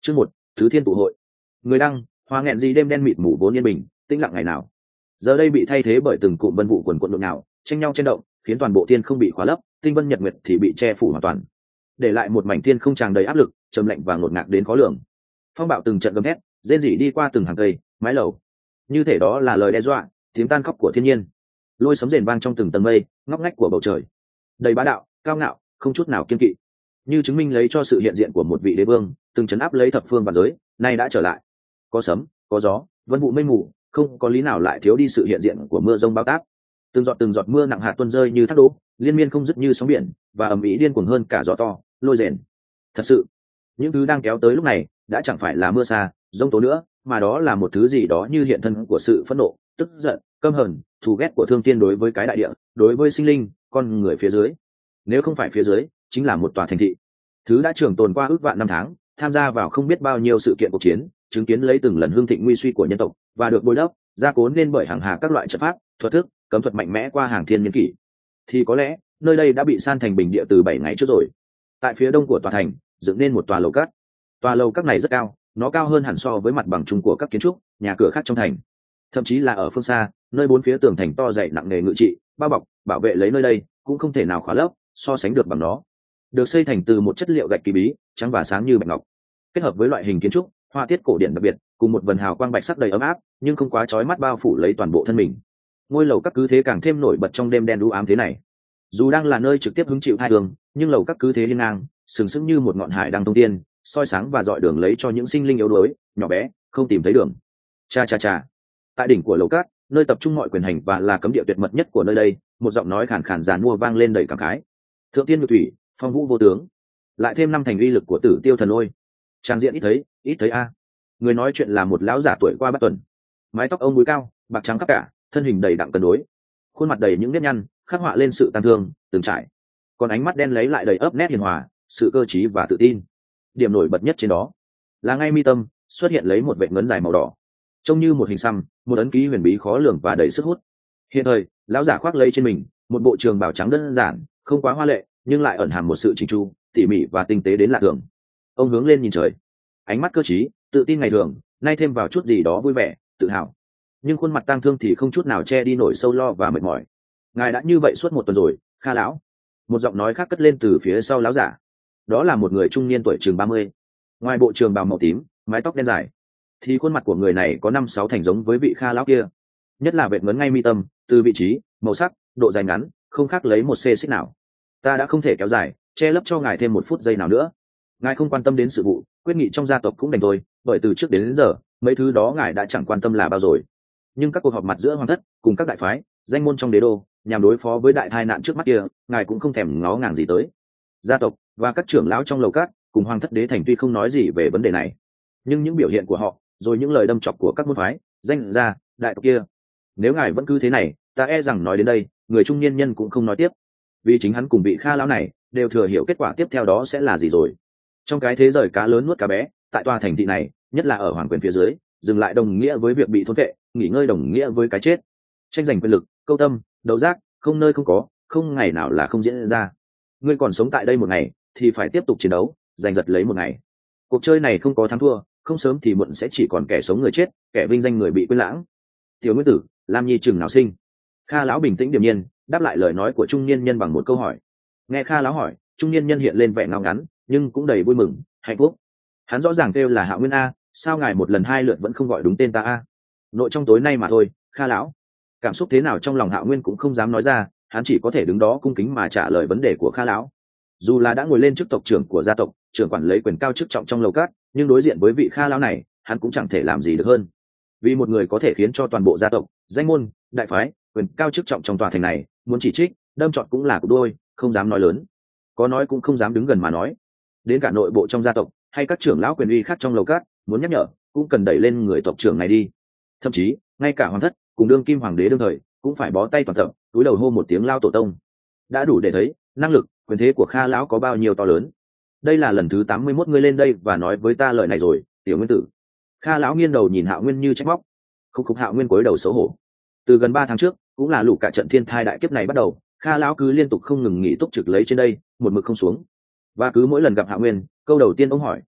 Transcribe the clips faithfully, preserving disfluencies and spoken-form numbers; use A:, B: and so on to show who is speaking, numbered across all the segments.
A: Chương một, Thứ Thiên tụ hội. Người đăng, Hoa nghẹn gì đêm đen mịt mù vốn yên bình, tĩnh lặng ngày nào. Giờ đây bị thay thế bởi từng cụm vân vụ quần quần độn nào, tranh nhau trên động, khiến toàn bộ thiên không bị khóa lấp, tinh vân nhật nguyệt thì bị che phủ hoàn toàn, để lại một mảnh thiên không tràn đầy áp lực, trầm lạnh và ngột ngạt đến khó lường. Phong bạo từng trận gầm hét, rên rỉ đi qua từng hàng cây, mái lầu, như thể đó là lời đe dọa, tiếng tan khóc của thiên nhiên. Lôi sấm rền vang trong từng tầng mây, ngóc ngách của bầu trời, đầy bá đạo, cao ngạo, không chút nào kiêng kỵ, như chứng minh lấy cho sự hiện diện của một vị đế vương từng chấn áp lấy thập phương và giới, nay đã trở lại. Có sấm, có gió, vân vụ mây mù, không có lý nào lại thiếu đi sự hiện diện của mưa rông bao táp. Từng giọt từng giọt mưa nặng hạt tuôn rơi như thác đố, liên miên không dứt như sóng biển, và ầm ĩ điên cuồng hơn cả gió to, lôi rền. Thật sự, những thứ đang kéo tới lúc này đã chẳng phải là mưa xa, giông tố nữa, mà đó là một thứ gì đó như hiện thân của sự phẫn nộ, tức giận, căm hờn, thù ghét của thương tiên đối với cái đại địa, đối với sinh linh, con người phía dưới. Nếu không phải phía dưới, chính là một tòa thành thị. Thứ đã trường tồn qua ước vạn năm tháng, tham gia vào không biết bao nhiêu sự kiện cuộc chiến, chứng kiến lấy từng lần hương thịnh nguy suy của nhân tộc, và được bồi đắp, gia cố nên bởi hàng hà các loại trận pháp, thuật thức, cấm thuật mạnh mẽ qua hàng thiên niên kỷ. Thì có lẽ nơi đây đã bị san thành bình địa từ bảy ngày trước rồi. Tại phía đông của tòa thành dựng nên một tòa lầu các. Tòa lầu các này rất cao, nó cao hơn hẳn so với mặt bằng chung của các kiến trúc nhà cửa khác trong thành. Thậm chí là ở phương xa, nơi bốn phía tường thành to dày nặng nề ngự trị, bao bọc, bảo vệ lấy nơi đây, cũng không thể nào khóa lấp so sánh được bằng nó. Được xây thành từ một chất liệu gạch kỳ bí, trắng và sáng như bạch ngọc, kết hợp với loại hình kiến trúc họa tiết cổ điển đặc biệt, cùng một vần hào quang bạch sắc đầy ấm áp, nhưng không quá chói mắt bao phủ lấy toàn bộ thân mình. Ngôi lầu các cứ thế càng thêm nổi bật trong đêm đen u ám thế này. Dù đang là nơi trực tiếp hứng chịu hai đường, nhưng lầu các cứ thế hiên ngang, sừng sững như một ngọn hải đang thông tiên, soi sáng và dọi đường lấy cho những sinh linh yếu đuối, nhỏ bé, không tìm thấy đường. Cha cha cha. Tại đỉnh của lầu các, nơi tập trung mọi quyền hành và là cấm địa tuyệt mật nhất của nơi đây, một giọng nói khàn khàn giàn mua vang lên đầy cảm khái. Thượng tiên nhược thủy, phong vũ vô tướng, lại thêm năm thành uy lực của Tử Tiêu thần lôi. Trang diện ít thấy, ít thấy a. Người nói chuyện là một lão giả tuổi qua bát tuần, mái tóc ông búi cao, bạc trắng khắp cả, thân hình đầy đặn cân đối, khuôn mặt đầy những nếp nhăn, khắc họa lên sự tang thương, từng trải. Còn ánh mắt đen lấy lại đầy ấp nét hiền hòa, sự cơ trí và tự tin. Điểm nổi bật nhất trên đó là ngay mi tâm xuất hiện lấy một vệt ngấn dài màu đỏ, trông như một hình xăm, một ấn ký huyền bí khó lường và đầy sức hút. Hiện thời, lão giả khoác lấy trên mình một bộ trường bào trắng đơn giản, không quá hoa lệ, nhưng lại ẩn hàm một sự chỉnh chu, tỉ mỉ và tinh tế đến lạ thường. Ông hướng lên nhìn trời, ánh mắt cơ trí, tự tin ngày thường, nay thêm vào chút gì đó vui vẻ, tự hào. Nhưng khuôn mặt tang thương thì không chút nào che đi nổi sâu lo và mệt mỏi. Ngài đã như vậy suốt một tuần rồi, Kha lão. Một giọng nói khác cất lên từ phía sau lão giả. Đó là một người trung niên tuổi chừng ba mươi. Ngoài bộ trường bào màu tím, mái tóc đen dài, thì khuôn mặt của người này có năm sáu thành giống với vị Kha lão kia. Nhất là vệt ngấn ngay mi tâm, từ vị trí, màu sắc, độ dài ngắn, không khác lấy một xê xích nào. Ta đã không thể kéo dài, che lấp cho ngài thêm một phút giây nào nữa. Ngài không quan tâm đến sự vụ, quyết nghị trong gia tộc cũng đành thôi, bởi từ trước đến, đến giờ, mấy thứ đó ngài đã chẳng quan tâm là bao rồi. Nhưng các cuộc họp mặt giữa hoàng thất cùng các đại phái, danh môn trong đế đô, nhằm đối phó với đại tai nạn trước mắt kia, ngài cũng không thèm ngó ngàng gì tới. Gia tộc và các trưởng lão trong lầu các cùng hoàng thất đế thành tuy không nói gì về vấn đề này, nhưng những biểu hiện của họ, rồi những lời đâm chọc của các môn phái, danh gia, đại tộc kia, nếu ngài vẫn cứ thế này, ta e rằng nói đến đây, người trung niên nhân cũng không nói tiếp, vì chính hắn cùng vị Kha lão này đều thừa hiểu kết quả tiếp theo đó sẽ là gì rồi. Trong cái thế giới cá lớn nuốt cá bé, tại tòa thành thị này, nhất là ở hoàng quyền phía dưới, dừng lại đồng nghĩa với việc bị thôn vệ, nghỉ ngơi đồng nghĩa với cái chết. Tranh giành quyền lực, câu tâm, đấu giác, không nơi không có, không ngày nào là không diễn ra. Ngươi còn sống tại đây một ngày, thì phải tiếp tục chiến đấu, giành giật lấy một ngày. Cuộc chơi này không có thắng thua, không sớm thì muộn sẽ chỉ còn kẻ sống người chết, kẻ vinh danh người bị quên lãng. Tiểu Nguyên Tử, Lam Nhi chừng nào sinh? Kha lão bình tĩnh điềm nhiên, đáp lại lời nói của trung niên nhân bằng một câu hỏi. Nghe Kha lão hỏi, trung niên nhân hiện lên vẻ ngao ngắn, nhưng cũng đầy vui mừng, hạnh phúc. Hắn rõ ràng kêu là Hạo Nguyên a, sao ngài một lần hai lượt vẫn không gọi đúng tên ta a? Nội trong tối nay mà thôi, Kha lão. Cảm xúc thế nào trong lòng Hạo Nguyên cũng không dám nói ra, hắn chỉ có thể đứng đó cung kính mà trả lời vấn đề của Kha lão. Dù là đã ngồi lên chức tộc trưởng của gia tộc, trưởng quản lấy quyền cao chức trọng trong lầu cát, nhưng đối diện với vị Kha lão này, hắn cũng chẳng thể làm gì được hơn. Vì một người có thể khiến cho toàn bộ gia tộc, danh môn, đại phái, quyền cao chức trọng trong tòa thành này, muốn chỉ trích, đâm trọt cũng là cục đôi, không dám nói lớn. Có nói cũng không dám đứng gần mà nói. Đến cả nội bộ trong gia tộc hay các trưởng lão quyền uy khác trong lầu cát, muốn nhắc nhở cũng cần đẩy lên người tộc trưởng này đi. Thậm chí ngay cả hoàng thất cùng đương kim hoàng đế đương thời cũng phải bó tay toàn tập, túi đầu hô một tiếng lao tổ tông. Đã đủ để thấy năng lực, quyền thế của Kha lão có bao nhiêu to lớn. Đây là lần thứ tám mươi mốt ngươi lên đây và nói với ta lời này rồi, Tiểu Nguyên Tử. Kha lão nghiêng đầu nhìn Hạo Nguyên như trách móc. Khúc khúc Hạo Nguyên cúi đầu xấu hổ. Từ gần ba tháng trước, cũng là lũ cả trận thiên thai đại kiếp này bắt đầu, Kha lão cứ liên tục không ngừng nghỉ túc trực lấy trên đây, một mực không xuống. Và cứ mỗi lần gặp Hạo Nguyên, câu đầu tiên ông hỏi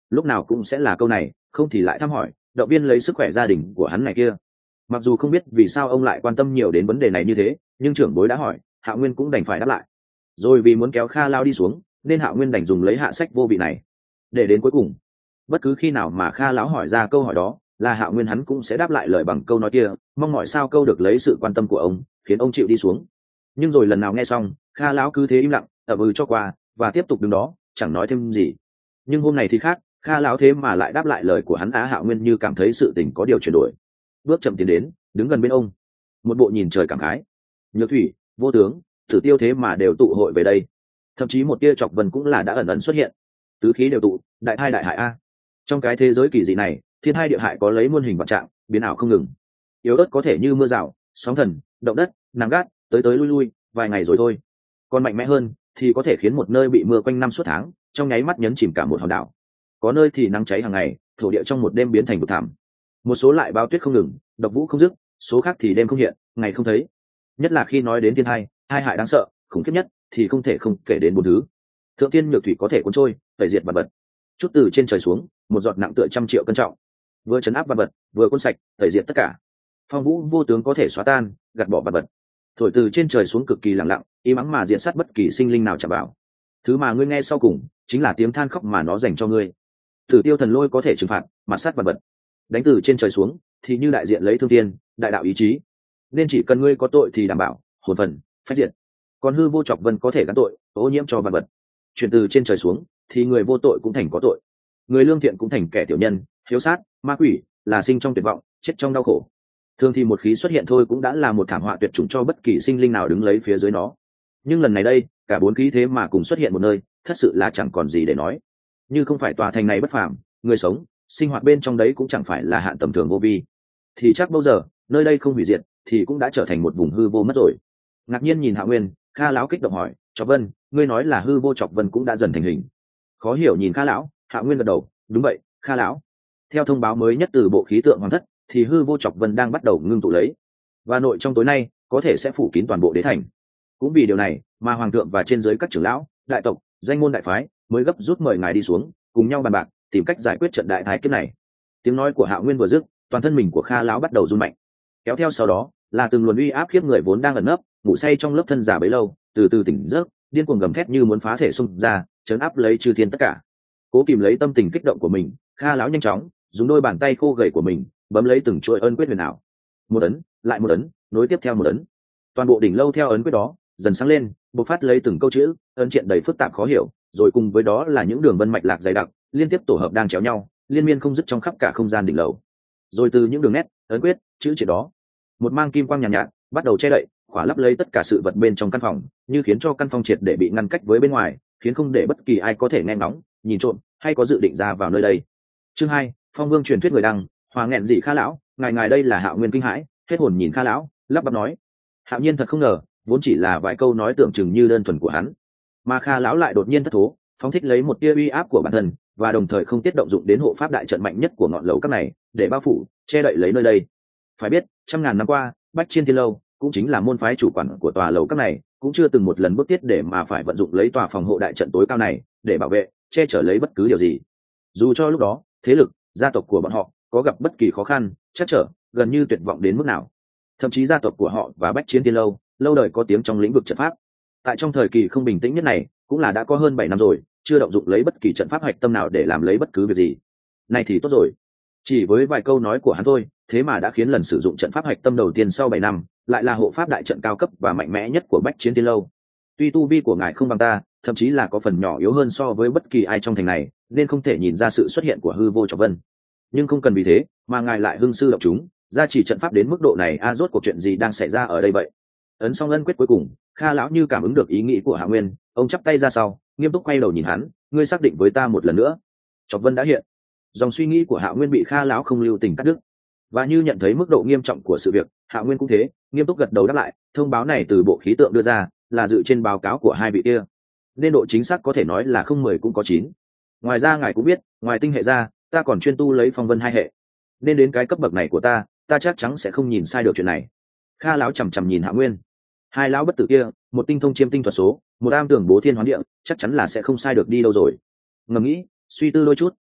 A: lúc nào cũng sẽ là câu này, không thì lại thăm hỏi động viên lấy sức khỏe gia đình của hắn này kia. Mặc dù không biết vì sao ông lại quan tâm nhiều đến vấn đề này như thế, nhưng trưởng bối đã hỏi, Hạo Nguyên cũng đành phải đáp lại. Rồi vì muốn kéo Kha Lão đi xuống nên Hạo Nguyên đành dùng lấy hạ sách vô vị này để đến cuối cùng. Bất cứ khi nào mà Kha Lão hỏi ra câu hỏi đó là Hạo Nguyên hắn cũng sẽ đáp lại lời bằng câu nói kia, mong mỏi sao câu được lấy sự quan tâm của ông, khiến ông chịu đi xuống. Nhưng rồi lần nào nghe xong, Kha Lão cứ thế im lặng, ậm ừ cho qua và tiếp tục đứng đó chẳng nói thêm gì. Nhưng hôm này thì khác, Kha Lão thế mà lại đáp lại lời của hắn. Á Hạo Nguyên như cảm thấy sự tình có điều chuyển đổi, bước chậm tiến đến đứng gần bên ông, một bộ nhìn trời cảm khái. Nhược Thủy, Vô Tướng, Tử Tiêu thế mà đều tụ hội về đây, thậm chí một tia chọc vân cũng là đã ẩn ẩn xuất hiện. Tứ khí đều tụ, đại thai đại hại a. Trong cái thế giới kỳ dị này, thiên hai địa hại có lấy muôn hình vạn trạng, biến ảo không ngừng. Yếu ớt có thể như mưa rào, sóng thần, động đất, nắng gắt, tới tới lui lui vài ngày rồi thôi. Còn mạnh mẽ hơn thì có thể khiến một nơi bị mưa quanh năm suốt tháng trong nháy mắt nhấn chìm cả một hòn đảo. Có nơi thì nắng cháy hàng ngày, thổ địa trong một đêm biến thành vực thảm. Một số lại bao tuyết không ngừng, độc vũ không dứt, số khác thì đêm không hiện, ngày không thấy. Nhất là khi nói đến thiên hai, hai hại đáng sợ, khủng khiếp nhất thì không thể không kể đến bốn thứ. Thượng tiên nhược thủy có thể cuốn trôi, tẩy diệt vật vật. Chút từ trên trời xuống, một giọt nặng tựa trăm triệu cân trọng, vừa chấn áp vật vật, vừa cuốn sạch, tẩy diệt tất cả. Phong vũ vô tướng có thể xóa tan, gạt bỏ vật vật. Thổi từ trên trời xuống cực kỳ lặng lặng, im ắng mà diệt sát bất kỳ sinh linh nào chạm vào. Thứ mà ngươi nghe sau cùng chính là tiếng than khóc mà nó dành cho ngươi. Tử Tiêu thần lôi có thể trừng phạt, mà sát vật vật. Đánh từ trên trời xuống thì như đại diện lấy thương tiên, đại đạo ý chí. Nên chỉ cần ngươi có tội thì đảm bảo hồn phần phách diệt. Còn hư vô chọc vân có thể gắn tội, ô nhiễm cho vật vật. Chuyển từ trên trời xuống thì người vô tội cũng thành có tội, người lương thiện cũng thành kẻ tiểu nhân, hiếu sát, ma quỷ, là sinh trong tuyệt vọng, chết trong đau khổ. Thường thì một khí xuất hiện thôi cũng đã là một thảm họa tuyệt chủng cho bất kỳ sinh linh nào đứng lấy phía dưới nó. Nhưng lần này đây, cả bốn khí thế mà cùng xuất hiện một nơi, thật sự là chẳng còn gì để nói. Như không phải tòa thành này bất phàm, người sống, sinh hoạt bên trong đấy cũng chẳng phải là hạn tầm thường vô vi, thì chắc bao giờ nơi đây không hủy diệt thì cũng đã trở thành một vùng hư vô mất rồi. Ngạc nhiên nhìn Hạo Nguyên, Kha Lão kích động hỏi, Chọc Vân, ngươi nói là hư vô Chọc Vân cũng đã dần thành hình? Khó hiểu nhìn Kha Lão, Hạo Nguyên gật đầu, đúng vậy, Kha Lão. Theo thông báo mới nhất từ bộ khí tượng hoàng thất thì hư vô Chọc Vân đang bắt đầu ngưng tụ lấy, và nội trong tối nay có thể sẽ phủ kín toàn bộ đế thành. Cũng vì điều này mà hoàng thượng và trên dưới các trưởng lão, đại tộc, danh môn đại phái mới gấp rút mời ngài đi xuống cùng nhau bàn bạc tìm cách giải quyết trận đại thái kiếp này. Tiếng nói của Hạo Nguyên vừa dứt, toàn thân mình của Kha Lão bắt đầu run mạnh, kéo theo sau đó là từng luồng uy áp khiếp người vốn đang ẩn nấp ngủ say trong lớp thân giả bấy lâu, từ từ tỉnh giấc, điên cuồng gầm thét như muốn phá thể xung ra, chấn áp lấy chư thiên tất cả. Cố kìm lấy tâm tình kích động của mình, Kha Lão nhanh chóng dùng đôi bàn tay khô gầy của mình bấm lấy từng chuỗi ấn quyết huyền ảo, một ấn lại một ấn, nối tiếp theo một ấn. Toàn bộ đỉnh lâu theo ấn quyết đó dần sáng lên, bộc phát lấy từng câu chữ ấn triện đầy phức tạp khó hiểu, rồi cùng với đó là những đường vân mạch lạc dày đặc liên tiếp tổ hợp đang chéo nhau, liên miên không dứt trong khắp cả không gian đỉnh lầu. Rồi từ những đường nét ấn quyết chữ triện đó, một mang kim quang nhàn nhạt, nhạt bắt đầu che đậy khỏa lấp lấy tất cả sự vật bên trong căn phòng, như khiến cho căn phòng triệt để bị ngăn cách với bên ngoài, khiến không để bất kỳ ai có thể nghe ngóng, nhìn trộm hay có dự định ra vào nơi đây. Chương hai, Phong Vương truyền thuyết người đăng, hòa nghẹn dị Kha Lão, ngài ngài đây là Hạo Nguyên kinh hãi, hết hồn nhìn Kha Lão, lắp bắp nói. Hạo Nhiên thật không ngờ, vốn chỉ là vài câu nói tưởng chừng như đơn thuần của hắn, mà Kha Lão lại đột nhiên thất thố, phóng thích lấy một tia uy áp của bản thân, và đồng thời không tiết động dụng đến hộ pháp đại trận mạnh nhất của ngọn lầu các này để bao phủ che đậy lấy nơi đây. Phải biết, trăm ngàn năm qua, Bách Chiên Thiên Lâu cũng chính là môn phái chủ quản của tòa lầu các này, cũng chưa từng một lần bước tiết để mà phải vận dụng lấy tòa phòng hộ đại trận tối cao này để bảo vệ, che chở lấy bất cứ điều gì. Dù cho lúc đó thế lực, gia tộc của bọn họ có gặp bất kỳ khó khăn, chắc trở, gần như tuyệt vọng đến mức nào, thậm chí gia tộc của họ và Bách Chiến Thiên Lâu lâu đời có tiếng trong lĩnh vực trận pháp, tại trong thời kỳ không bình tĩnh nhất này cũng là đã có hơn bảy năm rồi chưa động dụng lấy bất kỳ trận pháp hạch tâm nào để làm lấy bất cứ việc gì. Này thì tốt rồi, chỉ với vài câu nói của hắn thôi, thế mà đã khiến lần sử dụng trận pháp hạch tâm đầu tiên sau bảy năm lại là hộ pháp đại trận cao cấp và mạnh mẽ nhất của Bách Chiến Thiên Lâu. Tuy tu vi của ngài không bằng ta, thậm chí là có phần nhỏ yếu hơn so với bất kỳ ai trong thành này, nên không thể nhìn ra sự xuất hiện của hư vô Chọc Vân, nhưng không cần vì thế mà ngài lại hưng sư động chúng, gia trì trận pháp đến mức độ này. A rốt cuộc chuyện gì đang xảy ra ở đây vậy? Ấn xong ân quyết cuối cùng, Kha Lão như cảm ứng được ý nghĩ của Hạ Nguyên, ông chắp tay ra sau, nghiêm túc quay đầu nhìn hắn, ngươi xác định với ta một lần nữa. Chọc Vân đã hiện. Dòng suy nghĩ của Hạ Nguyên bị Kha Lão không lưu tình cắt đứt, và như nhận thấy mức độ nghiêm trọng của sự việc, Hạ Nguyên cũng thế, nghiêm túc gật đầu đáp lại, thông báo này từ bộ khí tượng đưa ra, là dựa trên báo cáo của hai vị kia, nên độ chính xác có thể nói là không mười cũng có chín. Ngoài ra ngài cũng biết, ngoài tinh hệ ra, ta còn chuyên tu lấy phong vân hai hệ, nên đến cái cấp bậc này của ta, ta chắc chắn sẽ không nhìn sai được chuyện này. Kha Lão chằm chằm nhìn Hạ Nguyên. Hai lão bất tử kia, một tinh thông chiêm tinh thuật số, một am tưởng bố thiên hoán địa, chắc chắn là sẽ không sai được đi đâu rồi. Ngầm nghĩ, suy tư đôi chút,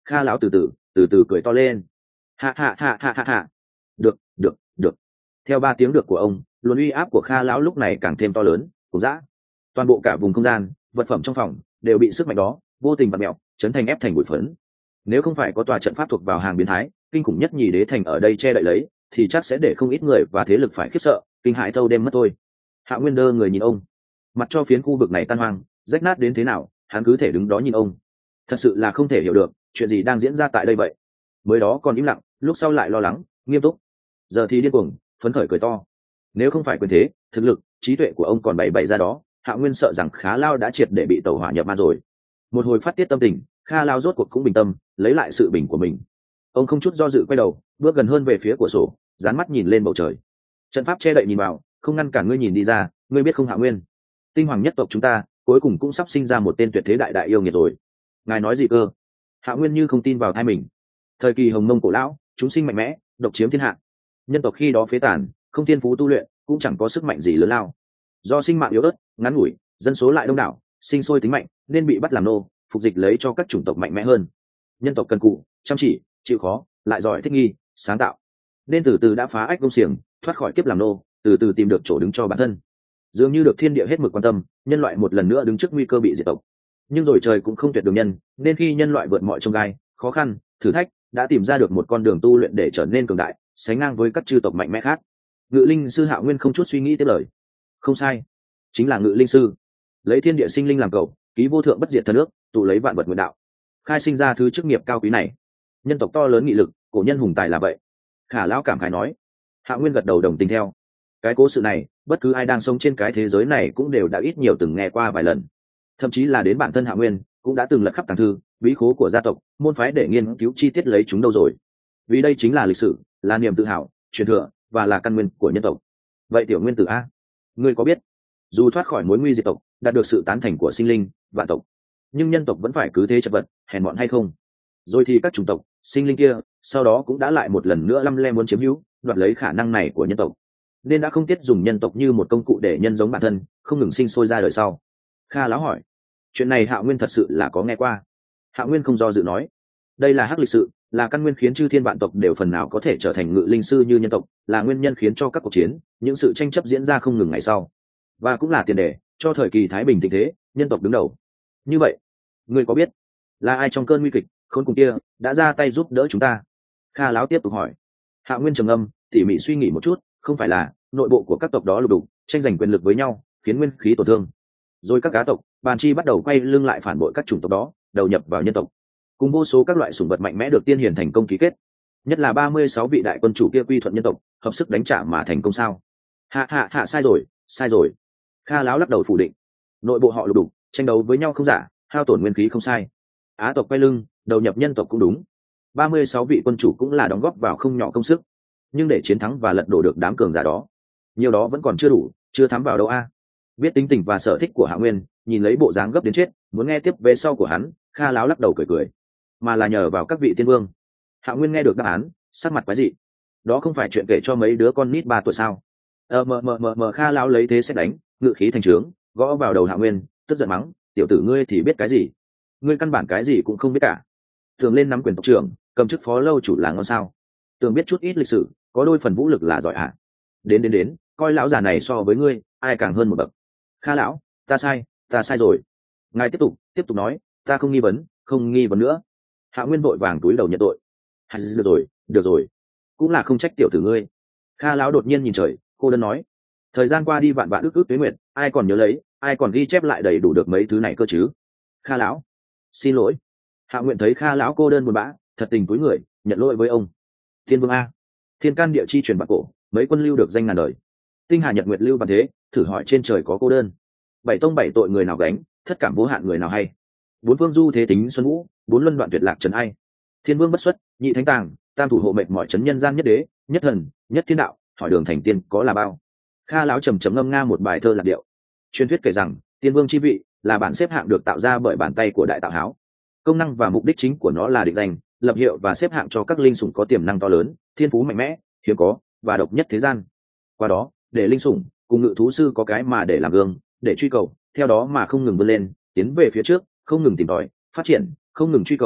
A: Kha lão từ từ từ từ cười to lên. Hạ hạ hạ hạ hạ hạ. Được, được, được. Theo ba tiếng được của ông, luồng uy áp của Kha lão lúc này càng thêm to lớn, cùng dã. Toàn bộ cả vùng không gian, vật phẩm trong phòng đều bị sức mạnh đó vô tình vặn mẹo, chấn thành ép thành bụi phấn. Nếu không phải có tòa trận pháp thuộc vào hàng biến thái, kinh khủng nhất nhì đế thành ở đây che đậy lấy, thì chắc sẽ để không ít người và thế lực phải khiếp sợ, kinh hãi thâu đêm mất thôi. Hạ Nguyên đơ người nhìn ông, mặt cho phiến khu vực này tan hoang, rách nát đến thế nào, hắn cứ thể đứng đó nhìn ông. Thật sự là không thể hiểu được chuyện gì đang diễn ra tại đây vậy. Mới đó còn im lặng, lúc sau lại lo lắng, nghiêm túc, giờ thì điên cuồng, phấn khởi cười to. Nếu không phải quyền thế, thực lực, trí tuệ của ông còn bày bày ra đó, Hạ Nguyên sợ rằng Khá Lao đã triệt để bị tẩu hỏa nhập ma rồi. Một hồi phát tiết tâm tình, Kha Lao rốt cuộc cũng bình tâm, lấy lại sự bình của mình. Ông không chút do dự quay đầu, bước gần hơn về phía cửa sổ, dán mắt nhìn lên bầu trời. Trận pháp che đậy nhìn vào, không ngăn cản ngươi nhìn đi ra, ngươi biết không Hạ Nguyên? Tinh hoàng nhất tộc chúng ta, cuối cùng cũng sắp sinh ra một tên tuyệt thế đại đại yêu nghiệt rồi. Ngài nói gì cơ? Hạ Nguyên như không tin vào tai mình. Thời kỳ Hồng Mông cổ lão, chúng sinh mạnh mẽ, độc chiếm thiên hạ. Nhân tộc khi đó phế tàn, không thiên phú tu luyện, cũng chẳng có sức mạnh gì lớn lao. Do sinh mạng yếu ớt, ngắn ngủi, dân số lại đông đảo, sinh sôi tính mạnh, nên bị bắt làm nô, phục dịch lấy cho các chủng tộc mạnh mẽ hơn. Nhân tộc cần cù, chăm chỉ, chịu khó, lại giỏi thích nghi, sáng tạo, nên từ từ đã phá ách công xiềng, thoát khỏi kiếp làm nô, từ từ tìm được chỗ đứng cho bản thân. Dường như được thiên địa hết mực quan tâm, nhân loại một lần nữa đứng trước nguy cơ bị diệt tộc. Nhưng rồi trời cũng không tuyệt đường nhân, nên khi nhân loại vượt mọi chông gai, khó khăn, thử thách, đã tìm ra được một con đường tu luyện để trở nên cường đại, sánh ngang với các chư tộc mạnh mẽ khác. Ngự linh sư Hạ Nguyên không chút suy nghĩ tiếp lời. Không sai, chính là ngự linh sư, lấy thiên địa sinh linh làm cầu, ký vô thượng bất diệt thần ước, tụ lấy vạn vật nguyện đạo, khai sinh ra thứ chức nghiệp cao quý này. Nhân tộc to lớn nghị lực, cổ nhân hùng tài là vậy. Khả lão cảm khái nói. Hạ Nguyên gật đầu đồng tình theo. Cái cố sự này, bất cứ ai đang sống trên cái thế giới này cũng đều đã ít nhiều từng nghe qua vài lần. Thậm chí là đến bản thân Hạ Nguyên cũng đã từng lật khắp tàng thư, bí khố của gia tộc, môn phái để nghiên cứu chi tiết lấy chúng đâu rồi. Vì đây chính là lịch sử, là niềm tự hào, truyền thừa và là căn nguyên của nhân tộc. Vậy tiểu Nguyên tử a, ngươi có biết, dù thoát khỏi mối nguy diệt tộc, đạt được sự tán thành của sinh linh, vạn tộc, nhưng nhân tộc vẫn phải cứ thế chật vật, hèn mọn hay không? Rồi thì các chủng tộc, sinh linh kia, sau đó cũng đã lại một lần nữa lăm le muốn chiếm hữu, đoạt lấy khả năng này của nhân tộc, nên đã không tiếc dùng nhân tộc như một công cụ để nhân giống bản thân, không ngừng sinh sôi ra đời sau. Kha lão hỏi, chuyện này Hạ Nguyên thật sự là có nghe qua. Hạ Nguyên không do dự nói, đây là hắc lịch sự, là căn nguyên khiến chư thiên vạn tộc đều phần nào có thể trở thành ngự linh sư như nhân tộc, là nguyên nhân khiến cho các cuộc chiến, những sự tranh chấp diễn ra không ngừng ngày sau, và cũng là tiền đề cho thời kỳ thái bình thịnh thế, nhân tộc đứng đầu. Như vậy, ngươi có biết là ai trong cơn nguy kịch khốn cùng kia đã ra tay giúp đỡ chúng ta? Kha lão tiếp tục hỏi. Hạ Nguyên trầm ngâm, tỉ mỉ suy nghĩ một chút, không phải là nội bộ của các tộc đó lục đục, tranh giành quyền lực với nhau, khiến nguyên khí tổn thương, rồi các cá tộc bàn chi bắt đầu quay lưng lại phản bội các chủng tộc đó, đầu nhập vào nhân tộc, cùng vô số các loại sủng vật mạnh mẽ được tiên hiển thành công ký kết, nhất là ba mươi sáu vị đại quân chủ kia quy thuận nhân tộc, hợp sức đánh trả mà thành công sao? Hạ hạ hạ sai rồi, sai rồi. Kha lão lắc đầu phủ định. Nội bộ họ lục đục, tranh đấu với nhau không giả, hao tổn nguyên khí không sai. Á tộc quay lưng, đầu nhập nhân tộc cũng đúng. ba mươi sáu vị quân chủ cũng là đóng góp vào không nhỏ công sức, nhưng để chiến thắng và lật đổ được đám cường giả đó, nhiều đó vẫn còn chưa đủ, chưa thấm vào đâu a. Biết tính tình và sở thích của Hạ Nguyên, nhìn lấy bộ dáng gấp đến chết, muốn nghe tiếp về sau của hắn, Kha lão lắc đầu cười cười. Mà là nhờ vào các vị tiên vương. Hạ Nguyên nghe được đáp án, sắc mặt quái dị. Đó không phải chuyện kể cho mấy đứa con nít ba tuổi sao? Ờ mờ mờ mờ mờ Kha lão lấy thế xét đánh, ngự khí thành trướng, gõ vào đầu Hạ Nguyên, tức giận mắng, tiểu tử ngươi thì biết cái gì? Ngươi căn bản cái gì cũng không biết cả. Thường lên nắm quyền tộc trưởng, cầm chức phó lâu chủ là ngon sao? Tưởng biết chút ít lịch sử, có đôi phần vũ lực là giỏi ạ. Đến đến đến, coi lão già này so với ngươi, ai càng hơn một bậc. Kha lão, ta sai, ta sai rồi. Ngài tiếp tục, tiếp tục nói, ta không nghi vấn, không nghi vấn nữa. Hạ Nguyên vội vàng túi đầu nhận tội. Hay được rồi, được rồi, cũng là không trách tiểu tử ngươi. Kha lão đột nhiên nhìn trời, cô đơn nói, thời gian qua đi vạn vạn ước ước tuế nguyệt, ai còn nhớ lấy, ai còn ghi chép lại đầy đủ được mấy thứ này cơ chứ? Kha lão, xin lỗi. Hạ Nguyên thấy Kha lão cô đơn buồn bã, thật tình túi người, nhận lỗi với ông. Thiên vương a, thiên can địa chi truyền bạc cổ, mấy quân lưu được danh ngàn đời. Tinh hà nhật nguyệt lưu bằng thế, thử hỏi trên trời có cô đơn. Bảy tông bảy tội người nào gánh, thất cảm vô hạn người nào hay. Bốn phương du thế tính xuân vũ, bốn luân đoạn tuyệt lạc trần ai. Thiên vương bất xuất, nhị thánh tàng, tam thủ hộ mệnh mọi trấn nhân gian nhất đế, nhất thần, nhất thiên đạo, hỏi đường thành tiên có là bao. Kha lão trầm trầm ngâm nga một bài thơ lạc điệu. Truyền thuyết kể rằng, tiên vương chi vị là bản xếp hạng được tạo ra bởi bàn tay của đại tạo háo. Công năng và mục đích chính của nó là định danh, lập hiệu và xếp hạng cho các linh sủng có tiềm năng to lớn, thiên phú mạnh mẽ, hiếm có và độc nhất thế gian. Qua đó, để linh sủng cùng ngự thú sư có cái mà để làm gương, để truy cầu, theo đó mà không ngừng vươn lên, tiến về phía trước, không ngừng tìm tòi, phát triển, không ngừng truy cầu,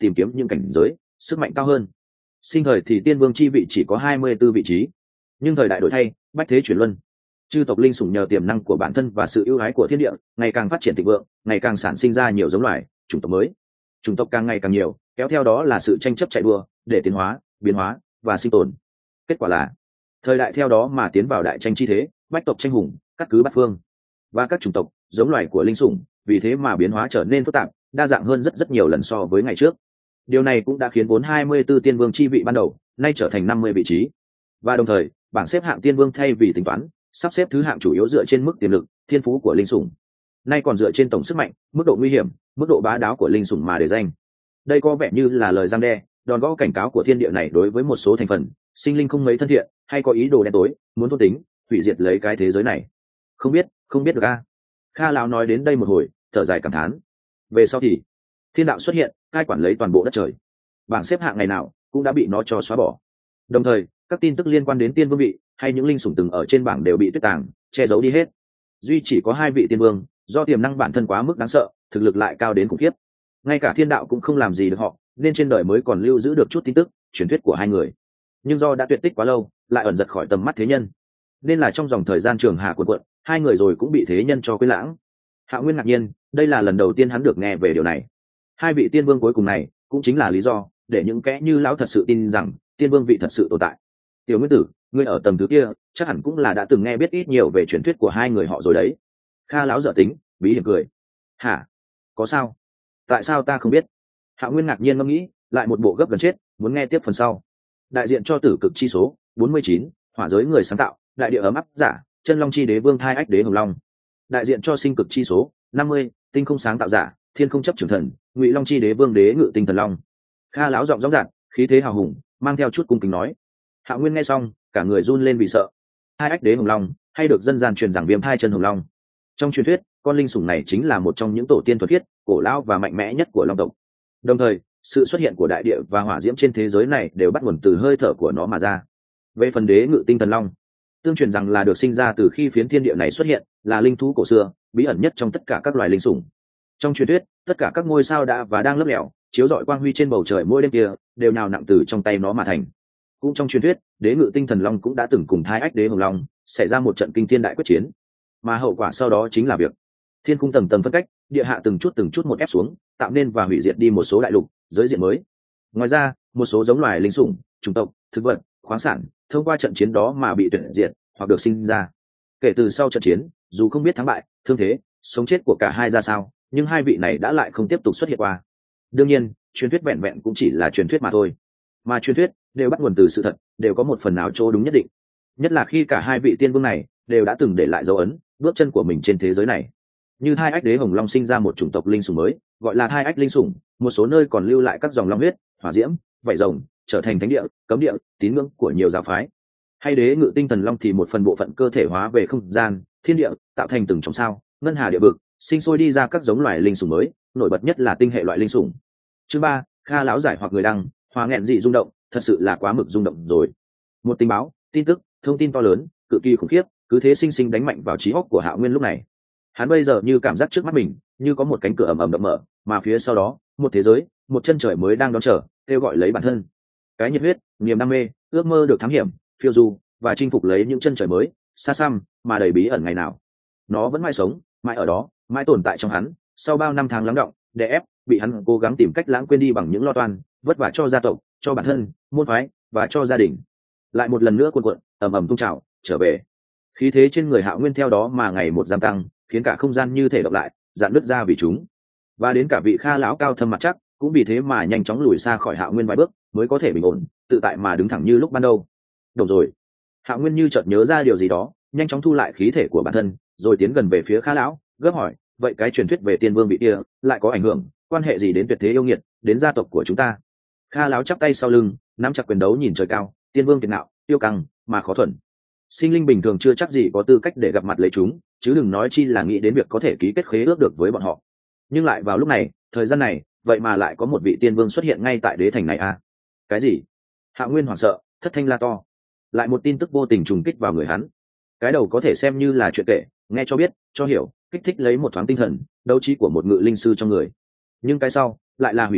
A: tìm kiếm những cảnh giới sức mạnh cao hơn. Sinh thời thì tiên vương chi vị chỉ có hai mươi 24 vị trí, nhưng thời đại đổi thay, bách thế chuyển luân, chư tộc linh sủng nhờ tiềm năng của bản thân và sự ưu ái của thiên địa ngày càng phát triển thịnh vượng, ngày càng sản sinh ra nhiều giống loài chủng tộc mới. Chủng tộc càng ngày càng nhiều, kéo theo đó là sự tranh chấp chạy đua để tiến hóa, biến hóa và sinh tồn. Kết quả là thời đại theo đó mà tiến vào đại tranh chi thế, bách tộc tranh hùng, cắt cứ bát phương, và các chủng tộc giống loài của linh sủng vì thế mà biến hóa trở nên phức tạp, đa dạng hơn rất rất nhiều lần so với ngày trước. Điều này cũng đã khiến vốn hai mươi 24 tiên vương chi vị ban đầu nay trở thành năm mươi vị trí, và đồng thời bảng xếp hạng tiên vương thay vì tính toán sắp xếp thứ hạng chủ yếu dựa trên mức tiềm lực, thiên phú của linh sủng, nay còn dựa trên tổng sức mạnh, mức độ nguy hiểm, mức độ bá đạo của linh sủng mà để danh. Đây có vẻ như là lời răn đe, đòn gõ cảnh cáo của thiên địa này đối với một số thành phần sinh linh không mấy thân thiện hay có ý đồ đen tối, muốn thôn tính hủy diệt lấy cái thế giới này. Không biết không biết được a. Kha lão nói đến đây một hồi, thở dài cảm thán. Về sau thì thiên đạo xuất hiện, cai quản lấy toàn bộ đất trời. Bảng xếp hạng ngày nào cũng đã bị nó cho xóa bỏ. Đồng thời các tin tức liên quan đến tiên vương vị hay những linh sủng từng ở trên bảng đều bị tuyết tàng, che giấu đi hết. Duy chỉ có hai vị tiên vương, do tiềm năng bản thân quá mức đáng sợ, thực lực lại cao đến khủng khiếp, ngay cả thiên đạo cũng không làm gì được họ, nên trên đời mới còn lưu giữ được chút tin tức truyền thuyết của hai người. Nhưng do đã tuyệt tích quá lâu, lại ẩn giật khỏi tầm mắt thế nhân, nên là trong dòng thời gian trường hà cuộn cuộn, hai người rồi cũng bị thế nhân cho quên lãng. Hạo Nguyên ngạc nhiên, đây là lần đầu tiên hắn được nghe về điều này. Hai vị tiên vương cuối cùng này cũng chính là lý do để những kẻ như lão thật sự tin rằng tiên vương vị thật sự tồn tại. Tiểu Nguyên Tử, ngươi ở tầm thứ kia chắc hẳn cũng là đã từng nghe biết ít nhiều về truyền thuyết của hai người họ rồi đấy. Kha lão dở tính, bí hiểm cười. Hả? Có sao? Tại sao ta không biết? Hạo Nguyên ngạc nhiên ngẫm nghĩ, lại một bộ gấp gần chết, muốn nghe tiếp phần sau. Đại diện cho tử cực chi số bốn mươi chín, hỏa giới người sáng tạo, đại địa ấm áp giả, chân long chi đế vương thai ách đế hồng long. Đại diện cho sinh cực chi số năm mươi, tinh không sáng tạo giả, thiên không chấp trưởng thần, ngụy long chi đế vương đế ngự tinh thần long. Kha lão giọng rõ ràng, khí thế hào hùng, mang theo chút cung kính nói. Hạo Nguyên nghe xong, cả người run lên vì sợ. Hai ách đế hồng long, hay được dân gian truyền rằng viêm thai chân hồng long. Trong truyền thuyết, con linh sủng này chính là một trong những tổ tiên thuần khiết, cổ lão và mạnh mẽ nhất của long tộc. Đồng thời, sự xuất hiện của đại địa và hỏa diễm trên thế giới này đều bắt nguồn từ hơi thở của nó mà ra. Về phần đế ngự tinh thần long, tương truyền rằng là được sinh ra từ khi phiến thiên địa này xuất hiện, là linh thú cổ xưa, bí ẩn nhất trong tất cả các loài linh sủng. Trong truyền thuyết, tất cả các ngôi sao đã và đang lấp lẻo, chiếu rọi quang huy trên bầu trời mỗi đêm kia, đều nào nặng từ trong tay nó mà thành. Cũng trong truyền thuyết, đế ngự tinh thần long cũng đã từng cùng thai ách đế hồng long xảy ra một trận kinh thiên đại quyết chiến, mà hậu quả sau đó chính là việc thiên cung tầng tầng phân cách, địa hạ từng chút từng chút một ép xuống, tạo nên và hủy diệt đi một số đại lục, giới diện mới. Ngoài ra, một số giống loài linh sủng, chủng tộc, thực vật, khoáng sản thông qua trận chiến đó mà bị tuyệt diệt hoặc được sinh ra. Kể từ sau trận chiến, dù không biết thắng bại, thương thế, sống chết của cả hai ra sao, nhưng hai vị này đã lại không tiếp tục xuất hiện qua. Đương nhiên, truyền thuyết vẹn vẹn cũng chỉ là truyền thuyết mà thôi, mà truyền thuyết đều bắt nguồn từ sự thật, đều có một phần nào chỗ đúng nhất định. Nhất là khi cả hai vị tiên vương này đều đã từng để lại dấu ấn, bước chân của mình trên thế giới này. Như thai ách đế hồng long sinh ra một chủng tộc linh sủng mới, gọi là thai ách linh sủng, một số nơi còn lưu lại các dòng long huyết, hỏa diễm, vảy rồng, trở thành thánh địa, cấm địa, tín ngưỡng của nhiều giáo phái. Hay đế ngự tinh thần long thì một phần bộ phận cơ thể hóa về không gian, thiên địa, tạo thành từng chòm sao, ngân hà địa vực, sinh sôi đi ra các giống loài linh sủng mới, nổi bật nhất là tinh hệ loại linh sủng. Chương ba, Kha lão giải hoặc người đăng, hòa nghẹn dị rung động, thật sự là quá mực rung động rồi. Một tình báo, tin tức, thông tin to lớn, cực kỳ khủng khiếp, cứ thế sinh sinh đánh mạnh vào trí óc của Hạo Nguyên lúc này. Hắn bây giờ như cảm giác trước mắt mình như có một cánh cửa ầm ầm đập mở, mà phía sau đó một thế giới, một chân trời mới đang đón chờ, kêu gọi lấy bản thân. Cái nhiệt huyết, niềm đam mê, ước mơ được thám hiểm, phiêu du và chinh phục lấy những chân trời mới, xa xăm mà đầy bí ẩn ngày nào. Nó vẫn mãi sống, mãi ở đó, mãi tồn tại trong hắn. Sau bao năm tháng lắng đọng, đè ép, bị hắn cố gắng tìm cách lãng quên đi bằng những lo toan, vất vả cho gia tộc, cho bản thân, môn phái và cho gia đình, lại một lần nữa cuộn cuộn, ầm ầm tung trào trở về. Khí thế trên người Hạo Nguyên theo đó mà ngày một gia tăng, khiến cả không gian như thể động lại, dạn nứt ra vì chúng. Và đến cả vị Kha lão cao thâm mặt chắc cũng vì thế mà nhanh chóng lùi xa khỏi Hạo Nguyên vài bước, mới có thể bình ổn, tự tại mà đứng thẳng như lúc ban đầu. Đủ rồi. Hạo Nguyên như chợt nhớ ra điều gì đó, nhanh chóng thu lại khí thể của bản thân, rồi tiến gần về phía Kha lão, gấp hỏi, vậy cái truyền thuyết về tiên vương vị kia lại có ảnh hưởng, quan hệ gì đến tuyệt thế yêu nghiệt, đến gia tộc của chúng ta? Kha lão chắp tay sau lưng, nắm chặt quyền đấu nhìn trời cao, tiên vương kiệt ngạo, tiêu căng mà khó thuần. Sinh linh bình thường chưa chắc gì có tư cách để gặp mặt lấy chúng, chứ đừng nói chi là nghĩ đến việc có thể ký kết khế ước được với bọn họ. Nhưng lại vào lúc này, thời gian này, vậy mà lại có một vị tiên vương xuất hiện ngay tại đế thành này à? Cái gì? Hạo Nguyên hoảng sợ, thất thanh la to. Lại một tin tức vô tình trùng kích vào người hắn. Cái đầu có thể xem như là chuyện kể, nghe cho biết, cho hiểu, kích thích lấy một thoáng tinh thần, đấu trí của một ngự linh sư trong người. Nhưng cái sau lại là hủy thành,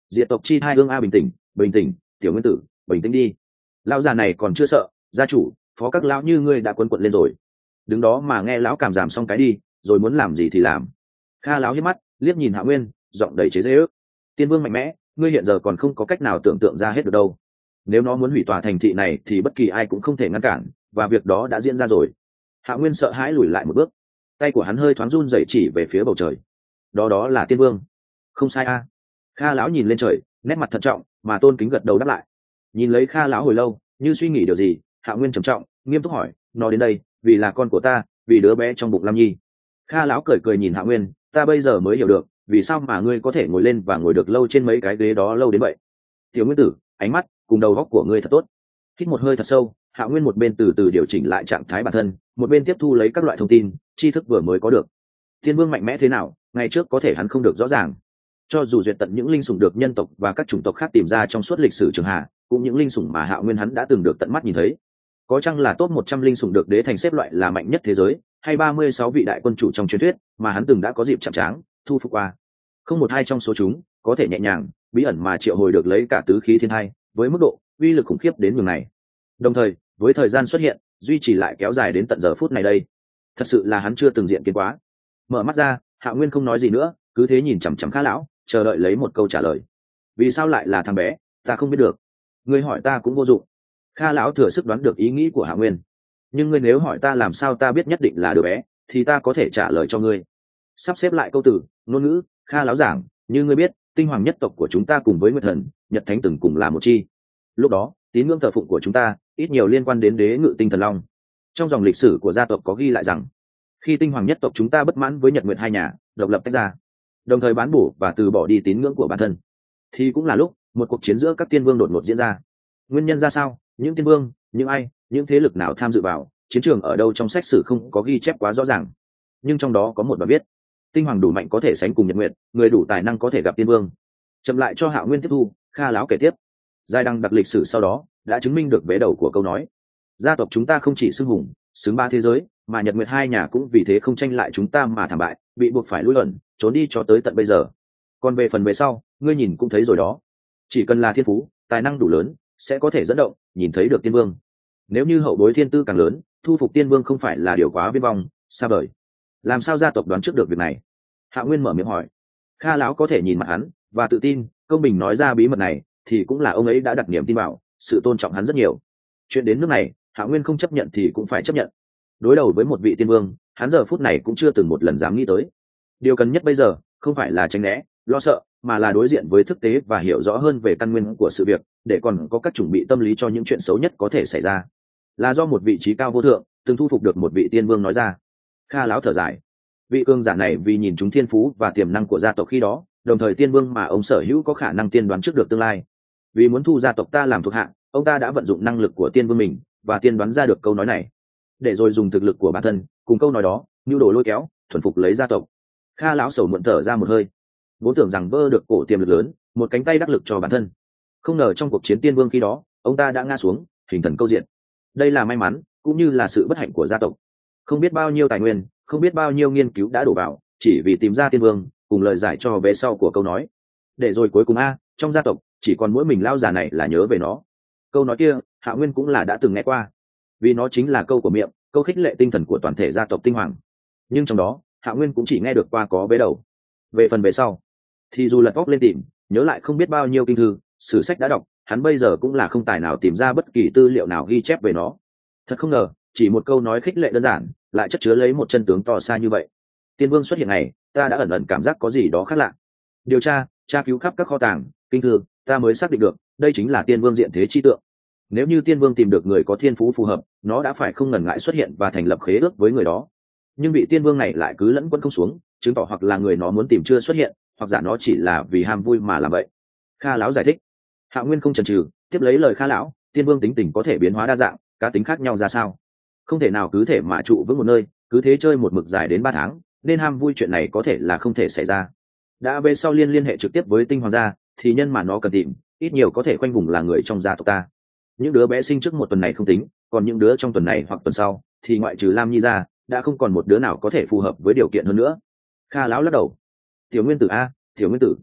A: diệt tộc chi hai ương a, bình tĩnh bình tĩnh tiểu nguyên tử, bình tĩnh đi. Lão già này còn chưa sợ, gia chủ phó các lão như ngươi đã quấn quật lên rồi, đứng đó mà nghe lão cảm giảm xong cái đi, rồi muốn làm gì thì làm. Kha lão hiếp mắt liếc nhìn Hạ Nguyên, giọng đầy chế giễu ước. Tiên vương mạnh mẽ, ngươi hiện giờ còn không có cách nào tưởng tượng ra hết được đâu. Nếu nó muốn hủy tòa thành thị này thì bất kỳ ai cũng không thể ngăn cản, và việc đó đã diễn ra rồi. Hạ Nguyên sợ hãi lùi lại một bước, tay của hắn hơi thoáng run rẩy chỉ về phía bầu trời. Đó đó là tiên vương. Không sai a. Kha lão nhìn lên trời, nét mặt thận trọng mà tôn kính gật đầu đáp lại. Nhìn lấy Kha lão hồi lâu, như suy nghĩ điều gì, Hạ Nguyên trầm trọng nghiêm túc hỏi, nó đến đây vì là con của ta, vì đứa bé trong bụng Lam Nhi. Kha lão cười cười nhìn Hạ Nguyên, ta bây giờ mới hiểu được vì sao mà ngươi có thể ngồi lên và ngồi được lâu trên mấy cái ghế đó lâu đến vậy. Tiểu Nguyên tử, ánh mắt cùng đầu óc của ngươi thật tốt. Hít một hơi thật sâu, Hạ Nguyên một bên từ từ điều chỉnh lại trạng thái bản thân, một bên tiếp thu lấy các loại thông tin tri thức vừa mới có được. Tiên vương mạnh mẽ thế nào, ngày trước có thể hắn không được rõ ràng. Cho dù duyệt tận những linh sủng được nhân tộc và các chủng tộc khác tìm ra trong suốt lịch sử Trường Hà, cũng những linh sủng mà Hạ Nguyên hắn đã từng được tận mắt nhìn thấy. Có chăng là top một trăm linh sủng được đế thành xếp loại là mạnh nhất thế giới, hay ba mươi sáu vị đại quân chủ trong truyền thuyết mà hắn từng đã có dịp chạm tráng thu phục qua. Không một hai trong số chúng có thể nhẹ nhàng bí ẩn mà triệu hồi được lấy cả tứ khí thiên hai, với mức độ uy lực khủng khiếp đến nhường này. Đồng thời với thời gian xuất hiện duy trì lại kéo dài đến tận giờ phút này đây, thật sự là hắn chưa từng diện kiến quá. Mở mắt ra, Hạ Nguyên không nói gì nữa, cứ thế nhìn chằm chằm Kha lão, chờ đợi lấy một câu trả lời. Vì sao lại là thằng bé, ta không biết được. Ngươi hỏi ta cũng vô dụng. Kha lão thừa sức đoán được ý nghĩ của Hạ Nguyên. Nhưng ngươi nếu hỏi ta làm sao ta biết nhất định là đứa bé, thì ta có thể trả lời cho ngươi. Sắp xếp lại câu từ ngôn ngữ, Kha lão giảng, như ngươi biết, tinh hoàng nhất tộc của chúng ta cùng với Nguyệt Thần, Nhật Thánh từng cùng là một chi. Lúc đó tín ngưỡng thờ phụng của chúng ta ít nhiều liên quan đến đế ngự tinh thần long. Trong dòng lịch sử của gia tộc có ghi lại rằng khi tinh hoàng nhất tộc chúng ta bất mãn với Nhật Nguyệt hai nhà, độc lập tách ra, đồng thời bán bổ và từ bỏ đi tín ngưỡng của bản thân, thì cũng là lúc một cuộc chiến giữa các tiên vương đột ngột diễn ra. Nguyên nhân ra sao, những tiên vương, những ai, những thế lực nào tham dự vào, chiến trường ở đâu trong sách sử không có ghi chép quá rõ ràng. Nhưng trong đó có một đoạn viết, tinh hoàng đủ mạnh có thể sánh cùng Nhật Nguyệt, người đủ tài năng có thể gặp tiên vương. Chậm lại cho Hạ Nguyên tiếp thu, Kha lão kể tiếp. Giai đăng đặc lịch sử sau đó đã chứng minh được vế đầu của câu nói. Gia tộc chúng ta không chỉ xưng hùng, xứng ba thế giới, mà Nhật Nguyệt hai nhà cũng vì thế không tranh lại chúng ta mà thảm bại, bị buộc phải lui ẩn, trốn đi cho tới tận bây giờ. Còn về phần về sau, ngươi nhìn cũng thấy rồi đó. Chỉ cần là thiên phú, tài năng đủ lớn, sẽ có thể dẫn động, nhìn thấy được tiên vương. Nếu như hậu bối thiên tư càng lớn, thu phục tiên vương không phải là điều quá biên vong, xa vời. Làm sao gia tộc đoán trước được việc này? Hạ Nguyên mở miệng hỏi. Kha lão có thể nhìn mặt hắn và tự tin công bình nói ra bí mật này, thì cũng là ông ấy đã đặt niềm tin vào, sự tôn trọng hắn rất nhiều. Chuyện đến nước này, Hạ Nguyên không chấp nhận thì cũng phải chấp nhận. Đối đầu với một vị tiên vương, hắn giờ phút này cũng chưa từng một lần dám nghĩ tới. Điều cần nhất bây giờ không phải là tránh né, lo sợ, mà là đối diện với thực tế và hiểu rõ hơn về căn nguyên của sự việc, để còn có các chuẩn bị tâm lý cho những chuyện xấu nhất có thể xảy ra. Là do một vị trí cao vô thượng từng thu phục được một vị tiên vương nói ra. Kha lão thở dài. Vị cương giả này vì nhìn chúng thiên phú và tiềm năng của gia tộc khi đó, đồng thời tiên vương mà ông sở hữu có khả năng tiên đoán trước được tương lai. Vì muốn thu gia tộc ta làm thuộc hạ, ông ta đã vận dụng năng lực của tiên vương mình và tiên đoán ra được câu nói này, để rồi dùng thực lực của bản thân cùng câu nói đó nhu đồ lôi kéo thuần phục lấy gia tộc. Kha lão sầu muộn thở ra một hơi. Vốn tưởng rằng vơ được cổ tiềm lực lớn, một cánh tay đắc lực cho bản thân, không ngờ trong cuộc chiến tiên vương khi đó ông ta đã ngã xuống, hình thần câu diện. Đây là may mắn cũng như là sự bất hạnh của gia tộc. Không biết bao nhiêu tài nguyên, không biết bao nhiêu nghiên cứu đã đổ vào, chỉ vì tìm ra tiên vương cùng lời giải cho về sau của câu nói. Để rồi cuối cùng a, trong gia tộc chỉ còn mỗi mình lao già này là nhớ về nó. Câu nói kia Hạ Nguyên cũng là đã từng nghe qua, vì nó chính là câu của miệng, câu khích lệ tinh thần của toàn thể gia tộc tinh hoàng. Nhưng trong đó Hạ Nguyên cũng chỉ nghe được qua có vế đầu. Về phần về sau thì dù lật óc lên tìm, nhớ lại không biết bao nhiêu kinh thư sử sách đã đọc, hắn bây giờ cũng là không tài nào tìm ra bất kỳ tư liệu nào ghi chép về nó. Thật không ngờ, chỉ một câu nói khích lệ đơn giản lại chất chứa lấy một chân tướng to xa như vậy. Tiên vương xuất hiện này, ta đã ẩn ẩn cảm giác có gì đó khác lạ. Điều tra tra cứu khắp các kho tàng kinh thư, ta mới xác định được đây chính là tiên vương diện thế chi tượng. Nếu như tiên vương tìm được người có thiên phú phù hợp, nó đã phải không ngần ngại xuất hiện và thành lập khế ước với người đó. Nhưng vị tiên vương này lại cứ lẫn quẫn không xuống, chứng tỏ hoặc là người nó muốn tìm chưa xuất hiện, hoặc giả nó chỉ là vì ham vui mà làm vậy. Kha lão giải thích. Hạ Nguyên không chần chừ, tiếp lấy lời Kha lão, tiên vương tính tình có thể biến hóa đa dạng, cá tính khác nhau ra sao, không thể nào cứ thể mà trụ vững một nơi, cứ thế chơi một mực dài đến ba tháng, nên ham vui chuyện này có thể là không thể xảy ra. Đã về sau liên liên hệ trực tiếp với tinh hoàng gia, thì nhân mà nó cần tìm ít nhiều có thể khoanh vùng là người trong gia tộc ta. Những đứa bé sinh trước một tuần này không tính, còn những đứa trong tuần này hoặc tuần sau thì ngoại trừ Lam Nhi ra, đã không còn một đứa nào có thể phù hợp với điều kiện hơn nữa. Kha lão lắc đầu. Tiểu Nguyên tử a, Tiểu Nguyên tử,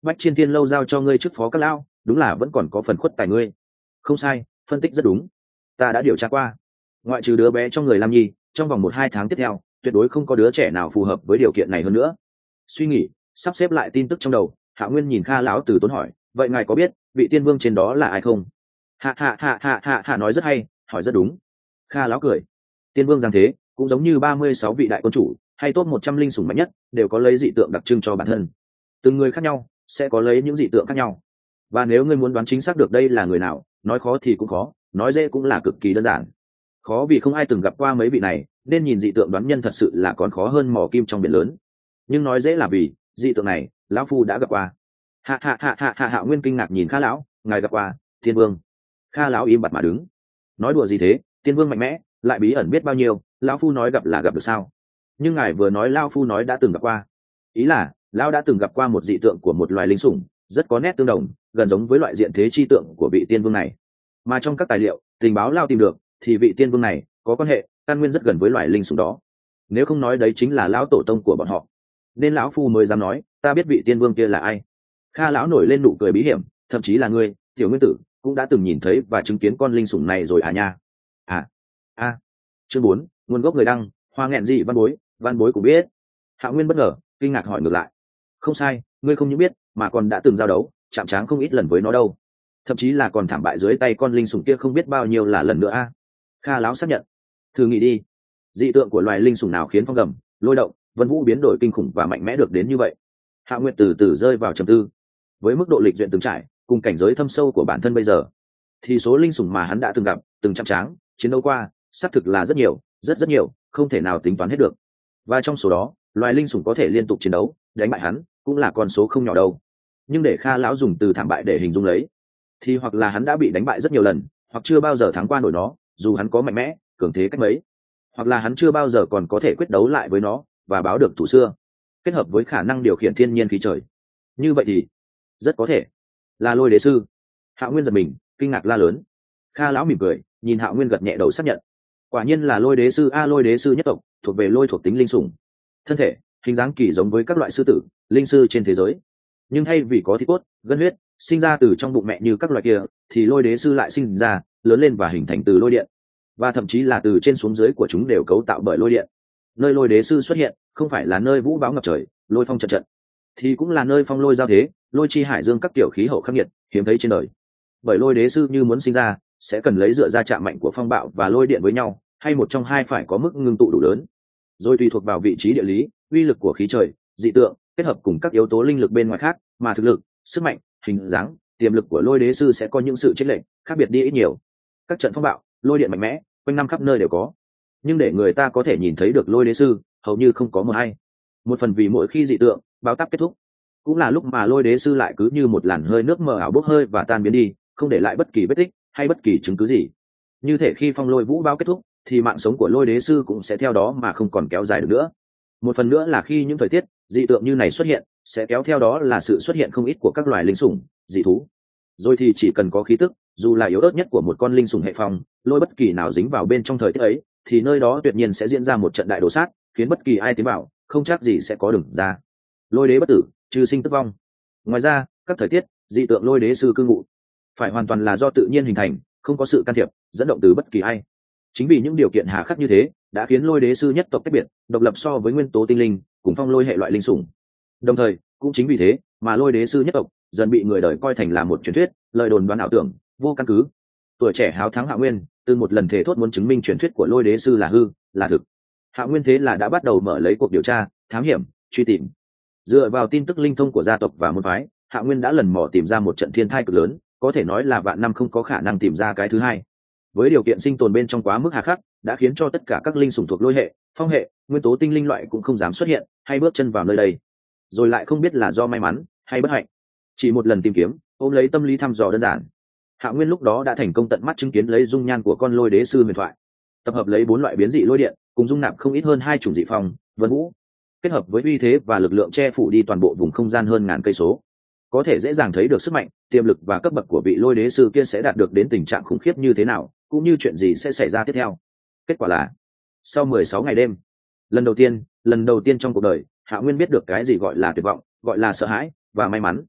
A: bách chiên tiên lâu giao cho ngươi chức phó các lão, đúng là vẫn còn có phần khuất tài ngươi. Không sai, phân tích rất đúng, ta đã điều tra qua, ngoại trừ đứa bé trong người lam nhi, trong vòng một hai tháng tiếp theo tuyệt đối không có đứa trẻ nào phù hợp với điều kiện này hơn nữa. Suy nghĩ sắp xếp lại tin tức trong đầu, Hạ Nguyên nhìn Kha lão từ tốn hỏi, vậy ngài có biết vị tiên vương trên đó là ai không? Hạ hạ hạ hạ hạ hạ nói rất hay, hỏi rất đúng. Kha lão cười, tiên vương giang thế cũng giống như ba mươi sáu vị đại quân chủ hay top một trăm linh sủng mạnh nhất đều có lấy dị tượng đặc trưng cho bản thân, từng người khác nhau sẽ có lấy những dị tượng khác nhau, và nếu ngươi muốn đoán chính xác được đây là người nào, nói khó thì cũng khó, nói dễ cũng là cực kỳ đơn giản. Khó vì không ai từng gặp qua mấy vị này, nên nhìn dị tượng đoán nhân thật sự là còn khó hơn mò kim trong biển lớn. Nhưng nói dễ là vì dị tượng này lão phu đã gặp qua. Hạ hạ hạ hạ hạ hạ Nguyên kinh ngạc nhìn Kha lão, ngài gặp qua tiên vương? Kha lão im bặt mà đứng, nói đùa gì thế, tiên vương mạnh mẽ lại bí ẩn biết bao nhiêu, lão phu nói gặp là gặp được sao? Nhưng ngài vừa nói lão phu nói đã từng gặp qua, ý là lão đã từng gặp qua một dị tượng của một loài linh sủng, rất có nét tương đồng, gần giống với loại diện thế chi tượng của vị tiên vương này. Mà trong các tài liệu tình báo lão tìm được thì vị tiên vương này có quan hệ căn nguyên rất gần với loài linh sủng đó, nếu không nói đấy chính là lão tổ tông của bọn họ, nên lão phu mới dám nói ta biết vị tiên vương kia là ai. Kha lão nổi lên nụ cười bí hiểm, thậm chí là ngươi tiểu nguyên tử cũng đã từng nhìn thấy và chứng kiến con linh sủng này rồi à nha. À a à. Chương bốn, nguồn gốc người đăng, hoa nghẹn dị văn bối, văn bối cũng biết. Hạ Nguyên bất ngờ kinh ngạc hỏi ngược lại, không sai, ngươi không những biết mà còn đã từng giao đấu chạm tráng không ít lần với nó đâu, thậm chí là còn thảm bại dưới tay con linh sủng kia không biết bao nhiêu là lần nữa a. À. Kha lão xác nhận, thử nghĩ đi, dị tượng của loài linh sủng nào khiến phong gầm lôi động vân vũ biến đổi kinh khủng và mạnh mẽ được đến như vậy? Hạ Nguyệt từ từ rơi vào trầm tư. Với mức độ lịch duyệt từng trải cùng cảnh giới thâm sâu của bản thân bây giờ, thì số linh sủng mà hắn đã từng gặp từng chạm tráng chiến đấu qua xác thực là rất nhiều, rất rất nhiều, không thể nào tính toán hết được. Và trong số đó loài linh sủng có thể liên tục chiến đấu đánh bại hắn cũng là con số không nhỏ đâu. Nhưng để Kha lão dùng từ thảm bại để hình dung lấy, thì hoặc là hắn đã bị đánh bại rất nhiều lần, hoặc chưa bao giờ thắng qua nổi nó dù hắn có mạnh mẽ cường thế cách mấy, hoặc là hắn chưa bao giờ còn có thể quyết đấu lại với nó và báo được thủ xưa, kết hợp với khả năng điều khiển thiên nhiên khí trời, như vậy thì rất có thể là lôi đế sư. Hạo Nguyên giật mình kinh ngạc la lớn. Kha lão mỉm cười nhìn Hạo Nguyên gật nhẹ đầu xác nhận, quả nhiên là lôi đế sư a. Lôi đế sư nhất tộc thuộc về lôi thuộc tính linh sủng, thân thể hình dáng kỳ giống với các loại sư tử linh sư trên thế giới, nhưng thay vì có thịt cốt gân huyết sinh ra từ trong bụng mẹ như các loại kia, thì lôi đế sư lại sinh ra lớn lên và hình thành từ lôi điện, và thậm chí là từ trên xuống dưới của chúng đều cấu tạo bởi lôi điện. Nơi lôi đế sư xuất hiện không phải là nơi vũ bão ngập trời lôi phong trận trận, thì cũng là nơi phong lôi giao thế lôi chi hải dương các kiểu khí hậu khắc nghiệt hiếm thấy trên đời. Bởi lôi đế sư như muốn sinh ra sẽ cần lấy dựa ra chạm mạnh của phong bạo và lôi điện với nhau, hay một trong hai phải có mức ngưng tụ đủ lớn, rồi tùy thuộc vào vị trí địa lý uy lực của khí trời dị tượng kết hợp cùng các yếu tố linh lực bên ngoài khác mà thực lực sức mạnh hình dáng tiềm lực của lôi đế sư sẽ có những sự chênh lệch khác biệt đi ít nhiều. Các trận phong bạo lôi điện mạnh mẽ quanh năm khắp nơi đều có, nhưng để người ta có thể nhìn thấy được lôi đế sư hầu như không có một hay. Một phần vì mỗi khi dị tượng báo táp kết thúc cũng là lúc mà lôi đế sư lại cứ như một làn hơi nước mờ ảo bốc hơi và tan biến đi, không để lại bất kỳ vết tích hay bất kỳ chứng cứ gì. Như thể khi phong lôi vũ báo kết thúc thì mạng sống của lôi đế sư cũng sẽ theo đó mà không còn kéo dài được nữa. Một phần nữa là khi những thời tiết dị tượng như này xuất hiện sẽ kéo theo đó là sự xuất hiện không ít của các loài linh sủng dị thú, rồi thì chỉ cần có khí tức dù là yếu ớt nhất của một con linh sủng hệ phong lôi bất kỳ nào dính vào bên trong thời tiết ấy, thì nơi đó tuyệt nhiên sẽ diễn ra một trận đại đổ sát, khiến bất kỳ ai tiến vào không chắc gì sẽ có đường ra. Lôi đế bất tử trừ sinh tức vong. Ngoài ra các thời tiết dị tượng lôi đế sư cư ngụ phải hoàn toàn là do tự nhiên hình thành, không có sự can thiệp dẫn động từ bất kỳ ai. Chính vì những điều kiện hà khắc như thế đã khiến lôi đế sư nhất tộc tách biệt độc lập so với nguyên tố tinh linh cùng phong lôi hệ loại linh sủng. Đồng thời cũng chính vì thế mà lôi đế sư nhất tộc dần bị người đời coi thành là một truyền thuyết lời đồn đoán ảo tưởng vô căn cứ. Tuổi trẻ háo thắng Hạ Nguyên từ một lần thề thốt muốn chứng minh truyền thuyết của lôi đế sư là hư là thực. Hạ Nguyên thế là đã bắt đầu mở lấy cuộc điều tra thám hiểm truy tìm. Dựa vào tin tức linh thông của gia tộc và môn phái, Hạ Nguyên đã lần mò tìm ra một trận thiên thai cực lớn, có thể nói là vạn năm không có khả năng tìm ra cái thứ hai. Với điều kiện sinh tồn bên trong quá mức hà khắc đã khiến cho tất cả các linh sủng thuộc lôi hệ phong hệ nguyên tố tinh linh loại cũng không dám xuất hiện hay bước chân vào nơi đây, rồi lại không biết là do may mắn hay bất hạnh. Chỉ một lần tìm kiếm ôm lấy tâm lý thăm dò đơn giản, Hạ Nguyên lúc đó đã thành công tận mắt chứng kiến lấy dung nhan của con lôi đế sư huyền thoại, tập hợp lấy bốn loại biến dị lôi điện cùng dung nạp không ít hơn hai chủng dị phong vân vũ, kết hợp với uy thế và lực lượng che phủ đi toàn bộ vùng không gian hơn ngàn cây số, có thể dễ dàng thấy được sức mạnh tiềm lực và cấp bậc của vị lôi đế sư kia sẽ đạt được đến tình trạng khủng khiếp như thế nào, cũng như chuyện gì sẽ xảy ra tiếp theo. Kết quả là sau mười sáu ngày đêm, lần đầu tiên lần đầu tiên trong cuộc đời Hạ Nguyên biết được cái gì gọi là tuyệt vọng, gọi là sợ hãi và may mắn.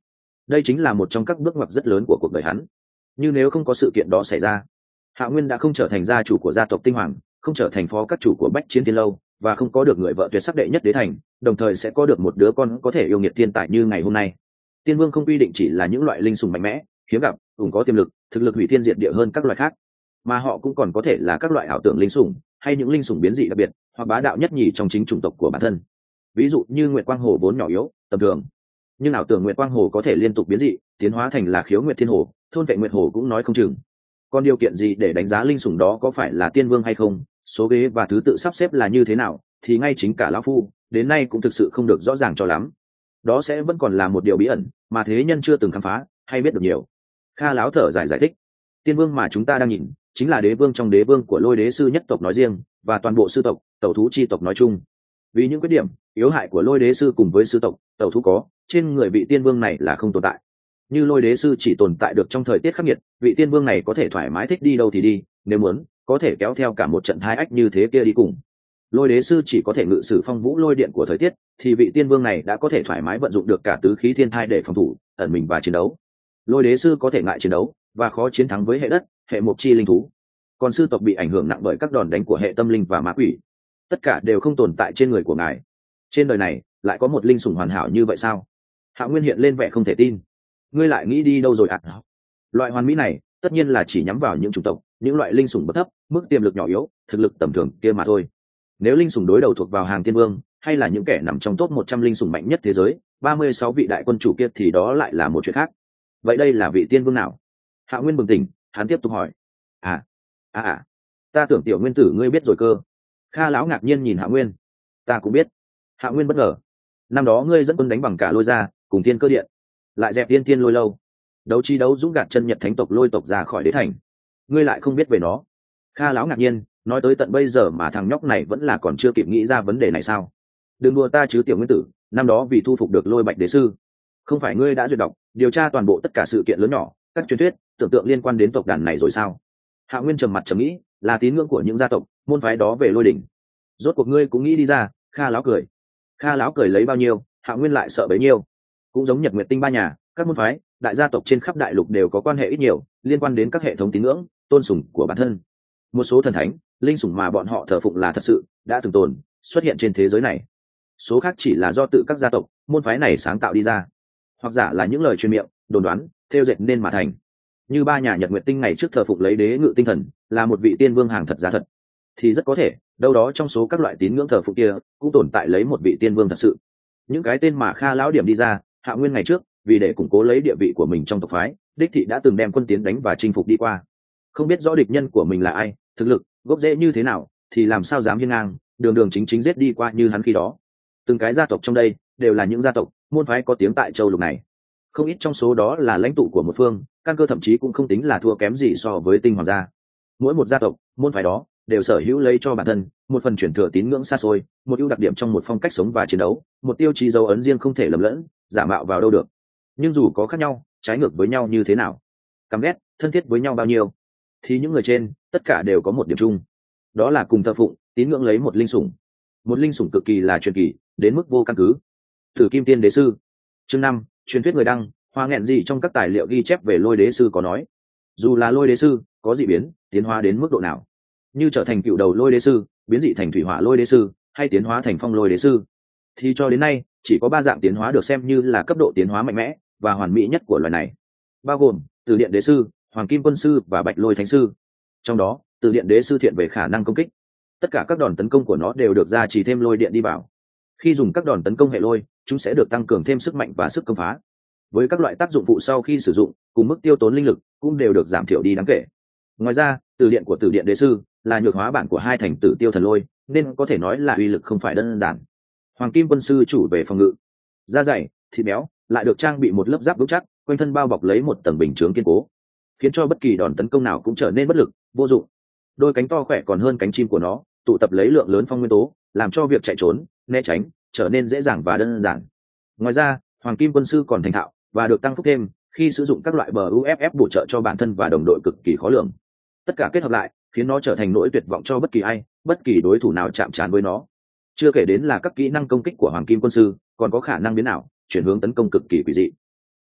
A: đây chính là một trong các bước ngoặt rất lớn của cuộc đời hắn. Nhưng nếu không có sự kiện đó xảy ra, Hạ Nguyên đã không trở thành gia chủ của gia tộc Tinh Hoàng, không trở thành phó các chủ của Bách Chiến Thiên Lâu, và không có được người vợ tuyệt sắc đệ nhất đế thành, đồng thời sẽ có được một đứa con có thể yêu nghiệt thiên tài như ngày hôm nay. Tiên Vương không quy định chỉ là những loại linh sủng mạnh mẽ, hiếm gặp, cũng có tiềm lực, thực lực hủy thiên diệt địa hơn các loại khác, mà họ cũng còn có thể là các loại ảo tưởng linh sủng, hay những linh sủng biến dị đặc biệt, hoặc bá đạo nhất nhì trong chính chủng tộc của bản thân. Ví dụ như Nguyệt Quang Hồ vốn nhỏ yếu, tầm thường, nhưng ảo tưởng Nguyệt Quang Hồ có thể liên tục biến dị, tiến hóa thành là Khiếu Nguyệt Thiên Hồ, thôn vệ Nguyệt Hồ cũng nói không chừng. Còn điều kiện gì để đánh giá linh sủng đó có phải là tiên vương hay không, số ghế và thứ tự sắp xếp là như thế nào, thì ngay chính cả lão phu đến nay cũng thực sự không được rõ ràng cho lắm. Đó sẽ vẫn còn là một điều bí ẩn mà thế nhân chưa từng khám phá hay biết được nhiều. Kha lão thở dài giải thích, tiên vương mà chúng ta đang nhìn chính là đế vương trong đế vương của Lôi Đế sư nhất tộc nói riêng, và toàn bộ sư tộc, tẩu thú chi tộc nói chung. Vì những khuyết điểm yếu hại của Lôi Đế sư cùng với sư tộc, tẩu thú có, trên người vị tiên vương này là không tồn tại. Như Lôi Đế sư chỉ tồn tại được trong thời tiết khắc nghiệt, vị tiên vương này có thể thoải mái thích đi đâu thì đi, nếu muốn có thể kéo theo cả một trận thái ách như thế kia đi cùng. Lôi Đế sư chỉ có thể ngự sử phong vũ lôi điện của thời tiết, thì vị tiên vương này đã có thể thoải mái vận dụng được cả tứ khí thiên thai để phòng thủ, ẩn mình và chiến đấu. Lôi Đế sư có thể ngại chiến đấu và khó chiến thắng với hệ đất, hệ mộc chi linh thú. Còn sư tộc bị ảnh hưởng nặng bởi các đòn đánh của hệ tâm linh và ma quỷ, tất cả đều không tồn tại trên người của ngài. Trên đời này lại có một linh sủng hoàn hảo như vậy sao? Hạ Nguyên hiện lên vẻ không thể tin. Ngươi lại nghĩ đi đâu rồi ạ? À? Loại hoàn mỹ này tất nhiên là chỉ nhắm vào những chủng tộc, những loại linh sủng bậc thấp, mức tiềm lực nhỏ yếu, thực lực tầm thường kia mà thôi. Nếu linh sủng đối đầu thuộc vào hàng tiên vương, hay là những kẻ nằm trong top một trăm linh sủng mạnh nhất thế giới, ba mươi sáu vị đại quân chủ kia, thì đó lại là một chuyện khác. Vậy đây là vị tiên vương nào? Hạ Nguyên bừng tỉnh, hắn tiếp tục hỏi. À, à à, ta tưởng tiểu nguyên tử ngươi biết rồi cơ. Kha lão ngạc nhiên nhìn Hạ Nguyên. Ta cũng biết. Hạ Nguyên bất ngờ. Năm đó ngươi dẫn quân đánh bằng cả Lôi gia, cùng Thiên Cơ Điện, lại dẹp Tiên Tiên Lôi lâu, đấu chi đấu dũng gạt chân Nhật thánh tộc Lôi tộc ra khỏi đế thành, ngươi lại không biết về nó? Kha lão ngạc nhiên, nói tới tận bây giờ mà thằng nhóc này vẫn là còn chưa kịp nghĩ ra vấn đề này sao? Đừng đùa ta chứ tiểu nguyên tử, năm đó vì thu phục được Lôi Bạch đế sư, không phải ngươi đã duyệt đọc, điều tra toàn bộ tất cả sự kiện lớn nhỏ, các truyền thuyết, tưởng tượng liên quan đến tộc đàn này rồi sao? Hạ Nguyên trầm mặt trầm nghĩ, là tín ngưỡng của những gia tộc, môn phái đó về Lôi đỉnh. Rốt cuộc ngươi cũng nghĩ đi ra? Kha lão cười. Kha lão cười lấy bao nhiêu, Hạ Nguyên lại sợ bấy nhiêu. Cũng giống Nhật Nguyệt Tinh ba nhà, các môn phái, đại gia tộc trên khắp đại lục đều có quan hệ ít nhiều, liên quan đến các hệ thống tín ngưỡng, tôn sùng của bản thân. Một số thần thánh, linh sủng mà bọn họ thờ phụng là thật sự đã từng tồn, xuất hiện trên thế giới này. Số khác chỉ là do tự các gia tộc, môn phái này sáng tạo đi ra, hoặc giả là những lời truyền miệng, đồn đoán, theo dệt nên mà thành. Như ba nhà Nhật Nguyệt Tinh ngày trước thờ phụng lấy đế ngự tinh thần, là một vị tiên vương hàng thật giá thật, thì rất có thể đâu đó trong số các loại tín ngưỡng thờ phụng kia cũng tồn tại lấy một vị tiên vương thật sự. Những cái tên mà Kha lão điểm đi ra, Hạ Nguyên ngày trước vì để củng cố lấy địa vị của mình trong tộc phái, đích thị đã từng đem quân tiến đánh và chinh phục đi qua. Không biết rõ địch nhân của mình là ai, thực lực, gốc rễ như thế nào, thì làm sao dám hiên ngang, đường đường chính chính giết đi qua như hắn khi đó. Từng cái gia tộc trong đây đều là những gia tộc, môn phái có tiếng tại châu lục này. Không ít trong số đó là lãnh tụ của một phương, căn cơ thậm chí cũng không tính là thua kém gì so với Tinh Hoàng gia. Mỗi một gia tộc, môn phái đó đều sở hữu lấy cho bản thân một phần truyền thừa tín ngưỡng xa xôi, một ưu đặc điểm trong một phong cách sống và chiến đấu, một tiêu chí dấu ấn riêng không thể lầm lẫn, giả mạo vào đâu được. Nhưng dù có khác nhau, trái ngược với nhau như thế nào, căm ghét, thân thiết với nhau bao nhiêu, thì những người trên tất cả đều có một điểm chung, đó là cùng thờ phụng, tín ngưỡng lấy một linh sủng, một linh sủng cực kỳ là truyền kỳ, đến mức vô căn cứ. Thử Kim Tiên Đế sư. Chương năm, truyền thuyết người đăng, Hoa nghẹn gì trong các tài liệu ghi chép về Lôi Đế sư có nói, dù là Lôi Đế sư có dị biến, tiến hóa đến mức độ nào, như trở thành cựu đầu Lôi Đế sư, biến dị thành thủy hỏa Lôi Đế sư, hay tiến hóa thành phong Lôi Đế sư, thì cho đến nay chỉ có ba dạng tiến hóa được xem như là cấp độ tiến hóa mạnh mẽ và hoàn mỹ nhất của loài này, bao gồm Từ Điện Đế sư, Hoàng Kim Quân sư và Bạch Lôi Thánh sư. Trong đó, Từ Điện Đế sư thiện về khả năng công kích, tất cả các đòn tấn công của nó đều được gia trì thêm lôi điện đi vào. Khi dùng các đòn tấn công hệ lôi, chúng sẽ được tăng cường thêm sức mạnh và sức công phá. Với các loại tác dụng phụ sau khi sử dụng, cùng mức tiêu tốn linh lực cũng đều được giảm thiểu đi đáng kể. Ngoài ra, Từ Điện của Từ Điện Đế sư là nhược hóa bản của hai thành Tử Tiêu Thần Lôi, nên có thể nói là uy lực không phải đơn giản. Hoàng Kim Quân sư chủ về phòng ngự, da dày, thịt béo, lại được trang bị một lớp giáp vững chắc, quanh thân bao bọc lấy một tầng bình chướng kiên cố, khiến cho bất kỳ đòn tấn công nào cũng trở nên bất lực, vô dụng. Đôi cánh to khỏe còn hơn cánh chim của nó, tụ tập lấy lượng lớn phong nguyên tố, làm cho việc chạy trốn, né tránh trở nên dễ dàng và đơn giản. Ngoài ra, Hoàng Kim Quân sư còn thành thạo và được tăng phúc thêm khi sử dụng các loại bờ u ép ép bổ trợ cho bản thân và đồng đội cực kỳ khó lường. Tất cả kết hợp lại, khiến nó trở thành nỗi tuyệt vọng cho bất kỳ ai, bất kỳ đối thủ nào chạm trán với nó. Chưa kể đến là các kỹ năng công kích của Hoàng Kim Quân sư còn có khả năng biến ảo, chuyển hướng tấn công cực kỳ quỷ dị.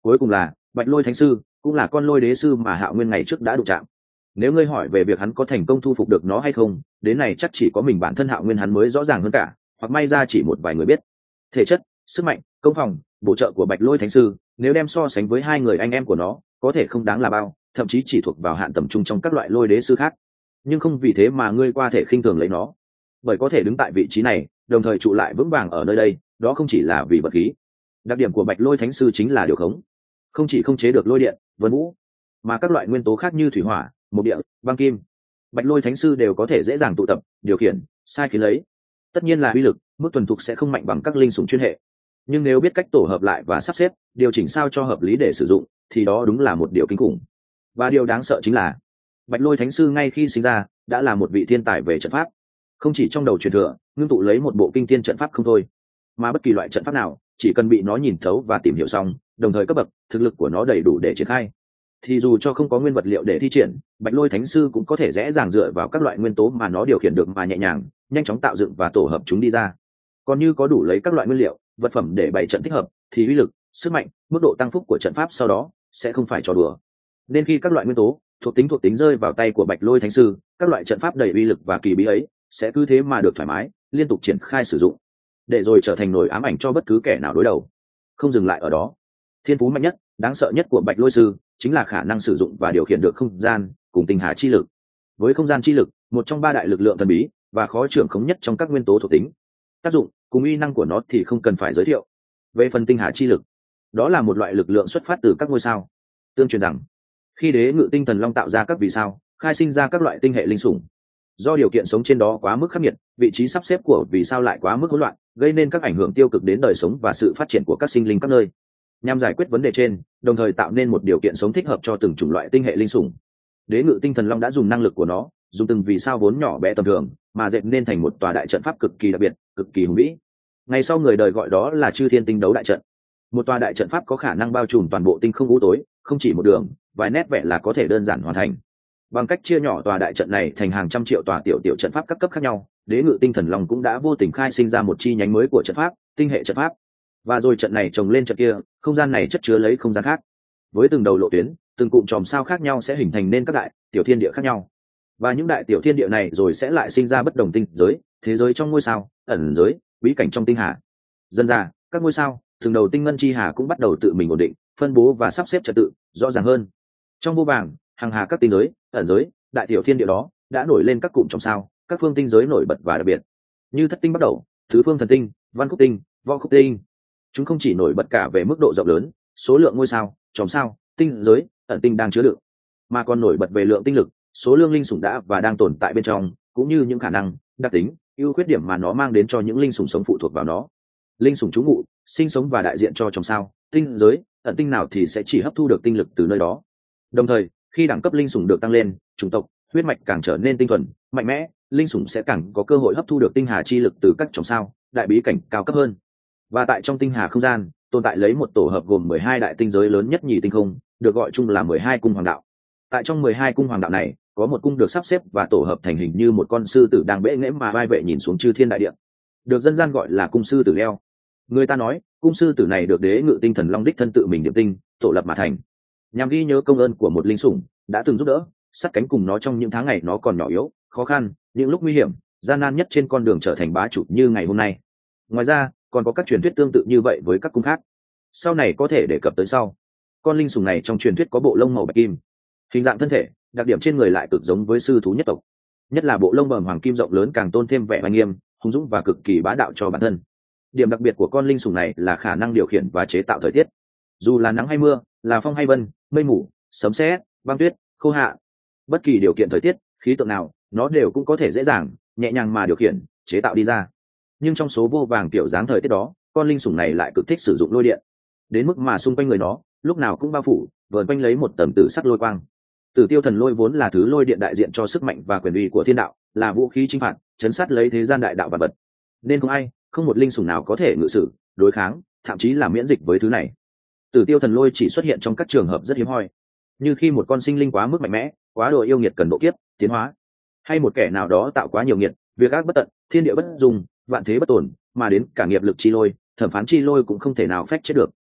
A: Cuối cùng là Bạch Lôi Thánh Sư, cũng là con lôi đế sư mà Hạo Nguyên ngày trước đã đụng chạm. Nếu ngươi hỏi về việc hắn có thành công thu phục được nó hay không, đến này chắc chỉ có mình bản thân Hạo Nguyên hắn mới rõ ràng hơn cả, hoặc may ra chỉ một vài người biết. Thể chất, sức mạnh, công phòng, bổ trợ của Bạch Lôi Thánh Sư, nếu đem so sánh với hai người anh em của nó, có thể không đáng là bao, thậm chí chỉ thuộc vào hạn tầm trung trong các loại lôi đế sư khác. Nhưng không vì thế mà ngươi qua thể khinh thường lấy nó, bởi có thể đứng tại vị trí này, đồng thời trụ lại vững vàng ở nơi đây, đó không chỉ là vì vật khí. Đặc điểm của Bạch Lôi Thánh Sư chính là điều khống, không chỉ không chế được lôi điện, vân vũ, mà các loại nguyên tố khác như thủy hỏa, mộc địa, băng kim, Bạch Lôi Thánh Sư đều có thể dễ dàng tụ tập, điều khiển, sai khiến lấy. Tất nhiên là uy lực, mức thuần thục sẽ không mạnh bằng các linh sủng chuyên hệ, nhưng nếu biết cách tổ hợp lại và sắp xếp, điều chỉnh sao cho hợp lý để sử dụng, thì đó đúng là một điều kinh khủng. Và điều đáng sợ chính là Bạch Lôi Thánh Sư ngay khi sinh ra đã là một vị thiên tài về trận pháp, không chỉ trong đầu truyền thừa ngưng tụ lấy một bộ kinh thiên trận pháp không thôi, mà bất kỳ loại trận pháp nào chỉ cần bị nó nhìn thấu và tìm hiểu xong, đồng thời cấp bậc thực lực của nó đầy đủ để triển khai, thì dù cho không có nguyên vật liệu để thi triển, Bạch Lôi Thánh Sư cũng có thể dễ dàng dựa vào các loại nguyên tố mà nó điều khiển được mà nhẹ nhàng nhanh chóng tạo dựng và tổ hợp chúng đi ra. Còn như có đủ lấy các loại nguyên liệu, vật phẩm để bày trận thích hợp, thì uy lực, sức mạnh, mức độ tăng phúc của trận pháp sau đó sẽ không phải trò đùa. Nên khi các loại nguyên tố thuộc tính thuộc tính rơi vào tay của Bạch Lôi Thánh Sư, các loại trận pháp đầy uy lực và kỳ bí ấy sẽ cứ thế mà được thoải mái liên tục triển khai sử dụng, để rồi trở thành nỗi ám ảnh cho bất cứ kẻ nào đối đầu. Không dừng lại ở đó, thiên phú mạnh nhất, đáng sợ nhất của Bạch Lôi Sư chính là khả năng sử dụng và điều khiển được không gian cùng tinh hà chi lực. Với không gian chi lực, một trong ba đại lực lượng thần bí và khó trưởng khống nhất trong các nguyên tố thuộc tính, tác dụng cùng uy năng của nó thì không cần phải giới thiệu. Về phần tinh hà chi lực, đó là một loại lực lượng xuất phát từ các ngôi sao. Tương truyền rằng khi Đế Ngự Tinh Thần Long tạo ra các vì sao, khai sinh ra các loại tinh hệ linh sủng, do điều kiện sống trên đó quá mức khắc nghiệt, vị trí sắp xếp của vì sao lại quá mức hỗn loạn, gây nên các ảnh hưởng tiêu cực đến đời sống và sự phát triển của các sinh linh các nơi. Nhằm giải quyết vấn đề trên, đồng thời tạo nên một điều kiện sống thích hợp cho từng chủng loại tinh hệ linh sủng, Đế Ngự Tinh Thần Long đã dùng năng lực của nó, dùng từng vì sao vốn nhỏ bé tầm thường mà dệt nên thành một tòa đại trận pháp cực kỳ đặc biệt, cực kỳ hùng vĩ. Ngày sau người đời gọi đó là Chư Thiên Tinh Đấu đại trận. Một tòa đại trận pháp có khả năng bao trùm toàn bộ tinh không u tối, không chỉ một đường, vài nét vẽ là có thể đơn giản hoàn thành. Bằng cách chia nhỏ tòa đại trận này thành hàng trăm triệu tòa tiểu tiểu trận pháp các cấp khác nhau, Đế Ngự Tinh Thần Long cũng đã vô tình khai sinh ra một chi nhánh mới của trận pháp, tinh hệ trận pháp. Và rồi trận này chồng lên trận kia, không gian này chất chứa lấy không gian khác. Với từng đầu lộ tuyến, từng cụm chòm sao khác nhau sẽ hình thành nên các đại tiểu thiên địa khác nhau. Và những đại tiểu thiên địa này rồi sẽ lại sinh ra bất đồng tinh giới, thế giới trong ngôi sao, ẩn giới, bí cảnh trong tinh hà. Dần ra, các ngôi sao, từng đầu tinh ngân chi hà cũng bắt đầu tự mình ổn định, phân bố và sắp xếp trật tự rõ ràng hơn. Trong vô vàng, hàng hà các tinh giới, ẩn giới, đại tiểu thiên địa đó đã nổi lên các cụm trong sao, các phương tinh giới nổi bật và đặc biệt. Như thất tinh bắt đầu, tứ phương thần tinh, văn khúc tinh, võ khúc tinh. Chúng không chỉ nổi bật cả về mức độ rộng lớn, số lượng ngôi sao, chòm sao, tinh giới, ẩn tinh đang chứa đựng, mà còn nổi bật về lượng tinh lực, số lượng linh sủng đã và đang tồn tại bên trong, cũng như những khả năng, đặc tính, ưu khuyết điểm mà nó mang đến cho những linh sủng sống phụ thuộc vào nó. Linh sủng trú ngụ, sinh sống và đại diện cho chòm sao, tinh giới, ẩn tinh nào thì sẽ chỉ hấp thu được tinh lực từ nơi đó. Đồng thời, khi đẳng cấp linh sủng được tăng lên, chủng tộc, huyết mạch càng trở nên tinh thuần, mạnh mẽ, linh sủng sẽ càng có cơ hội hấp thu được tinh hà chi lực từ các chòm sao, đại bí cảnh cao cấp hơn. Và tại trong tinh hà không gian, tồn tại lấy một tổ hợp gồm mười hai đại tinh giới lớn nhất nhì tinh không, được gọi chung là mười hai cung hoàng đạo. Tại trong mười hai cung hoàng đạo này, có một cung được sắp xếp và tổ hợp thành hình như một con sư tử đang bẽ nghễ mà vai vệ nhìn xuống chư thiên đại địa, được dân gian gọi là cung sư tử leo. Người ta nói, cung sư tử này được Đế Ngự Tinh Thần Long đích thân tự mình điểm tinh, tổ lập mà thành, nhằm ghi nhớ công ơn của một linh sủng đã từng giúp đỡ, sát cánh cùng nó trong những tháng ngày nó còn nhỏ yếu, khó khăn, những lúc nguy hiểm, gian nan nhất trên con đường trở thành bá chủ như ngày hôm nay. Ngoài ra, còn có các truyền thuyết tương tự như vậy với các cung khác. Sau này có thể đề cập tới sau. Con linh sủng này trong truyền thuyết có bộ lông màu bạch kim, hình dạng thân thể, đặc điểm trên người lại cực giống với sư thú nhất tộc. Nhất là bộ lông bờm hoàng kim rộng lớn càng tôn thêm vẻ uy nghiêm, hùng dũng và cực kỳ bá đạo cho bản thân. Điểm đặc biệt của con linh sủng này là khả năng điều khiển và chế tạo thời tiết. Dù là nắng hay mưa, là phong hay vân, mây mù, sấm sét, băng tuyết, khô hạ, bất kỳ điều kiện thời tiết, khí tượng nào, nó đều cũng có thể dễ dàng, nhẹ nhàng mà điều khiển, chế tạo đi ra. Nhưng trong số vô vàng kiểu dáng thời tiết đó, con linh sủng này lại cực thích sử dụng lôi điện, đến mức mà xung quanh người nó lúc nào cũng bao phủ vờn quanh lấy một tầng tử sắc lôi quang. Tử Tiêu Thần Lôi vốn là thứ lôi điện đại diện cho sức mạnh và quyền uy của thiên đạo, là vũ khí chinh phạt, chấn sát lấy thế gian đại đạo và vật, nên không ai, không một linh sủng nào có thể ngự sử, đối kháng, thậm chí là miễn dịch với thứ này. Tử Tiêu Thần Lôi chỉ xuất hiện trong các trường hợp rất hiếm hoi, như khi một con sinh linh quá mức mạnh mẽ, quá độ yêu nghiệt cần độ kiếp, tiến hóa, hay một kẻ nào đó tạo quá nhiều nghiệt, việc ác bất tận, thiên địa bất dung, vạn thế bất tổn, mà đến cả nghiệp lực chi lôi, thẩm phán chi lôi cũng không thể nào phách chết được.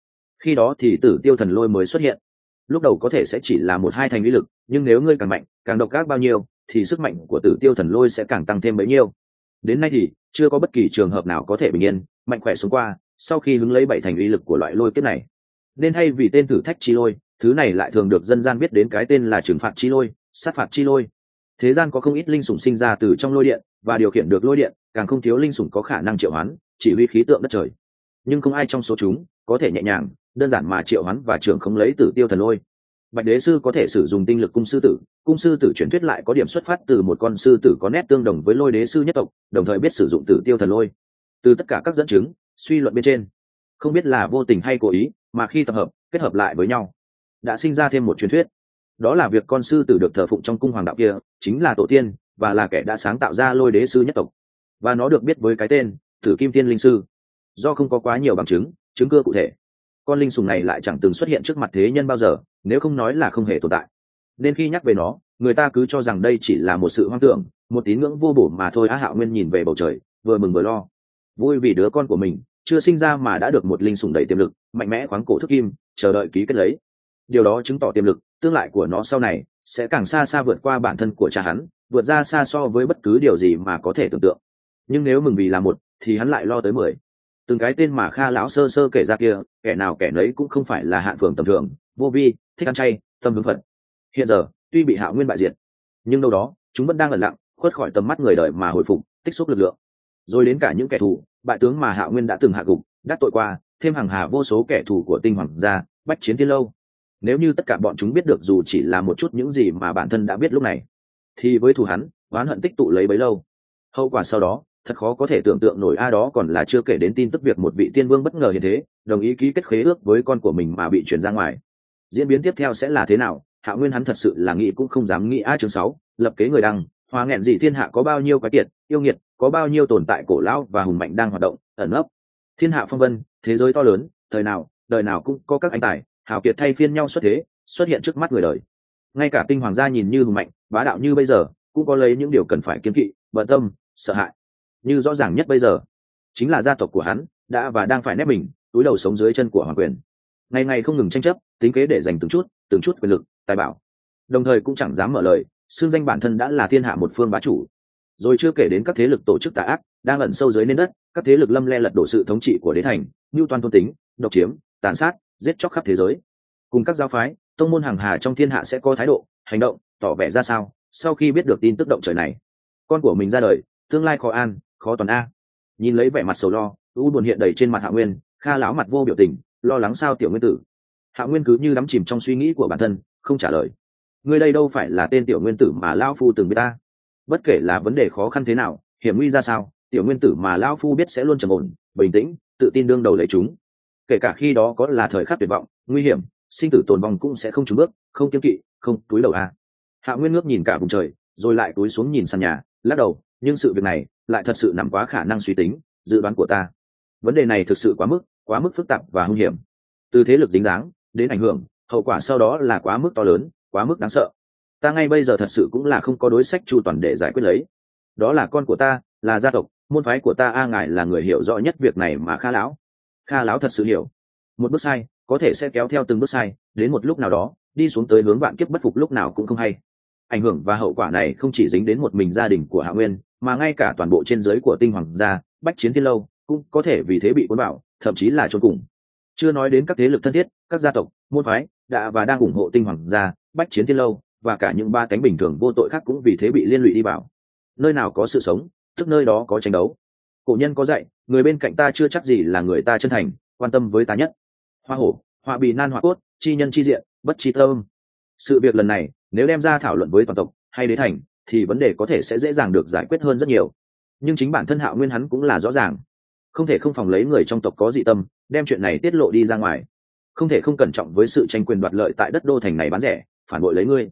A: khi đó thì tử tiêu thần lôi mới xuất hiện. Lúc đầu có thể sẽ chỉ là một hai thành uy lực, nhưng nếu ngươi càng mạnh càng độc ác bao nhiêu thì sức mạnh của tử tiêu thần lôi sẽ càng tăng thêm bấy nhiêu. Đến nay thì chưa có bất kỳ trường hợp nào có thể bình yên mạnh khỏe xuống qua sau khi hứng lấy bảy thành uy lực của loại lôi kiếp này. Nên thay vì tên thử thách chi lôi, thứ này lại thường được dân gian biết đến cái tên là trừng phạt chi lôi, sát phạt chi lôi. Thế gian có không ít linh sủng sinh ra từ trong lôi điện và điều khiển được lôi điện, càng không thiếu linh sủng có khả năng triệu hoán chỉ huy khí tượng đất trời, nhưng không ai trong số chúng có thể nhẹ nhàng đơn giản mà triệu hoán và trưởng không lấy tử tiêu thần lôi. Bạch đế sư có thể sử dụng tinh lực cung sư tử. Cung sư tử truyền thuyết lại có điểm xuất phát từ một con sư tử có nét tương đồng với lôi đế sư nhất tộc, đồng thời biết sử dụng tử tiêu thần lôi. Từ tất cả các dẫn chứng suy luận bên trên, không biết là vô tình hay cố ý mà khi tập hợp kết hợp lại với nhau đã sinh ra thêm một truyền thuyết, đó là việc con sư tử được thờ phụng trong cung hoàng đạo kia chính là tổ tiên và là kẻ đã sáng tạo ra lôi đế sư nhất tộc, và nó được biết với cái tên Tử Kim Tiên Linh Sư. Do không có quá nhiều bằng chứng chứng cứ cụ thể, con linh sùng này lại chẳng từng xuất hiện trước mặt thế nhân bao giờ, nếu không nói là không hề tồn tại, nên khi nhắc về nó người ta cứ cho rằng đây chỉ là một sự hoang tưởng, một tín ngưỡng vô bổ mà thôi. Á Hạo Nguyên nhìn về bầu trời, vừa mừng vừa lo, vui vì đứa con của mình chưa sinh ra mà đã được một linh sủng đầy tiềm lực, mạnh mẽ khoáng cổ thức kim, chờ đợi ký kết lấy. Điều đó chứng tỏ tiềm lực tương lai của nó sau này sẽ càng xa xa vượt qua bản thân của cha hắn, vượt ra xa so với bất cứ điều gì mà có thể tưởng tượng. Nhưng nếu mừng vì là một thì hắn lại lo tới mười. Từng cái tên mà Kha lão sơ sơ kể ra kia, kẻ nào kẻ nấy cũng không phải là hạng phường tầm thường, vô vi, thích ăn chay, tâm hướng phật. Hiện giờ tuy bị Hạo Nguyên bại diệt, nhưng đâu đó chúng vẫn đang lẩn lặng khuất khỏi tầm mắt người đời mà hồi phục, tích xúc lực lượng. Rồi đến cả những kẻ thù bại tướng mà Hạo Nguyên đã từng hạ gục đắc tội qua, thêm hàng hà vô số kẻ thù của Tinh Hoàng gia, Bách Chiến Thiên Lâu. Nếu như tất cả bọn chúng biết được dù chỉ là một chút những gì mà bản thân đã biết lúc này, thì với thù hắn oán hận tích tụ lấy bấy lâu, hậu quả sau đó thật khó có thể tưởng tượng nổi. A đó còn là chưa kể đến tin tức việc một vị tiên vương bất ngờ hiện thế, đồng ý ký kết khế ước với con của mình mà bị chuyển ra ngoài. Diễn biến tiếp theo sẽ là thế nào, Hạo Nguyên hắn thật sự là nghĩ cũng không dám nghĩ. A chương sáu, lập kế người đăng. Hoa nghẹn gì thiên hạ có bao nhiêu quái kiệt yêu nghiệt, có bao nhiêu tồn tại cổ lão và hùng mạnh đang hoạt động ẩn nấp. Thiên hạ phong vân, thế giới to lớn, thời nào đời nào cũng có các anh tài hào kiệt thay phiên nhau xuất thế, xuất hiện trước mắt người đời. Ngay cả Tinh Hoàng gia nhìn như hùng mạnh bá đạo như bây giờ, cũng có lấy những điều cần phải kiêng kỵ, bận tâm, sợ hại. Như rõ ràng nhất bây giờ chính là gia tộc của hắn đã và đang phải nép mình túi đầu sống dưới chân của hoàng quyền, ngày ngày không ngừng tranh chấp tính kế để giành từng chút từng chút quyền lực tài bảo, đồng thời cũng chẳng dám mở lời xưng danh bản thân đã là thiên hạ một phương bá chủ. Rồi chưa kể đến các thế lực tổ chức tà ác đang ẩn sâu dưới nền đất, các thế lực lâm le lật đổ sự thống trị của đế thành, mưu toan thôn tính, độc chiếm, tàn sát, giết chóc khắp thế giới. Cùng các giáo phái tông môn hàng hà trong thiên hạ sẽ có thái độ hành động tỏ vẻ ra sao sau khi biết được tin tức động trời này? Con của mình ra đời, tương lai khó an khó toàn a. Nhìn lấy vẻ mặt sầu lo u buồn hiện đầy trên mặt Hạo Nguyên, Kha lão mặt vô biểu tình, lo lắng sao tiểu nguyên tử. Hạo Nguyên cứ như đắm chìm trong suy nghĩ của bản thân, không trả lời. Ngươi đây đâu phải là tên tiểu nguyên tử mà lão phu từng biết ta. Bất kể là vấn đề khó khăn thế nào, hiểm nguy ra sao, tiểu nguyên tử mà lão phu biết sẽ luôn trầm ổn, bình tĩnh, tự tin đương đầu lấy chúng. Kể cả khi đó có là thời khắc tuyệt vọng, nguy hiểm, sinh tử tồn vong cũng sẽ không trúng bước, không kiêng kỵ, không túi đầu a. Hạo Nguyên ngước nhìn cả vùng trời, rồi lại túi xuống nhìn sàn nhà, lắc đầu. Nhưng sự việc này lại thật sự nằm quá khả năng suy tính dự đoán của ta. Vấn đề này thực sự quá mức quá mức phức tạp và hung hiểm, từ thế lực dính dáng đến ảnh hưởng hậu quả sau đó là quá mức to lớn, quá mức đáng sợ. Ta ngay bây giờ thật sự cũng là không có đối sách chu toàn để giải quyết lấy. Đó là con của ta, là gia tộc môn phái của ta. A ngài là người hiểu rõ nhất việc này mà. Kha lão Kha lão thật sự hiểu, một bước sai có thể sẽ kéo theo từng bước sai, đến một lúc nào đó đi xuống tới hướng vạn kiếp bất phục lúc nào cũng không hay. Ảnh hưởng và hậu quả này không chỉ dính đến một mình gia đình của Hạo Nguyên, mà ngay cả toàn bộ trên dưới của Tinh Hoàng gia, Bách Chiến Thiên Lâu cũng có thể vì thế bị cuốn vào, thậm chí là chôn cùng. Chưa nói đến các thế lực thân thiết, các gia tộc môn phái đã và đang ủng hộ Tinh Hoàng gia, Bách Chiến Thiên Lâu, và cả những ba cánh bình thường vô tội khác cũng vì thế bị liên lụy đi vào. Nơi nào có sự sống tức nơi đó có tranh đấu. Cổ nhân có dạy, người bên cạnh ta chưa chắc gì là người ta chân thành quan tâm với ta nhất. Hoa hổ họa bì nan họa cốt, chi nhân chi diện, bất chi tâm. Sự việc lần này nếu đem ra thảo luận với toàn tộc hay đế thành thì vấn đề có thể sẽ dễ dàng được giải quyết hơn rất nhiều. Nhưng chính bản thân Hạo Nguyên hắn cũng là rõ ràng, không thể không phòng lấy người trong tộc có dị tâm đem chuyện này tiết lộ đi ra ngoài, không thể không cẩn trọng với sự tranh quyền đoạt lợi tại đất đô thành này bán rẻ phản bội lấy ngươi.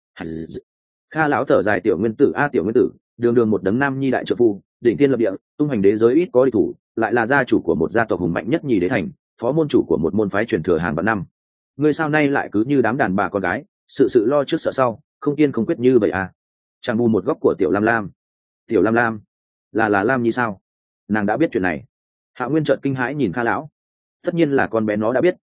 A: Kha lão thở dài, tiểu nguyên tử a tiểu nguyên tử, đường đường một đấng nam nhi đại trợ phu, đỉnh thiên lập địa, tung hành đế giới ít có địch thủ, lại là gia chủ của một gia tộc hùng mạnh nhất nhì đế thành, phó môn chủ của một môn phái truyền thừa hàng vạn năm. Ngươi sao nay lại cứ như đám đàn bà con gái, sự sự lo trước sợ sau, không tiên không quyết như vậy à? Chẳng bù một góc của tiểu Lam Lam. Tiểu Lam Lam là là Lam Nhi sao? Nàng đã biết chuyện này? Hạo Nguyên chợt kinh hãi nhìn Kha lão. Tất nhiên là con bé nó đã biết,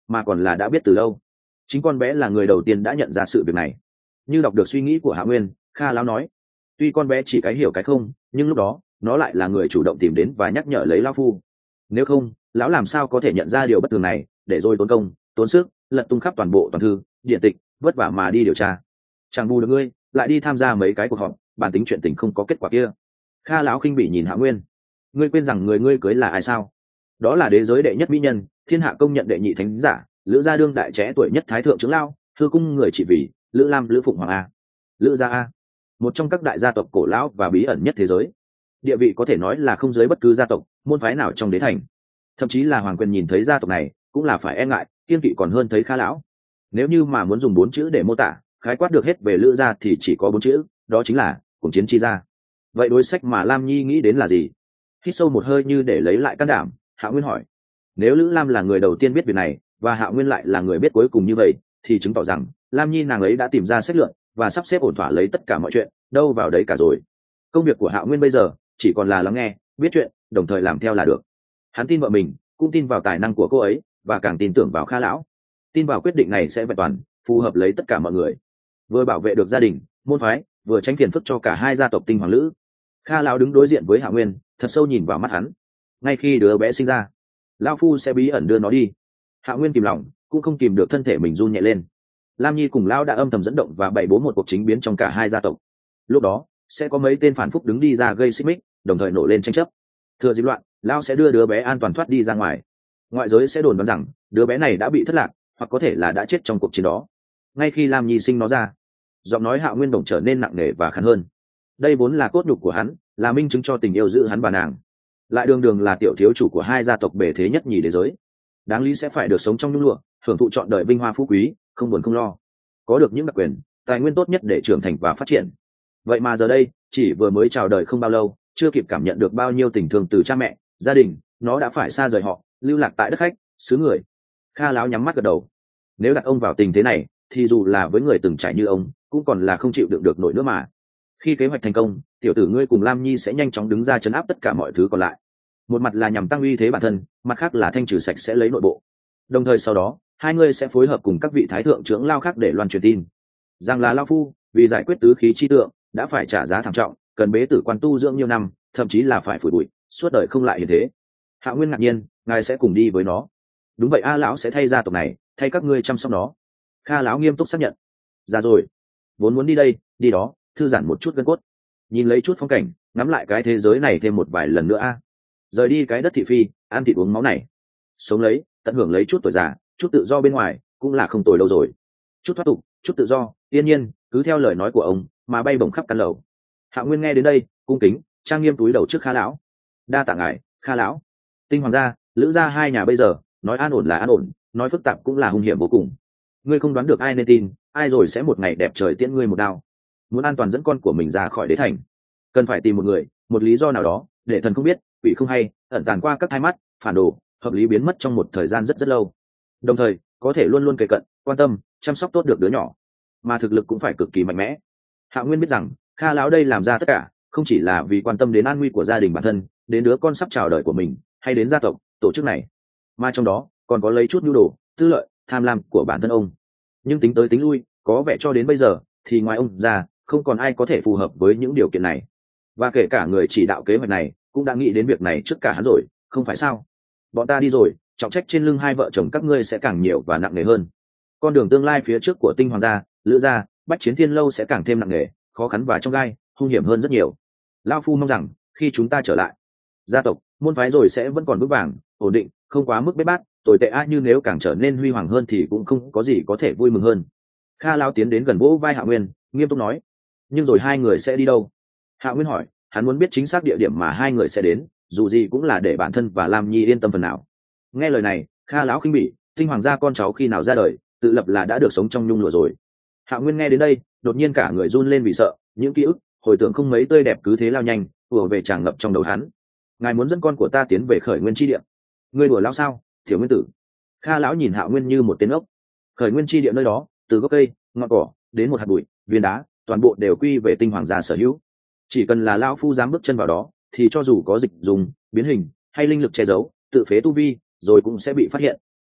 A: mà còn là đã biết từ lâu. Chính con bé là người đầu tiên đã nhận ra sự việc này. Như đọc được suy nghĩ của Hạ Nguyên, Kha lão nói, tuy con bé chỉ cái hiểu cái không, nhưng lúc đó nó lại là người chủ động tìm đến và nhắc nhở lấy lão phu. Nếu không, lão làm sao có thể nhận ra điều bất thường này, để rồi tốn công tốn sức lật tung khắp toàn bộ toàn thư điện tịch, vất vả mà đi điều tra. Chẳng bù được ngươi lại đi tham gia mấy cái cuộc họp, bản tính chuyện tình không có kết quả kia. Kha lão khinh bỉ nhìn Hạ Nguyên, ngươi quên rằng người ngươi cưới là ai sao? Đó là đế giới đệ nhất mỹ nhân, thiên hạ công nhận đệ nhị thánh giả, lữ gia đương đại trẻ tuổi nhất thái thượng trưởng lao, thư cung người chỉ vì lữ lam lữ phụng hoàng a, lữ gia a, một trong các đại gia tộc cổ lão và bí ẩn nhất thế giới. Địa vị có thể nói là không dưới bất cứ gia tộc môn phái nào trong đế thành. Thậm chí là hoàng quyền nhìn thấy gia tộc này cũng là phải e ngại kiên kỵ còn hơn thấy Kha lão. Nếu như mà muốn dùng bốn chữ để mô tả khái quát được hết về lữ gia thì chỉ có bốn chữ, đó chính là cùng chiến chi gia. Vậy đối sách mà Lam Nhi nghĩ đến là gì? Hít sâu một hơi như để lấy lại can đảm, Hạ Nguyên hỏi, nếu Lữ Lam là người đầu tiên biết việc này và Hạ Nguyên lại là người biết cuối cùng như vậy, thì chứng tỏ rằng Lam Nhi nàng ấy đã tìm ra sách lược và sắp xếp ổn thỏa lấy tất cả mọi chuyện đâu vào đấy cả rồi. Công việc của Hạ Nguyên bây giờ chỉ còn là lắng nghe, biết chuyện, đồng thời làm theo là được. Hắn tin vợ mình, cũng tin vào tài năng của cô ấy, và càng tin tưởng vào Kha lão, tin vào quyết định này sẽ vẹn toàn phù hợp lấy tất cả mọi người, vừa bảo vệ được gia đình môn phái, vừa tránh phiền phức cho cả hai gia tộc Tinh Hoàng Lữ. Kha lão đứng đối diện với Hạ Nguyên, thật sâu nhìn vào mắt hắn. Ngay khi đứa bé sinh ra, lão phu sẽ bí ẩn đưa nó đi. Hạ Nguyên kìm lòng cũng không kìm được thân thể mình run nhẹ lên. Lam Nhi cùng lão đã âm thầm dẫn động và bày bố một cuộc chính biến trong cả hai gia tộc. Lúc đó sẽ có mấy tên phản phúc đứng đi ra gây xích mích, đồng thời nổ lên tranh chấp. Thừa dịp loạn, lão sẽ đưa đứa bé an toàn thoát đi ra ngoài. Ngoại giới sẽ đồn đoán rằng đứa bé này đã bị thất lạc, hoặc có thể là đã chết trong cuộc chiến đó. Ngay khi Lam Nhi sinh nó ra, giọng nói Hạ Nguyên đồng trở nên nặng nề và khàn hơn. Đây vốn là cốt nhục của hắn, là minh chứng cho tình yêu giữ hắn và nàng, lại đường đường là tiểu thiếu chủ của hai gia tộc bề thế nhất nhì thế giới, đáng lý sẽ phải được sống trong nhung lụa, hưởng thụ trọn đời vinh hoa phú quý, không buồn không lo, có được những đặc quyền tài nguyên tốt nhất để trưởng thành và phát triển. Vậy mà giờ đây chỉ vừa mới chào đời không bao lâu, chưa kịp cảm nhận được bao nhiêu tình thương từ cha mẹ gia đình, nó đã phải xa rời họ, lưu lạc tại đất khách xứ người. Kha lão nhắm mắt gật đầu. Nếu đặt ông vào tình thế này thì dù là với người từng trải như ông cũng còn là không chịu đựng được nổi nữa mà. Khi kế hoạch thành công, tiểu tử ngươi cùng Lam Nhi sẽ nhanh chóng đứng ra chấn áp tất cả mọi thứ còn lại. Một mặt là nhằm tăng uy thế bản thân, mặt khác là thanh trừ sạch sẽ lấy nội bộ. Đồng thời sau đó hai ngươi sẽ phối hợp cùng các vị thái thượng trưởng lao khác để loan truyền tin rằng là lao phu vì giải quyết tứ khí chi tượng đã phải trả giá thảm trọng, cần bế tử quan tu dưỡng nhiều năm, thậm chí là phải phủi bụi suốt đời không lại hiện thế. Hạ Nguyên ngạc nhiên, ngài sẽ cùng đi với nó? Đúng vậy, a lão sẽ thay gia tộc này, thay các ngươi chăm sóc nó. Kha lão nghiêm túc xác nhận. Ra rồi, vốn muốn đi đây đi đó, thư giãn một chút gân cốt, nhìn lấy chút phong cảnh, ngắm lại cái thế giới này thêm một vài lần nữa a. Rời đi cái đất thị phi, ăn thịt uống máu này, sống lấy tận hưởng lấy chút tuổi già, chút tự do bên ngoài cũng là không tồi đâu rồi. Chút thoát tục, chút tự do, yên nhiên, cứ theo lời nói của ông mà bay bổng khắp căn lầu. Hạ Nguyên nghe đến đây, cung kính trang nghiêm túi đầu trước Kha lão. Đa tạ ngài, Kha lão. Tinh Hoàng gia, Lữ gia hai nhà bây giờ nói an ổn là an ổn, nói phức tạp cũng là hung hiểm vô cùng. Ngươi không đoán được ai nên tin, ai rồi sẽ một ngày đẹp trời tiễn ngươi một đao. Muốn an toàn dẫn con của mình ra khỏi đế thành, cần phải tìm một người, một lý do nào đó, để thần không biết quỷ không hay, ẩn tàng qua các thai mắt phản đồ, hợp lý biến mất trong một thời gian rất rất lâu, đồng thời có thể luôn luôn kề cận quan tâm chăm sóc tốt được đứa nhỏ, mà thực lực cũng phải cực kỳ mạnh mẽ. Hạ Nguyên biết rằng Kha lão đây làm ra tất cả không chỉ là vì quan tâm đến an nguy của gia đình bản thân, đến đứa con sắp chào đời của mình, hay đến gia tộc tổ chức này, mà trong đó còn có lấy chút nhu đồ tư lợi tham lam của bản thân ông. Nhưng tính tới tính lui, có vẻ cho đến bây giờ thì ngoài ông ra không còn ai có thể phù hợp với những điều kiện này, và kể cả người chỉ đạo kế hoạch này cũng đã nghĩ đến việc này trước cả hắn rồi, không phải sao? Bọn ta đi rồi, trọng trách trên lưng hai vợ chồng các ngươi sẽ càng nhiều và nặng nề hơn. Con đường tương lai phía trước của Tinh Hoàng gia, Lữ gia, Bách Chiến Thiên lâu sẽ càng thêm nặng nề, khó khăn và trong gai, hung hiểm hơn rất nhiều. Lão phu mong rằng khi chúng ta trở lại, gia tộc môn phái rồi sẽ vẫn còn vững vàng ổn định, không quá mức bế bát tồi tệ a, như nếu càng trở nên huy hoàng hơn thì cũng không có gì có thể vui mừng hơn. Kha lão tiến đến gần vỗ vai Hạ Nguyên, nghiêm túc nói. Nhưng rồi hai người sẽ đi đâu? Hạ Nguyên hỏi. Hắn muốn biết chính xác địa điểm mà hai người sẽ đến, dù gì cũng là để bản thân và Lam Nhi yên tâm phần nào. Nghe lời này, Kha lão khinh bỉ, Tinh Hoàng gia con cháu khi nào ra đời tự lập là đã được sống trong nhung lụa rồi. Hạ Nguyên nghe đến đây, đột nhiên cả người run lên vì sợ, những ký ức hồi tưởng không mấy tươi đẹp cứ thế lao nhanh ùa về tràn ngập trong đầu hắn. Ngài muốn dẫn con của ta tiến về khởi nguyên chi địa? Ngươi đùa lão sao, Tiểu Nguyên tử? Kha lão nhìn Hạ Nguyên như một tên ốc. Khởi nguyên chi địa nơi đó, từ gốc cây ngọn cỏ đến một hạt bụi viên đá, toàn bộ đều quy về Tinh Hoàng gia sở hữu. Chỉ cần là lão phu dám bước chân vào đó thì cho dù có dịch dùng biến hình hay linh lực che giấu tự phế tu vi rồi cũng sẽ bị phát hiện.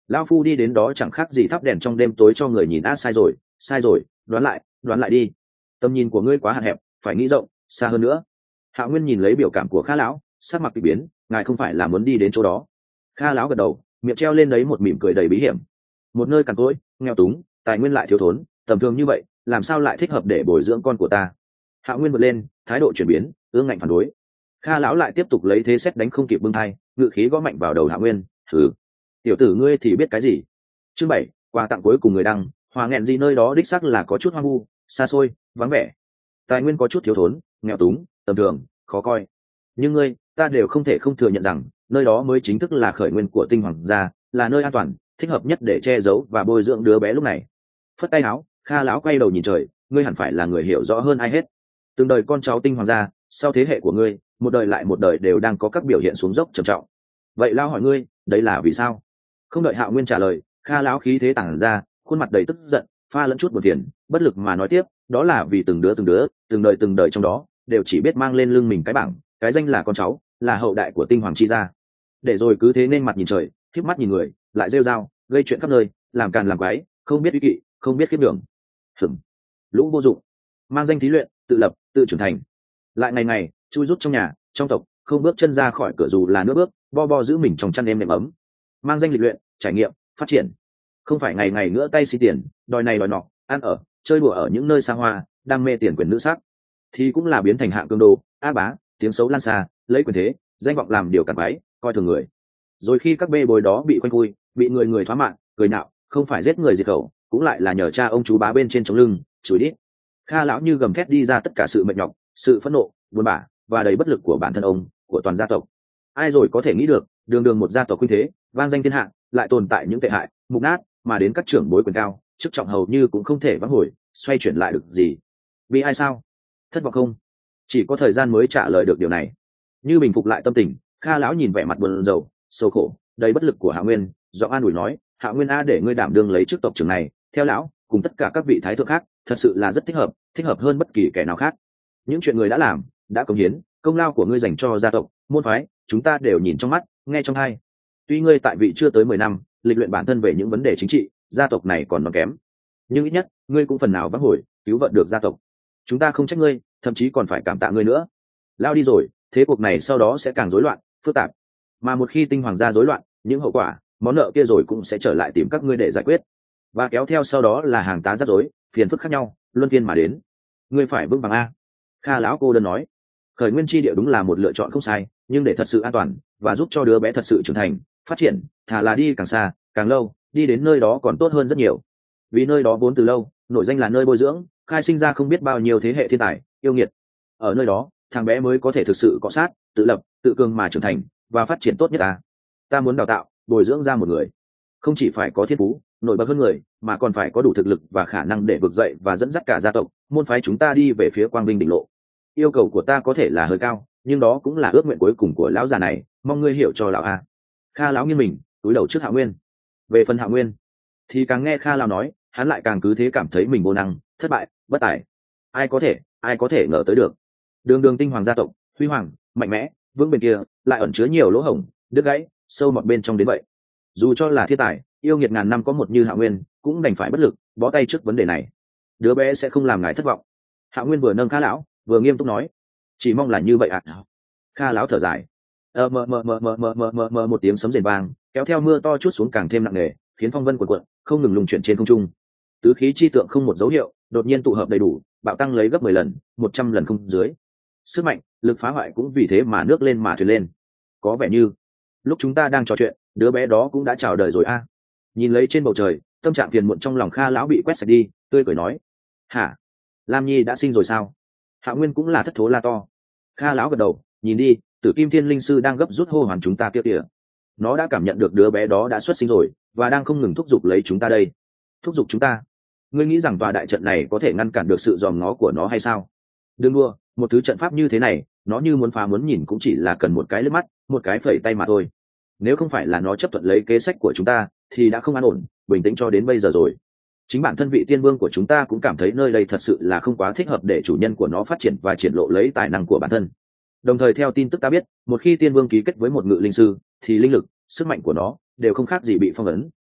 A: Lão phu đi đến đó chẳng khác gì thắp đèn trong đêm tối cho người nhìn. A sai rồi sai rồi, đoán lại đoán lại đi, tầm nhìn của ngươi quá hạn hẹp, phải nghĩ rộng xa hơn nữa. Hạo Nguyên nhìn lấy biểu cảm của Kha lão, sắc mặt kỳ biến. Ngài không phải là muốn đi đến chỗ đó? Kha lão gật đầu, miệng treo lên đấy một mỉm cười đầy bí hiểm. Một nơi cằn cỗi, nghèo túng, tài nguyên lại thiếu thốn, tầm thường như vậy làm sao lại thích hợp để bồi dưỡng con của ta? Hạo Nguyên vượt lên, thái độ chuyển biến, ương ngạnh phản đối. Kha lão lại tiếp tục lấy thế xét đánh không kịp bưng thai, ngự khí gõ mạnh vào đầu Hạo Nguyên. Thử, tiểu tử ngươi thì biết cái gì? Chương bảy, quà tặng cuối cùng người đăng. Hòa nghẹn gì nơi đó đích xác là có chút hoang vu, xa xôi, vắng vẻ, tài nguyên có chút thiếu thốn, nghèo túng, tầm thường, khó coi. Nhưng ngươi, ta đều không thể không thừa nhận rằng nơi đó mới chính thức là khởi nguyên của tinh hoàng gia, là nơi an toàn, thích hợp nhất để che giấu và bồi dưỡng đứa bé lúc này. Phất tay áo, Kha lão quay đầu nhìn trời. Ngươi hẳn phải là người hiểu rõ hơn ai hết. Từng đời con cháu tinh hoàng gia, sau thế hệ của ngươi, một đời lại một đời đều đang có các biểu hiện xuống dốc trầm trọng. Vậy lao hỏi ngươi, đấy là vì sao? Không đợi Hạo Nguyên trả lời, Kha lão khí thế tản ra, khuôn mặt đầy tức giận, pha lẫn chút buồn phiền, bất lực mà nói tiếp. Đó là vì từng đứa từng đứa, từng đời từng đời trong đó đều chỉ biết mang lên lưng mình cái bảng, cái danh là con cháu, là hậu đại của tinh hoàng chi gia. Để rồi cứ thế nên mặt nhìn trời, khiếp mắt nhìn người, lại rêu rao, gây chuyện khắp nơi, làm càn làm quái, không biết uy kỵ, không biết khiếp đường. Hửm, lũ vô dụng, mang danh thí luyện, tự lập, tự trưởng thành, lại ngày ngày chui rút trong nhà, trong tộc, không bước chân ra khỏi cửa dù là nửa bước, bo bo giữ mình trong chăn êm đệm ấm. Mang danh lịch luyện, trải nghiệm, phát triển, không phải ngày ngày ngửa tay xin tiền, đòi này đòi nọ, ăn ở, chơi đùa ở những nơi xa hoa, đam mê tiền quyền nữ sắc, thì cũng là biến thành hạng cương đồ, ác bá, tiếng xấu lan xa, lấy quyền thế, danh vọng làm điều cặn bái, coi thường người. Rồi khi các bê bối đó bị quanh vui, bị người người thoá mạng, cười nạo, không phải giết người diệt khẩu, cũng lại là nhờ cha ông chú bá bên trên chống lưng, chửi đít. Kha lão như gầm thét đi ra tất cả sự mệt nhọc, sự phẫn nộ, buồn bã và đầy bất lực của bản thân ông, của toàn gia tộc. Ai rồi có thể nghĩ được, đường đường một gia tộc khuynh thế, vang danh thiên hạ, lại tồn tại những tệ hại, mục nát, mà đến các trưởng bối quyền cao, chức trọng hầu như cũng không thể vãn hồi, xoay chuyển lại được gì. Vì ai sao? Thất vọng không? Chỉ có thời gian mới trả lời được điều này. Như bình phục lại tâm tình, Kha lão nhìn vẻ mặt buồn rầu, sầu khổ, đầy bất lực của Hạ Nguyên, giọng an ủi nói: Hạ Nguyên a, để ngươi đảm đương lấy chức tộc trưởng này, theo lão cùng tất cả các vị thái thượng khác, thật sự là rất thích hợp, thích hợp hơn bất kỳ kẻ nào khác. Những chuyện người đã làm, đã cống hiến, công lao của ngươi dành cho gia tộc, môn phái, chúng ta đều nhìn trong mắt, nghe trong tai. Tuy ngươi tại vị chưa tới mười năm, lịch luyện bản thân về những vấn đề chính trị, gia tộc này còn non kém, nhưng ít nhất ngươi cũng phần nào vãn hồi, cứu vớt được gia tộc. Chúng ta không trách ngươi, thậm chí còn phải cảm tạ ngươi nữa. Lao đi rồi, thế cuộc này sau đó sẽ càng rối loạn, phức tạp. Mà một khi tinh hoàng gia rối loạn, những hậu quả, món nợ kia rồi cũng sẽ trở lại tìm các ngươi để giải quyết, và kéo theo sau đó là hàng tá rắc rối, phiền phức khác nhau, luân phiên mà đến. Ngươi phải vững vàng a. Kha lão cô đơn nói. Khởi nguyên chi địa đúng là một lựa chọn không sai, nhưng để thật sự an toàn và giúp cho đứa bé thật sự trưởng thành, phát triển, thà là đi càng xa, càng lâu, đi đến nơi đó còn tốt hơn rất nhiều. Vì nơi đó vốn từ lâu nổi danh là nơi bồi dưỡng, khai sinh ra không biết bao nhiêu thế hệ thiên tài, yêu nghiệt. Ở nơi đó, thằng bé mới có thể thực sự cọ sát, tự lập, tự cường mà trưởng thành và phát triển tốt nhất ta. Ta muốn đào tạo, bồi dưỡng ra một người, không chỉ phải có thiên phú, nổi bật hơn người, mà còn phải có đủ thực lực và khả năng để vực dậy và dẫn dắt cả gia tộc, môn phái chúng ta đi về phía quang vinh đỉnh lộ. Yêu cầu của ta có thể là hơi cao, nhưng đó cũng là ước nguyện cuối cùng của lão già này, mong ngươi hiểu cho lão a. Kha lão nghiêng mình, cúi đầu trước Hạ Nguyên. Về phần Hạ Nguyên, thì càng nghe Kha lão nói, hắn lại càng cứ thế cảm thấy mình vô năng, thất bại, bất tài. Ai có thể, ai có thể ngờ tới được, đường đường tinh hoàng gia tộc, huy hoàng, mạnh mẽ, vững bền kia, lại ẩn chứa nhiều lỗ hổng, đứt gãy, sâu mọt bên trong đến vậy. Dù cho là thiên tài, yêu nghiệt ngàn năm có một như Hạ Nguyên, cũng đành phải bất lực, bó tay trước vấn đề này. Đứa bé sẽ không làm ngài thất vọng. Hạ Nguyên vừa nâng Kha lão, vừa nghiêm túc nói. Chỉ mong là như vậy ạ. À. Kha lão thở dài. Ờ mờ mờ mờ mờ mờ mờ mờ mờ một tiếng sấm rền vang, kéo theo mưa to chút xuống càng thêm nặng nề, khiến phong vân cuộn cuộn, không ngừng lùng chuyển trên không trung. Tứ khí chi tượng không một dấu hiệu, đột nhiên tụ hợp đầy đủ, bạo tăng lấy gấp mười lần, một trăm lần không dưới. Sức mạnh, lực phá hoại cũng vì thế mà nước lên mà thuyền lên. Có vẻ như lúc chúng ta đang trò chuyện, đứa bé đó cũng đã chào đời rồi a. À. Nhìn lấy trên bầu trời, tâm trạng phiền muộn trong lòng Kha lão bị quét sạch đi, tươi cười nói: hả, Lam Nhi đã sinh rồi sao? Hạ Nguyên cũng là thất thố la to. Kha lão gật đầu, nhìn đi, Tử Kim Thiên Linh sư đang gấp rút hô hoán chúng ta kia kìa. Nó đã cảm nhận được đứa bé đó đã xuất sinh rồi, và đang không ngừng thúc giục lấy chúng ta đây. Thúc giục chúng ta? Ngươi nghĩ rằng tòa đại trận này có thể ngăn cản được sự dòm ngó của nó hay sao? Đừng đua, một thứ trận pháp như thế này, nó như muốn phá muốn nhìn cũng chỉ là cần một cái liếc mắt, một cái phẩy tay mà thôi. Nếu không phải là nó chấp thuận lấy kế sách của chúng ta, thì đã không an ổn, bình tĩnh cho đến bây giờ rồi. Chính bản thân vị tiên vương của chúng ta cũng cảm thấy nơi đây thật sự là không quá thích hợp để chủ nhân của nó phát triển và triển lộ lấy tài năng của bản thân. Đồng thời theo tin tức ta biết, một khi tiên vương ký kết với một ngự linh sư, thì linh lực, sức mạnh của nó đều không khác gì bị phong ấn,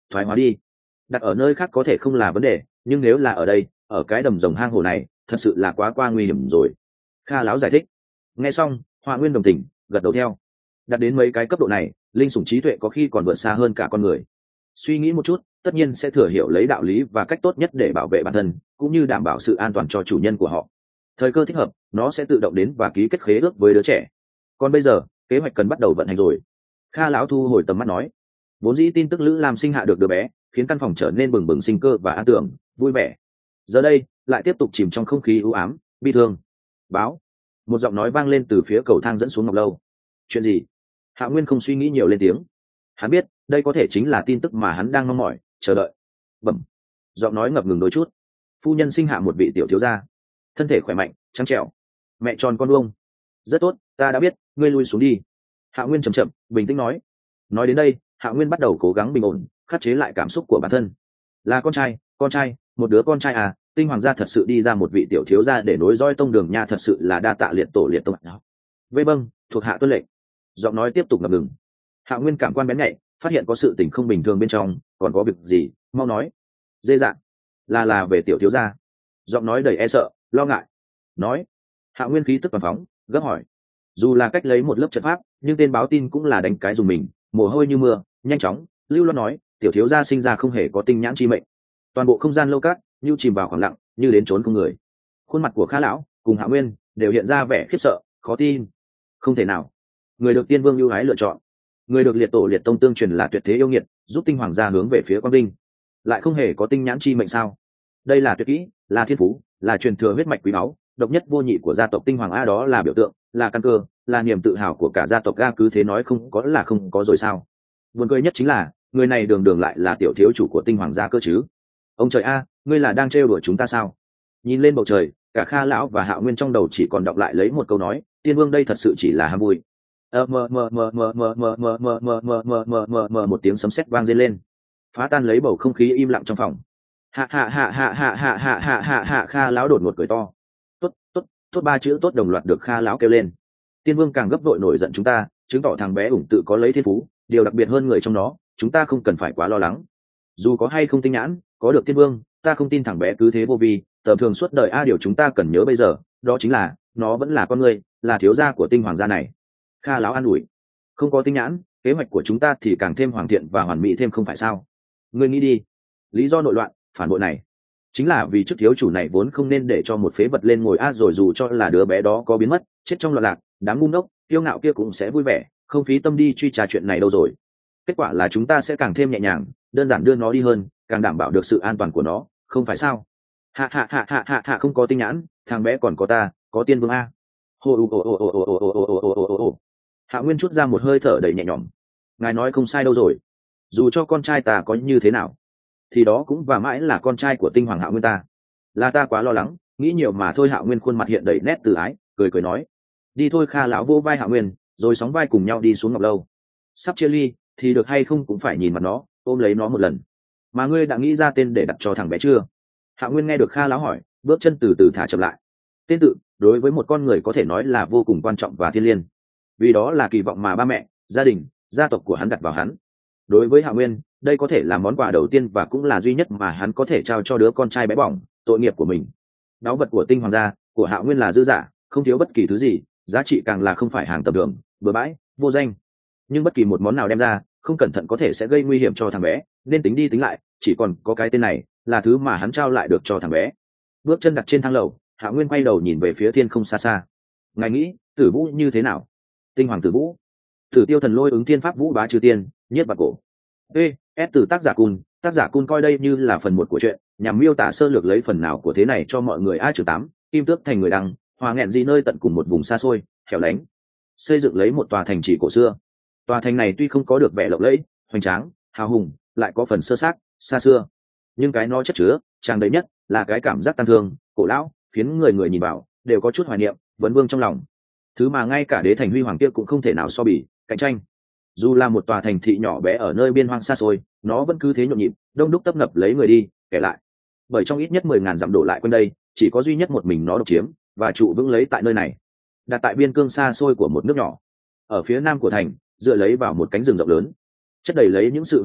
A: thoái hóa đi. Đặt ở nơi khác có thể không là vấn đề, nhưng nếu là ở đây, ở cái đầm rồng hang hồ này, thật sự là quá qua nguy hiểm rồi. Kha lão giải thích. Nghe xong, Họa Nguyên đồng tình, gật đầu theo. Đặt đến mấy cái cấp độ này, linh sủng trí tuệ có khi còn vượt xa hơn cả con người. Suy nghĩ một chút, tất nhiên sẽ thừa hiểu lấy đạo lý và cách tốt nhất để bảo vệ bản thân, cũng như đảm bảo sự an toàn cho chủ nhân của họ. Thời cơ thích hợp, nó sẽ tự động đến và ký kết khế ước với đứa trẻ. Còn bây giờ, kế hoạch cần bắt đầu vận hành rồi. Kha lão thu hồi tầm mắt nói. Vốn dĩ tin tức Lữ Lam sinh hạ được đứa bé, khiến căn phòng trở nên bừng bừng sinh cơ và an tưởng, vui vẻ. Giờ đây, lại tiếp tục chìm trong không khí u ám, bi thương. Báo. Một giọng nói vang lên từ phía cầu thang dẫn xuống Ngọc Lâu. Chuyện gì? Hạ Nguyên không suy nghĩ nhiều lên tiếng. Hắn biết, đây có thể chính là tin tức mà hắn đang mong mỏi, chờ đợi. Bẩm. Giọng nói ngập ngừng đôi chút. Phu nhân sinh hạ một vị tiểu thiếu gia, thân thể khỏe mạnh, trắng trẻo, mẹ tròn con vuông. Rất tốt, ta đã biết, ngươi lui xuống đi. Hạ Nguyên chậm chậm, bình tĩnh nói. Nói đến đây, Hạ Nguyên bắt đầu cố gắng bình ổn, khắc chế lại cảm xúc của bản thân. Là con trai, con trai, một đứa con trai à? Tinh hoàng gia thật sự đi ra một vị tiểu thiếu gia để nối dõi tông đường nha, thật sự là đa tạ liệt tổ liệt tông. Vây bâng, thuộc hạ tuân lệnh. Giọng nói tiếp tục ngập ngừng. Hạ Nguyên cảm quan bén nhạy, phát hiện có sự tình không bình thường bên trong, còn có việc gì, mau nói. Dê dạng, là là về tiểu thiếu gia. Giọng nói đầy e sợ, lo ngại. Nói. Hạ Nguyên khí tức toàn phóng, gấp hỏi. Dù là cách lấy một lớp trận pháp, nhưng tên báo tin cũng là đánh cái dùng mình, mồ hôi như mưa, nhanh chóng. Lưu Loan nói, tiểu thiếu gia sinh ra không hề có tinh nhãn chi mệnh. Toàn bộ không gian lâu cát như chìm vào khoảng lặng, như đến trốn không người. Khuôn mặt của Kha lão cùng Hạ Nguyên đều hiện ra vẻ khiếp sợ, khó tin. Không thể nào. Người được Tiên Vương ưu ái lựa chọn, người được liệt tổ liệt tông tương truyền là tuyệt thế yêu nghiệt, giúp tinh hoàng gia hướng về phía quang đinh, lại không hề có tinh nhãn chi mệnh sao? Đây là tuyệt kỹ, là thiên phú, là truyền thừa huyết mạch quý báu, độc nhất vô nhị của gia tộc tinh hoàng a, đó là biểu tượng, là căn cơ, là niềm tự hào của cả gia tộc a, cứ thế nói không có là không có rồi sao? Buồn cười nhất chính là người này đường đường lại là tiểu thiếu chủ của tinh hoàng gia cơ chứ. Ông trời a, ngươi là đang trêu đùa chúng ta sao? Nhìn lên bầu trời, cả Kha lão và Hạ Nguyên trong đầu chỉ còn đọc lại lấy một câu nói, Tiên Vương đây thật sự chỉ là ham vui. Ờ mờ mờ mờ mờ mờ mờ mờ mờ mờ mờ mờ mờ mờ mờ một tiếng sấm sét vang lên, phá tan lấy bầu không khí im lặng trong phòng. Hạ hạ hạ hạ hạ hạ hạ hạ hạ hạ Kha lão đột ngột cười to. Tốt tốt tốt, ba chữ tốt đồng loạt được Kha lão kêu lên. Tiên Vương càng gấp vội nổi giận chúng ta, chứng tỏ thằng bé ủng tự có lấy thiên phú, điều đặc biệt hơn người trong nó, chúng ta không cần phải quá lo lắng. Dù có hay không tinh nhãn, có được Tiên Vương, ta không tin thằng bé cứ thế vô vi, tầm thường suốt đời a, điều chúng ta cần nhớ bây giờ, đó chính là nó vẫn là con người, là thiếu gia của tinh hoàng gia này. Kha lão an ủi. Không có tinh nhãn, kế hoạch của chúng ta thì càng thêm hoàn thiện và hoàn mỹ thêm không phải sao? Ngươi nghĩ đi. Lý do nội loạn, phản bội này, chính là vì chức thiếu chủ này vốn không nên để cho một phế vật lên ngồi a, rồi dù cho là đứa bé đó có biến mất, chết trong loạn lạc, đám ngu ngốc, kiêu ngạo kia cũng sẽ vui vẻ, không phí tâm đi truy tra chuyện này đâu rồi. Kết quả là chúng ta sẽ càng thêm nhẹ nhàng, đơn giản đưa nó đi hơn, càng đảm bảo được sự an toàn của nó, không phải sao? Hạ hạ hạ hạ hạ hạ không có tinh nhãn, thằng bé còn có ta, có Tiên Vương a. Hô ồ ồ ồ ồ ồ ồ ồ ồ ồ ồ ồ. Hạ Nguyên chút ra một hơi thở đầy nhẹ nhõm. Ngài nói không sai đâu rồi. Dù cho con trai ta có như thế nào, thì đó cũng và mãi là con trai của tinh hoàng Hạ Nguyên ta. Là ta quá lo lắng, nghĩ nhiều mà thôi. Hạ Nguyên khuôn mặt hiện đầy nét từ ái, cười cười nói. Đi thôi. Kha lão vô vai Hạ Nguyên, rồi sóng vai cùng nhau đi xuống Ngọc Lâu. Sắp chia ly, thì được hay không cũng phải nhìn mặt nó, ôm lấy nó một lần. Mà ngươi đã nghĩ ra tên để đặt cho thằng bé chưa? Hạ Nguyên nghe được Kha lão hỏi, bước chân từ từ thả chậm lại. Tên tự, đối với một con người có thể nói là vô cùng quan trọng và thiêng liêng, vì đó là kỳ vọng mà ba mẹ, gia đình, gia tộc của hắn đặt vào hắn. Đối với Hạ Nguyên, đây có thể là món quà đầu tiên và cũng là duy nhất mà hắn có thể trao cho đứa con trai bé bỏng, tội nghiệp của mình. Báu vật của tinh hoàng gia, của Hạ Nguyên là dư giả, không thiếu bất kỳ thứ gì, giá trị càng là không phải hàng tầm thường, bừa bãi, vô danh. Nhưng bất kỳ một món nào đem ra, không cẩn thận có thể sẽ gây nguy hiểm cho thằng bé, nên tính đi tính lại, chỉ còn có cái tên này là thứ mà hắn trao lại được cho thằng bé. Bước chân đặt trên thang lầu, Hạ Nguyên quay đầu nhìn về phía thiên không xa xa. Ngài nghĩ Tử Vũ như thế nào? Tinh hoàng Tử Vũ. Tử Tiêu thần lôi ứng thiên pháp vũ bá trừ tiên, nhất bạc cổ. Ê, ép từ tác giả Cun, tác giả Cun coi đây như là phần một của chuyện, nhằm miêu tả sơ lược lấy phần nào của thế này cho mọi người. A trừ tám, Kim Tước thành người đăng, hòa nghẹn gì nơi tận cùng một vùng xa xôi, hẻo lánh, xây dựng lấy một tòa thành trì cổ xưa. Tòa thành này tuy không có được vẻ lộng lẫy, hoành tráng, hào hùng, lại có phần sơ xác, xa xưa. Nhưng cái nó chất chứa, tràn đầy nhất là cái cảm giác tăng thương, cổ lão, khiến người người nhìn vào đều có chút hoài niệm, vấn vương trong lòng. Thứ mà ngay cả đế thành huy hoàng kia cũng không thể nào so bì, cạnh tranh. Dù là một tòa thành thị nhỏ bé ở nơi biên hoang xa xôi, nó vẫn cứ thế nhộn nhịp, đông đúc tấp nập lấy người đi, kể lại. Bởi trong ít nhất mười ngàn dặm đổ lại quanh đây, chỉ có duy nhất một mình nó độc chiếm và trụ vững lấy tại nơi này. Đặt tại biên cương xa xôi của một nước nhỏ, ở phía nam của thành, dựa lấy vào một cánh rừng rộng lớn, chất đầy lấy những sự huyền bí,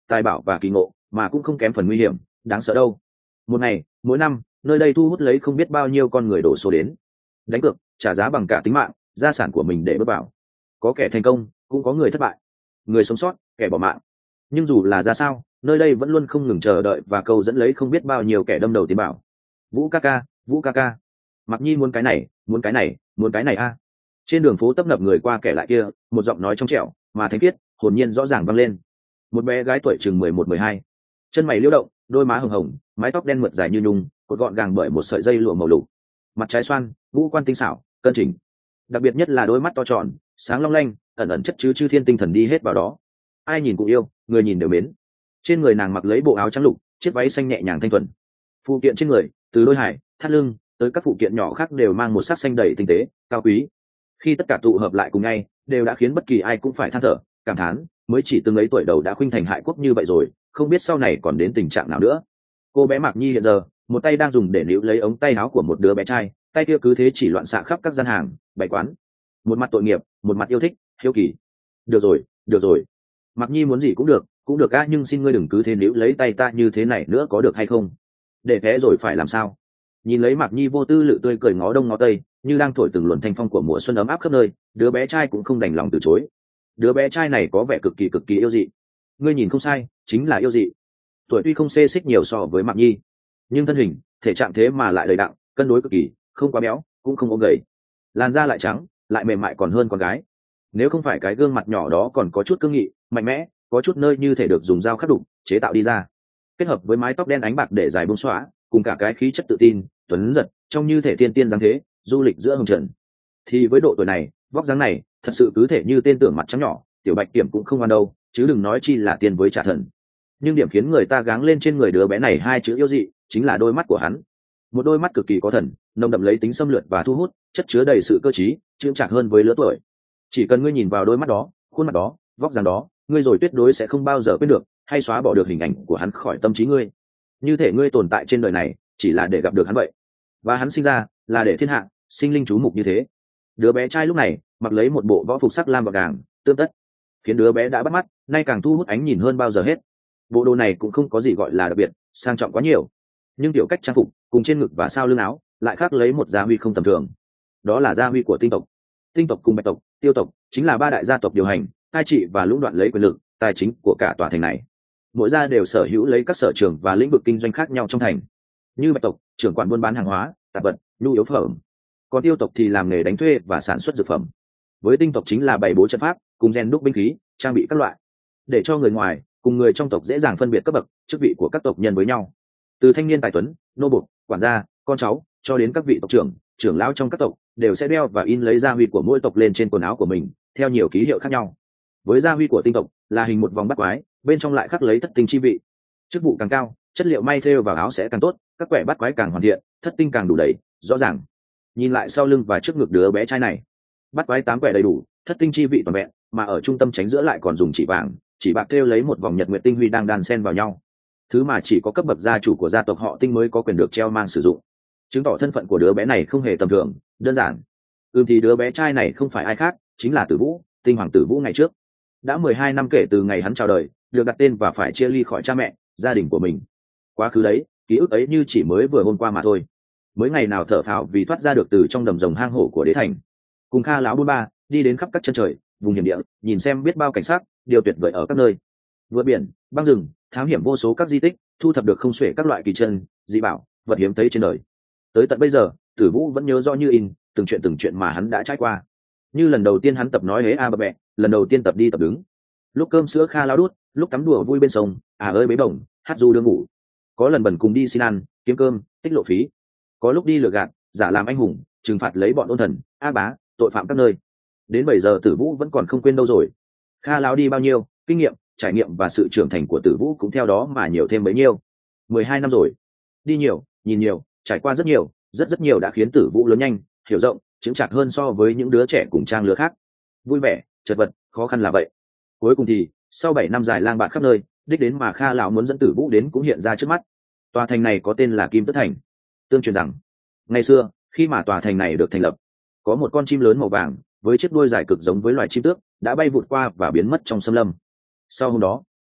A: tài bảo và kỳ ngộ, mà cũng không kém phần nguy hiểm, đáng sợ đâu. Một ngày, mỗi năm, nơi đây thu hút lấy không biết bao nhiêu con người đổ số đến, đánh cược, trả giá bằng cả tính mạng, gia sản của mình để bước vào. Có kẻ thành công, cũng có người thất bại, người sống sót, kẻ bỏ mạng. Nhưng dù là ra sao, nơi đây vẫn luôn không ngừng chờ đợi và câu dẫn lấy không biết bao nhiêu kẻ đâm đầu tiến bảo. Vũ ca ca, Vũ ca ca. Mặc Nhi muốn cái này, muốn cái này, muốn cái này a. Trên đường phố tấp nập người qua kẻ lại kia, một giọng nói trong trẻo mà thánh khiết, hồn nhiên rõ ràng vang lên. Một bé gái tuổi chừng mười một mười hai, chân mày liễu động, đôi má hồng hồng, mái tóc đen mượt dài như nhung, cột gọn gàng bởi một sợi dây lụa màu lục, mặt trái xoan, ngũ quan tinh xảo, cân chỉnh. Đặc biệt nhất là đôi mắt to tròn, sáng long lanh, ẩn ẩn chất chứa chư thiên tinh thần đi hết vào đó. Ai nhìn cũng yêu, người nhìn đều mến. Trên người nàng mặc lấy bộ áo trắng lục, chiếc váy xanh nhẹ nhàng thanh thuần. Phụ kiện trên người, từ đôi hải, thắt lưng tới các phụ kiện nhỏ khác đều mang một sắc xanh đầy tinh tế, cao quý. Khi tất cả tụ hợp lại cùng nhau, đều đã khiến bất kỳ ai cũng phải than thở, cảm thán, mới chỉ từng ấy tuổi đầu đã khuynh thành hại quốc như vậy rồi, không biết sau này còn đến tình trạng nào nữa. Cô bé Mạc Nhi hiện giờ, một tay đang dùng để níu lấy ống tay áo của một đứa bé trai, tay kia cứ thế chỉ loạn xạ khắp các gian hàng, bày quán. Một mặt tội nghiệp, một mặt yêu thích, hiếu kỳ. Được rồi, được rồi. Mạc Nhi muốn gì cũng được, cũng được á, nhưng xin ngươi đừng cứ thế níu lấy tay ta như thế này nữa, có được hay không? Để thế rồi phải làm sao? Nhìn lấy Mạc Nhi vô tư lự tươi cười ngó đông ngó tây, như đang thổi từng luồn thanh phong của mùa xuân ấm áp khắp nơi, đứa bé trai cũng không đành lòng từ chối. Đứa bé trai này có vẻ cực kỳ cực kỳ yêu dị. Ngươi nhìn không sai, chính là yêu dị. Tuổi tuy không xê xích nhiều so với Mạc Nhi, nhưng thân hình, thể trạng thế mà lại đầy đặn, cân đối cực kỳ, không quá béo, cũng không ốm gầy. Làn da lại trắng, lại mềm mại còn hơn con gái. Nếu không phải cái gương mặt nhỏ đó còn có chút cương nghị, mạnh mẽ, có chút nơi như thể được dùng dao khắc đục chế tạo đi ra, kết hợp với mái tóc đen ánh bạc để dài buông xõa, cùng cả cái khí chất tự tin, tuấn giật, trông như thể thiên tiên dáng thế, du lịch giữa hồng trần. Thì với độ tuổi này, vóc dáng này, thật sự cứ thể như tên tưởng mặt trắng nhỏ, tiểu bạch kiểm cũng không ăn đâu, chứ đừng nói chi là tiên với trả thần. Nhưng điểm khiến người ta gắng lên trên người đứa bé này hai chữ yêu dị, chính là đôi mắt của hắn. Một đôi mắt cực kỳ có thần, nồng đậm lấy tính xâm lược và thu hút, chất chứa đầy sự cơ trí, chững chạc hơn với lứa tuổi. Chỉ cần ngươi nhìn vào đôi mắt đó, khuôn mặt đó, vóc dáng đó, ngươi rồi tuyệt đối sẽ không bao giờ quên được, hay xóa bỏ được hình ảnh của hắn khỏi tâm trí ngươi. Như thể ngươi tồn tại trên đời này, chỉ là để gặp được hắn vậy. Và hắn sinh ra, là để thiên hạ, sinh linh chú mục như thế. Đứa bé trai lúc này, mặc lấy một bộ võ phục sắc lam và vàng, tương tất, khiến đứa bé đã bắt mắt, nay càng thu hút ánh nhìn hơn bao giờ hết. Bộ đồ này cũng không có gì gọi là đặc biệt, sang trọng quá nhiều. Nhưng tiểu cách trang phục, cùng trên ngực và sau lưng áo, lại khác lấy một gia huy không tầm thường. Đó là gia huy của tinh tộc. Tinh tộc cùng bạch tộc, tiêu tộc, chính là ba đại gia tộc điều hành, cai trị và lũng đoạn lấy quyền lực, tài chính của cả tòa thành này. Mỗi gia đều sở hữu lấy các sở trường và lĩnh vực kinh doanh khác nhau trong thành. Như bạch tộc, trưởng quản buôn bán hàng hóa, tạp vật, nhu yếu phẩm. Còn tiêu tộc thì làm nghề đánh thuê và sản xuất dược phẩm. Với tinh tộc chính là bày bố trận pháp, cùng rèn đúc binh khí, trang bị các loại, để cho người ngoài cùng người trong tộc dễ dàng phân biệt cấp bậc, chức vị của các tộc nhân với nhau. Từ thanh niên tài tuấn, nô bộc, quản gia, con cháu, cho đến các vị tộc trưởng, trưởng lão trong các tộc, đều sẽ đeo và in lấy gia huy của mỗi tộc lên trên quần áo của mình, theo nhiều ký hiệu khác nhau. Với gia huy của tinh tộc là hình một vòng bắt quái, bên trong lại khắc lấy thất tinh chi vị. Chức vụ càng cao, chất liệu may thêu vào áo sẽ càng tốt, các quẻ bắt quái càng hoàn thiện, thất tinh càng đủ đầy, rõ ràng. Nhìn lại sau lưng và trước ngực đứa bé trai này, bắt quái tám quẻ đầy đủ, thất tinh chi vị toàn vẹn, mà ở trung tâm tránh giữa lại còn dùng chỉ vàng, chỉ bạc thêu lấy một vòng nhật nguyệt tinh huy đang đan xen vào nhau. Thứ mà chỉ có cấp bậc gia chủ của gia tộc họ Tinh mới có quyền được treo mang sử dụng, chứng tỏ thân phận của đứa bé này không hề tầm thường, đơn giản. Ừm thì đứa bé trai này không phải ai khác, chính là Tử Vũ, Tinh Hoàng Tử Vũ ngày trước. Đã mười hai năm kể từ ngày hắn chào đời, được đặt tên và phải chia ly khỏi cha mẹ, gia đình của mình. Quá khứ đấy, ký ức ấy như chỉ mới vừa hôm qua mà thôi. Mới ngày nào thở phào vì thoát ra được từ trong đầm rồng hang hổ của đế thành, cùng Kha lão buôn ba đi đến khắp các chân trời, vùng hiểm địa, nhìn xem biết bao cảnh sắc, điều tuyệt vời ở các nơi. Vượt biển, băng rừng, thám hiểm vô số các di tích, thu thập được không xuể các loại kỳ chân, dị bảo, vật hiếm thấy trên đời. Tới tận bây giờ, Tử Vũ vẫn nhớ rõ như in, từng chuyện từng chuyện mà hắn đã trải qua. Như lần đầu tiên hắn tập nói hế a bập bẹ, lần đầu tiên tập đi tập đứng, lúc cơm sữa Kha lão đút, lúc tắm đùa vui bên sông, à ơi bế bổng, hát du đưa ngủ. Có lần bần cùng đi xin ăn, kiếm cơm, tích lộ phí. Có lúc đi lừa gạt, giả làm anh hùng, trừng phạt lấy bọn ôn thần, ác bá, tội phạm các nơi. Đến bây giờ Tử Vũ vẫn còn không quên đâu rồi. Kha lão đi bao nhiêu, kinh nghiệm, trải nghiệm và sự trưởng thành của Tử Vũ cũng theo đó mà nhiều thêm bấy nhiêu. Mười hai năm rồi, đi nhiều, nhìn nhiều, trải qua rất nhiều, rất rất nhiều đã khiến Tử Vũ lớn nhanh, hiểu rộng, chững chạc hơn so với những đứa trẻ cùng trang lứa khác. Vui vẻ, chật vật, khó khăn là vậy. Cuối cùng thì, sau bảy năm dài lang bạt khắp nơi, đích đến mà Kha lão muốn dẫn Tử Vũ đến cũng hiện ra trước mắt. Tòa thành này có tên là Kim Tất Thành. Tương truyền rằng, ngày xưa, khi mà tòa thành này được thành lập, có một con chim lớn màu vàng với chiếc đuôi dài cực giống với loài chim tước đã bay vụt qua và biến mất trong xâm lâm. Sau hôm đó,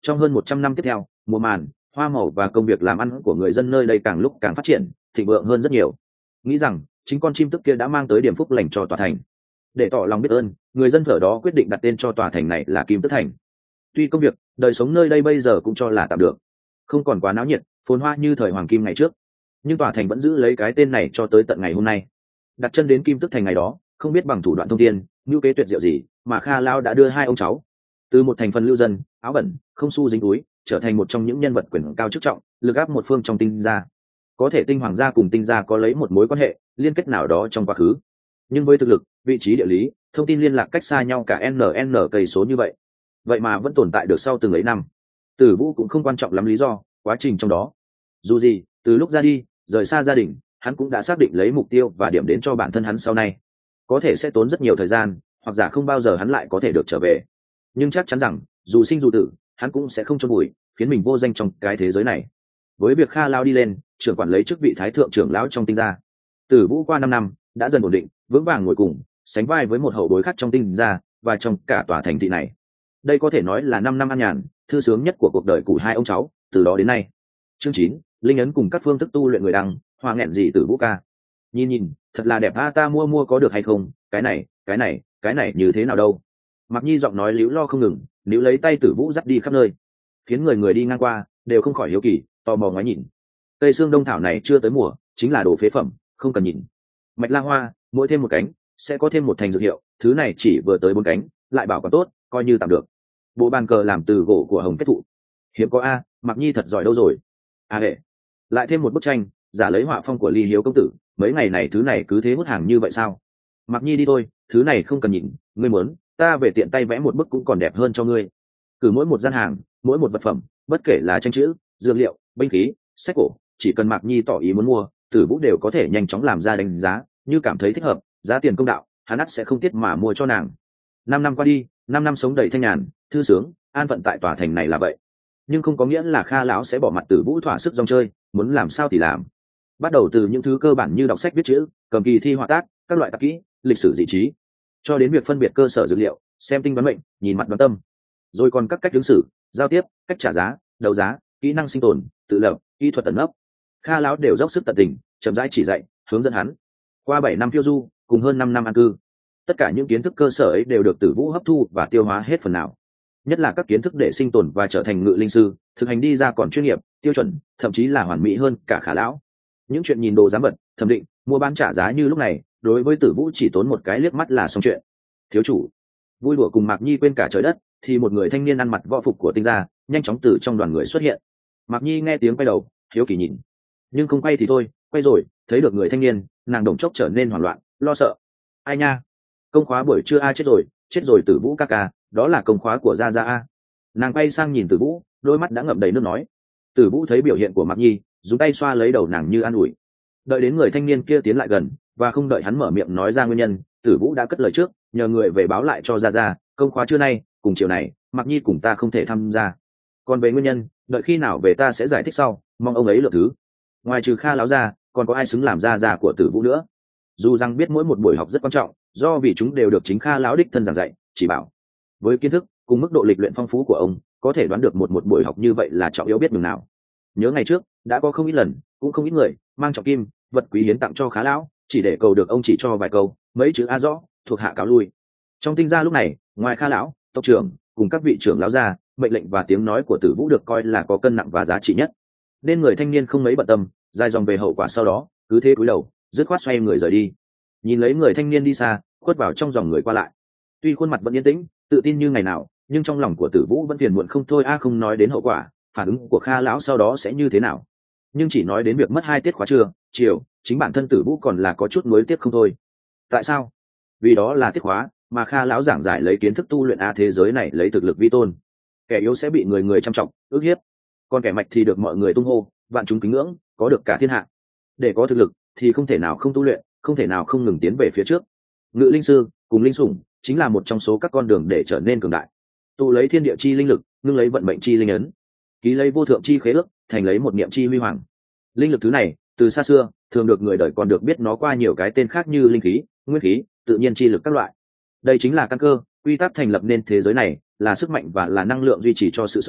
A: Trong hơn một trăm năm tiếp theo, mùa màn, hoa màu và công việc làm ăn của người dân nơi đây càng lúc càng phát triển, thịnh vượng hơn rất nhiều. Nghĩ rằng chính con chim tức kia đã mang tới điểm phúc lành cho tòa thành. Để tỏ lòng biết ơn, người dân ở đó quyết định đặt tên cho tòa thành này là Kim Tức Thành. Tuy công việc, đời sống nơi đây bây giờ cũng cho là tạm được, không còn quá náo nhiệt, phồn hoa như thời hoàng kim ngày trước, nhưng tòa thành vẫn giữ lấy cái tên này cho tới tận ngày hôm nay. Đặt chân đến Kim Tức Thành ngày đó, không biết bằng thủ đoạn thông thiên, như kế tuyệt diệu gì, mà Kha Lao đã đưa hai ông cháu từ một thành phần lưu dân, áo bẩn, không xu dính túi, trở thành một trong những nhân vật quyền cao chức trọng, lực áp một phương trong Tinh gia. Có thể Tinh hoàng gia cùng Tinh gia có lấy một mối quan hệ liên kết nào đó trong quá khứ, nhưng với thực lực, vị trí địa lý, thông tin liên lạc cách xa nhau cả n n cây số như vậy, vậy mà vẫn tồn tại được sau từng ấy năm. Tử Vũ cũng không quan trọng lắm lý do, quá trình trong đó. Dù gì, từ lúc ra đi, rời xa gia đình, hắn cũng đã xác định lấy mục tiêu và điểm đến cho bản thân hắn sau này. Có thể sẽ tốn rất nhiều thời gian, hoặc giả không bao giờ hắn lại có thể được trở về. Nhưng chắc chắn rằng, dù sinh dù tử, hắn cũng sẽ không chôn vùi, khiến mình vô danh trong cái thế giới này. Với việc Kha Lao đi lên, trưởng quản lấy chức vị thái thượng trưởng lão trong Tinh gia, Tử Vũ qua năm năm đã dần ổn định, vững vàng ngồi cùng, sánh vai với một hậu bối khác trong Tinh gia và trong cả tòa thành thị này. Đây có thể nói là năm năm an nhàn, thư sướng nhất của cuộc đời của hai ông cháu từ đó đến nay. Chương chín, linh ấn cùng các phương thức tu luyện người đăng, hoa nghẹn gì Tử Vũ ca. Nhìn nhìn, thật là đẹp a, ta mua mua có được hay không? Cái này, cái này, cái này như thế nào đâu? Mặc Nhi giọng nói líu lo không ngừng, níu lấy tay Tử Vũ dắt đi khắp nơi, khiến người người đi ngang qua đều không khỏi hiếu kỳ, tò mò ngoái nhìn. Cây xương đông thảo này chưa tới mùa, chính là đồ phế phẩm, không cần nhìn. Mạch la hoa, mỗi thêm một cánh sẽ có thêm một thành dược hiệu, thứ này chỉ vừa tới bốn cánh, lại bảo còn tốt, coi như tạm được. Bộ bàn cờ làm từ gỗ của hồng kết thụ, hiếm có a. Mặc Nhi thật giỏi đâu rồi. À hệ, lại thêm một bức tranh, giả lấy họa phong của Ly Hiếu công tử. Mấy ngày này thứ này cứ thế hút hàng như vậy sao? Mặc Nhi đi thôi, thứ này không cần nhìn, ngươi muốn, ta về tiện tay vẽ một bức cũng còn đẹp hơn cho ngươi. Cứ mỗi một gian hàng, mỗi một vật phẩm, bất kể là tranh chữ, dược liệu, binh khí, sách cổ, chỉ cần Mạc Nhi tỏ ý muốn mua, Tử Vũ đều có thể nhanh chóng làm ra đánh giá, như cảm thấy thích hợp, giá tiền công đạo, hắn ắt sẽ không tiếc mà mua cho nàng. Năm năm qua đi, năm năm sống đầy thanh nhàn, thư sướng, an phận tại tòa thành này là vậy, nhưng không có nghĩa là Kha lão sẽ bỏ mặt Tử Vũ thỏa sức rong chơi, muốn làm sao thì làm. Bắt đầu từ những thứ cơ bản như đọc sách viết chữ, cầm kỳ thi họa tác, các loại tạp kỹ, lịch sử dị trí, cho đến việc phân biệt cơ sở dữ liệu, xem tinh đoán mệnh, nhìn mặt đoán tâm, rồi còn các cách ứng xử, giao tiếp, cách trả giá, đấu giá, kỹ năng sinh tồn, tự lập, kỹ thuật ẩn nấp, Kha lão đều dốc sức tận tình, chậm rãi chỉ dạy, hướng dẫn hắn. Qua bảy năm phiêu du, cùng hơn năm năm an cư, tất cả những kiến thức cơ sở ấy đều được Tử Vũ hấp thu và tiêu hóa hết phần nào. Nhất là các kiến thức để sinh tồn và trở thành ngự linh sư, thực hành đi ra còn chuyên nghiệp, tiêu chuẩn, thậm chí là hoàn mỹ hơn cả Khả lão. Những chuyện nhìn đồ giám vật, thẩm định, mua bán trả giá như lúc này, đối với Tử Vũ chỉ tốn một cái liếc mắt là xong chuyện. Thiếu chủ vui đùa cùng Mạc Nhi quên cả trời đất, thì một người thanh niên ăn mặc võ phục của Tinh gia nhanh chóng từ trong đoàn người xuất hiện. Mạc Nhi nghe tiếng quay đầu, hiếu kỳ nhìn, nhưng không quay thì thôi, quay rồi thấy được người thanh niên, nàng đồng chốc trở nên hoảng loạn, lo sợ. Ai nha, công khóa buổi trưa a, chết rồi, chết rồi Tử Vũ ca ca, đó là công khóa của gia gia a. Nàng quay sang nhìn Tử Vũ, đôi mắt đã ngậm đầy nước nói. Tử Vũ thấy biểu hiện của Mạc Nhi, dùng tay xoa lấy đầu nàng như an ủi. Đợi đến người thanh niên kia tiến lại gần, và không đợi hắn mở miệng nói ra nguyên nhân, Tử Vũ đã cất lời trước, nhờ người về báo lại cho gia gia, công khóa trưa nay cùng chiều này Mạc Nhi cùng ta không thể tham gia. Còn về nguyên nhân, đợi khi nào về ta sẽ giải thích sau, mong ông ấy lượng thứ. Ngoài trừ Kha lão ra, còn có ai xứng làm gia gia của Tử Vũ nữa? Dù rằng biết mỗi một buổi học rất quan trọng, do vì chúng đều được chính Kha lão đích thân giảng dạy, chỉ bảo. Với kiến thức cùng mức độ lịch luyện phong phú của ông, có thể đoán được một một buổi học như vậy là trọng yếu biết nhường nào. Nhớ ngày trước đã có không ít lần, cũng không ít người mang trọng kim, vật quý hiến tặng cho Khá lão, chỉ để cầu được ông chỉ cho vài câu, mấy chữ a rõ, thuộc hạ cáo lui. Trong Tinh gia lúc này, ngoài Kha lão, tộc trưởng cùng các vị trưởng lão gia, mệnh lệnh và tiếng nói của Tử Vũ được coi là có cân nặng và giá trị nhất. Nên người thanh niên không mấy bận tâm, dài dòng về hậu quả sau đó, cứ thế cúi đầu, dứt khoát xoay người rời đi. Nhìn lấy người thanh niên đi xa, khuất vào trong dòng người qua lại. Tuy khuôn mặt vẫn yên tĩnh, tự tin như ngày nào, nhưng trong lòng của Tử Vũ vẫn phiền muộn không thôi a. Không nói đến hậu quả, phản ứng của Kha lão sau đó sẽ như thế nào, nhưng chỉ nói đến việc mất hai tiết khóa trưa chiều, chính bản thân Tử Vũ còn là có chút nuối tiếc không thôi. Tại sao? Vì đó là tiết khóa mà Kha lão giảng giải lấy kiến thức tu luyện a, thế giới này lấy thực lực vi tôn, kẻ yếu sẽ bị người người chăm trọng ức hiếp, còn kẻ mạnh thì được mọi người tung hô, vạn chúng kính ngưỡng, có được cả thiên hạ. Để có thực lực thì không thể nào không tu luyện, không thể nào không ngừng tiến về phía trước. Ngự linh sư cùng linh sủng chính là một trong số các con đường để trở nên cường đại. Tụ lấy thiên địa chi linh lực, ngưng lấy vận mệnh chi linh ấn, ký lấy vô thượng chi khế ước, thành lấy một niệm chi huy hoàng. Linh lực thứ này từ xa xưa thường được người đời còn được biết nó qua nhiều cái tên khác như linh khí, nguyên khí, tự nhiên chi lực các loại. Đây chính là căn cơ, quy tắc thành lập nên thế giới này, là sức mạnh và là năng lượng duy trì cho sự sống,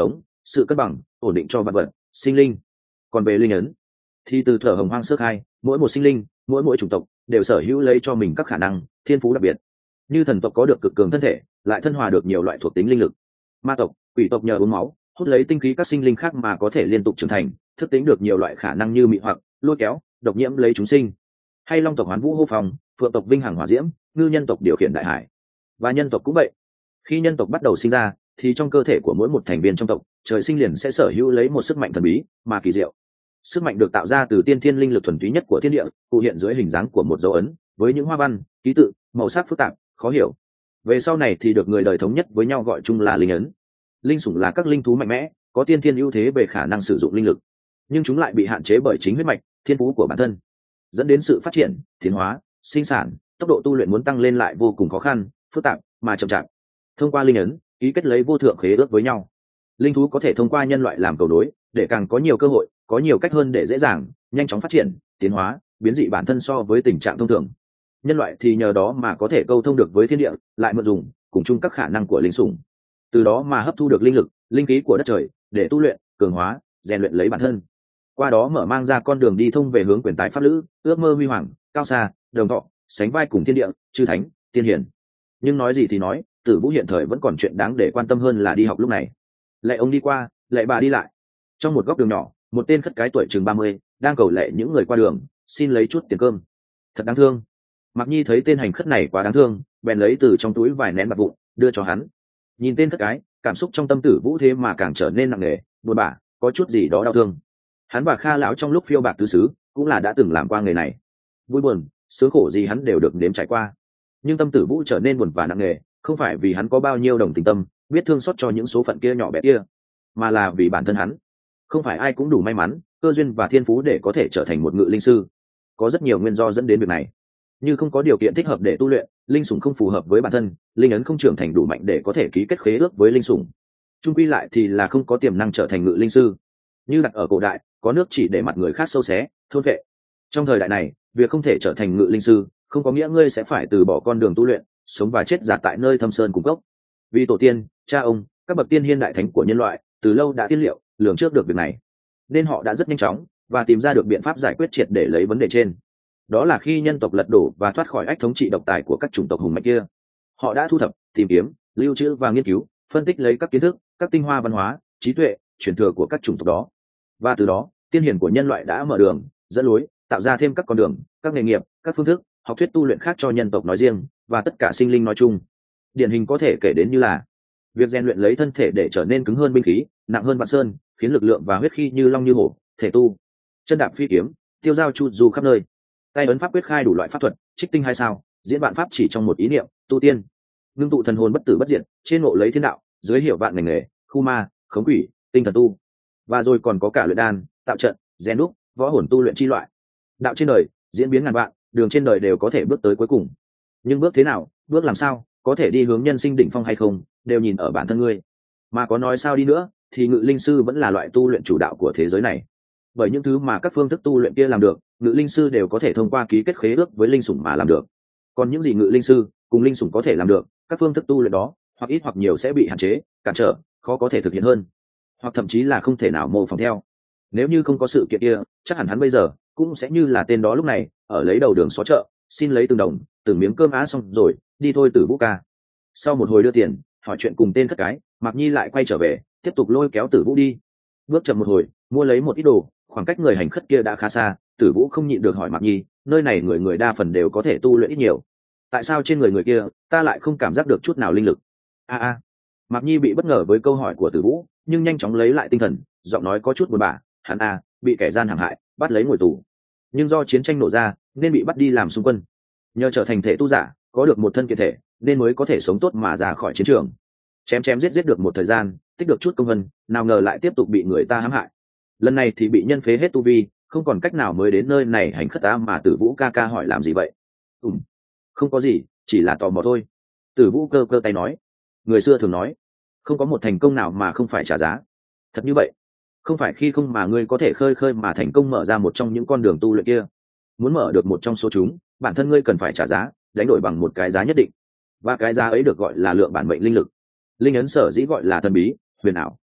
A: sự cân bằng ổn định cho vạn vật sinh linh. Còn về linh ấn thì từ thở hồng hoang sơ khai, mỗi một sinh linh, mỗi mỗi chủng tộc đều sở hữu lấy cho mình các khả năng thiên phú đặc biệt. Như thần tộc có được cực cường thân thể, lại thân hòa được nhiều loại thuộc tính linh lực. Ma tộc, quỷ tộc nhờ uống máu hút lấy tinh khí các sinh linh khác mà có thể liên tục trưởng thành, thức tính được nhiều loại khả năng như mị hoặc, lôi kéo, độc nhiễm lấy chúng sinh. Hay long tộc hoán vũ hô phòng, phượng tộc vinh hằng hỏa diễm, ngư nhân tộc điều khiển đại hải. Và nhân tộc cũng vậy. Khi nhân tộc bắt đầu sinh ra, thì trong cơ thể của mỗi một thành viên trong tộc, trời sinh liền sẽ sở hữu lấy một sức mạnh thần bí mà kỳ diệu. Sức mạnh được tạo ra từ tiên thiên linh lực thuần túy nhất của thiên địa, cụ hiện dưới hình dáng của một dấu ấn, với những hoa văn, ký tự, màu sắc phức tạp, khó hiểu. Về sau này thì được người đời thống nhất với nhau gọi chung là linh ấn. Linh sủng là các linh thú mạnh mẽ, có tiên thiên ưu thế về khả năng sử dụng linh lực, nhưng chúng lại bị hạn chế bởi chính huyết mạch, thiên phú của bản thân, dẫn đến sự phát triển, tiến hóa, sinh sản, tốc độ tu luyện muốn tăng lên lại vô cùng khó khăn, phức tạp mà chậm chạp. Thông qua linh ấn, ký kết lấy vô thượng khế ước với nhau, linh thú có thể thông qua nhân loại làm cầu nối, để càng có nhiều cơ hội, có nhiều cách hơn để dễ dàng, nhanh chóng phát triển, tiến hóa, biến dị bản thân so với tình trạng thông thường. Nhân loại thì nhờ đó mà có thể câu thông được với thiên địa, lại mượn dùng cùng chung các khả năng của linh sủng, từ đó mà hấp thu được linh lực, linh khí của đất trời để tu luyện, cường hóa, rèn luyện lấy bản thân. Qua đó mở mang ra con đường đi thông về hướng quyền tài pháp lữ, ước mơ huy hoàng, cao xa, đồng thọ, sánh vai cùng thiên địa, chư thánh, tiên hiển. Nhưng nói gì thì nói, Tử Vũ hiện thời vẫn còn chuyện đáng để quan tâm hơn là đi học lúc này. Lệ ông đi qua, lệ bà đi lại. Trong một góc đường nhỏ, một tên khất cái tuổi chừng ba mươi đang cầu lệ những người qua đường, xin lấy chút tiền cơm. Thật đáng thương. Mạc Nhi thấy tên hành khất này quá đáng thương, bèn lấy từ trong túi vài nén bạc vụn đưa cho hắn. Nhìn tên khất cái, cảm xúc trong tâm Tử Vũ thế mà càng trở nên nặng nề, buồn bã, có chút gì đó đau thương. Hắn và Kha lão trong lúc phiêu bạc tứ xứ cũng là đã từng làm qua nghề này, vui buồn sướng khổ gì hắn đều được nếm trải qua. Nhưng tâm Tử Vũ trở nên buồn và nặng nề, không phải vì hắn có bao nhiêu đồng tình tâm, biết thương xót cho những số phận kia nhỏ bé kia, mà là vì bản thân hắn. Không phải ai cũng đủ may mắn, cơ duyên và thiên phú để có thể trở thành một ngự linh sư. Có rất nhiều nguyên do dẫn đến việc này, như không có điều kiện thích hợp để tu luyện, linh sủng không phù hợp với bản thân, linh ấn không trưởng thành đủ mạnh để có thể ký kết khế ước với linh sủng. Chung quy lại thì là không có tiềm năng trở thành ngự linh sư. Như đặt ở cổ đại, có nước chỉ để mặt người khác sâu xé, thôn vệ. Trong thời đại này, việc không thể trở thành ngự linh sư không có nghĩa ngươi sẽ phải từ bỏ con đường tu luyện, sống và chết giả tại nơi thâm sơn cùng cốc. Vì tổ tiên, cha ông, các bậc tiên hiên đại thánh của nhân loại từ lâu đã tiên liệu, lường trước được việc này, nên họ đã rất nhanh chóng và tìm ra được biện pháp giải quyết triệt để lấy vấn đề trên. Đó là khi nhân tộc lật đổ và thoát khỏi ách thống trị độc tài của các chủng tộc hùng mạnh kia, họ đã thu thập, tìm kiếm, lưu trữ và nghiên cứu, phân tích lấy các kiến thức, các tinh hoa văn hóa, trí tuệ, truyền thừa của các chủng tộc đó. Và từ đó, tiên hiền của nhân loại đã mở đường, dẫn lối, tạo ra thêm các con đường, các nghề nghiệp, các phương thức, học thuyết tu luyện khác cho nhân tộc nói riêng và tất cả sinh linh nói chung. Điển hình có thể kể đến như là việc rèn luyện lấy thân thể để trở nên cứng hơn binh khí, nặng hơn vạn sơn, khiến lực lượng và huyết khí như long như hổ, thể tu, chân đạp phi kiếm, tiêu dao chu du khắp nơi, tay ấn pháp quyết khai đủ loại pháp thuật, trích tinh hai sao, diễn vạn pháp chỉ trong một ý niệm, tu tiên, ngưng tụ thần hồn bất tử bất diệt, trên ngộ lấy thiên đạo, dưới hiểu vạn ngành nghề, khu ma, khống quỷ, tinh thần tu, và rồi còn có cả luyện đan, tạo trận, rèn đúc, võ hồn tu luyện chi loại. Đạo trên đời diễn biến ngàn vạn, đường trên đời đều có thể bước tới cuối cùng. Nhưng bước thế nào, bước làm sao, có thể đi hướng nhân sinh đỉnh phong hay không, đều nhìn ở bản thân ngươi. Mà có nói sao đi nữa, thì ngự linh sư vẫn là loại tu luyện chủ đạo của thế giới này. Bởi những thứ mà các phương thức tu luyện kia làm được, ngự linh sư đều có thể thông qua ký kết khế ước với linh sủng mà làm được. Còn những gì ngự linh sư cùng linh sủng có thể làm được, các phương thức tu luyện đó hoặc ít hoặc nhiều sẽ bị hạn chế, cản trở, khó có thể thực hiện hơn, hoặc thậm chí là không thể nào mô phỏng theo. Nếu như không có sự kiện kia, chắc hẳn hắn bây giờ cũng sẽ như là tên đó lúc này, ở lấy đầu đường xó chợ, xin lấy từng đồng, từng miếng cơm á xong rồi đi thôi Tử Vũ ca. Sau một hồi đưa tiền, hỏi chuyện cùng tên khất cái, Mạc Nhi lại quay trở về, tiếp tục lôi kéo Tử Vũ đi. Bước chậm một hồi, mua lấy một ít đồ, khoảng cách người hành khất kia đã khá xa, Tử Vũ không nhịn được hỏi Mạc Nhi, nơi này người người đa phần đều có thể tu luyện ít nhiều, tại sao trên người người kia ta lại không cảm giác được chút nào linh lực? A a. Mạc Nhi bị bất ngờ với câu hỏi của Tử Vũ, nhưng nhanh chóng lấy lại tinh thần, giọng nói có chút buồn bã, hắn a, bị kẻ gian hãm hại, bắt lấy ngồi tù, nhưng do chiến tranh nổ ra nên bị bắt đi làm xung quân, nhờ trở thành thể tu giả, có được một thân kiện thể nên mới có thể sống tốt mà ra khỏi chiến trường, chém chém giết giết được một thời gian, tích được chút công vân, nào ngờ lại tiếp tục bị người ta hãm hại. Lần này thì bị nhân phế hết tu vi, không còn cách nào mới đến nơi này hành khất ta. Mà Tử Vũ ca ca hỏi làm gì vậy? Ừm, không có gì, chỉ là tò mò thôi. Tử Vũ cơ cơ tay nói, người xưa thường nói, không có một thành công nào mà không phải trả giá. Thật như vậy, không phải khi không mà ngươi có thể khơi khơi mà thành công mở ra một trong những con đường tu luyện kia. Muốn mở được một trong số chúng, bản thân ngươi cần phải trả giá, đánh đổi bằng một cái giá nhất định, và cái giá ấy được gọi là lượng bản mệnh linh lực. Linh ấn sở dĩ gọi là thần bí, huyền ảo,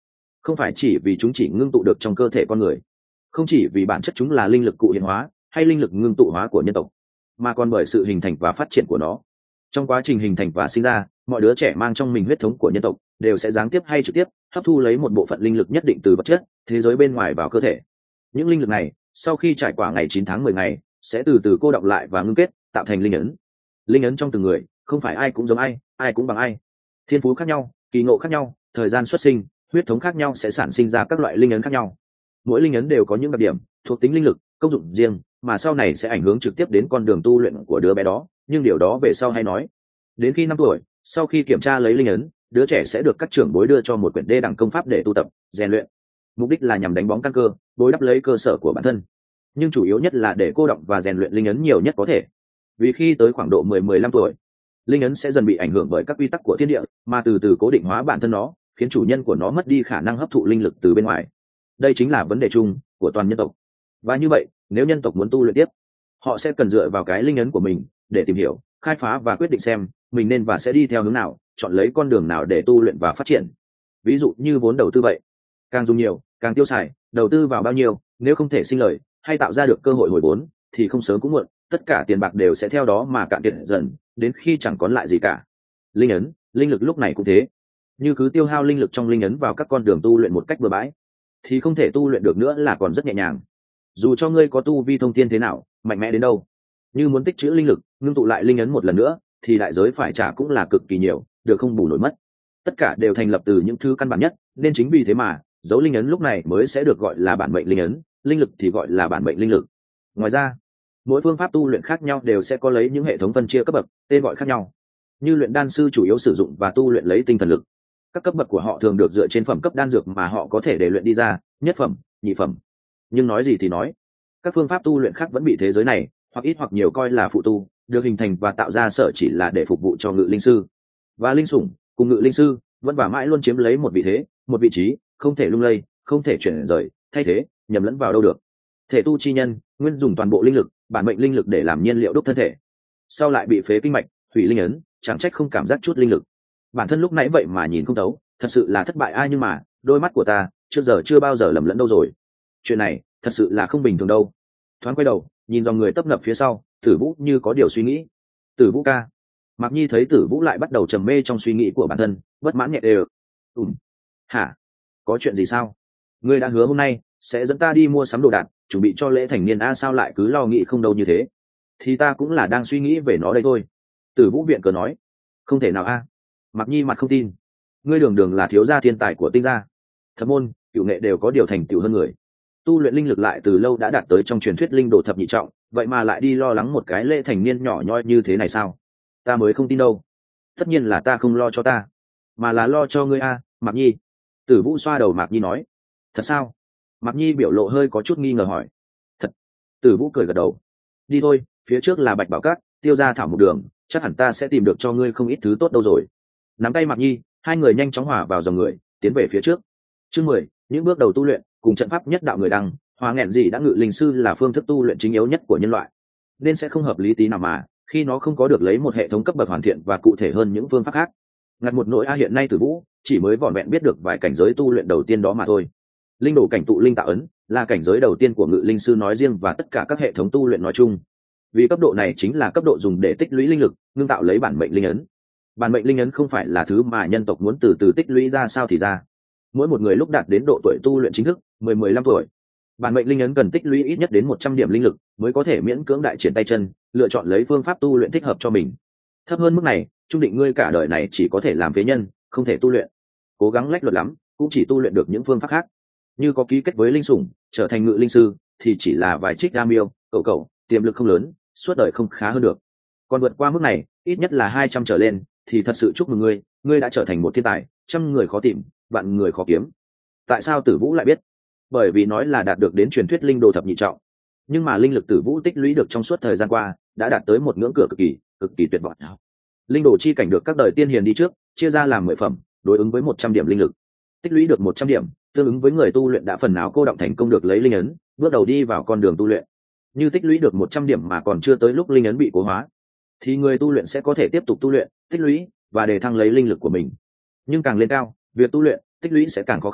A: không phải chỉ vì chúng chỉ ngưng tụ được trong cơ thể con người, không chỉ vì bản chất chúng là linh lực cụ hiện hóa hay linh lực ngưng tụ hóa của nhân tộc, mà còn bởi sự hình thành và phát triển của nó. Trong quá trình hình thành và sinh ra, mọi đứa trẻ mang trong mình huyết thống của nhân tộc đều sẽ gián tiếp hay trực tiếp hấp thu lấy một bộ phận linh lực nhất định từ vật chất thế giới bên ngoài vào cơ thể. Những linh lực này sau khi trải qua ngày chín tháng mười ngày sẽ từ từ cô đọng lại và ngưng kết tạo thành linh ấn. Linh ấn trong từng người không phải ai cũng giống ai, ai cũng bằng ai. Thiên phú khác nhau, kỳ ngộ khác nhau, thời gian xuất sinh, huyết thống khác nhau sẽ sản sinh ra các loại linh ấn khác nhau. Mỗi linh ấn đều có những đặc điểm, thuộc tính linh lực, công dụng riêng mà sau này sẽ ảnh hưởng trực tiếp đến con đường tu luyện của đứa bé đó, nhưng điều đó về sau hay nói. Đến khi năm tuổi, sau khi kiểm tra lấy linh ấn, đứa trẻ sẽ được các trưởng bối đưa cho một quyển đê đẳng công pháp để tu tập, rèn luyện. Mục đích là nhằm đánh bóng căn cơ, bồi đắp lấy cơ sở của bản thân, nhưng chủ yếu nhất là để cô đọng và rèn luyện linh ấn nhiều nhất có thể. Vì khi tới khoảng độ mười mười lăm tuổi, linh ấn sẽ dần bị ảnh hưởng bởi các quy tắc của thiên địa, mà từ từ cố định hóa bản thân nó, khiến chủ nhân của nó mất đi khả năng hấp thụ linh lực từ bên ngoài. Đây chính là vấn đề chung của toàn nhân tộc. Và như vậy, nếu nhân tộc muốn tu luyện tiếp, họ sẽ cần dựa vào cái linh ấn của mình để tìm hiểu, khai phá và quyết định xem mình nên và sẽ đi theo hướng nào, chọn lấy con đường nào để tu luyện và phát triển. Ví dụ như vốn đầu tư vậy, càng dùng nhiều càng tiêu xài, đầu tư vào bao nhiêu nếu không thể sinh lời hay tạo ra được cơ hội hồi vốn thì không sớm cũng muộn, tất cả tiền bạc đều sẽ theo đó mà cạn kiệt dần, đến khi chẳng còn lại gì cả. Linh ấn, linh lực lúc này cũng thế, như cứ tiêu hao linh lực trong linh ấn vào các con đường tu luyện một cách bừa bãi thì không thể tu luyện được nữa, là còn rất nhẹ nhàng. Dù cho ngươi có tu vi thông thiên thế nào, mạnh mẽ đến đâu, như muốn tích trữ linh lực, ngưng tụ lại linh ấn một lần nữa thì đại giới phải trả cũng là cực kỳ nhiều, được không bù nổi mất. Tất cả đều thành lập từ những thứ căn bản nhất, nên chính vì thế mà dấu linh ấn lúc này mới sẽ được gọi là bản mệnh linh ấn, linh lực thì gọi là bản mệnh linh lực. Ngoài ra, mỗi phương pháp tu luyện khác nhau đều sẽ có lấy những hệ thống phân chia cấp bậc, tên gọi khác nhau. Như luyện đan sư chủ yếu sử dụng và tu luyện lấy tinh thần lực, các cấp bậc của họ thường được dựa trên phẩm cấp đan dược mà họ có thể để luyện đi ra, nhất phẩm, nhị phẩm. Nhưng nói gì thì nói, các phương pháp tu luyện khác vẫn bị thế giới này hoặc ít hoặc nhiều coi là phụ tu, được hình thành và tạo ra sở chỉ là để phục vụ cho ngự linh sư và linh sủng. Cùng ngự linh sư vẫn và mãi luôn chiếm lấy một vị thế, một vị trí không thể lung lay, không thể chuyển rời, thay thế, nhầm lẫn vào đâu được. Thể tu chi nhân nguyên dùng toàn bộ linh lực, bản mệnh linh lực để làm nhiên liệu đúc thân thể, sau lại bị phế kinh mạch, hủy linh ấn, chẳng trách không cảm giác chút linh lực. Bản thân lúc nãy vậy mà nhìn không thấu, thật sự là thất bại ai. Nhưng mà đôi mắt của ta trước giờ chưa bao giờ lầm lẫn đâu rồi, chuyện này thật sự là không bình thường đâu. Thoáng quay đầu nhìn dòng người tấp nập phía sau, Tử Vũ như có điều suy nghĩ. Tử Vũ ca. Mạc Nhi thấy Tử Vũ lại bắt đầu trầm mê trong suy nghĩ của bản thân, bất mãn nhẹ đều. Ừm. Hả? Có chuyện gì sao? Ngươi đã hứa hôm nay sẽ dẫn ta đi mua sắm đồ đạc, chuẩn bị cho lễ thành niên a, sao lại cứ lo nghĩ không đâu như thế? Thì ta cũng là đang suy nghĩ về nó đây thôi. Tử Vũ viện cờ nói. Không thể nào a. À? Mạc Nhi mặt không tin. Ngươi đường đường là thiếu gia thiên tài của Tinh gia, thập môn cửu nghệ đều có điều thành tựu hơn người, tu luyện linh lực lại từ lâu đã đạt tới trong truyền thuyết linh đồ thập nhị trọng, vậy mà lại đi lo lắng một cái lễ thành niên nhỏ nhoi như thế này sao? Ta mới không tin đâu. Tất nhiên là ta không lo cho ta, mà là lo cho ngươi a, Mạc Nhi. Tử Vũ xoa đầu Mạc Nhi nói. Thật sao? Mạc Nhi biểu lộ hơi có chút nghi ngờ hỏi. Thật. Tử Vũ cười gật đầu. Đi thôi, phía trước là Bạch Bảo Các, Tiêu gia thảo một đường, chắc hẳn ta sẽ tìm được cho ngươi không ít thứ tốt đâu rồi. Nắm tay Mạc Nhi, hai người nhanh chóng hòa vào dòng người, tiến về phía trước. Chương mười, những bước đầu tu luyện cùng trận pháp nhất đạo người đăng. Hóa nghẹn gì đã ngự linh sư là phương thức tu luyện chính yếu nhất của nhân loại, nên sẽ không hợp lý tí nào mà khi nó không có được lấy một hệ thống cấp bậc hoàn thiện và cụ thể hơn những phương pháp khác. Ngặt một nỗi a, hiện nay Tử Vũ chỉ mới vỏn vẹn biết được vài cảnh giới tu luyện đầu tiên đó mà thôi. Linh đồ cảnh tụ linh tạo ấn là cảnh giới đầu tiên của ngự linh sư nói riêng và tất cả các hệ thống tu luyện nói chung, vì cấp độ này chính là cấp độ dùng để tích lũy linh lực, ngưng tạo lấy bản mệnh linh ấn. Bản mệnh linh ấn không phải là thứ mà nhân tộc muốn từ từ tích lũy ra sao thì ra. Mỗi một người lúc đạt đến độ tuổi tu luyện chính thức mười mười lăm tuổi, bản mệnh linh ấn cần tích lũy ít nhất đến một trăm điểm linh lực mới có thể miễn cưỡng đại triển tay chân, lựa chọn lấy phương pháp tu luyện thích hợp cho mình. Thấp hơn mức này, trung định ngươi cả đời này chỉ có thể làm phế nhân, không thể tu luyện. Cố gắng lách luật lắm cũng chỉ tu luyện được những phương pháp khác, như có ký kết với linh sủng trở thành ngự linh sư thì chỉ là vài trích đa miêu cậu cậu, tiềm lực không lớn, suốt đời không khá hơn được. Còn vượt qua mức này, ít nhất là hai trăm trở lên thì thật sự chúc mừng ngươi, ngươi đã trở thành một thiên tài, trăm người khó tìm, vạn người khó kiếm. Tại sao Tử Vũ lại biết? Bởi vì nói là đạt được đến truyền thuyết linh đồ thập nhị trọng, nhưng mà linh lực Tử Vũ tích lũy được trong suốt thời gian qua đã đạt tới một ngưỡng cửa cực kỳ cực kỳ tuyệt vời. Linh đồ chi cảnh được các đời tiên hiền đi trước chia ra làm mười phẩm, đối ứng với một trăm điểm linh lực. Tích lũy được một trăm điểm tương ứng với người tu luyện đã phần nào cô động thành công được lấy linh ấn, bước đầu đi vào con đường tu luyện. Như tích lũy được một trăm điểm mà còn chưa tới lúc linh ấn bị cố hóa, thì người tu luyện sẽ có thể tiếp tục tu luyện, tích lũy và đề thăng lấy linh lực của mình. Nhưng càng lên cao, việc tu luyện tích lũy sẽ càng khó khăn,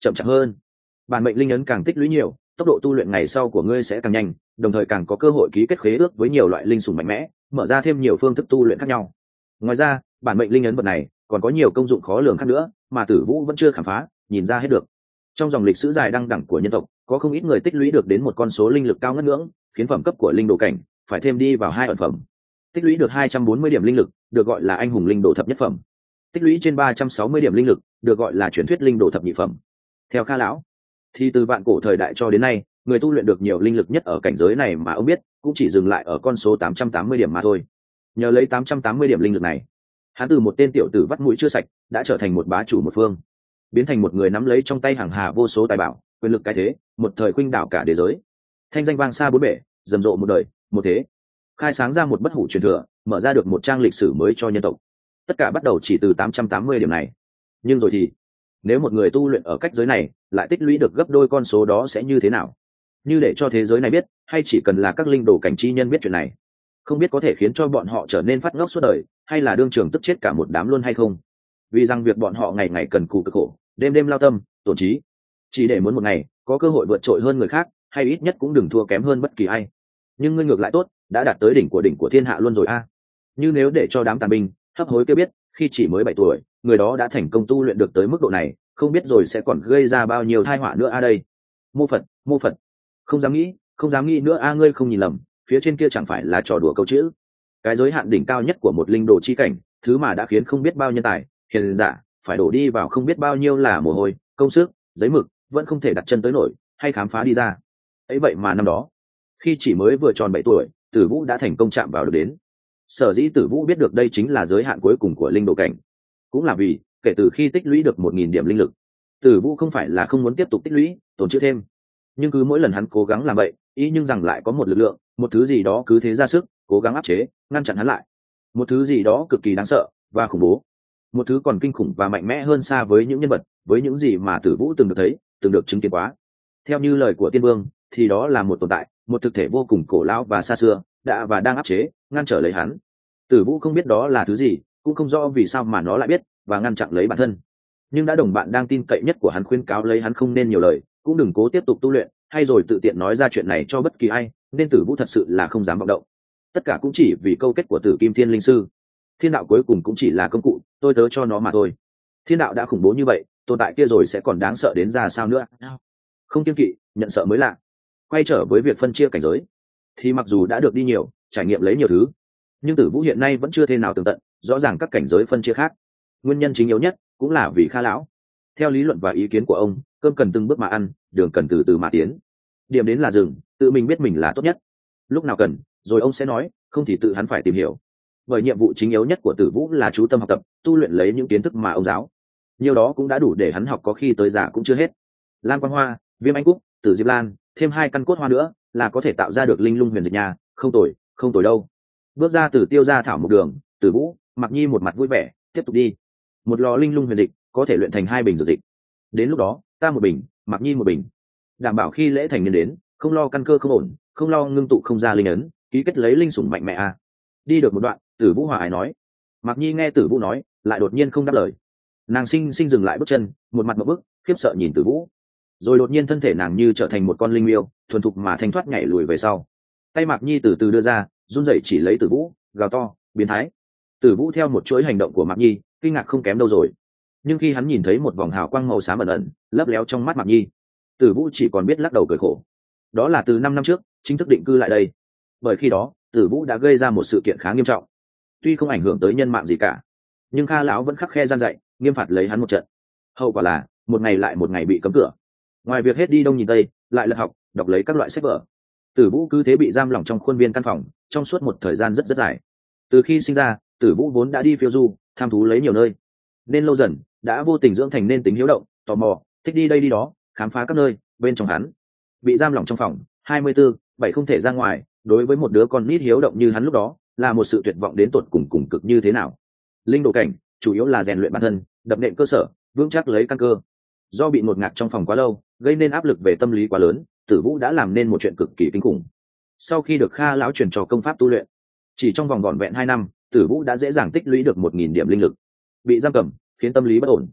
A: chậm chạp hơn. Bản mệnh linh ấn càng tích lũy nhiều, tốc độ tu luyện ngày sau của ngươi sẽ càng nhanh, đồng thời càng có cơ hội ký kết khế ước với nhiều loại linh sủng mạnh mẽ, mở ra thêm nhiều phương thức tu luyện khác nhau. Ngoài ra, bản mệnh linh ấn vật này còn có nhiều công dụng khó lường khác nữa mà Tử Vũ vẫn chưa khám phá, nhìn ra hết được. Trong dòng lịch sử dài đăng đẳng của nhân tộc, có không ít người tích lũy được đến một con số linh lực cao ngất ngưỡng, khiến phẩm cấp của linh đồ cảnh phải thêm đi vào hai ẩn phẩm. Tích lũy được hai trăm bốn mươi điểm linh lực, được gọi là anh hùng linh đồ thập nhất phẩm. Tích lũy trên ba trăm sáu mươi điểm linh lực, được gọi là truyền thuyết linh đồ thập nhị phẩm. Theo Kha lão, thì từ vạn cổ thời đại cho đến nay, người tu luyện được nhiều linh lực nhất ở cảnh giới này mà ông biết, cũng chỉ dừng lại ở con số tám trăm tám mươi điểm mà thôi. Nhờ lấy tám trăm tám mươi điểm linh lực này, hắn từ một tên tiểu tử vắt mũi chưa sạch, đã trở thành một bá chủ một phương, biến thành một người nắm lấy trong tay hàng hà vô số tài bảo, quyền lực cái thế, một thời khuynh đảo cả thế giới. Thanh danh vang xa bốn bể, rầm rộ một đời, một thế, khai sáng ra một bất hủ truyền thừa, mở ra được một trang lịch sử mới cho nhân tộc. Tất cả bắt đầu chỉ từ tám trăm tám mươi điểm này. Nhưng rồi thì, nếu một người tu luyện ở cách giới này lại tích lũy được gấp đôi con số đó sẽ như thế nào? Như để cho thế giới này biết, hay chỉ cần là các linh đồ cảnh chi nhân biết chuyện này, không biết có thể khiến cho bọn họ trở nên phát ngốc suốt đời, hay là đương trường tức chết cả một đám luôn hay không? Vì rằng việc bọn họ ngày ngày cần cù cực khổ, đêm đêm lao tâm tổn trí, chỉ để muốn một ngày có cơ hội vượt trội hơn người khác, hay ít nhất cũng đừng thua kém hơn bất kỳ ai. Nhưng ngươi ngược lại tốt, đã đạt tới đỉnh của đỉnh của thiên hạ luôn rồi a. À. Như nếu để cho đám tàn binh hấp hối kia biết, khi chỉ mới bảy tuổi, người đó đã thành công tu luyện được tới mức độ này, không biết rồi sẽ còn gây ra bao nhiêu tai họa nữa a. À đây, mô phật mô phật, không dám nghĩ không dám nghĩ nữa a. À, ngươi không nhìn lầm, phía trên kia chẳng phải là trò đùa câu chữ. Cái giới hạn đỉnh cao nhất của một linh đồ chi cảnh, thứ mà đã khiến không biết bao nhân tài hiền giả phải đổ đi vào không biết bao nhiêu là mồ hôi, công sức, giấy mực, vẫn không thể đặt chân tới nổi hay khám phá đi ra. Ấy vậy mà năm đó, khi chỉ mới vừa tròn bảy tuổi, Tử Vũ đã thành công chạm vào được đến. Sở dĩ Tử Vũ biết được đây chính là giới hạn cuối cùng của linh đồ cảnh, cũng là vì kể từ khi tích lũy được một nghìn điểm linh lực, Tử Vũ không phải là không muốn tiếp tục tích lũy, tồn trữ thêm, nhưng cứ mỗi lần hắn cố gắng làm vậy, ý nhưng rằng lại có một lực lượng, một thứ gì đó cứ thế ra sức, cố gắng áp chế, ngăn chặn hắn lại. Một thứ gì đó cực kỳ đáng sợ và khủng bố, một thứ còn kinh khủng và mạnh mẽ hơn xa với những nhân vật, với những gì mà Tử Vũ từng được thấy, từng được chứng kiến quá. Theo như lời của Tiên Vương, thì đó là một tồn tại, một thực thể vô cùng cổ lão và xa xưa, đã và đang áp chế, ngăn trở lấy hắn. Tử Vũ không biết đó là thứ gì, cũng không rõ vì sao mà nó lại biết và ngăn chặn lấy bản thân. Nhưng đã đồng bạn đang tin cậy nhất của hắn khuyên cáo lấy hắn không nên nhiều lời, cũng đừng cố tiếp tục tu luyện, hay rồi tự tiện nói ra chuyện này cho bất kỳ ai, nên Tử Vũ thật sự là không dám vọng động. Tất cả cũng chỉ vì câu kết của Tử Kim Thiên Linh Sư. Thiên đạo cuối cùng cũng chỉ là công cụ, tôi tớ cho nó mà thôi. Thiên đạo đã khủng bố như vậy, tồn tại kia rồi sẽ còn đáng sợ đến ra sao nữa? Không kiêng kỵ, nhận sợ mới lạ. Quay trở với việc phân chia cảnh giới, thì mặc dù đã được đi nhiều, trải nghiệm lấy nhiều thứ, nhưng Tử Vũ hiện nay vẫn chưa thể nào tường tận rõ ràng các cảnh giới phân chia khác. Nguyên nhân chính yếu nhất cũng là vì Kha lão. Theo lý luận và ý kiến của ông, cơm cần từng bước mà ăn, đường cần từ từ mà tiến. Điểm đến là dừng, tự mình biết mình là tốt nhất. Lúc nào cần, rồi ông sẽ nói, không thì tự hắn phải tìm hiểu. Bởi nhiệm vụ chính yếu nhất của Tử Vũ là chú tâm học tập, tu luyện lấy những kiến thức mà ông giáo. Nhiều đó cũng đã đủ để hắn học có khi tới già cũng chưa hết. Lam Quan Hoa, Viêm Anh Cúc, Tử Diệp Lan, thêm hai căn cốt hoa nữa là có thể tạo ra được linh lung huyền dịch nhà, không tồi, không tồi đâu. Bước ra từ Tiêu Gia thảo một đường, Tử Vũ, Mặc Nhi một mặt vui vẻ, tiếp tục đi. Một lò linh lung huyền dịch có thể luyện thành hai bình dược dịch. Đến lúc đó, ta một bình, Mặc Nhi một bình, đảm bảo khi lễ thành niên đến, không lo căn cơ không ổn, không lo ngưng tụ không ra linh ấn, ký kết lấy linh sủng mạnh mẽ à. Đi được một đoạn, Tử Vũ hòa ái nói. Mặc Nhi nghe Tử Vũ nói, lại đột nhiên không đáp lời. Nàng sinh sinh dừng lại bước chân, một mặt một bức, khiếp sợ nhìn Tử Vũ. Rồi đột nhiên thân thể nàng như trở thành một con linh miêu, thuần thục mà thanh thoát nhảy lùi về sau. Tay Mạc Nhi từ từ đưa ra, run rẩy chỉ lấy Tử Vũ, gào to, biến thái. Tử Vũ theo một chuỗi hành động của Mạc Nhi, kinh ngạc không kém đâu rồi. Nhưng khi hắn nhìn thấy một vòng hào quang màu xám ẩn ẩn, lấp léo trong mắt Mạc Nhi, Tử Vũ chỉ còn biết lắc đầu cười khổ. Đó là từ năm năm trước, chính thức định cư lại đây. Bởi khi đó, Tử Vũ đã gây ra một sự kiện khá nghiêm trọng. Tuy không ảnh hưởng tới nhân mạng gì cả, nhưng Kha lão vẫn khắc khe gian dạy, nghiêm phạt lấy hắn một trận. Hậu quả là, một ngày lại một ngày bị cấm cửa. Ngoài việc hết đi đông nhìn tây, lại lật học, đọc lấy các loại sách vở, Tử Vũ cứ thế bị giam lỏng trong khuôn viên căn phòng trong suốt một thời gian rất rất dài. Từ khi sinh ra, Tử Vũ vốn đã đi phiêu du, tham thú lấy nhiều nơi, nên lâu dần đã vô tình dưỡng thành nên tính hiếu động, tò mò, thích đi đây đi đó, khám phá các nơi. Bên trong hắn bị giam lỏng trong phòng hai mươi bốn bảy không thể ra ngoài, đối với một đứa con nít hiếu động như hắn lúc đó là một sự tuyệt vọng đến tột cùng cùng cực như thế nào. Linh đồ cảnh chủ yếu là rèn luyện bản thân, đập nện cơ sở, vững chắc lấy căn cơ. Do bị ngột ngạt trong phòng quá lâu, gây nên áp lực về tâm lý quá lớn, Tử Vũ đã làm nên một chuyện cực kỳ kinh khủng. Sau khi được Kha lão truyền trò công pháp tu luyện, chỉ trong vòng vỏn vẹn hai năm, Tử Vũ đã dễ dàng tích lũy được một nghìn điểm linh lực. Bị giam cầm khiến tâm lý bất ổn,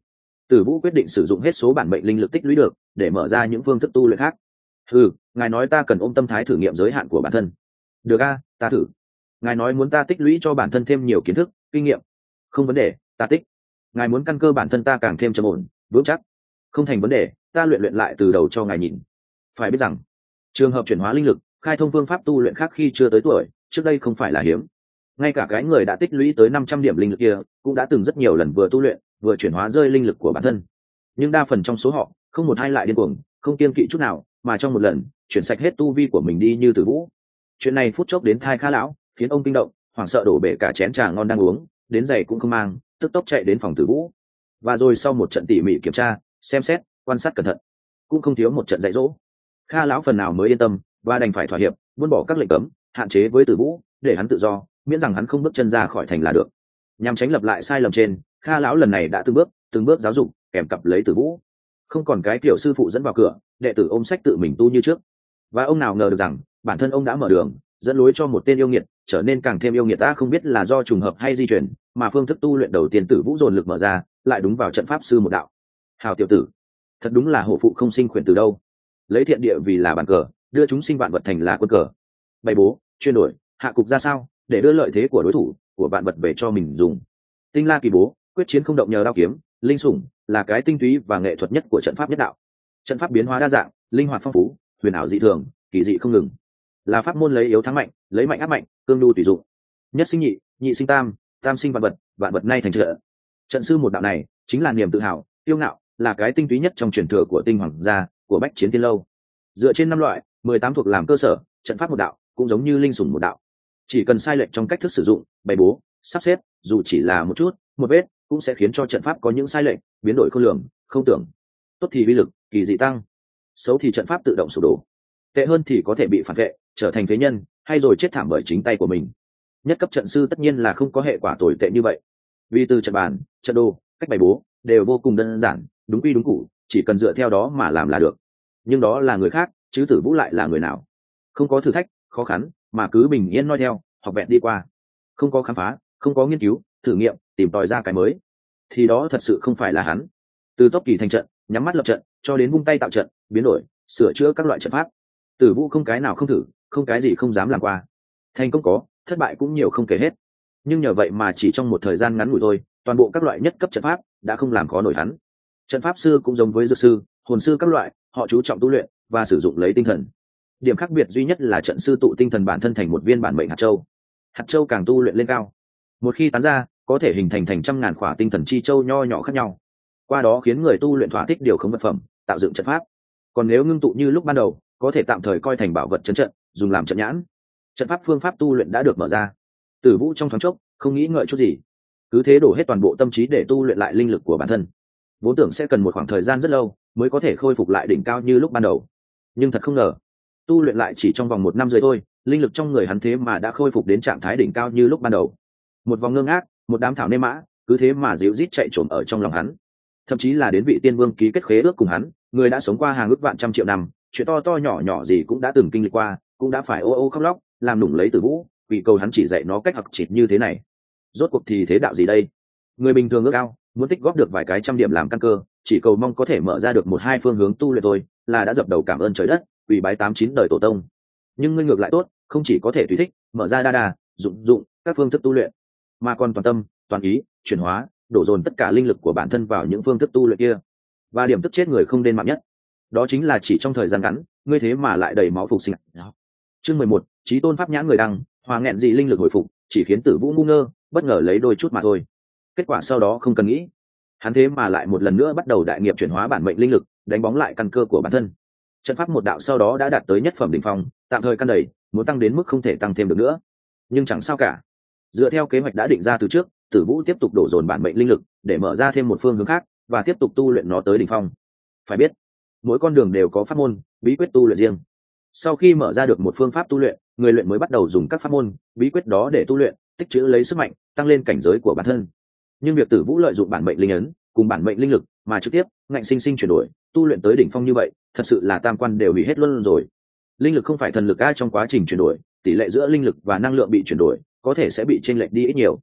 A: Tử Vũ quyết định sử dụng hết số bản mệnh linh lực tích lũy được để mở ra những phương thức tu luyện khác. Ừ, ngài nói ta cần ôm tâm thái thử nghiệm giới hạn của bản thân. Được a, ta thử. Ngài nói muốn ta tích lũy cho bản thân thêm nhiều kiến thức, kinh nghiệm. Không vấn đề, ta tích. Ngài muốn căn cơ bản thân ta càng thêm trầm ổn, vững chắc. Không thành vấn đề, ta luyện luyện lại từ đầu cho ngài nhìn. Phải biết rằng, trường hợp chuyển hóa linh lực, khai thông phương pháp tu luyện khác khi chưa tới tuổi, trước đây không phải là hiếm. Ngay cả cái người đã tích lũy tới năm trăm điểm linh lực kia, cũng đã từng rất nhiều lần vừa tu luyện, vừa chuyển hóa rơi linh lực của bản thân. Nhưng đa phần trong số họ, không một ai lại điên cuồng, không kiêng kỵ chút nào, mà trong một lần, chuyển sạch hết tu vi của mình đi như Tử Vũ. Chuyện này phút chốc đến thai Kha lão, khiến ông kinh động, hoảng sợ đổ bể cả chén trà ngon đang uống, đến giày cũng không mang, tức tốc chạy đến phòng Tử Vũ. Và rồi sau một trận tỉ mỉ kiểm tra, xem xét, quan sát cẩn thận, cũng không thiếu một trận dạy dỗ. Kha lão phần nào mới yên tâm, và đành phải thỏa hiệp, buông bỏ các lệnh cấm, hạn chế với Tử Vũ, để hắn tự do, miễn rằng hắn không bước chân ra khỏi thành là được. Nhằm tránh lặp lại sai lầm trên, Kha lão lần này đã từng bước, từng bước giáo dục, kèm cặp lấy Tử Vũ. Không còn cái kiểu sư phụ dẫn vào cửa, đệ tử ôm sách tự mình tu như trước. Và ông nào ngờ được rằng, bản thân ông đã mở đường, dẫn lối cho một tên yêu nghiệt trở nên càng thêm yêu nghiệt. Ta không biết là do trùng hợp hay di chuyển, mà phương thức tu luyện đầu tiên Tử Vũ dồn lực mở ra, lại đúng vào trận pháp sư một đạo. Hào tiểu tử, thật đúng là hổ phụ không sinh khuyển từ đâu. Lấy thiện địa vì là bàn cờ, đưa chúng sinh vạn vật thành là quân cờ. Bày bố, chuyên đổi, hạ cục ra sao, để đưa lợi thế của đối thủ, của vạn vật về cho mình dùng. Tinh la kỳ bố, quyết chiến không động nhờ đao kiếm, linh sủng là cái tinh túy và nghệ thuật nhất của trận pháp nhất đạo. Trận pháp biến hóa đa dạng, linh hoạt phong phú, huyền ảo dị thường, kỳ dị không ngừng. Là pháp môn lấy yếu thắng mạnh, lấy mạnh áp mạnh, cương nhu tùy dụng. Nhất sinh nhị, nhị sinh tam, tam sinh vạn vật, vạn vật nay thành trợ. Trận sư một đạo này chính là niềm tự hào, tiêu ngạo, là cái tinh túy nhất trong truyền thừa của Tinh Hoàng gia, của Bách Chiến Tiên Lâu. Dựa trên năm loại, mười tám thuộc làm cơ sở, trận pháp một đạo cũng giống như linh sủng một đạo. Chỉ cần sai lệch trong cách thức sử dụng, bày bố, sắp xếp, dù chỉ là một chút, một vết, cũng sẽ khiến cho trận pháp có những sai lệch, biến đổi không lường, không tưởng. Tốt thì vi lực, kỳ dị tăng. Xấu thì trận pháp tự động sụp đổ. Tệ hơn thì có thể bị phản vệ, trở thành phế nhân, hay rồi chết thảm bởi chính tay của mình. Nhất cấp trận sư tất nhiên là không có hệ quả tồi tệ như vậy. Vì từ trận bàn, trận đồ, cách bày bố đều vô cùng đơn giản, đúng quy đúng củ, chỉ cần dựa theo đó mà làm là được. Nhưng đó là người khác, chứ Tử Vũ lại là người nào? Không có thử thách, khó khăn, mà cứ bình yên noi theo, học vẹn đi qua. Không có khám phá, không có nghiên cứu, thử nghiệm, tìm tòi ra cái mới, thì đó thật sự không phải là hắn. Từ tốc kỳ thành trận, nhắm mắt lập trận, cho đến vung tay tạo trận, biến đổi, sửa chữa các loại trận pháp, Tử Vũ không cái nào không thử, không cái gì không dám làm qua. Thành công có, thất bại cũng nhiều không kể hết. Nhưng nhờ vậy mà chỉ trong một thời gian ngắn ngủi thôi, toàn bộ các loại nhất cấp trận pháp đã không làm khó nổi hắn. Trận pháp sư cũng giống với dược sư, hồn sư các loại, họ chú trọng tu luyện và sử dụng lấy tinh thần. Điểm khác biệt duy nhất là trận sư tụ tinh thần bản thân thành một viên bản mệnh hạt châu. Hạt châu càng tu luyện lên cao, một khi tán ra, có thể hình thành thành trăm ngàn khỏa tinh thần chi châu nho nhỏ khác nhau. Qua đó khiến người tu luyện thỏa thích điều khống vật phẩm, tạo dựng trận pháp. Còn nếu ngưng tụ như lúc ban đầu, có thể tạm thời coi thành bảo vật trấn trận, dùng làm trận nhãn. Trận pháp phương pháp tu luyện đã được mở ra. Tử Vũ trong thoáng chốc không nghĩ ngợi chút gì, cứ thế đổ hết toàn bộ tâm trí để tu luyện lại linh lực của bản thân. Vốn tưởng sẽ cần một khoảng thời gian rất lâu mới có thể khôi phục lại đỉnh cao như lúc ban đầu, nhưng thật không ngờ, tu luyện lại chỉ trong vòng một năm rưỡi thôi, linh lực trong người hắn thế mà đã khôi phục đến trạng thái đỉnh cao như lúc ban đầu. Một vòng ngơ ngác, một đám thảo nê mã, cứ thế mà dịu rít chạy trộm ở trong lòng hắn. Thậm chí là đến vị tiên vương ký kết khế ước cùng hắn, người đã sống qua hàng ước vạn trăm triệu năm, chuyện to to nhỏ nhỏ gì cũng đã từng kinh lịch qua, cũng đã phải ô ô khóc lóc, làm nũng lấy Tử Vũ, vì cầu hắn chỉ dạy nó cách học chịt như thế này. Rốt cuộc thì thế đạo gì đây? Người bình thường ước ao, muốn tích góp được vài cái trăm điểm làm căn cơ, chỉ cầu mong có thể mở ra được một hai phương hướng tu luyện thôi, là đã dập đầu cảm ơn trời đất, quỳ bái tám chín đời tổ tông. Nhưng ngươi ngược lại tốt, không chỉ có thể tùy thích, mở ra đa đa, dụng dụng các phương thức tu luyện, mà còn toàn tâm, toàn ý, chuyển hóa, đổ dồn tất cả linh lực của bản thân vào những phương thức tu luyện kia. Và điểm tức chết người không nên mạng nhất, đó chính là chỉ trong thời gian ngắn, ngươi thế mà lại đầy máu phục sinh. Chương mười một, Chí tôn pháp nhãn người đăng, hòa nghẹn dị linh lực hồi phục, chỉ khiến Tử Vũ ngu ngơ, bất ngờ lấy đôi chút mà thôi. Kết quả sau đó không cần nghĩ, hắn thế mà lại một lần nữa bắt đầu đại nghiệp chuyển hóa bản mệnh linh lực, đánh bóng lại căn cơ của bản thân. Trận pháp một đạo sau đó đã đạt tới nhất phẩm đỉnh phong, tạm thời căn đầy, muốn tăng đến mức không thể tăng thêm được nữa. Nhưng chẳng sao cả, dựa theo kế hoạch đã định ra từ trước, Tử Vũ tiếp tục đổ dồn bản mệnh linh lực để mở ra thêm một phương hướng khác và tiếp tục tu luyện nó tới đỉnh phong. Phải biết, mỗi con đường đều có pháp môn, bí quyết tu luyện riêng. Sau khi mở ra được một phương pháp tu luyện, người luyện mới bắt đầu dùng các pháp môn, bí quyết đó để tu luyện, tích trữ lấy sức mạnh, tăng lên cảnh giới của bản thân. Nhưng việc Tử Vũ lợi dụng bản mệnh linh ấn cùng bản mệnh linh lực mà trực tiếp ngạnh sinh sinh chuyển đổi, tu luyện tới đỉnh phong như vậy, thật sự là tam quan đều hủy hết luôn rồi. Linh lực không phải thần lực ai, trong quá trình chuyển đổi, tỷ lệ giữa linh lực và năng lượng bị chuyển đổi có thể sẽ bị chênh lệch đi ít nhiều.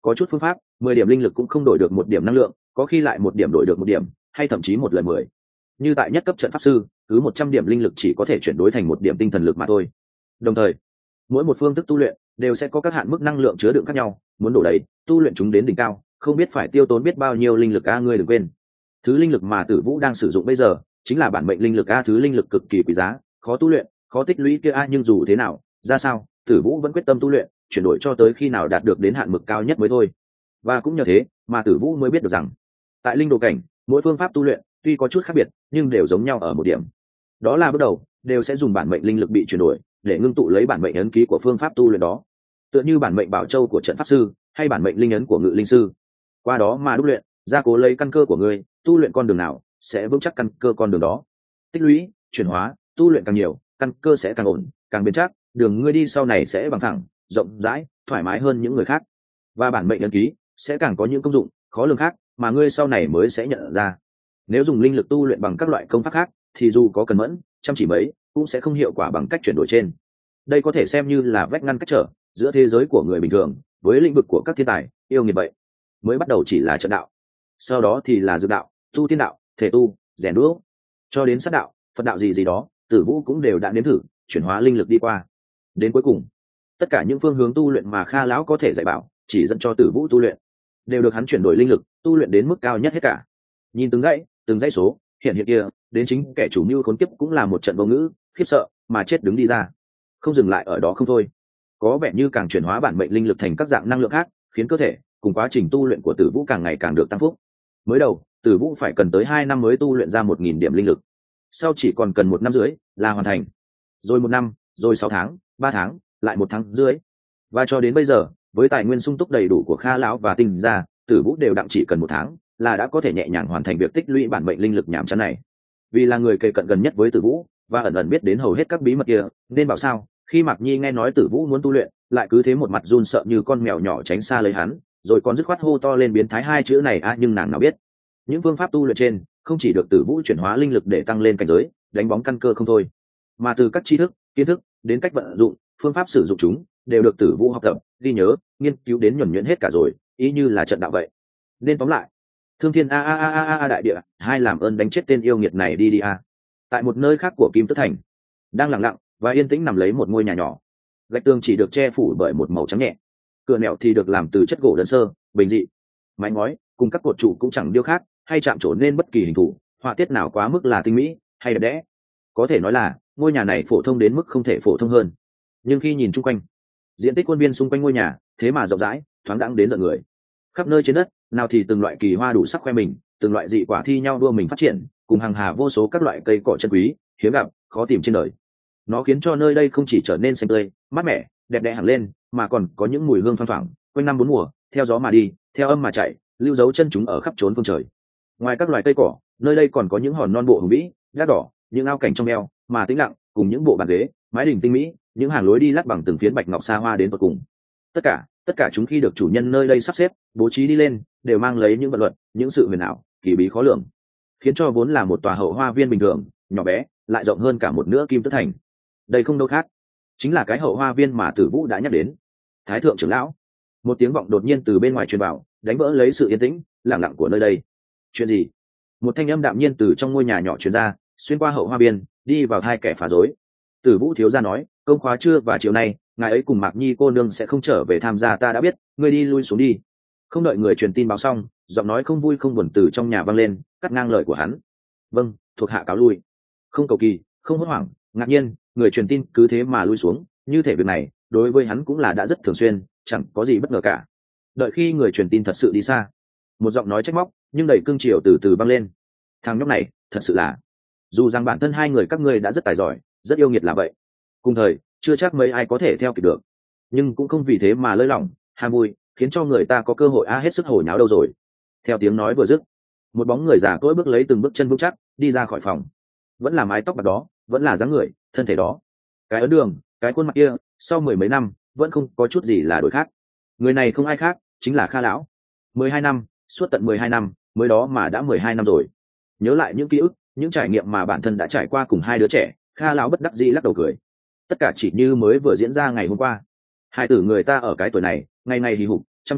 A: có chút phương pháp mười điểm linh lực cũng không đổi được một điểm năng lượng, có khi lại một điểm đổi được một điểm, hay thậm chí một lần mười. Như tại nhất cấp trận pháp sư, cứ một trăm điểm linh lực chỉ có thể chuyển đổi thành một điểm tinh thần lực mà thôi. Đồng thời mỗi một phương thức tu luyện đều sẽ có các hạn mức năng lượng chứa đựng khác nhau, muốn đổ đấy tu luyện chúng đến đỉnh cao không biết phải tiêu tốn biết bao nhiêu linh lực a. Ngươi đừng quên, thứ linh lực mà Tử Vũ đang sử dụng bây giờ chính là bản mệnh linh lực a, thứ linh lực cực kỳ quý giá, khó tu luyện, khó tích lũy kia a. Nhưng dù thế nào ra sao, Tử Vũ vẫn quyết tâm tu luyện, chuyển đổi cho tới khi nào đạt được đến hạn mực cao nhất mới thôi. Và cũng nhờ thế mà Tử Vũ mới biết được rằng tại linh đồ cảnh, mỗi phương pháp tu luyện tuy có chút khác biệt nhưng đều giống nhau ở một điểm, đó là bước đầu đều sẽ dùng bản mệnh linh lực bị chuyển đổi để ngưng tụ lấy bản mệnh ấn ký của phương pháp tu luyện đó, tựa như bản mệnh bảo châu của trận pháp sư hay bản mệnh linh ấn của ngự linh sư. Qua đó mà đúc luyện gia cố lấy căn cơ của ngươi, tu luyện con đường nào sẽ vững chắc căn cơ con đường đó. Tích lũy chuyển hóa tu luyện càng nhiều, căn cơ sẽ càng ổn càng bền chắc, đường ngươi đi sau này sẽ bằng thẳng rộng rãi thoải mái hơn những người khác, và bản mệnh ấn ký sẽ càng có những công dụng khó lường khác mà ngươi sau này mới sẽ nhận ra. Nếu dùng linh lực tu luyện bằng các loại công pháp khác thì dù có cần mẫn chăm chỉ mấy cũng sẽ không hiệu quả bằng cách chuyển đổi trên. Đây có thể xem như là vách ngăn cách trở giữa thế giới của người bình thường với lĩnh vực của các thiên tài yêu nghiệt vậy. Mới bắt đầu chỉ là trận đạo, sau đó thì là dược đạo, tu tiên đạo, thể tu, rèn đũa, cho đến sát đạo, Phật đạo gì gì đó, Tử Vũ cũng đều đã nếm thử chuyển hóa linh lực đi qua. Đến cuối cùng tất cả những phương hướng tu luyện mà Kha lão có thể dạy bảo chỉ dẫn cho Tử Vũ tu luyện đều được hắn chuyển đổi linh lực tu luyện đến mức cao nhất hết cả. Nhìn từng dãy từng dãy số hiện hiện kia, đến chính kẻ chủ mưu khốn kiếp cũng là một trận vô ngữ khiếp sợ mà chết đứng đi ra. Không dừng lại ở đó không thôi, có vẻ như càng chuyển hóa bản mệnh linh lực thành các dạng năng lượng khác, khiến cơ thể cùng quá trình tu luyện của Tử Vũ càng ngày càng được tăng phúc. Mới đầu Tử Vũ phải cần tới hai năm mới tu luyện ra một nghìn điểm linh lực, sau chỉ còn cần một năm rưỡi là hoàn thành, rồi một năm, rồi sáu tháng, ba tháng, lại một tháng rưỡi, và cho đến bây giờ với tài nguyên sung túc đầy đủ của Kha lão và Tinh gia, Tử Vũ đều đặng chỉ cần một tháng là đã có thể nhẹ nhàng hoàn thành việc tích lũy bản mệnh linh lực nhảm chán này. Vì là người kề cận gần nhất với Tử Vũ và ẩn ẩn biết đến hầu hết các bí mật kia, nên bảo sao khi Mạc Nhi nghe nói Tử Vũ muốn tu luyện lại cứ thế một mặt run sợ như con mèo nhỏ tránh xa lấy hắn, rồi còn dứt khoát hô to lên biến thái hai chữ này a. À, nhưng nàng nào biết những phương pháp tu luyện trên không chỉ được Tử Vũ chuyển hóa linh lực để tăng lên cảnh giới đánh bóng căn cơ không thôi, mà từ các tri thức kiến thức đến cách vận dụng phương pháp sử dụng chúng đều được Tử Vũ học tập ghi nhớ nghiên cứu đến nhuần nhuyễn hết cả rồi, ý như là trận đạo vậy. Nên tóm lại, thương thiên a a a a a đại địa, hai làm ơn đánh chết tên yêu nghiệt này đi đi a. Tại một nơi khác của Kim Tức Thành, đang lặng lặng và yên tĩnh nằm lấy một ngôi nhà nhỏ, gạch tường chỉ được che phủ bởi một màu trắng nhẹ, cửa nẻo thì được làm từ chất gỗ đơn sơ bình dị, mái ngói cùng các cột trụ cũng chẳng điêu khắc hay chạm trổ nên bất kỳ hình thù họa tiết nào quá mức là tinh mỹ hay đẹp đẽ. Có thể nói là ngôi nhà này phổ thông đến mức không thể phổ thông hơn. Nhưng khi nhìn chung quanh, diện tích khuôn viên xung quanh ngôi nhà thế mà rộng rãi thoáng đãng đến giận người. Khắp nơi trên đất nào thì từng loại kỳ hoa đủ sắc khoe mình, từng loại dị quả thi nhau đua mình phát triển, cùng hàng hà vô số các loại cây cỏ chân quý hiếm gặp khó tìm trên đời. Nó khiến cho nơi đây không chỉ trở nên xanh tươi mát mẻ đẹp đẽ hẳn lên, mà còn có những mùi hương thoang thoảng quanh năm bốn mùa, theo gió mà đi theo âm mà chạy, lưu dấu chân chúng ở khắp trốn phương trời. Ngoài các loài cây cỏ, nơi đây còn có những hòn non bộ hùng vĩ gác đỏ, những ao cảnh trong eo mà tĩnh lặng, cùng những bộ bàn ghế mái đình tinh mỹ, những hàng lối đi lát bằng từng phiến bạch ngọc xa hoa đến tận cùng. Tất cả tất cả chúng khi được chủ nhân nơi đây sắp xếp bố trí đi lên đều mang lấy những vật luật, những sự huyền ảo kỳ bí khó lường, khiến cho vốn là một tòa hậu hoa viên bình thường nhỏ bé lại rộng hơn cả một nửa Kim Tức Thành. Đây không đâu khác chính là cái hậu hoa viên mà Tử Vũ đã nhắc đến. Thái thượng trưởng lão, một tiếng vọng đột nhiên từ bên ngoài truyền vào, đánh vỡ lấy sự yên tĩnh lặng lặng của nơi đây. Chuyện gì? Một thanh âm đạm nhiên từ trong ngôi nhà nhỏ truyền ra, xuyên qua hậu hoa viên đi vào hai kẻ phá rối. Tử Vũ thiếu gia nói, công khóa trưa và chiều nay ngài ấy cùng Mạc Nhi cô nương sẽ không trở về tham gia, ta đã biết, ngươi đi lui xuống đi. Không đợi người truyền tin báo xong, giọng nói không vui không buồn từ trong nhà vang lên, cắt ngang lời của hắn. Vâng, thuộc hạ cáo lui. Không cầu kỳ, không hốt hoảng, ngạc nhiên, người truyền tin cứ thế mà lui xuống, như thể việc này đối với hắn cũng là đã rất thường xuyên, chẳng có gì bất ngờ cả. Đợi khi người truyền tin thật sự đi xa, một giọng nói trách móc nhưng đầy cương triều từ từ vang lên. Thằng nhóc này thật sự là, dù rằng bản thân hai người các ngươi đã rất tài giỏi rất yêu nghiệt là vậy, cùng thời chưa chắc mấy ai có thể theo kịp được, nhưng cũng không vì thế mà lơi lỏng ham vui, khiến cho người ta có cơ hội a hết sức hồi nháo đâu rồi. Theo tiếng nói vừa dứt, một bóng người già cỗi bước lấy từng bước chân vững chắc đi ra khỏi phòng. Vẫn là mái tóc bạc đó, vẫn là dáng người thân thể đó, cái ấn đường cái khuôn mặt kia sau mười mấy năm vẫn không có chút gì là đổi khác. Người này không ai khác chính là Kha lão. Mười hai năm, suốt tận mười hai năm mới đó mà đã mười hai năm rồi. Nhớ lại những ký ức, những trải nghiệm mà bản thân đã trải qua cùng hai đứa trẻ, Kha lão bất đắc dĩ lắc đầu cười. Tất cả chỉ như mới vừa diễn ra ngày hôm qua. Hai tử người ta ở cái tuổi này ngày ngày hì hục chăm chỉ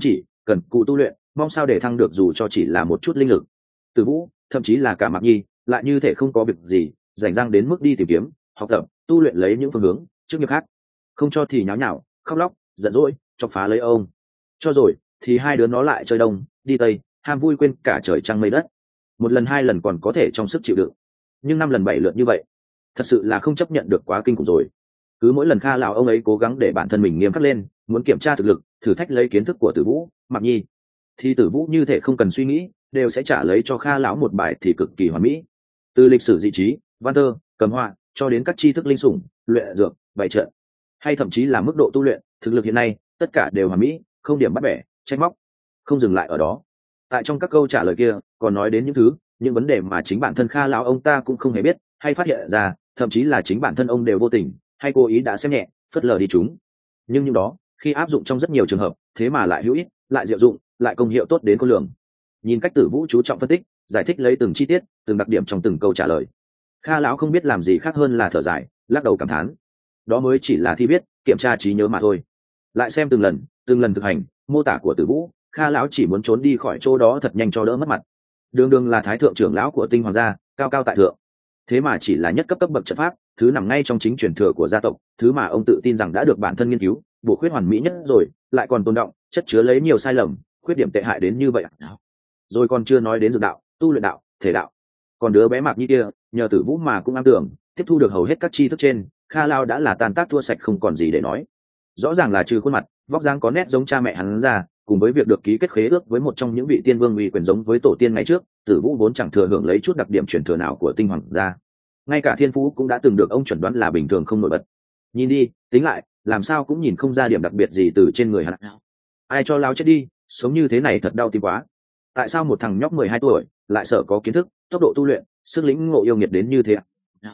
A: cần cụ tu luyện, mong sao để thăng được dù cho chỉ là một chút linh lực. Tử Vũ, thậm chí là cả Mạc Nhi, lại như thể không có việc gì, rảnh rang đến mức đi tìm kiếm, học tập, tu luyện lấy những phương hướng, trước nghiệp khác. Không cho thì nháo nhào, khóc lóc, giận dỗi, chọc phá lấy ông. Cho rồi, thì hai đứa nó lại chơi đông, đi tây, ham vui quên cả trời trăng mây đất. Một lần hai lần còn có thể trong sức chịu đựng, nhưng năm lần bảy lượt như vậy, thật sự là không chấp nhận được, quá kinh khủng rồi. Cứ mỗi lần Kha lão ông ấy cố gắng để bản thân mình nghiêm khắc lên, muốn kiểm tra thực lực, thử thách lấy kiến thức của Tử Vũ, Mạc Nhi, thì Tử Vũ như thể không cần suy nghĩ, đều sẽ trả lấy cho Kha lão một bài thì cực kỳ hoàn mỹ. Từ lịch sử dị trí, văn thơ, cầm họa, cho đến các tri thức linh sủng, luyện dược, bày trận, hay thậm chí là mức độ tu luyện, thực lực hiện nay, tất cả đều hoàn mỹ, không điểm bắt bẻ, trách móc. Không dừng lại ở đó, tại trong các câu trả lời kia, còn nói đến những thứ, những vấn đề mà chính bản thân Kha lão ông ta cũng không hề biết, hay phát hiện ra, thậm chí là chính bản thân ông đều vô tình, hay cố ý đã xem nhẹ, phớt lờ đi chúng. Nhưng những đó, khi áp dụng trong rất nhiều trường hợp, thế mà lại hữu ích, lại diệu dụng, lại công hiệu tốt đến khôn lường. Nhìn cách Tử Vũ chú trọng phân tích, giải thích lấy từng chi tiết, từng đặc điểm trong từng câu trả lời, Kha lão không biết làm gì khác hơn là thở dài, lắc đầu cảm thán. Đó mới chỉ là thi biết, kiểm tra trí nhớ mà thôi. Lại xem từng lần, từng lần thực hành, mô tả của Tử Vũ, Kha lão chỉ muốn trốn đi khỏi chỗ đó thật nhanh cho đỡ mất mặt. Đường đường là thái thượng trưởng lão của Tinh Hoàng gia, cao cao tại thượng, thế mà chỉ là nhất cấp cấp bậc trận pháp, thứ nằm ngay trong chính truyền thừa của gia tộc, thứ mà ông tự tin rằng đã được bản thân nghiên cứu, bổ khuyết hoàn mỹ nhất rồi, lại còn tồn động, chất chứa lấy nhiều sai lầm, khuyết điểm tệ hại đến như vậy. Rồi còn chưa nói đến dược đạo, tu luyện đạo, thể đạo. Còn đứa bé Mạc Nhi kia, nhờ Tử Vũ mà cũng am tưởng, tiếp thu được hầu hết các tri thức trên, Kha lão đã là tàn tác thua sạch không còn gì để nói. Rõ ràng là trừ khuôn mặt, vóc dáng có nét giống cha mẹ hắn ra, cùng với việc được ký kết khế ước với một trong những vị tiên vương uy quyền giống với tổ tiên ngày trước, Tử Vũ vốn chẳng thừa hưởng lấy chút đặc điểm truyền thừa nào của Tinh Hoàng gia. Ngay cả thiên phú cũng đã từng được ông chuẩn đoán là bình thường không nổi bật. Nhìn đi, tính lại, làm sao cũng nhìn không ra điểm đặc biệt gì từ trên người hắn. Ai cho lao chết đi, sống như thế này thật đau tim quá. Tại sao một thằng nhóc mười hai tuổi lại sợ có kiến thức, tốc độ tu luyện, sức lĩnh ngộ yêu nghiệt đến như thế ạ?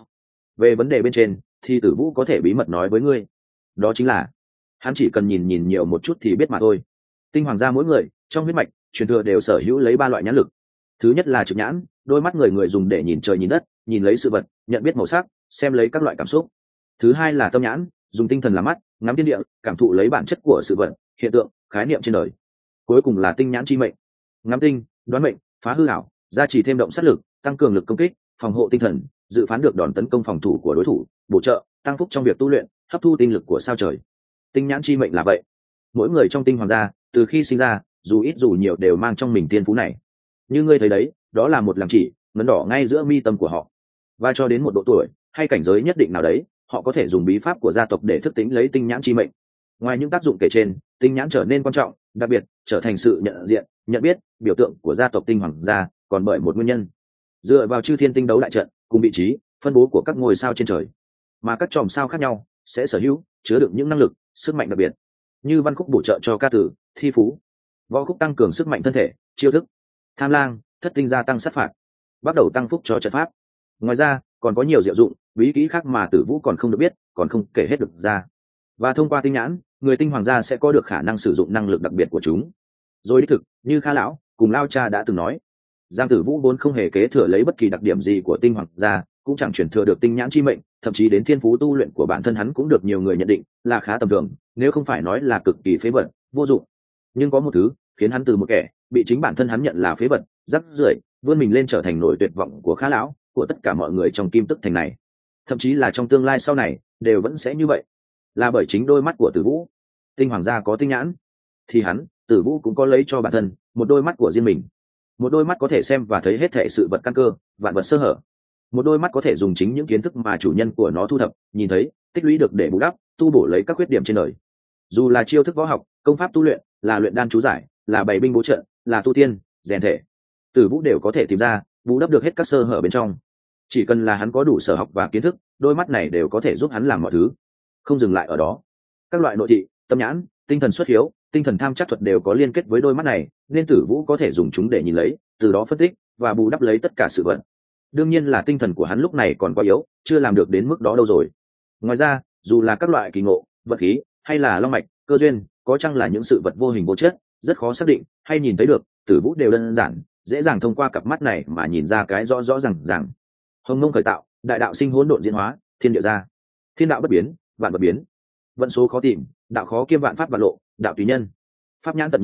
A: Về vấn đề bên trên thì Tử Vũ có thể bí mật nói với ngươi, đó chính là hắn chỉ cần nhìn nhìn nhiều một chút thì biết mà thôi. Tinh Hoàng gia mỗi người trong huyết mạch truyền thừa đều sở hữu lấy ba loại nhãn lực. Thứ nhất là trực nhãn, đôi mắt người người dùng để nhìn trời nhìn đất, nhìn lấy sự vật, nhận biết màu sắc, xem lấy các loại cảm xúc. Thứ hai là tâm nhãn, dùng tinh thần làm mắt, ngắm thiên địa, cảm thụ lấy bản chất của sự vật, hiện tượng, khái niệm trên đời. Cuối cùng là tinh nhãn chi mệnh, ngắm tinh, đoán mệnh, phá hư ảo, gia trì thêm động sát lực, tăng cường lực công kích, phòng hộ tinh thần, dự phán được đòn tấn công phòng thủ của đối thủ, bổ trợ, tăng phúc trong việc tu luyện, hấp thu tinh lực của sao trời. Tinh nhãn chi mệnh là vậy. Mỗi người trong Tinh Hoàng gia, từ khi sinh ra, dù ít dù nhiều đều mang trong mình tiên phú này. Như ngươi thấy đấy, đó là một làm chỉ ngấn đỏ ngay giữa mi tâm của họ. Và cho đến một độ tuổi hay cảnh giới nhất định nào đấy, họ có thể dùng bí pháp của gia tộc để thức tính lấy tinh nhãn chi mệnh. Ngoài những tác dụng kể trên, tinh nhãn trở nên quan trọng, đặc biệt trở thành sự nhận diện, nhận biết, biểu tượng của gia tộc Tinh Hoàng gia, còn bởi một nguyên nhân. Dựa vào chư thiên tinh đấu đại trận, cùng vị trí, phân bố của các ngôi sao trên trời, mà các chòm sao khác nhau sẽ sở hữu, chứa đựng những năng lực, sức mạnh đặc biệt. Như văn khúc bổ trợ cho ca tử, thi phú; võ khúc tăng cường sức mạnh thân thể, chiêu thức; tham lang, thất tinh gia tăng sát phạt; bắt đầu tăng phúc cho trận pháp. Ngoài ra còn có nhiều diệu dụng, bí kỹ khác mà Tử Vũ còn không được biết, còn không kể hết được ra. Và thông qua tinh nhãn, người Tinh Hoàng gia sẽ có được khả năng sử dụng năng lực đặc biệt của chúng. Rồi đích thực, như Kha lão cùng Lao cha đã từng nói, Giang Tử Vũ vốn không hề kế thừa lấy bất kỳ đặc điểm gì của Tinh Hoàng gia, cũng chẳng chuyển thừa được tinh nhãn chi mệnh, thậm chí đến thiên phú tu luyện của bản thân hắn cũng được nhiều người nhận định là khá tầm thường, nếu không phải nói là cực kỳ phế vật, vô dụng. Nhưng có một thứ khiến hắn từ một kẻ bị chính bản thân hắn nhận là phế vật, rắc rưởi, vươn mình lên trở thành nổi tuyệt vọng của Kha lão, của tất cả mọi người trong Kim Tức thành này, thậm chí là trong tương lai sau này đều vẫn sẽ như vậy, là bởi chính đôi mắt của Tử Vũ. Tinh Hoàng gia có tinh nhãn, thì hắn, Tử Vũ cũng có lấy cho bản thân một đôi mắt của riêng mình, một đôi mắt có thể xem và thấy hết thảy sự vật căn cơ, vạn vật sơ hở, một đôi mắt có thể dùng chính những kiến thức mà chủ nhân của nó thu thập, nhìn thấy, tích lũy được để bù đắp, tu bổ lấy các khuyết điểm trên đời. Dù là chiêu thức võ học, công pháp tu luyện, là luyện đan chú giải, là bày binh bố trận, là tu tiên, rèn thể, Tử Vũ đều có thể tìm ra, bù đắp được hết các sơ hở bên trong. Chỉ cần là hắn có đủ sở học và kiến thức, đôi mắt này đều có thể giúp hắn làm mọi thứ. Không dừng lại ở đó, các loại nội thị, tâm nhãn, tinh thần xuất hiếu, tinh thần tham chắc thuật đều có liên kết với đôi mắt này, nên Tử Vũ có thể dùng chúng để nhìn lấy, từ đó phân tích và bù đắp lấy tất cả sự vật. Đương nhiên là tinh thần của hắn lúc này còn quá yếu, chưa làm được đến mức đó đâu rồi. Ngoài ra, dù là các loại kỳ ngộ, vật khí, hay là long mạch, cơ duyên, có chăng là những sự vật vô hình vô chất, rất khó xác định hay nhìn thấy được, Tử Vũ đều đơn giản, dễ dàng thông qua cặp mắt này mà nhìn ra cái rõ rõ ràng ràng. Hồng Mông khởi tạo, đại đạo sinh hỗn độn diễn hóa, thiên địa ra. Thiên đạo bất biến, vạn vật biến. Vận số khó tìm, đạo khó kiêm vạn pháp vạn lộ, đạo tùy nhân. Pháp nhãn tận nhìn,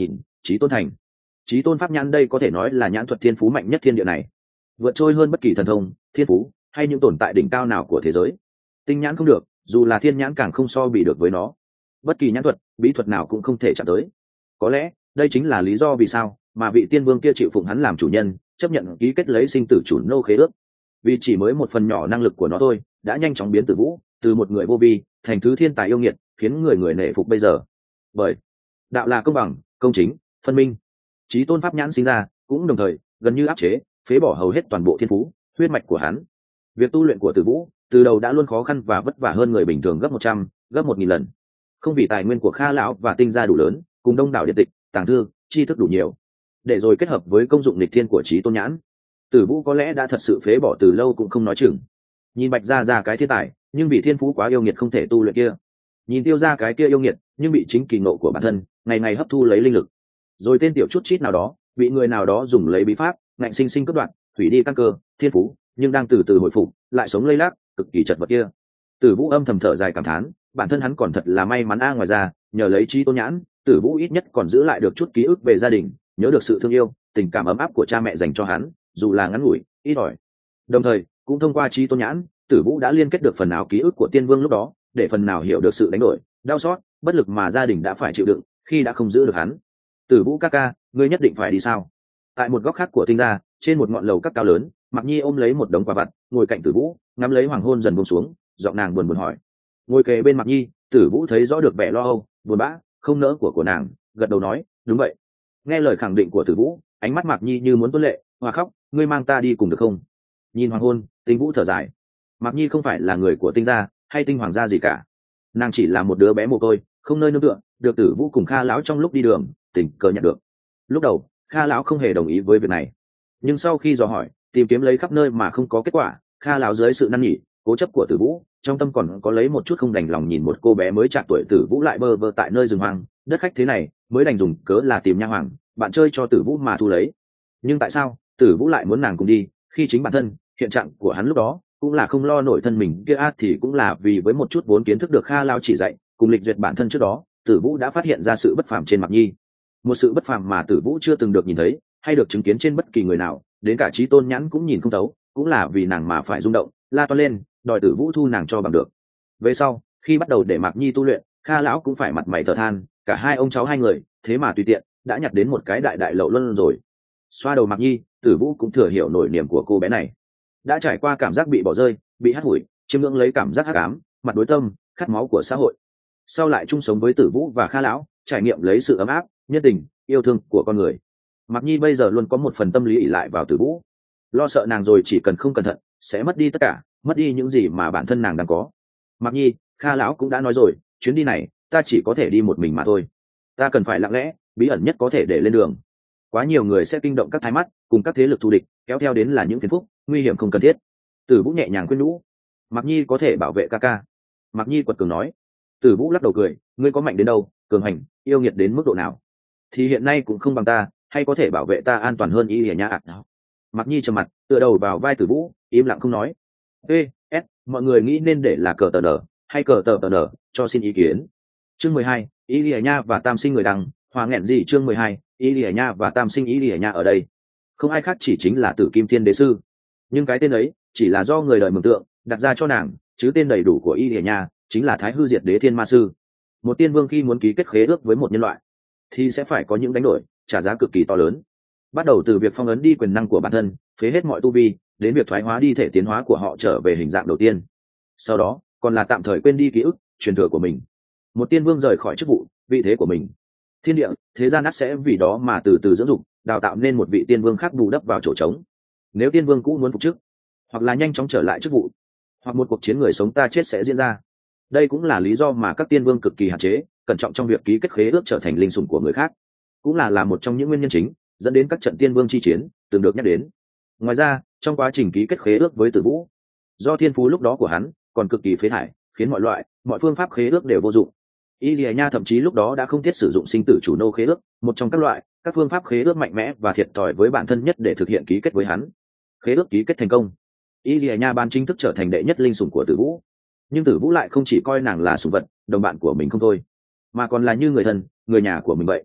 A: Chí Tôn thành. Chí Tôn pháp nhãn đây có thể nói là nhãn thuật thiên phú mạnh nhất thiên địa này, vượt trôi hơn bất kỳ thần thông, thiên phú hay những tồn tại đỉnh cao nào của thế giới. Tinh nhãn không được, dù là thiên nhãn càng không so bì được với nó. Bất kỳ nhãn thuật, bí thuật nào cũng không thể chạm tới. Có lẽ đây chính là lý do vì sao mà vị tiên vương kia chịu phụng hắn làm chủ nhân, chấp nhận ký kết lấy sinh tử chủ nô khế ước. Vì chỉ mới một phần nhỏ năng lực của nó thôi đã nhanh chóng biến Tử Vũ từ một người vô vi thành thứ thiên tài yêu nghiệt, khiến người người nể phục bây giờ. Bởi đạo là công bằng, công chính, phân minh. Chí Tôn pháp nhãn sinh ra cũng đồng thời gần như áp chế, phế bỏ hầu hết toàn bộ thiên phú, huyết mạch của hắn. Việc tu luyện của Tử Vũ từ đầu đã luôn khó khăn và vất vả hơn người bình thường gấp một trăm, gấp một nghìn lần. Không vì tài nguyên của Kha lão và Tinh gia đủ lớn, cùng đông đảo điện tịch, tàng thư, tri thức đủ nhiều, để rồi kết hợp với công dụng nghịch thiên của Chí Tôn nhãn, Tử Vũ có lẽ đã thật sự phế bỏ từ lâu cũng không nói chừng. Nhìn Bạch Gia Gia cái thiên tài, nhưng bị thiên phú quá yêu nghiệt không thể tu luyện kia. Nhìn Tiêu Gia cái kia yêu nghiệt, nhưng bị chính kỳ ngộ của bản thân ngày ngày hấp thu lấy linh lực. Rồi tên tiểu chút chít nào đó, bị người nào đó dùng lấy bí pháp, ngạnh sinh sinh cướp đoạt, hủy đi căn cơ, thiên phú, nhưng đang từ từ hồi phục, lại sống lây lác, cực kỳ chật vật kia. Tử Vũ âm thầm thở dài cảm thán, bản thân hắn còn thật là may mắn a, ngoài ra, nhờ lấy Chí Tôn nhãn, Tử Vũ ít nhất còn giữ lại được chút ký ức về gia đình, nhớ được sự thương yêu, tình cảm ấm áp của cha mẹ dành cho hắn, dù là ngắn ngủi, ít ỏi. Đồng thời, cũng thông qua Chí Tôn nhãn, Tử Vũ đã liên kết được phần nào ký ức của Tiên Vương lúc đó, để phần nào hiểu được sự đánh đổi, đau xót, bất lực mà gia đình đã phải chịu đựng khi đã không giữ được hắn. Tử Vũ ca ca, ngươi nhất định phải đi sao? Tại một góc khác của Tinh gia, trên một ngọn lầu các cao lớn, Mạc Nhi ôm lấy một đống quà vặt, ngồi cạnh Tử Vũ, ngắm lấy hoàng hôn dần buông xuống, giọng nàng buồn buồn hỏi. Ngồi kề bên Mạc Nhi, Tử Vũ thấy rõ được vẻ lo âu, buồn bã, không nỡ của của nàng, gật đầu nói, đúng vậy. Nghe lời khẳng định của Tử Vũ, ánh mắt Mạc Nhi như muốn tuôn lệ, hòa khóc, ngươi mang ta đi cùng được không? Nhìn hoàng hôn, Tinh Vũ thở dài. Mạc Nhi không phải là người của Tinh gia hay Tinh hoàng gia gì cả, nàng chỉ là một đứa bé mồ côi, không nơi nương tựa, được Tử Vũ cùng Kha lão trong lúc đi đường tình cờ nhận được. Lúc đầu Kha lão không hề đồng ý với việc này, nhưng sau khi dò hỏi, tìm kiếm lấy khắp nơi mà không có kết quả, Kha lão dưới sự năn nỉ, cố chấp của Tử Vũ, trong tâm còn có lấy một chút không đành lòng nhìn một cô bé mới chạc tuổi Tử Vũ lại bơ vơ tại nơi rừng hoang đất khách thế này, mới đành dùng cớ là tìm nha hoàng bạn chơi cho Tử Vũ mà thu lấy. Nhưng tại sao Tử Vũ lại muốn nàng cùng đi, khi chính bản thân hiện trạng của hắn lúc đó cũng là không lo nổi thân mình kia át, thì cũng là vì với một chút vốn kiến thức được Kha lão chỉ dạy cùng lịch duyệt bản thân trước đó, Tử Vũ đã phát hiện ra sự bất phàm trên Mạc Nhi, một sự bất phàm mà Tử Vũ chưa từng được nhìn thấy hay được chứng kiến trên bất kỳ người nào, đến cả Chí Tôn nhãn cũng nhìn không thấu, cũng là vì nàng mà phải rung động, la toan lên, đòi Tử Vũ thu nàng cho bằng được. Về sau, khi bắt đầu để Mạc Nhi tu luyện, Kha lão cũng phải mặt mày thở than, cả hai ông cháu hai người, thế mà tùy tiện đã nhặt đến một cái đại đại lậu luân rồi. Xoa đầu Mạc Nhi, Tử Vũ cũng thừa hiểu nỗi niềm của cô bé này, đã trải qua cảm giác bị bỏ rơi, bị hắt hủi, chiêm ngưỡng lấy cảm giác hắc ám, mặt đối tâm, khát máu của xã hội. Sau lại chung sống với Tử Vũ và Kha lão, trải nghiệm lấy sự ấm áp, nhân tình, yêu thương của con người. Mạc Nhi bây giờ luôn có một phần tâm lý ỷ lại vào Tử Vũ, lo sợ nàng rồi chỉ cần không cẩn thận sẽ mất đi tất cả, mất đi những gì mà bản thân nàng đang có. Mạc Nhi, Kha lão cũng đã nói rồi, chuyến đi này ta chỉ có thể đi một mình mà thôi, ta cần phải lặng lẽ, bí ẩn nhất có thể để lên đường. Quá nhiều người sẽ kinh động các thái mắt cùng các thế lực thù địch, kéo theo đến là những phiền phức, nguy hiểm không cần thiết. Tử Vũ nhẹ nhàng khuyên nhủ. Mạc Nhi có thể bảo vệ ca ca. Mạc Nhi quật cường nói. Tử Vũ lắc đầu cười, ngươi có mạnh đến đâu, cường hành, yêu nghiệt đến mức độ nào, thì hiện nay cũng không bằng ta, hay có thể bảo vệ ta an toàn hơn y lìa nhã ạ. Mạc Nhi trầm mặt, tựa đầu vào vai Tử Vũ, im lặng không nói. Ê, s, mọi người nghĩ nên để là cờ tờ nở hay cờ tờ tờ nở, cho xin ý kiến. Chương mười hai, y lìa nha và tam sinh người đăng, hòa nghẹn gì chương mười hai, y lìa nha và tam sinh y lìa nha ở đây không ai khác chỉ chính là Tử Kim Thiên Đế sư, nhưng cái tên ấy chỉ là do người đời mường tượng đặt ra cho nàng, chứ tên đầy đủ của y lìa nha chính là Thái Hư Diệt Đế Thiên Ma Sư. Một tiên vương khi muốn ký kết khế ước với một nhân loại thì sẽ phải có những đánh đổi, trả giá cực kỳ to lớn, bắt đầu từ việc phong ấn đi quyền năng của bản thân, phế hết mọi tu vi, đến việc thoái hóa đi thể tiến hóa của họ trở về hình dạng đầu tiên. Sau đó còn là tạm thời quên đi ký ức truyền thừa của mình. Một tiên vương rời khỏi chức vụ, vị thế của mình, thiên địa thế gian ắt sẽ vì đó mà từ từ dưỡng dục, đào tạo nên một vị tiên vương khác bù đắp vào chỗ trống. Nếu tiên vương cũ muốn phục chức, hoặc là nhanh chóng trở lại chức vụ, hoặc một cuộc chiến người sống ta chết sẽ diễn ra. Đây cũng là lý do mà các tiên vương cực kỳ hạn chế, cẩn trọng trong việc ký kết khế ước trở thành linh sủng của người khác, cũng là là một trong những nguyên nhân chính dẫn đến các trận tiên vương chi chiến từng được nhắc đến. Ngoài ra, trong quá trình ký kết khế ước với Tử Vũ, do thiên phú lúc đó của hắn còn cực kỳ phế thải, khiến mọi loại mọi phương pháp khế ước đều vô dụng. Y Lìa Nha thậm chí lúc đó đã không thiết sử dụng sinh tử chủ nô khế ước, một trong các loại các phương pháp khế ước mạnh mẽ và thiệt thòi với bản thân nhất để thực hiện ký kết với hắn. Khế ước ký kết thành công, Y Lìa Nha ban chính thức trở thành đệ nhất linh sủng của Tử Vũ. Nhưng Tử Vũ lại không chỉ coi nàng là sủng vật, đồng bạn của mình không thôi, mà còn là như người thân, người nhà của mình vậy.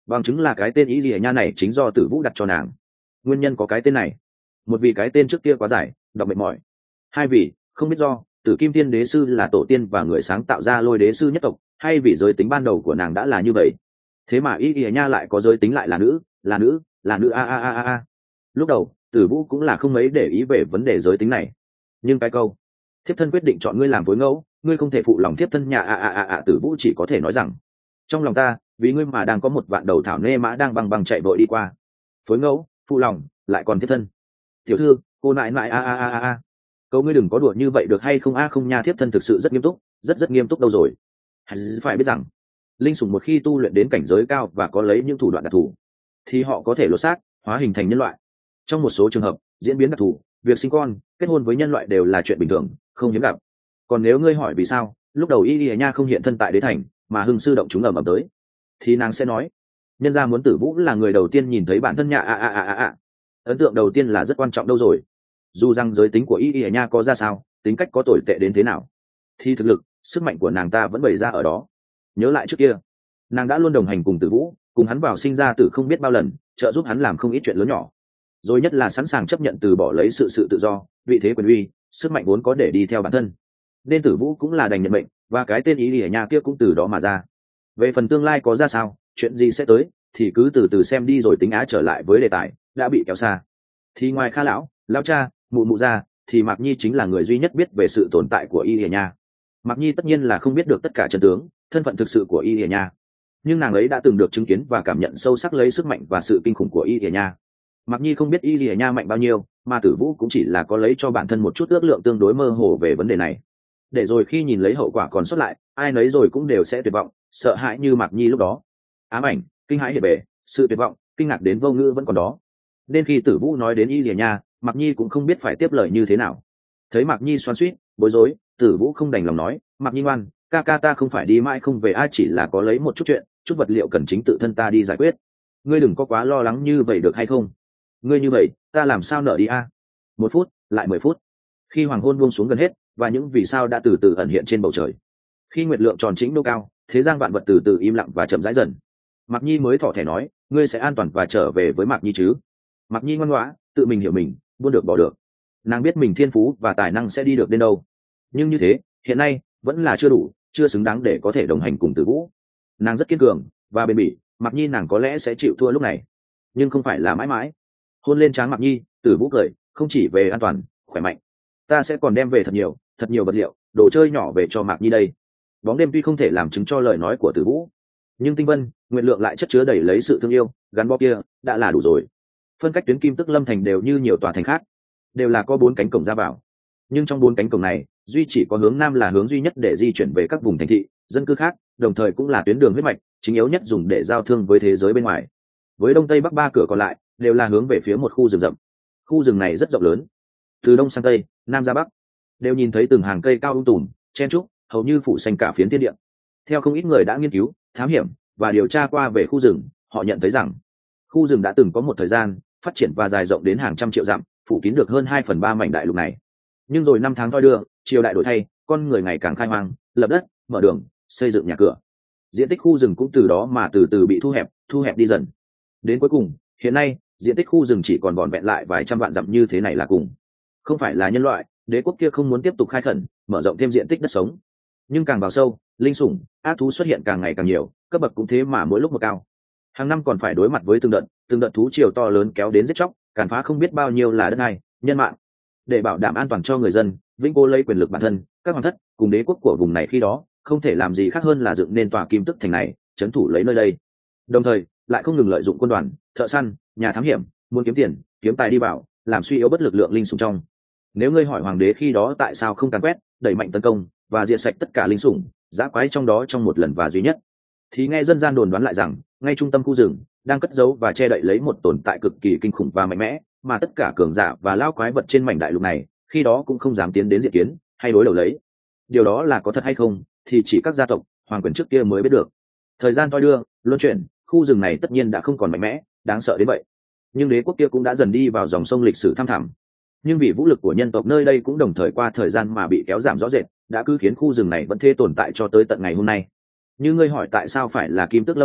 A: bằng chứng là cái tên y lìa nha này chính do Tử Vũ đặt cho nàng. Nguyên nhân có cái tên này, một vì cái tên trước kia quá dài đọc mệt mỏi, hai vì không biết do Tử Kim Tiên Đế sư là tổ tiên và người sáng tạo ra Lôi Đế sư nhất tộc, hay vì giới tính ban đầu của nàng đã là như vậy. Thế mà y lìa nha lại có giới tính lại là nữ, là nữ, là nữ a a a a a. Lúc đầu Tử Vũ cũng là không mấy để ý về vấn đề giới tính này, nhưng cái câu thiếp thân quyết định chọn ngươi làm phối ngẫu, ngươi không thể phụ lòng thiếp thân nhà a a a a Tử Vũ chỉ có thể nói rằng trong lòng ta vì ngươi mà đang có một vạn đầu thảo nê mã đang băng băng chạy vội đi qua. Phối ngẫu, phụ lòng, lại còn thiếp thân. Tiểu thư, cô nại nại a a a a a. Câu ngươi đừng có đùa như vậy được hay không a? Không nha, thiếp thân thực sự rất nghiêm túc, rất rất nghiêm túc đâu rồi. Phải biết rằng linh sủng một khi tu luyện đến cảnh giới cao và có lấy những thủ đoạn đặc thù thì họ có thể lột xác hóa hình thành nhân loại. Trong một số trường hợp diễn biến đặc thù, việc sinh con kết hôn với nhân loại đều là chuyện bình thường, không hiếm gặp. Còn nếu ngươi hỏi vì sao lúc đầu y lìa nha không hiện thân tại đế thành mà hưng sư động chúng ầm ầm tới, thì nàng sẽ nói nhân gia muốn Tử Vũ là người đầu tiên nhìn thấy bản thân nhà a a a a a. Ấn tượng đầu tiên là rất quan trọng đâu rồi. Dù rằng giới tính của y lìa nha có ra sao, tính cách có tồi tệ đến thế nào, thì thực lực sức mạnh của nàng ta vẫn bày ra ở đó. Nhớ lại trước kia nàng đã luôn đồng hành cùng Tử Vũ, cùng hắn vào sinh ra tử không biết bao lần, trợ giúp hắn làm không ít chuyện lớn nhỏ, rồi nhất là sẵn sàng chấp nhận từ bỏ lấy sự sự tự do, vị thế quyền uy, sức mạnh vốn có để đi theo bản thân. Nên Tử Vũ cũng là đành nhận mệnh, và cái tên ý lìa nha kia cũng từ đó mà ra. Về phần tương lai có ra sao, chuyện gì sẽ tới, thì cứ từ từ xem đi rồi tính. Á trở lại với đề tài đã bị kéo xa, thì ngoài Kha lão, lão cha, mụ mụ ra, thì Mạc Nhi chính là người duy nhất biết về sự tồn tại của y lìa nha. Mạc Nhi tất nhiên là không biết được tất cả chân tướng, thân phận thực sự của y lìa nha, nhưng nàng ấy đã từng được chứng kiến và cảm nhận sâu sắc lấy sức mạnh và sự kinh khủng của y lìa nha. Mạc Nhi không biết y lìa nha mạnh bao nhiêu, mà Tử Vũ cũng chỉ là có lấy cho bản thân một chút ước lượng tương đối mơ hồ về vấn đề này, để rồi khi nhìn lấy hậu quả còn sót lại, ai nấy rồi cũng đều sẽ tuyệt vọng, sợ hãi như Mạc Nhi lúc đó. Ám ảnh, kinh hãi hiệp bể, sự tuyệt vọng, kinh ngạc đến vô ngữ vẫn còn đó. Nên khi Tử Vũ nói đến y lìa nha, Mạc Nhi cũng không biết phải tiếp lời như thế nào. Thấy Mạc Nhi xoắn xuýt, bối rối, Tử Vũ không đành lòng nói, Mạc Nhi ngoan, ca ca ta không phải đi mãi không về, ai chỉ là có lấy một chút chuyện, chút vật liệu cần chính tự thân ta đi giải quyết. Ngươi đừng có quá lo lắng như vậy được hay không? Ngươi như vậy, ta làm sao nợ đi a? Một phút, lại mười phút. Khi hoàng hôn buông xuống gần hết, và những vì sao đã từ từ ẩn hiện trên bầu trời, khi nguyệt lượng tròn chính đô cao, thế gian vạn vật từ từ im lặng và chậm rãi dần, Mạc Nhi mới thỏ thẻ nói, ngươi sẽ an toàn và trở về với Mạc Nhi chứ? Mạc Nhi ngoan ngoãn, tự mình hiểu mình, buông được bỏ được. Nàng biết mình thiên phú và tài năng sẽ đi được đến đâu, nhưng như thế hiện nay vẫn là chưa đủ, chưa xứng đáng để có thể đồng hành cùng Tử Vũ. Nàng rất kiên cường và bền bỉ, Mạc Nhi nàng có lẽ sẽ chịu thua lúc này, nhưng không phải là mãi mãi. Hôn lên trán Mạc Nhi, Tử Vũ cười, không chỉ về an toàn khỏe mạnh, ta sẽ còn đem về thật nhiều thật nhiều vật liệu, đồ chơi nhỏ về cho Mạc Nhi đây. Bóng đêm tuy không thể làm chứng cho lời nói của Tử Vũ, nhưng tinh vân nguyện lượng lại chất chứa đầy lấy sự thương yêu gắn bó kia đã là đủ rồi. Phân cách tuyến Kim Tức Lâm thành đều như nhiều tòa thành khác, đều là có bốn cánh cổng ra vào, nhưng trong bốn cánh cổng này duy chỉ có hướng nam là hướng duy nhất để di chuyển về các vùng thành thị dân cư khác, đồng thời cũng là tuyến đường huyết mạch chính yếu nhất dùng để giao thương với thế giới bên ngoài. Với đông tây bắc ba cửa còn lại đều là hướng về phía một khu rừng rậm. Khu rừng này rất rộng lớn, từ đông sang tây, nam ra bắc, đều nhìn thấy từng hàng cây cao um tùm chen trúc, hầu như phủ xanh cả phiến thiên địa. Theo không ít người đã nghiên cứu, thám hiểm và điều tra qua về khu rừng, họ nhận thấy rằng khu rừng đã từng có một thời gian phát triển và dài rộng đến hàng trăm triệu dặm, phủ kín được hơn hai phần ba mảnh đại lục này. Nhưng rồi năm tháng thoi đưa, triều đại đổi thay, con người ngày càng khai hoang, lập đất, mở đường, xây dựng nhà cửa, diện tích khu rừng cũng từ đó mà từ từ bị thu hẹp, thu hẹp đi dần. Đến cuối cùng, hiện nay diện tích khu rừng chỉ còn vỏn vẹn lại vài trăm vạn dặm như thế này là cùng. Không phải là nhân loại, đế quốc kia không muốn tiếp tục khai khẩn, mở rộng thêm diện tích đất sống, nhưng càng vào sâu, linh sủng, ác thú xuất hiện càng ngày càng nhiều, cấp bậc cũng thế mà mỗi lúc một cao. Hàng năm còn phải đối mặt với từng đợt, từng đợt thú triều to lớn kéo đến giết chóc, càn phá không biết bao nhiêu là đất này, nhân mạng. Để bảo đảm an toàn cho người dân, vĩnh cố lấy quyền lực bản thân, các hoàng thất cùng đế quốc của vùng này khi đó không thể làm gì khác hơn là dựng nên tòa Kim Tức thành này, trấn thủ lấy nơi đây. Đồng thời lại không ngừng lợi dụng quân đoàn, thợ săn, nhà thám hiểm, muốn kiếm tiền, kiếm tài đi vào, làm suy yếu bất lực lượng linh sủng trong. Nếu ngươi hỏi hoàng đế khi đó tại sao không càn quét, đẩy mạnh tấn công và diệt sạch tất cả linh sủng, giã quái trong đó trong một lần và duy nhất, thì nghe dân gian đồn đoán lại rằng ngay trung tâm khu rừng đang cất giấu và che đậy lấy một tồn tại cực kỳ kinh khủng và mạnh mẽ, mà tất cả cường giả và lao quái vật trên mảnh đại lục này khi đó cũng không dám tiến đến diện kiến hay đối đầu lấy. Điều đó là có thật hay không thì chỉ các gia tộc hoàng quyền trước kia mới biết được. Thời gian thoi đưa luân chuyển, khu rừng này tất nhiên đã không còn mạnh mẽ đáng sợ đến vậy, nhưng đế quốc kia cũng đã dần đi vào dòng sông lịch sử thăm thẳm. Nhưng vì vũ lực của nhân tộc nơi đây cũng đồng thời qua thời gian mà bị kéo giảm rõ rệt, đã cứ khiến khu rừng này vẫn thế tồn tại cho tới tận ngày hôm nay. Như ngươi hỏi tại sao phải là Kim Tức Lâm thành,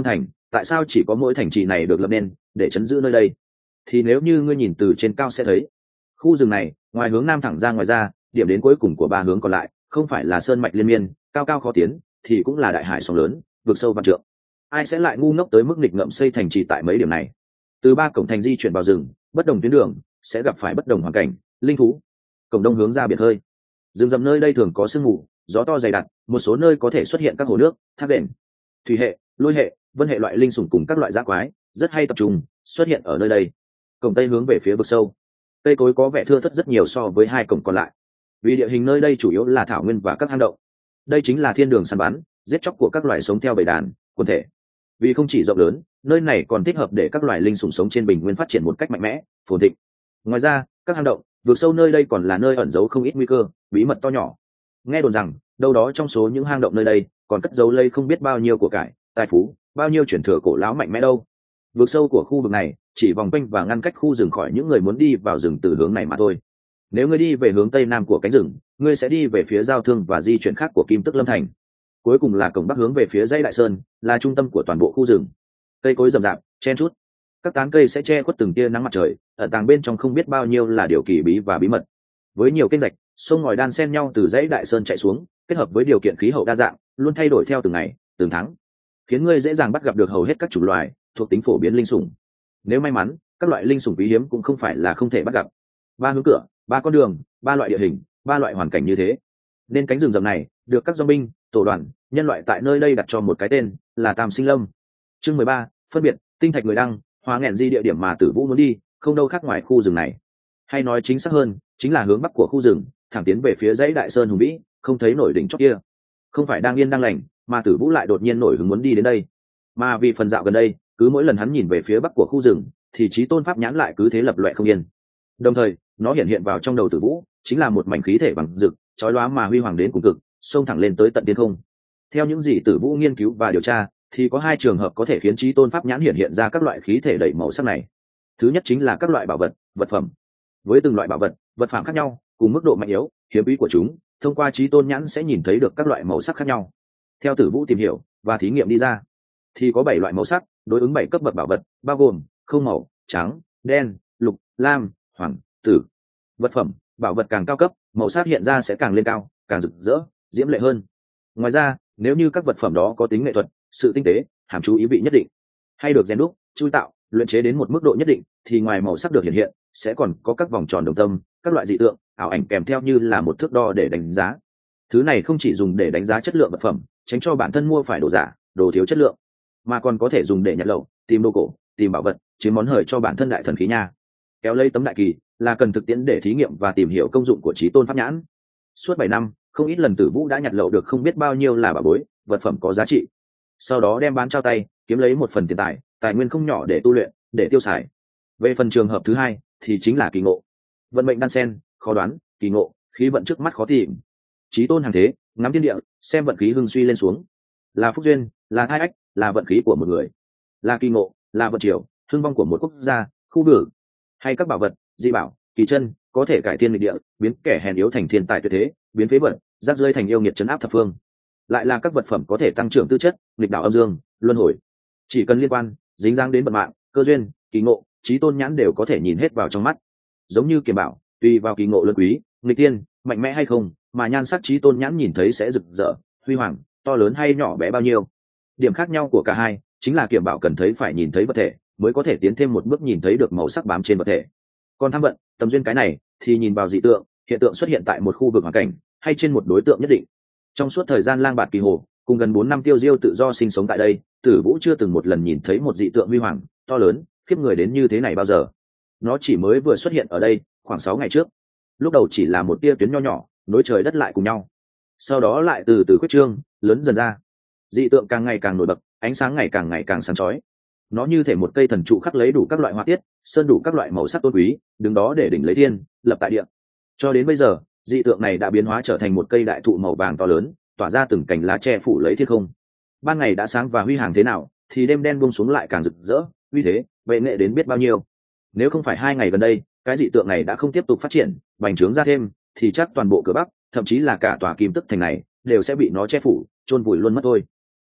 A: tại sao chỉ có mỗi thành trì này được lập nên để chấn giữ nơi đây? Thì nếu như ngươi nhìn từ trên cao sẽ thấy khu rừng này ngoài hướng nam thẳng ra ngoài ra, điểm đến cuối cùng của ba hướng còn lại không phải là sơn mạch liên miên cao cao khó tiến, thì cũng là đại hải sóng lớn vượt sâu vạn trượng. Ai sẽ lại ngu ngốc tới mức nghịch ngợm xây thành trì tại mấy điểm này? Từ ba cổng thành di chuyển vào rừng, bất đồng tuyến đường sẽ gặp phải bất đồng hoàn cảnh, linh thú. Cổng đông hướng ra biển hơi, rừng rậm nơi đây thường có sương mù, gió to dày đặc, một số nơi có thể xuất hiện các hồ nước, thác đền, thủy hệ, lôi hệ, vân hệ loại linh sủng cùng các loại dã quái rất hay tập trung xuất hiện ở nơi đây. Cổng tây hướng về phía vực sâu, cây cối có vẻ thưa thớt rất nhiều so với hai cổng còn lại, vì địa hình nơi đây chủ yếu là thảo nguyên và các hang động. Đây chính là thiên đường săn bắn giết chóc của các loài sống theo bầy đàn quần thể. Vì không chỉ rộng lớn, nơi này còn thích hợp để các loài linh sủng sống trên bình nguyên phát triển một cách mạnh mẽ, phồn thịnh. Ngoài ra, các hang động vượt sâu nơi đây còn là nơi ẩn giấu không ít nguy cơ bí mật to nhỏ. Nghe đồn rằng đâu đó trong số những hang động nơi đây còn cất giấu lây không biết bao nhiêu của cải tài phú, bao nhiêu truyền thừa cổ lão mạnh mẽ đâu. Vượt sâu của khu vực này chỉ vòng quanh và ngăn cách khu rừng khỏi những người muốn đi vào rừng từ hướng này mà thôi. Nếu ngươi đi về hướng tây nam của cánh rừng, ngươi sẽ đi về phía giao thương và di chuyển khác của Kim Tức Lâm Thành. Cuối cùng là cổng bắc hướng về phía dãy Đại Sơn, là trung tâm của toàn bộ khu rừng. Cây cối rậm rạp chen chúc, các tán cây sẽ che khuất từng tia nắng mặt trời, ở tàng bên trong không biết bao nhiêu là điều kỳ bí và bí mật. Với nhiều kênh rạch, sông ngòi đan xen nhau từ dãy Đại Sơn chạy xuống, kết hợp với điều kiện khí hậu đa dạng, luôn thay đổi theo từng ngày, từng tháng, khiến ngươi dễ dàng bắt gặp được hầu hết các chủng loài thuộc tính phổ biến linh sủng. Nếu may mắn, các loại linh sủng quý hiếm cũng không phải là không thể bắt gặp. Ba hướng cửa, ba con đường, ba loại địa hình, ba loại hoàn cảnh như thế, nên cánh rừng rậm này được các doanh binh, tổ đoàn, nhân loại tại nơi đây đặt cho một cái tên là Tam Sinh Lâm. Chương mười ba, phân biệt, tinh thạch người đăng, hóa nghẹn di địa điểm mà Tử Vũ muốn đi, không đâu khác ngoài khu rừng này. Hay nói chính xác hơn, chính là hướng bắc của khu rừng, thẳng tiến về phía dãy Đại Sơn hùng vĩ, không thấy nổi đỉnh chót kia. Không phải đang yên đang lành, mà Tử Vũ lại đột nhiên nổi hứng muốn đi đến đây. Mà vì phần dạo gần đây, cứ mỗi lần hắn nhìn về phía bắc của khu rừng, thì Chí Tôn Pháp nhãn lại cứ thế lập loè không yên. Đồng thời, nó hiện hiện vào trong đầu Tử Vũ, chính là một mảnh khí thể bằng rực, chói lóa mà huy hoàng đến cùng cực, xông thẳng lên tới tận thiên không. Theo những gì Tử Vũ nghiên cứu và điều tra, thì có hai trường hợp có thể khiến Chí Tôn Pháp nhãn hiện hiện ra các loại khí thể đầy màu sắc này. Thứ nhất chính là các loại bảo vật, vật phẩm. Với từng loại bảo vật, vật phẩm khác nhau, cùng mức độ mạnh yếu, hiếm quý của chúng, thông qua Chí Tôn nhãn sẽ nhìn thấy được các loại màu sắc khác nhau. Theo Tử Vũ tìm hiểu và thí nghiệm đi ra, thì có bảy loại màu sắc, đối ứng bảy cấp bậc bảo vật, bao gồm không màu, trắng, đen, lục, lam, hoàng, tử. Vật phẩm, bảo vật càng cao cấp, màu sắc hiện ra sẽ càng lên cao, càng rực rỡ, diễm lệ hơn. Ngoài ra, nếu như các vật phẩm đó có tính nghệ thuật, sự tinh tế, hàm chú ý vị nhất định, hay được rèn đúc, chui tạo, luyện chế đến một mức độ nhất định, thì ngoài màu sắc được hiện hiện, sẽ còn có các vòng tròn đồng tâm, các loại dị tượng, ảo ảnh kèm theo như là một thước đo để đánh giá. Thứ này không chỉ dùng để đánh giá chất lượng vật phẩm, tránh cho bản thân mua phải đồ giả, đồ thiếu chất lượng, mà còn có thể dùng để nhặt lậu, tìm đồ cổ, tìm bảo vật, chiếm món hời cho bản thân đại thần khí nha. Kéo lấy tấm đại kỳ là cần thực tiễn để thí nghiệm và tìm hiểu công dụng của Chí Tôn Pháp nhãn. Suốt bảy năm, không ít lần Tử Vũ đã nhặt lậu được không biết bao nhiêu là bảo bối, vật phẩm có giá trị. Sau đó đem bán trao tay, kiếm lấy một phần tiền tài, tài nguyên không nhỏ để tu luyện, để tiêu xài. Về phần trường hợp thứ hai thì chính là kỳ ngộ. Vận mệnh đan sen, khó đoán, kỳ ngộ, khí vận trước mắt khó tìm. Chí Tôn hàng thế, ngắm thiên địa, xem vận khí hưng suy lên xuống. Là phúc duyên, là thai ách, là vận khí của một người. Là kỳ ngộ, là vận triều, hưng vong của một quốc gia, khu vực. Hay các bảo vật, dị bảo, kỳ chân, có thể cải thiên nghịch địa, biến kẻ hèn yếu thành thiên tài tuyệt thế, biến phế vật, rác rơi thành yêu nghiệt trấn áp thập phương. Lại là các vật phẩm có thể tăng trưởng tư chất, nghịch đảo âm dương, luân hồi. Chỉ cần liên quan, dính dáng đến vận mạng, cơ duyên, kỳ ngộ, Chí Tôn nhãn đều có thể nhìn hết vào trong mắt. Giống như kiềm bảo, tùy vào kỳ ngộ lớn quý, nghịch tiên, mạnh mẽ hay không, mà nhan sắc Chí Tôn nhãn nhìn thấy sẽ rực rỡ, huy hoàng, to lớn hay nhỏ bé bao nhiêu. Điểm khác nhau của cả hai chính là kiềm bảo cần thấy phải nhìn thấy vật thể, mới có thể tiến thêm một bước nhìn thấy được màu sắc bám trên vật thể. Còn tham vận, tầm duyên cái này thì nhìn vào dị tượng, hiện tượng xuất hiện tại một khu vực hoàn cảnh hay trên một đối tượng nhất định. Trong suốt thời gian lang bạt kỳ hồ cùng gần bốn năm tiêu diêu tự do sinh sống tại đây, Tử Vũ chưa từng một lần nhìn thấy một dị tượng huy hoàng, to lớn, khiếp người đến như thế này bao giờ. Nó chỉ mới vừa xuất hiện ở đây khoảng sáu ngày trước. Lúc đầu chỉ là một tia tuyến nho nhỏ, nối trời đất lại cùng nhau. Sau đó lại từ từ khuyết trương, lớn dần ra. Dị tượng càng ngày càng nổi bật, ánh sáng ngày càng ngày càng sáng chói. Nó như thể một cây thần trụ khắc lấy đủ các loại họa tiết, sơn đủ các loại màu sắc tôn quý, đứng đó để đỉnh lấy thiên, lập tại địa. Cho đến bây giờ, dị tượng này đã biến hóa trở thành một cây đại thụ màu vàng to lớn, tỏa ra từng cành lá che phủ lấy thiên không. Ban ngày đã sáng và huy hoàng thế nào, thì đêm đen buông xuống lại càng rực rỡ, uy thế, vệ nghệ đến biết bao nhiêu. Nếu không phải hai ngày gần đây, cái dị tượng này đã không tiếp tục phát triển, bành trướng ra thêm, thì chắc toàn bộ cửa Bắc, thậm chí là cả tòa Kim Tức thành này, đều sẽ bị nó che phủ, chôn vùi luôn mất thôi.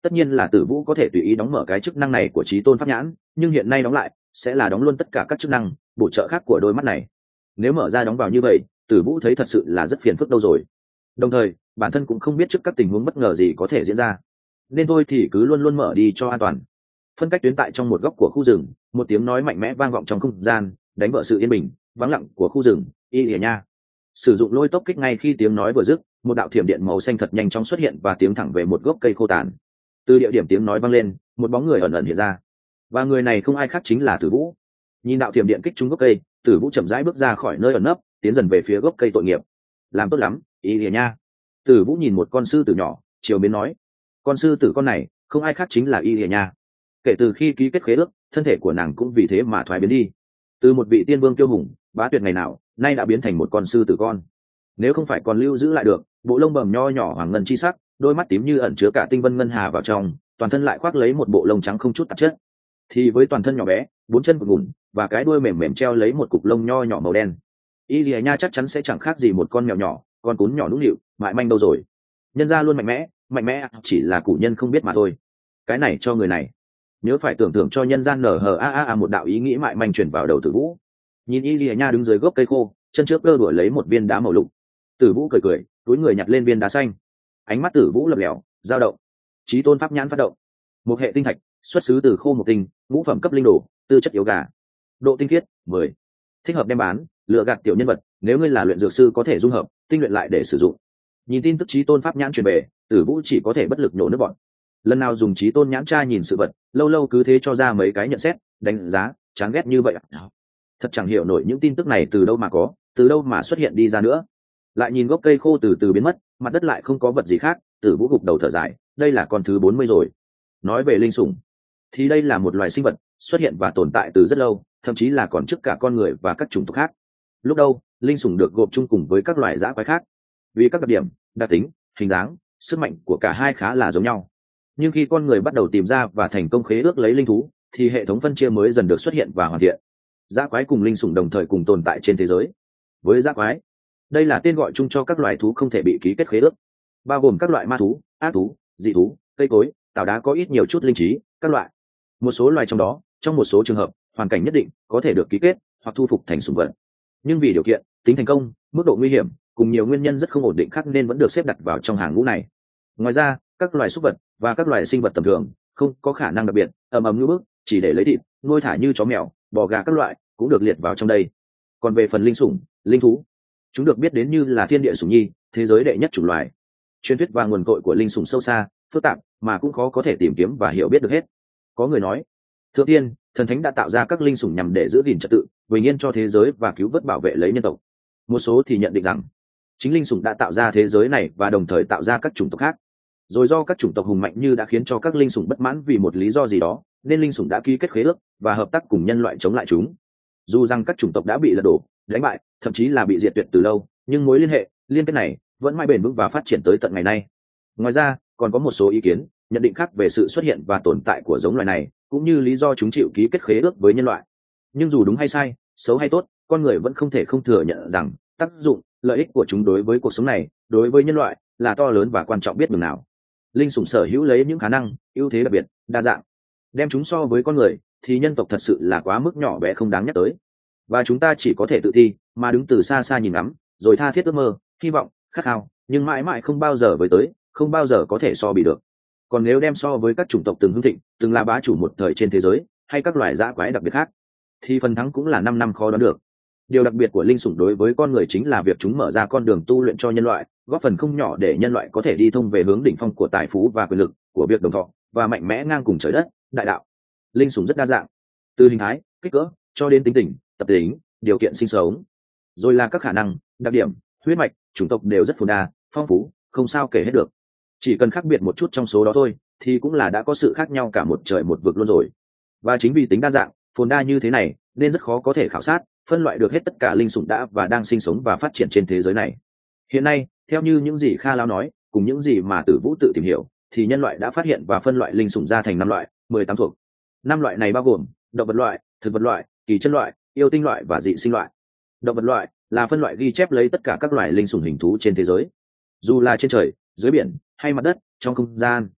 A: Tất nhiên là Tử Vũ có thể tùy ý đóng mở cái chức năng này của Chí Tôn Pháp Nhãn, nhưng hiện nay đóng lại sẽ là đóng luôn tất cả các chức năng bổ trợ khác của đôi mắt này. Nếu mở ra đóng vào như vậy, Tử Vũ thấy thật sự là rất phiền phức đâu rồi. Đồng thời, bản thân cũng không biết trước các tình huống bất ngờ gì có thể diễn ra, nên thôi thì cứ luôn luôn mở đi cho an toàn. Phân cách tuyến tại trong một góc của khu rừng, một tiếng nói mạnh mẽ vang vọng trong không gian, đánh vỡ sự yên bình vắng lặng của khu rừng. Y lìa nha. Sử dụng lôi tốc kích, ngay khi tiếng nói vừa dứt, một đạo thiểm điện màu xanh thật nhanh chóng xuất hiện và tiến thẳng về một gốc cây khô tàn. Từ địa điểm tiếng nói vang lên, một bóng người ẩn ẩn hiện ra, và người này không ai khác chính là Tử Vũ. Nhìn đạo thiểm điện kích trúng gốc cây, Tử Vũ chậm rãi bước ra khỏi nơi ẩn nấp, tiến dần về phía gốc cây tội nghiệp. Làm tốt lắm, Y lìa nha. Tử Vũ nhìn một con sư tử nhỏ, chiều mến nói. Con sư tử con này không ai khác chính là Y lìa nha. Kể từ khi ký kết khế ước, thân thể của nàng cũng vì thế mà thoái biến đi, từ một vị tiên vương kiêu hùng bá tuyệt ngày nào nay đã biến thành một con sư tử con. Nếu không phải còn lưu giữ lại được bộ lông bầm nho nhỏ hoàng ngân chi sắc, đôi mắt tím như ẩn chứa cả tinh vân ngân hà vào trong, toàn thân lại khoác lấy một bộ lông trắng không chút tạp chất, thì với toàn thân nhỏ bé, bốn chân cụt ngủn và cái đuôi mềm mềm treo lấy một cục lông nho nhỏ màu đen, Y lìa nha chắc chắn sẽ chẳng khác gì một con mèo nhỏ, con cún nhỏ nũng nịu mại manh đâu rồi. Nhân gia luôn mạnh mẽ, mạnh mẽ chỉ là củ nhân không biết mà thôi. Cái này cho người này, nhớ phải tưởng tượng cho nhân gian nở hờ a a a một đạo ý nghĩ mại manh chuyển vào đầu Tử Vũ. Nhìn Y lìa nha đứng dưới gốc cây khô, chân trước cơ đuổi lấy một viên đá màu lục. Tử Vũ cười cười, túi người nhặt lên viên đá xanh. Ánh mắt Tử Vũ lập lẻo dao động. Chí Tôn Pháp Nhãn phát động. Một hệ tinh thạch, xuất xứ từ khô một tinh, ngũ phẩm cấp linh đồ, tư chất yếu gà, độ tinh khiết mười, thích hợp đem bán, lựa gạt tiểu nhân vật. Nếu ngươi là luyện dược sư có thể dung hợp tinh luyện lại để sử dụng. Nhìn tin tức Chí Tôn Pháp Nhãn truyền về, Tử Vũ chỉ có thể bất lực nhổ nước bọt. Lần nào dùng Chí Tôn nhãn tra nhìn sự vật, lâu lâu cứ thế cho ra mấy cái nhận xét đánh giá chán ghét như vậy. Thật chẳng hiểu nổi những tin tức này từ đâu mà có, từ đâu mà xuất hiện đi ra nữa. Lại nhìn gốc cây khô từ từ biến mất, mặt đất lại không có vật gì khác, Tử Vũ gục đầu thở dài, đây là con thứ bốn mươi rồi. Nói về linh sủng thì đây là một loài sinh vật xuất hiện và tồn tại từ rất lâu, thậm chí là còn trước cả con người và các chủng tộc khác. Lúc đầu linh sủng được gộp chung cùng với các loài dã quái khác, vì các đặc điểm, đặc tính, hình dáng, sức mạnh của cả hai khá là giống nhau. Nhưng khi con người bắt đầu tìm ra và thành công khế ước lấy linh thú, thì hệ thống phân chia mới dần được xuất hiện và hoàn thiện. Dã quái cùng linh sủng đồng thời cùng tồn tại trên thế giới. Với dã quái, đây là tên gọi chung cho các loài thú không thể bị ký kết khế ước, bao gồm các loại ma thú, ác thú, dị thú, cây cối, tảo đá có ít nhiều chút linh trí, các loại. Một số loài trong đó, trong một số trường hợp, hoàn cảnh nhất định có thể được ký kết hoặc thu phục thành sủng vật. Nhưng vì điều kiện, tính thành công, mức độ nguy hiểm cùng nhiều nguyên nhân rất không ổn định khác nên vẫn được xếp đặt vào trong hàng ngũ này. Ngoài ra, các loài súc vật và các loài sinh vật tầm thường không có khả năng đặc biệt ầm ầm như bước chỉ để lấy thịt nuôi thả như chó mèo, bò gà các loại cũng được liệt vào trong đây. Còn về phần linh sủng, linh thú, chúng được biết đến như là thiên địa sủng nhi, thế giới đệ nhất chủng loài. Truyền thuyết và nguồn cội của linh sủng sâu xa, phức tạp mà cũng khó có thể tìm kiếm và hiểu biết được hết. Có người nói, thượng tiên, thần thánh đã tạo ra các linh sủng nhằm để giữ gìn trật tự, bình yên cho thế giới và cứu vớt bảo vệ lấy nhân tộc. Một số thì nhận định rằng chính linh sủng đã tạo ra thế giới này và đồng thời tạo ra các chủng tộc khác. Rồi do các chủng tộc hùng mạnh như đã khiến cho các linh sủng bất mãn vì một lý do gì đó, nên linh sủng đã ký kết khế ước và hợp tác cùng nhân loại chống lại chúng. Dù rằng các chủng tộc đã bị lật đổ, đánh bại, thậm chí là bị diệt tuyệt từ lâu, nhưng mối liên hệ, liên kết này vẫn mãi bền vững và phát triển tới tận ngày nay. Ngoài ra, còn có một số ý kiến, nhận định khác về sự xuất hiện và tồn tại của giống loài này, cũng như lý do chúng chịu ký kết khế ước với nhân loại. Nhưng dù đúng hay sai, xấu hay tốt, con người vẫn không thể không thừa nhận rằng tác dụng, lợi ích của chúng đối với cuộc sống này, đối với nhân loại là to lớn và quan trọng biết nhường nào. Linh sủng sở hữu lấy những khả năng, ưu thế đặc biệt, đa dạng. Đem chúng so với con người, thì nhân tộc thật sự là quá mức nhỏ bé không đáng nhắc tới. Và chúng ta chỉ có thể tự thi, mà đứng từ xa xa nhìn ngắm, rồi tha thiết ước mơ, hy vọng, khát khao, nhưng mãi mãi không bao giờ với tới, không bao giờ có thể so bì được. Còn nếu đem so với các chủng tộc từng hưng thịnh, từng là bá chủ một thời trên thế giới, hay các loài dã quái đặc biệt khác, thì phần thắng cũng là năm năm khó đoán được. Điều đặc biệt của linh sủng đối với con người chính là việc chúng mở ra con đường tu luyện cho nhân loại, góp phần không nhỏ để nhân loại có thể đi thông về hướng đỉnh phong của tài phú và quyền lực, của việc đồng thọ và mạnh mẽ ngang cùng trời đất, đại đạo. Linh sủng rất đa dạng, từ hình thái, kích cỡ cho đến tính tình, tập tính, điều kiện sinh sống, rồi là các khả năng, đặc điểm, huyết mạch, chủng tộc đều rất phồn đa, phong phú, không sao kể hết được. Chỉ cần khác biệt một chút trong số đó thôi, thì cũng là đã có sự khác nhau cả một trời một vực luôn rồi. Và chính vì tính đa dạng, phồn đa như thế này, nên rất khó có thể khảo sát, phân loại được hết tất cả linh sủng đã và đang sinh sống và phát triển trên thế giới này. Hiện nay, theo như những gì Kha Lão nói, cùng những gì mà Tử Vũ tự tìm hiểu, thì nhân loại đã phát hiện và phân loại linh sủng ra thành năm loại, mười tám thuộc. Năm loại này bao gồm động vật loại, thực vật loại, kỳ chân loại, yêu tinh loại và dị sinh loại. Động vật loại là phân loại ghi chép lấy tất cả các loài linh sủng hình thú trên thế giới, dù là trên trời, dưới biển hay mặt đất, trong không gian.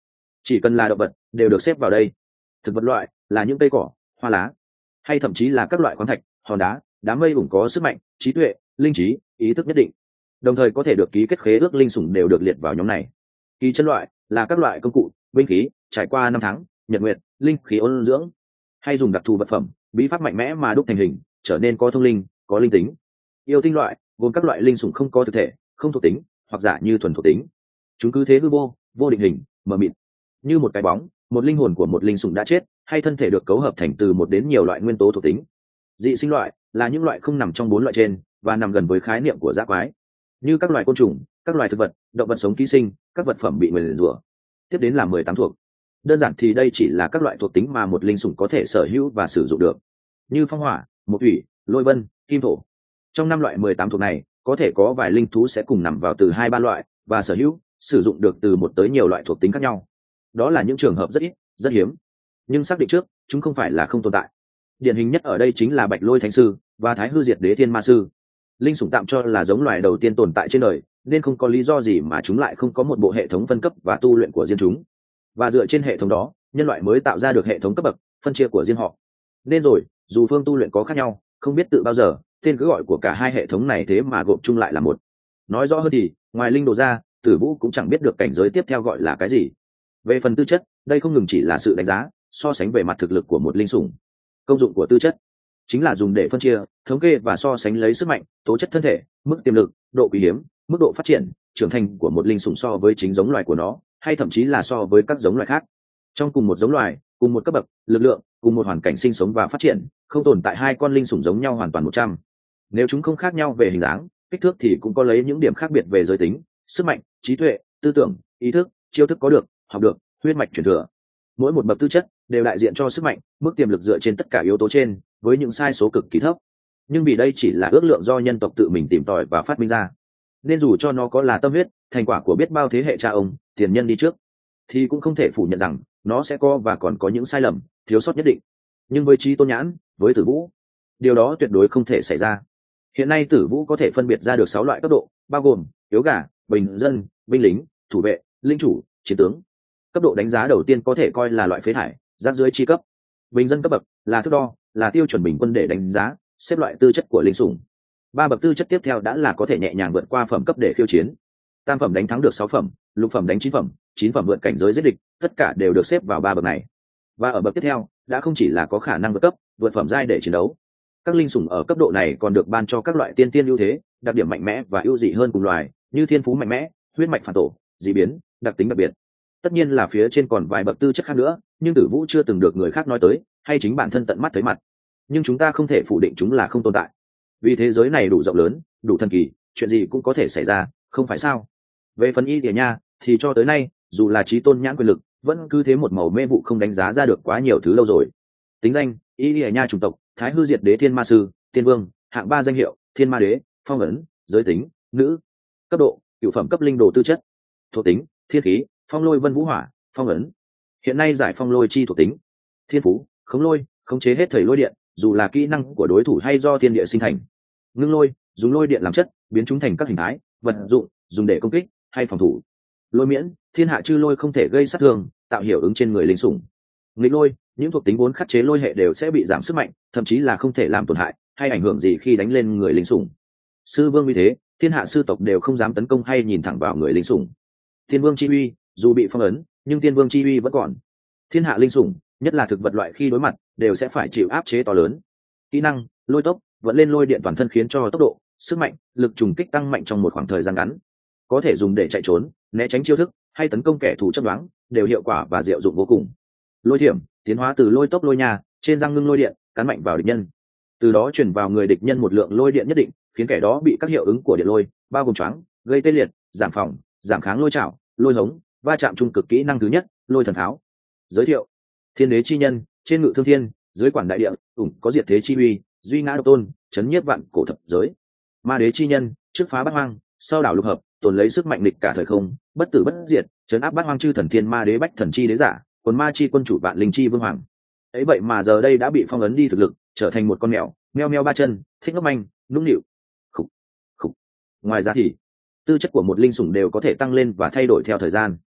A: chỉ cần là động vật đều được xếp vào đây. Thực vật loại là những cây cỏ, hoa lá, hay thậm chí là các loại khoáng thạch, hòn đá, đám mây ủng có sức mạnh, trí tuệ, linh trí, ý thức nhất định, đồng thời có thể được ký kết khế ước linh sủng đều được liệt vào nhóm này. Kỳ chân loại là các loại công cụ, binh khí, trải qua năm tháng nhật nguyệt linh khí ôn dưỡng, hay dùng đặc thù vật phẩm, bí pháp mạnh mẽ mà đúc thành hình, trở nên có thông linh, có linh tính. Yêu tinh loại gồm các loại linh sủng không có thực thể, không thuộc tính, hoặc giả như thuần thuộc tính. Chúng cứ thế hư vô, vô định hình, mờ mịt, như một cái bóng, một linh hồn của một linh sủng đã chết, hay thân thể được cấu hợp thành từ một đến nhiều loại nguyên tố thuộc tính. Dị sinh loại là những loại không nằm trong bốn loại trên và nằm gần với khái niệm của dã quái, như các loài côn trùng, các loài thực vật, động vật sống ký sinh, các vật phẩm bị nguyền rủa. Tiếp đến là mười tám thuộc. Đơn giản thì đây chỉ là các loại thuộc tính mà một linh sủng có thể sở hữu và sử dụng được, như phong hỏa, mộc thủy, lôi vân, kim thổ. Trong năm loại mười tám thuộc này, có thể có vài linh thú sẽ cùng nằm vào từ hai ba loại và sở hữu, sử dụng được từ một tới nhiều loại thuộc tính khác nhau. Đó là những trường hợp rất ít, rất hiếm, nhưng xác định trước, chúng không phải là không tồn tại. Điển hình nhất ở đây chính là Bạch Lôi Thánh Sư và Thái Hư Diệt Đế Thiên Ma Sư. Linh sủng tạm cho là giống loài đầu tiên tồn tại trên đời, nên không có lý do gì mà chúng lại không có một bộ hệ thống phân cấp và tu luyện của riêng chúng. Và dựa trên hệ thống đó, nhân loại mới tạo ra được hệ thống cấp bậc, phân chia của riêng họ. Nên rồi, dù phương tu luyện có khác nhau, không biết tự bao giờ, tên cứ gọi của cả hai hệ thống này thế mà gộp chung lại là một. Nói rõ hơn thì, ngoài linh đồ ra, Tử Vũ cũng chẳng biết được cảnh giới tiếp theo gọi là cái gì. Về phần tư chất, đây không ngừng chỉ là sự đánh giá, so sánh về mặt thực lực của một linh sủng. Công dụng của tư chất chính là dùng để phân chia, thống kê và so sánh lấy sức mạnh, tố chất thân thể, mức tiềm lực, độ quý hiếm, mức độ phát triển, trưởng thành của một linh sủng so với chính giống loài của nó, hay thậm chí là so với các giống loài khác. Trong cùng một giống loài, cùng một cấp bậc, lực lượng, cùng một hoàn cảnh sinh sống và phát triển, không tồn tại hai con linh sủng giống nhau hoàn toàn một trăm. Nếu chúng không khác nhau về hình dáng, kích thước thì cũng có lấy những điểm khác biệt về giới tính, sức mạnh, trí tuệ, tư tưởng, ý thức, chiêu thức có được, học được, huyết mạch truyền thừa. Mỗi một bậc tư chất đều đại diện cho sức mạnh, mức tiềm lực dựa trên tất cả yếu tố trên, với những sai số cực kỳ thấp. Nhưng vì đây chỉ là ước lượng do nhân tộc tự mình tìm tòi và phát minh ra, nên dù cho nó có là tâm huyết, thành quả của biết bao thế hệ cha ông, tiền nhân đi trước, thì cũng không thể phủ nhận rằng nó sẽ có và còn có những sai lầm, thiếu sót nhất định. Nhưng với Trí Tôn Nhãn, với Tử Vũ, điều đó tuyệt đối không thể xảy ra. Hiện nay Tử Vũ có thể phân biệt ra được sáu loại cấp độ, bao gồm yếu gà, bình dân, binh lính, thủ vệ, linh chủ, chiến tướng. Cấp độ đánh giá đầu tiên có thể coi là loại phế thải, giáp dưới chi cấp. Bình dân cấp bậc là thước đo, là tiêu chuẩn bình quân để đánh giá, xếp loại tư chất của linh sủng. Ba bậc tư chất tiếp theo đã là có thể nhẹ nhàng vượt qua phẩm cấp để khiêu chiến. Tam phẩm đánh thắng được sáu phẩm, lục phẩm đánh chín phẩm, chín phẩm vượt cảnh giới giết địch, tất cả đều được xếp vào ba bậc này. Và ở bậc tiếp theo, đã không chỉ là có khả năng vượt cấp, vượt phẩm giai để chiến đấu. Các linh sủng ở cấp độ này còn được ban cho các loại tiên tiên ưu thế, đặc điểm mạnh mẽ và ưu dị hơn cùng loài, như thiên phú mạnh mẽ, huyết mạch phản tổ, dị biến, đặc tính đặc biệt. Tất nhiên là phía trên còn vài bậc tư chất khác nữa, nhưng Tử Vũ chưa từng được người khác nói tới, hay chính bản thân tận mắt thấy mặt. Nhưng chúng ta không thể phủ định chúng là không tồn tại, vì thế giới này đủ rộng lớn, đủ thần kỳ, chuyện gì cũng có thể xảy ra, không phải sao? Về phần Y Lìa Nha, thì cho tới nay, dù là Trí Tôn Nhãn quyền lực, vẫn cứ thế một màu mê vụ, không đánh giá ra được quá nhiều thứ lâu rồi. Tính danh: Y Lìa Nha chủng tộc, Thái Hư Diệt Đế Thiên Ma Sư, Tiên Vương, hạng ba danh hiệu, Thiên Ma Đế, phong ấn, giới tính, nữ. Cấp độ: cửu phẩm cấp linh đồ tư chất. Thuộc tính: thiên khí, phong lôi vân vũ hỏa, phong ấn. Hiện nay giải phong lôi chi thuộc tính. Thiên phú: khống lôi, khống chế hết thời lôi điện, dù là kỹ năng của đối thủ hay do thiên địa sinh thành. Ngưng lôi, dùng lôi điện làm chất, biến chúng thành các hình thái, vật dụng, dùng để công kích hay phòng thủ. Lôi miễn, thiên hạ chư lôi không thể gây sát thương, tạo hiệu ứng trên người linh sủng. Nghịch lôi, những thuộc tính vốn khắc chế lôi hệ đều sẽ bị giảm sức mạnh, thậm chí là không thể làm tổn hại hay ảnh hưởng gì khi đánh lên người linh sủng. Sư vương vì thế, thiên hạ sư tộc đều không dám tấn công hay nhìn thẳng vào người linh sủng. Thiên vương chi uy, dù bị phong ấn, nhưng thiên vương chi uy vẫn còn. Thiên hạ linh sủng, nhất là thực vật loại khi đối mặt, đều sẽ phải chịu áp chế to lớn. Kỹ năng: lôi tốc, vẫn lên lôi điện toàn thân khiến cho tốc độ, sức mạnh, lực trùng kích tăng mạnh trong một khoảng thời gian ngắn. Có thể dùng để chạy trốn, né tránh chiêu thức hay tấn công kẻ thù chấp đoán, đều hiệu quả và diệu dụng vô cùng. Lôi thiểm, tiến hóa từ lôi tốc lôi nhà, trên răng ngưng lôi điện, cắn mạnh vào địch nhân. Từ đó truyền vào người địch nhân một lượng lôi điện nhất định, khiến kẻ đó bị các hiệu ứng của điện lôi bao gồm choáng, gây tê liệt, giảm phòng, giảm kháng lôi chảo, lôi hống, va chạm trung cực. Kỹ năng thứ nhất: lôi thần tháo. Giới thiệu: thiên đế chi nhân, trên ngự thương thiên, dưới quản đại địa, ủng có diệt thế chi uy, duy ngã độc tôn, chấn nhiếp vạn cổ thập giới. Ma đế chi nhân, trước phá bát hoang, sau đảo lục hợp, tồn lấy sức mạnh địch cả thời không, bất tử bất diệt, chấn áp bát hoang chư thần thiên ma đế bách thần chi đế giả, quần ma chi quân chủ vạn linh chi vương hoàng. Ấy vậy mà giờ đây đã bị phong ấn đi thực lực, trở thành một con mèo, meo meo ba chân, thích ngốc manh, nũng nịu. Khục, khục. Ngoài ra thì tư chất của một linh sủng đều có thể tăng lên và thay đổi theo thời gian.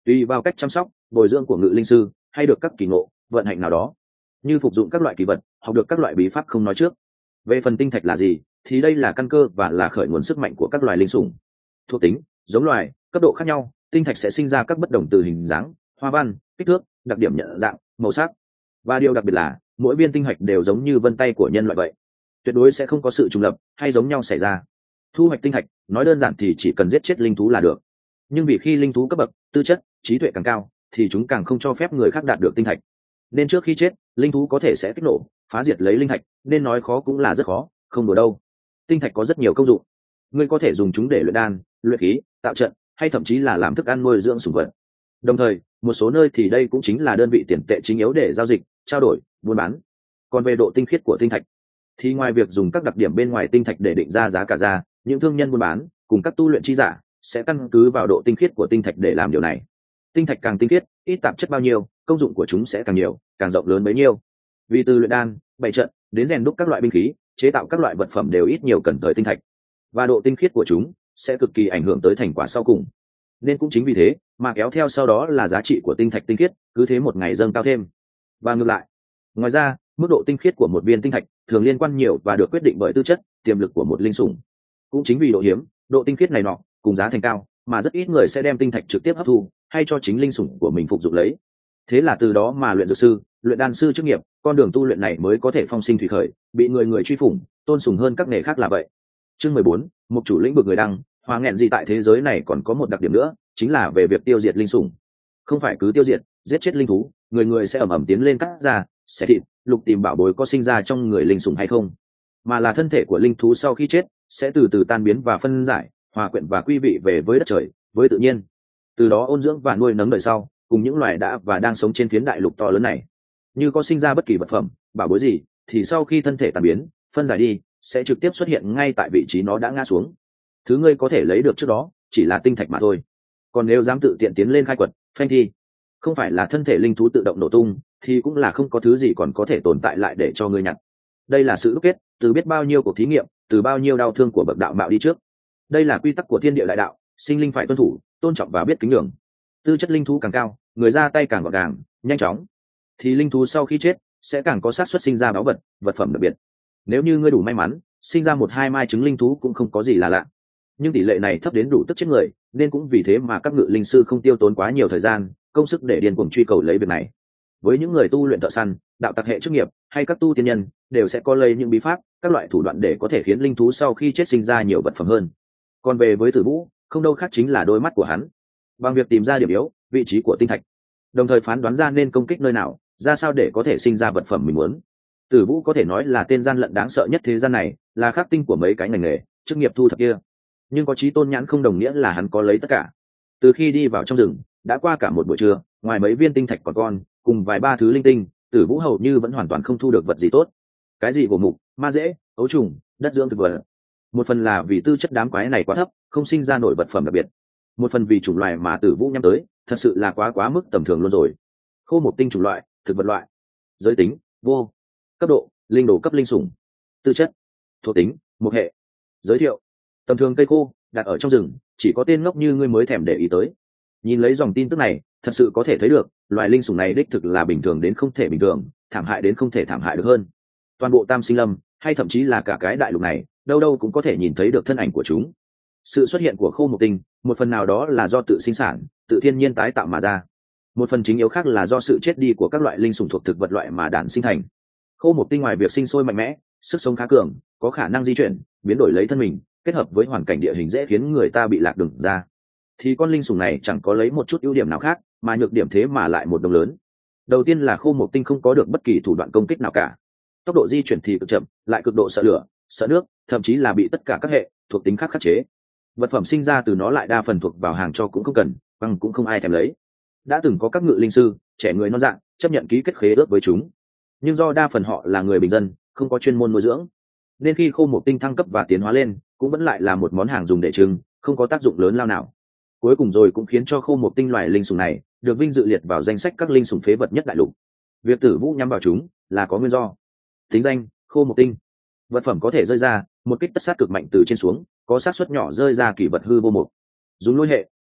A: tùy vào cách chăm sóc bồi dưỡng của ngự linh sư hay được các kỳ ngộ vận hạnh nào đó, như phục dụng các loại kỳ vật, học được các loại bí pháp không nói trước. Về phần tinh thạch là gì thì đây là căn cơ và là khởi nguồn sức mạnh của các loài linh sủng. Thuộc tính, giống loài, cấp độ khác nhau, tinh thạch sẽ sinh ra các bất đồng từ hình dáng, hoa văn, kích thước, đặc điểm nhận dạng, màu sắc. Và điều đặc biệt là mỗi viên tinh thạch đều giống như vân tay của nhân loại vậy, tuyệt đối sẽ không có sự trùng lập hay giống nhau xảy ra. Thu hoạch tinh thạch nói đơn giản thì chỉ cần giết chết linh thú là được, nhưng vì khi linh thú cấp bậc, tư chất, trí tuệ càng cao thì chúng càng không cho phép người khác đạt được tinh thạch, nên trước khi chết linh thú có thể sẽ kích nổ phá diệt lấy linh thạch, nên nói khó cũng là rất khó, không đùa đâu. Tinh thạch có rất nhiều công dụng, ngươi có thể dùng chúng để luyện đan, luyện khí, tạo trận, hay thậm chí là làm thức ăn nuôi dưỡng sủng vật. Đồng thời một số nơi thì đây cũng chính là đơn vị tiền tệ chính yếu để giao dịch, trao đổi, buôn bán. Còn về độ tinh khiết của tinh thạch thì ngoài việc dùng các đặc điểm bên ngoài tinh thạch để định ra giá cả ra, những thương nhân buôn bán cùng các tu luyện chi giả sẽ căn cứ vào độ tinh khiết của tinh thạch để làm điều này. Tinh thạch càng tinh khiết, ít tạp chất bao nhiêu, công dụng của chúng sẽ càng nhiều, càng rộng lớn bấy nhiêu. Vì từ luyện đan, bày trận đến rèn đúc các loại binh khí, chế tạo các loại vật phẩm đều ít nhiều cần tới tinh thạch, và độ tinh khiết của chúng sẽ cực kỳ ảnh hưởng tới thành quả sau cùng. Nên cũng chính vì thế mà kéo theo sau đó là giá trị của tinh thạch tinh khiết cứ thế một ngày dâng cao thêm. Và ngược lại, ngoài ra mức độ tinh khiết của một viên tinh thạch thường liên quan nhiều và được quyết định bởi tư chất, tiềm lực của một linh sủng. Cũng chính vì độ hiếm, độ tinh khiết này nọ cùng giá thành cao mà rất ít người sẽ đem tinh thạch trực tiếp hấp thu hay cho chính linh sủng của mình phục dụng lấy. Thế là từ đó mà luyện dược sư, luyện đan sư chức nghiệp, con đường tu luyện này mới có thể phong sinh thủy khởi, bị người người truy phủng, tôn sùng hơn các nghề khác là vậy. Chương mười bốn, mục chủ lĩnh vực người đăng. Hòa nghẹn gì tại thế giới này còn có một đặc điểm nữa, chính là về việc tiêu diệt linh sủng. Không phải cứ tiêu diệt, giết chết linh thú, người người sẽ ầm ầm tiến lên cắt ra, xẻ thịt, lục tìm bảo bối có sinh ra trong người linh sủng hay không, mà là thân thể của linh thú sau khi chết sẽ từ từ tan biến và phân giải, hòa quyện và quy vị về với đất trời, với tự nhiên. Từ đó ôn dưỡng và nuôi nấng đời sau, cùng những loài đã và đang sống trên phiến đại lục to lớn này. Như có sinh ra bất kỳ vật phẩm, bảo bối gì, thì sau khi thân thể tan biến, phân giải đi, sẽ trực tiếp xuất hiện ngay tại vị trí nó đã ngã xuống. Thứ ngươi có thể lấy được trước đó chỉ là tinh thạch mà thôi. Còn nếu dám tự tiện tiến lên khai quật, phanh thi, không phải là thân thể linh thú tự động nổ tung, thì cũng là không có thứ gì còn có thể tồn tại lại để cho ngươi nhặt. Đây là sự đúc kết từ biết bao nhiêu cuộc thí nghiệm, từ bao nhiêu đau thương của bậc đạo mạo đi trước. Đây là quy tắc của thiên địa đại đạo, sinh linh phải tuân thủ, tôn trọng và biết kính nhường. Tư chất linh thú càng cao, người ra tay càng gọn gàng, nhanh chóng, thì linh thú sau khi chết sẽ càng có xác suất sinh ra báu vật, vật phẩm đặc biệt. Nếu như ngươi đủ may mắn, sinh ra một hai mai trứng linh thú cũng không có gì là lạ. Nhưng tỷ lệ này thấp đến đủ tức chết người, nên cũng vì thế mà các ngự linh sư không tiêu tốn quá nhiều thời gian, công sức để điên cuồng truy cầu lấy việc này. Với những người tu luyện thợ săn, đạo tặc hệ chức nghiệp hay các tu tiên nhân, đều sẽ có lấy những bí pháp, các loại thủ đoạn để có thể khiến linh thú sau khi chết sinh ra nhiều vật phẩm hơn. Còn về với Tử Vũ, không đâu khác chính là đôi mắt của hắn. Bằng việc tìm ra điểm yếu, vị trí của tinh thạch, đồng thời phán đoán ra nên công kích nơi nào, ra sao để có thể sinh ra vật phẩm mình muốn. Tử Vũ có thể nói là tên gian lận đáng sợ nhất thế gian này, là khắc tinh của mấy cái ngành nghề, chức nghiệp thu thập kia. Nhưng có trí tôn nhãn không đồng nghĩa là hắn có lấy tất cả. Từ khi đi vào trong rừng, đã qua cả một buổi trưa, ngoài mấy viên tinh thạch còn con, cùng vài ba thứ linh tinh, Tử Vũ hầu như vẫn hoàn toàn không thu được vật gì tốt. Cái gì của mục, ma dễ, ấu trùng, đất dưỡng thực vật. Một phần là vì tư chất đám quái này quá thấp, không sinh ra nổi vật phẩm đặc biệt. Một phần vì chủng loài mà Tử Vũ nhắm tới, thật sự là quá quá mức tầm thường luôn rồi. Khô một tinh chủng loại, thực vật loại. Giới tính, vô. Cấp độ, linh đồ cấp linh sủng. Tư chất, thuộc tính, một hệ. Giới thiệu, tầm thường cây khô, đặt ở trong rừng, chỉ có tên ngốc như ngươi mới thèm để ý tới. Nhìn lấy dòng tin tức này, thật sự có thể thấy được, loài linh sủng này đích thực là bình thường đến không thể bình thường, thảm hại đến không thể thảm hại được hơn. Toàn bộ Tam Sinh Lâm, hay thậm chí là cả cái đại lục này, đâu đâu cũng có thể nhìn thấy được thân ảnh của chúng. Sự xuất hiện của khô một tinh, một phần nào đó là do tự sinh sản, tự thiên nhiên tái tạo mà ra. Một phần chính yếu khác là do sự chết đi của các loại linh sủng thuộc thực vật loại mà đản sinh thành. Khô một tinh ngoài việc sinh sôi mạnh mẽ, sức sống khá cường, có khả năng di chuyển, biến đổi lấy thân mình, kết hợp với hoàn cảnh địa hình dễ khiến người ta bị lạc đường ra, thì con linh sủng này chẳng có lấy một chút ưu điểm nào khác, mà nhược điểm thế mà lại một đồng lớn. Đầu tiên là khô một tinh không có được bất kỳ thủ đoạn công kích nào cả. Tốc độ di chuyển thì cực chậm, lại cực độ sợ lửa, sợ nước, thậm chí là bị tất cả các hệ thuộc tính khác khắc chế. Vật phẩm sinh ra từ nó lại đa phần thuộc vào hàng cho cũng không cần, bằng cũng không ai thèm lấy. Đã từng có các ngự linh sư, trẻ người non dạng, chấp nhận ký kết khế ước với chúng. Nhưng do đa phần họ là người bình dân, không có chuyên môn nuôi dưỡng, nên khi khô một tinh thăng cấp và tiến hóa lên, cũng vẫn lại là một món hàng dùng để trưng, không có tác dụng lớn lao nào. Cuối cùng rồi cũng khiến cho khô một tinh loài linh sủng này được vinh dự liệt vào danh sách các linh sủng phế vật nhất đại lục. Việc Tử Vũ nhắm vào chúng là có nguyên do. Tính danh: khô một tinh. Vật phẩm có thể rơi ra một kích tất sát cực mạnh từ trên xuống, có xác suất nhỏ rơi ra kỳ vật hư vô mục. Dùng lôi hệ,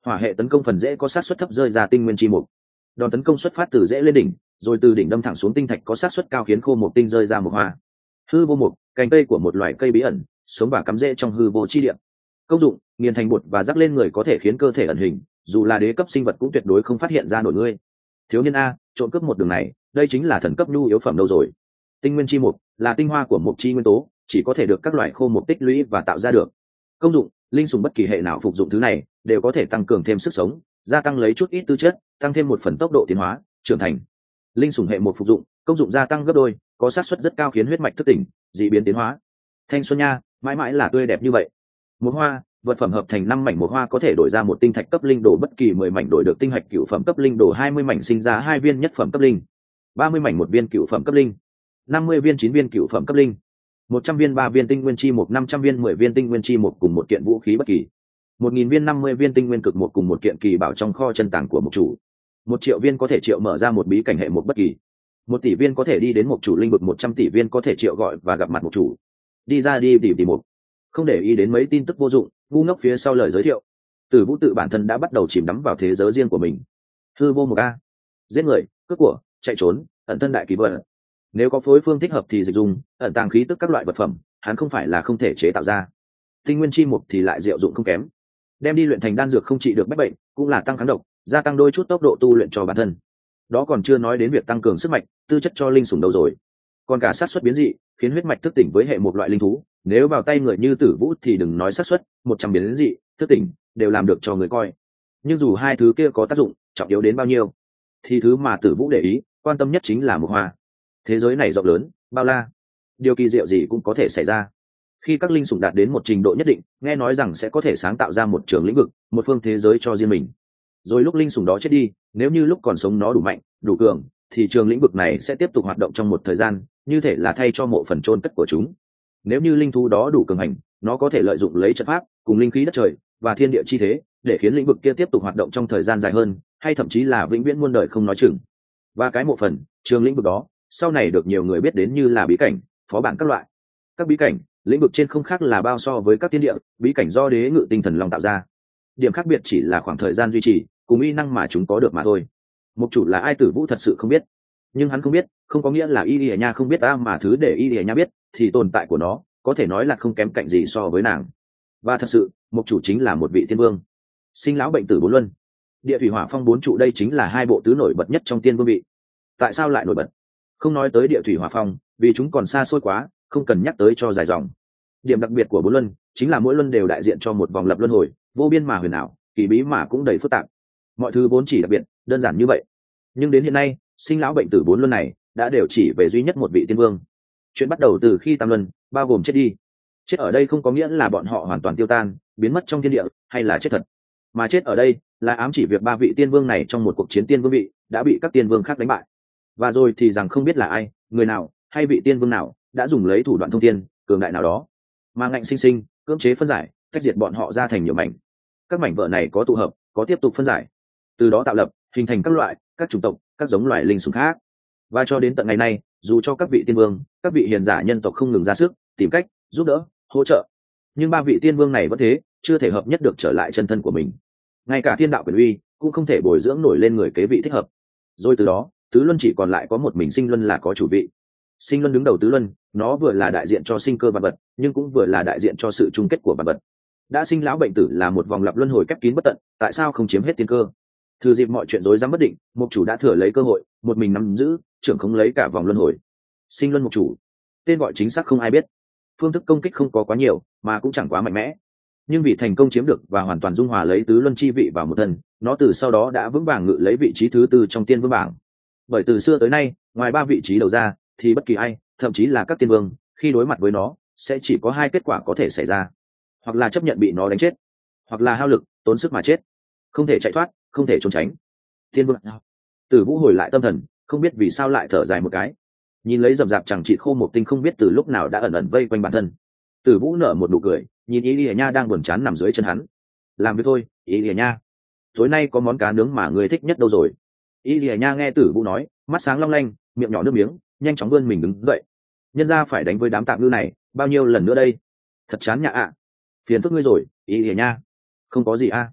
A: hỏa hệ tấn công phần dễ có sát suất thấp rơi ra tinh nguyên chi mục. Đòn tấn công xuất phát từ dễ lên đỉnh, rồi từ đỉnh đâm thẳng xuống tinh thạch có sát suất cao khiến khô một tinh rơi ra một hoa. Hư vô mục, cành cây của một loài cây bí ẩn, sống và cắm rễ trong hư vô chi địa. Công dụng: nghiền thành bột và rắc lên người có thể khiến cơ thể ẩn hình, dù là đế cấp sinh vật cũng tuyệt đối không phát hiện ra nổi ngươi. Thiếu niên a, trộn cướp một đường này, đây chính là thần cấp nhu yếu phẩm đâu rồi. Tinh nguyên chi mục là tinh hoa của mục chi nguyên tố, chỉ có thể được các loại khô mục tích lũy và tạo ra được. Công dụng: linh sùng bất kỳ hệ nào phục dụng thứ này đều có thể tăng cường thêm sức sống, gia tăng lấy chút ít tư chất, tăng thêm một phần tốc độ tiến hóa trưởng thành. Linh sùng hệ một phục dụng, công dụng gia tăng gấp đôi, có xác suất rất cao khiến huyết mạch thức tỉnh, dị biến tiến hóa. Thanh xuân nha, mãi mãi là tươi đẹp như vậy. Một hoa, vật phẩm hợp thành năm mảnh một hoa có thể đổi ra một tinh thạch cấp linh đồ, bất kỳ mười mảnh đổi được tinh hạch cửu phẩm cấp linh đồ, hai mươi mảnh sinh ra hai viên nhất phẩm cấp linh, ba mươi mảnh một viên cửu phẩm cấp linh, năm mươi viên chín viên cửu phẩm cấp linh, một trăm viên ba viên tinh nguyên chi một, năm trăm viên mười viên tinh nguyên chi một cùng một kiện vũ khí bất kỳ, một nghìn viên năm mươi viên tinh nguyên cực một cùng một kiện kỳ bảo trong kho chân tàng của mục chủ, một triệu viên có thể triệu mở ra một bí cảnh hệ một bất kỳ, một tỷ viên có thể đi đến mục chủ linh vực, một trăm tỷ viên có thể triệu gọi và gặp mặt mục chủ. Đi ra đi tìm tìm một, không để ý đến mấy tin tức vô dụng ngu ngốc phía sau lời giới thiệu. Tử Vũ tự bản thân đã bắt đầu chìm đắm vào thế giới riêng của mình. Hư vô một a, giết người, cướp của, chạy trốn, ẩn thân đại kỳ vật. Nếu có phối phương thích hợp thì dịch dùng, ẩn tàng khí tức các loại vật phẩm, hắn không phải là không thể chế tạo ra. Tinh nguyên chi mục thì lại diệu dụng không kém, đem đi luyện thành đan dược không trị được bách bệnh, cũng là tăng kháng độc, gia tăng đôi chút tốc độ tu luyện cho bản thân. Đó còn chưa nói đến việc tăng cường sức mạnh, tư chất cho linh sủng đâu rồi. Còn cả sát suất biến dị, khiến huyết mạch thức tỉnh với hệ một loại linh thú, nếu vào tay người như Tử Vũ thì đừng nói sát suất, một trăm biến dị, thức tỉnh đều làm được cho người coi. Nhưng dù hai thứ kia có tác dụng trọng yếu đến bao nhiêu, thì thứ mà Tử Vũ để ý, quan tâm nhất chính là một hoa. Thế giới này rộng lớn, bao la, điều kỳ diệu gì cũng có thể xảy ra. Khi các linh sủng đạt đến một trình độ nhất định, nghe nói rằng sẽ có thể sáng tạo ra một trường lĩnh vực, một phương thế giới cho riêng mình. Rồi lúc linh sủng đó chết đi, nếu như lúc còn sống nó đủ mạnh, đủ cường, thì trường lĩnh vực này sẽ tiếp tục hoạt động trong một thời gian, như thể là thay cho mộ phần chôn cất của chúng. Nếu như linh thú đó đủ cường hành, nó có thể lợi dụng lấy trận pháp cùng linh khí đất trời và thiên địa chi thế để khiến lĩnh vực kia tiếp tục hoạt động trong thời gian dài hơn, hay thậm chí là vĩnh viễn muôn đời không nói chừng. Và cái mộ phần, trường lĩnh vực đó, sau này được nhiều người biết đến như là bí cảnh, phó bản các loại. Các bí cảnh, lĩnh vực trên không khác là bao so với các thiên địa, bí cảnh do đế ngự tinh thần long tạo ra. Điểm khác biệt chỉ là khoảng thời gian duy trì cùng uy năng mà chúng có được mà thôi. Mục chủ là ai Tử Vũ thật sự không biết, nhưng hắn không biết không có nghĩa là y lìa nha không biết ta, mà thứ để y lìa nha biết thì tồn tại của nó có thể nói là không kém cạnh gì so với nàng. Và thật sự mục chủ chính là một vị tiên vương, sinh lão bệnh tử bốn luân, địa thủy hỏa phong bốn trụ, đây chính là hai bộ tứ nổi bật nhất trong tiên vương vị. Tại sao lại nổi bật? Không nói tới địa thủy hỏa phong vì chúng còn xa xôi quá, không cần nhắc tới cho dài dòng. Điểm đặc biệt của bốn luân chính là mỗi luân đều đại diện cho một vòng lập luân hồi, vô biên mà huyền ảo, kỳ bí mà cũng đầy phức tạp. Mọi thứ vốn chỉ đặc biệt đơn giản như vậy, nhưng đến hiện nay sinh lão bệnh tử bốn luân này đã đều chỉ về duy nhất một vị tiên vương. Chuyện bắt đầu từ khi tam luân bao gồm chết đi. Chết ở đây không có nghĩa là bọn họ hoàn toàn tiêu tan biến mất trong thiên địa, hay là chết thật, mà chết ở đây là ám chỉ việc ba vị tiên vương này trong một cuộc chiến tiên vương vị đã bị các tiên vương khác đánh bại. Và rồi thì rằng không biết là ai, người nào hay vị tiên vương nào đã dùng lấy thủ đoạn thông thiên cường đại nào đó mà ngạnh sinh sinh cưỡng chế phân giải, cách diệt bọn họ ra thành nhiều mảnh. Các mảnh vỡ này có tụ hợp, có tiếp tục phân giải, từ đó tạo lập hình thành các loại, các chủng tộc, các giống loài linh sủng khác. Và cho đến tận ngày nay, dù cho các vị tiên vương, các vị hiền giả nhân tộc không ngừng ra sức tìm cách giúp đỡ hỗ trợ, nhưng ba vị tiên vương này vẫn thế, chưa thể hợp nhất được trở lại chân thân của mình. Ngay cả thiên đạo quyền uy cũng không thể bồi dưỡng nổi lên người kế vị thích hợp. Rồi từ đó tứ luân chỉ còn lại có một mình sinh luân là có chủ vị. Sinh luân đứng đầu tứ luân, nó vừa là đại diện cho sinh cơ vạn vật, nhưng cũng vừa là đại diện cho sự chung kết của vạn vật. Đã sinh lão bệnh tử là một vòng lặp luân hồi khép kín bất tận, tại sao không chiếm hết tiên cơ? Thừa dịp mọi chuyện rối rắm bất định, mục chủ đã thừa lấy cơ hội, một mình nắm giữ trưởng khống lấy cả vòng luân hồi. Sinh luân mục chủ, tên gọi chính xác không ai biết, phương thức công kích không có quá nhiều mà cũng chẳng quá mạnh mẽ, nhưng vì thành công chiếm được và hoàn toàn dung hòa lấy tứ luân chi vị vào một thân, nó từ sau đó đã vững vàng ngự lấy vị trí thứ tư trong tiên vương bảng. Bởi từ xưa tới nay, ngoài ba vị trí đầu ra thì bất kỳ ai, thậm chí là các tiên vương, khi đối mặt với nó sẽ chỉ có hai kết quả có thể xảy ra: hoặc là chấp nhận bị nó đánh chết, hoặc là hao lực tốn sức mà chết, không thể chạy thoát, không thể trốn tránh. Tiên vương Tử Vũ hồi lại tâm thần, không biết vì sao lại thở dài một cái, nhìn lấy rậm rạp chẳng chị khô một tinh không biết từ lúc nào đã ẩn ẩn vây quanh bản thân. Tử Vũ nở một nụ cười, nhìn Y Lìa Nha đang buồn chán nằm dưới chân hắn. Làm việc thôi, Y Lìa Nha, tối nay có món cá nướng mà người thích nhất đâu rồi? Y Lìa Nha nghe Tử Vũ nói, mắt sáng long lanh, miệng nhỏ nước miếng, nhanh chóng vươn mình đứng dậy. Nhân ra phải đánh với đám tạp ngư này bao nhiêu lần nữa đây? Thật chán nhạ ạ. Phiền phức ngươi rồi, Y Lìa Nha. Không có gì a.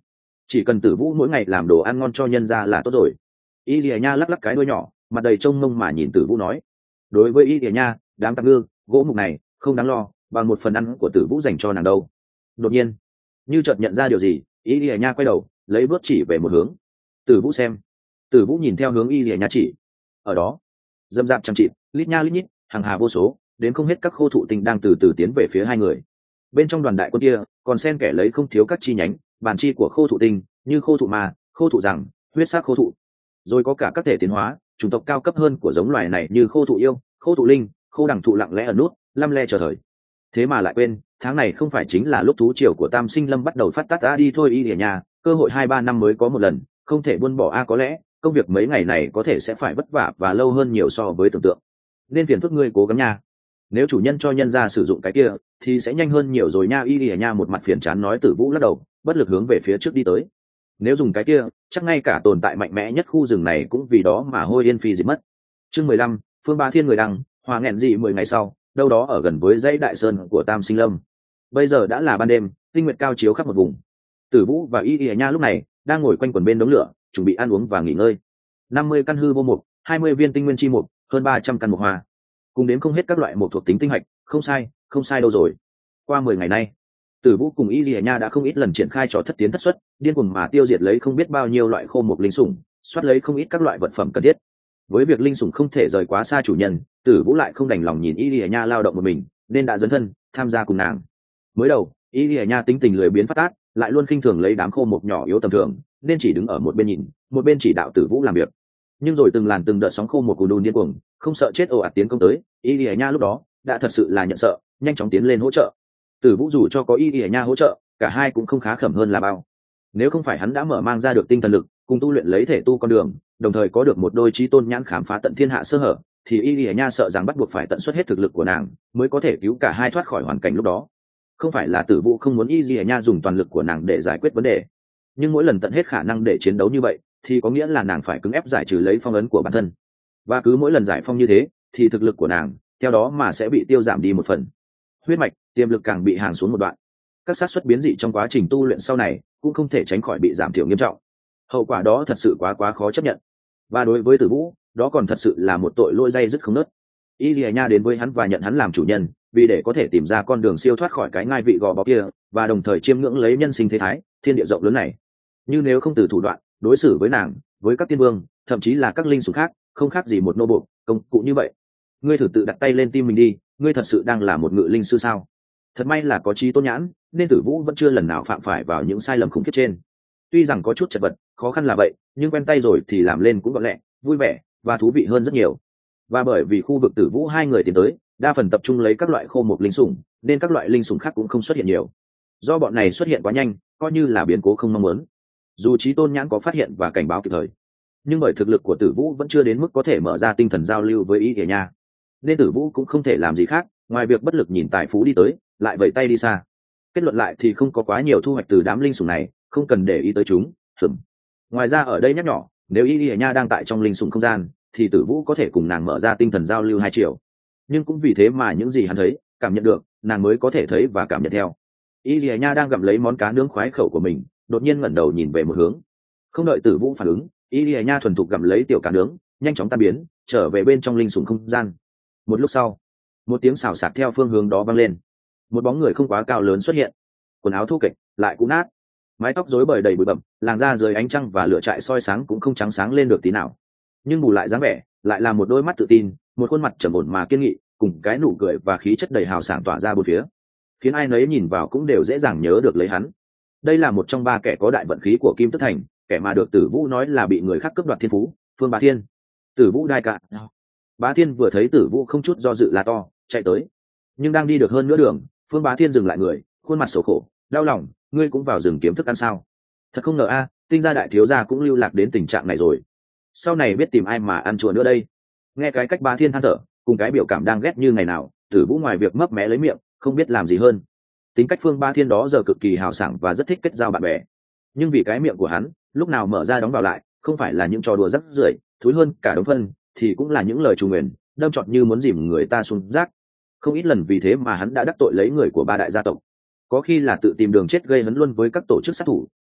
A: chỉ cần Tử Vũ mỗi ngày làm đồ ăn ngon cho nhân gia là tốt rồi. Y Lìa Nha lắc lắc cái đuôi nhỏ, mặt đầy trông mông mà nhìn Tử Vũ nói. Đối với Y Lìa Nha, đám tạp ngư gỗ mục này không đáng lo, bằng một phần ăn của Tử Vũ dành cho nàng đâu. Đột nhiên, như chợt nhận ra điều gì, Y Lìa Nha quay đầu, lấy bước chỉ về một hướng. Tử Vũ xem. Tử Vũ nhìn theo hướng Y Lìa Nha chỉ. Ở đó, dâm dạp chẳng chịt, lít nha lít nhít, hàng hà vô số, đến không hết các khô thụ tinh đang từ từ tiến về phía hai người. Bên trong đoàn đại quân kia, còn xen kẽ lấy không thiếu các chi nhánh, bản chi của khô thụ tinh, như khô thụ ma, khô thụ rằng, huyết sắc khô thụ. Rồi có cả các thể tiến hóa, chủng tộc cao cấp hơn của giống loài này như khô thụ yêu, khô thụ linh, khô đằng thụ lặng lẽ ở nút, lăm le chờ thời. Thế mà lại quên, tháng này không phải chính là lúc thú triều của Tam Sinh Lâm bắt đầu phát tác. A đi thôi Y Lìa Nha, cơ hội hai ba năm mới có một lần, không thể buông bỏ. A có lẽ công việc mấy ngày này có thể sẽ phải vất vả và lâu hơn nhiều so với tưởng tượng, nên phiền phức ngươi cố gắng nha. Nếu chủ nhân cho nhân ra sử dụng cái kia thì sẽ nhanh hơn nhiều rồi nha. Y Lìa Nha một mặt phiền chán nói. Tử Vũ lắc đầu, bất lực hướng về phía trước đi tới. Nếu dùng cái kia, chắc ngay cả tồn tại mạnh mẽ nhất khu rừng này cũng vì đó mà hôi yên phi diệt mất. Chương mười lăm, Phương Bá Thiên người đăng, hòa nghẹn dị mười ngày sau, đâu đó ở gần với dãy Đại Sơn của Tam Sinh Lâm. Bây giờ đã là ban đêm, tinh nguyệt cao chiếu khắp một vùng. Tử Vũ và Y Lìa Nha lúc này đang ngồi quanh quần bên đống lửa, chuẩn bị ăn uống và nghỉ ngơi. năm mươi căn hư vô mục, hai mươi viên tinh nguyên chi mục, hơn ba trăm căn mục hoa, cùng đến không hết các loại mục thuộc tính tinh hạch. Không sai, không sai đâu rồi. Qua mười ngày nay, Tử Vũ cùng Y Lìa Nha đã không ít lần triển khai trò thất tiến thất xuất, điên cuồng mà tiêu diệt lấy không biết bao nhiêu loại khô mục linh sủng, soát lấy không ít các loại vật phẩm cần thiết. Với việc linh sủng không thể rời quá xa chủ nhân, Tử Vũ lại không đành lòng nhìn Y Lìa Nha lao động một mình, nên đã dấn thân tham gia cùng nàng. Mới đầu, Y Lìa Nha tính tình lười biến phát tác, lại luôn khinh thường lấy đám khô mục nhỏ yếu tầm thường, nên chỉ đứng ở một bên nhìn, một bên chỉ đạo Tử Vũ làm việc. Nhưng rồi từng làn từng đợt sóng khô mục cù đun điên cuồng, không sợ chết ồ ạt tiến công tới, Y Lìa Nha lúc đó đã thật sự là nhận sợ, nhanh chóng tiến lên hỗ trợ. Tử Vũ dù cho có Y Lìa Nha hỗ trợ, cả hai cũng không khá khẩm hơn là bao. Nếu không phải hắn đã mở mang ra được tinh thần lực, cùng tu luyện lấy thể tu con đường, đồng thời có được một đôi trí tôn nhãn khám phá tận thiên hạ sơ hở, thì Y Lìa Nha sợ rằng bắt buộc phải tận xuất hết thực lực của nàng mới có thể cứu cả hai thoát khỏi hoàn cảnh lúc đó. Không phải là Tử Vũ không muốn Y Lìa Nha dùng toàn lực của nàng để giải quyết vấn đề, nhưng mỗi lần tận hết khả năng để chiến đấu như vậy thì có nghĩa là nàng phải cứng ép giải trừ lấy phong ấn của bản thân, và cứ mỗi lần giải phong như thế thì thực lực của nàng theo đó mà sẽ bị tiêu giảm đi một phần, huyết mạch tiềm lực càng bị hàng xuống một đoạn. Các xác suất biến dị trong quá trình tu luyện sau này cũng không thể tránh khỏi bị giảm thiểu nghiêm trọng. Hậu quả đó thật sự quá quá khó chấp nhận, và đối với Tử Vũ đó còn thật sự là một tội lỗi dây dứt không nớt. Y Lìa Nha đến với hắn và nhận hắn làm chủ nhân, vì để có thể tìm ra con đường siêu thoát khỏi cái ngai vị gò bó kia, và đồng thời chiêm ngưỡng lấy nhân sinh thế thái thiên địa rộng lớn này. Nhưng nếu không từ thủ đoạn đối xử với nàng, với các tiên vương, thậm chí là các linh sủng khác, không khác gì một nô buộc công cụ như vậy. Ngươi thử tự đặt tay lên tim mình đi, ngươi thật sự đang là một ngự linh sư sao? Thật may là có trí tôn nhãn, nên Tử Vũ vẫn chưa lần nào phạm phải vào những sai lầm khủng khiếp trên. Tuy rằng có chút chật vật, khó khăn là vậy, nhưng quen tay rồi thì làm lên cũng gọn lẹ, vui vẻ và thú vị hơn rất nhiều. Và bởi vì khu vực Tử Vũ hai người tiến tới đa phần tập trung lấy các loại khô mục linh sủng, nên các loại linh sủng khác cũng không xuất hiện nhiều. Do bọn này xuất hiện quá nhanh, coi như là biến cố không mong muốn. Dù trí tôn nhãn có phát hiện và cảnh báo kịp thời, nhưng bởi thực lực của Tử Vũ vẫn chưa đến mức có thể mở ra tinh thần giao lưu với Y Lìa Nha, nên Tử Vũ cũng không thể làm gì khác ngoài việc bất lực nhìn tài phú đi tới, lại vẫy tay đi xa. Kết luận lại thì không có quá nhiều thu hoạch từ đám linh sủng này, không cần để ý tới chúng. Hửm. Ngoài ra ở đây nhắc nhỏ, nếu Y Lìa Nha đang tại trong linh sủng không gian, thì Tử Vũ có thể cùng nàng mở ra tinh thần giao lưu hai chiều. Nhưng cũng vì thế mà những gì hắn thấy, cảm nhận được, nàng mới có thể thấy và cảm nhận theo. Y Lìa Nha đang gặm lấy món cá nướng khoái khẩu của mình, đột nhiên ngẩng đầu nhìn về một hướng. Không đợi Tử Vũ phản ứng, Y Lìa Nha thuần thục gặm lấy tiểu cá nướng, nhanh chóng tan biến, trở về bên trong linh sủng không gian. Một lúc sau, một tiếng xào xạc theo phương hướng đó vang lên. Một bóng người không quá cao lớn xuất hiện, quần áo thô kệch, lại cũ nát, mái tóc rối bời đầy bụi bặm, làn da dưới ánh trăng và lửa trại soi sáng cũng không trắng sáng lên được tí nào. Nhưng bù lại dáng vẻ, lại là một đôi mắt tự tin, một khuôn mặt trầm ổn mà kiên nghị, cùng cái nụ cười và khí chất đầy hào sảng tỏa ra bốn phía, khiến ai nấy nhìn vào cũng đều dễ dàng nhớ được lấy hắn. Đây là một trong ba kẻ có đại vận khí của Kim Tức Thành, kẻ mà được Tử Vũ nói là bị người khác cướp đoạt thiên phú, Phương Bá Thiên. Tử Vũ đai cả. Bá Thiên vừa thấy Tử Vũ không chút do dự là to, chạy tới. Nhưng đang đi được hơn nửa đường, Phương Bá Thiên dừng lại người, khuôn mặt xấu khổ, đau lòng, ngươi cũng vào rừng kiếm thức ăn sao? Thật không ngờ a, tinh gia đại thiếu gia cũng lưu lạc đến tình trạng này rồi. Sau này biết tìm ai mà ăn chùa nữa đây. Nghe cái cách Bá Thiên than thở, cùng cái biểu cảm đang ghét như ngày nào, Tử Vũ ngoài việc mấp mé lấy miệng, không biết làm gì hơn. Tính cách Phương Bá Thiên đó giờ cực kỳ hào sảng và rất thích kết giao bạn bè. Nhưng vì cái miệng của hắn, lúc nào mở ra đóng vào lại, không phải là những trò đùa rắc rưởi, thúi hơn cả đống phân, thì cũng là những lời trù nguyền, đâm trọt như muốn dìm người ta xuống rác. Không ít lần vì thế mà hắn đã đắc tội lấy người của ba đại gia tộc. Có khi là tự tìm đường chết gây hấn luôn với các tổ chức sát thủ,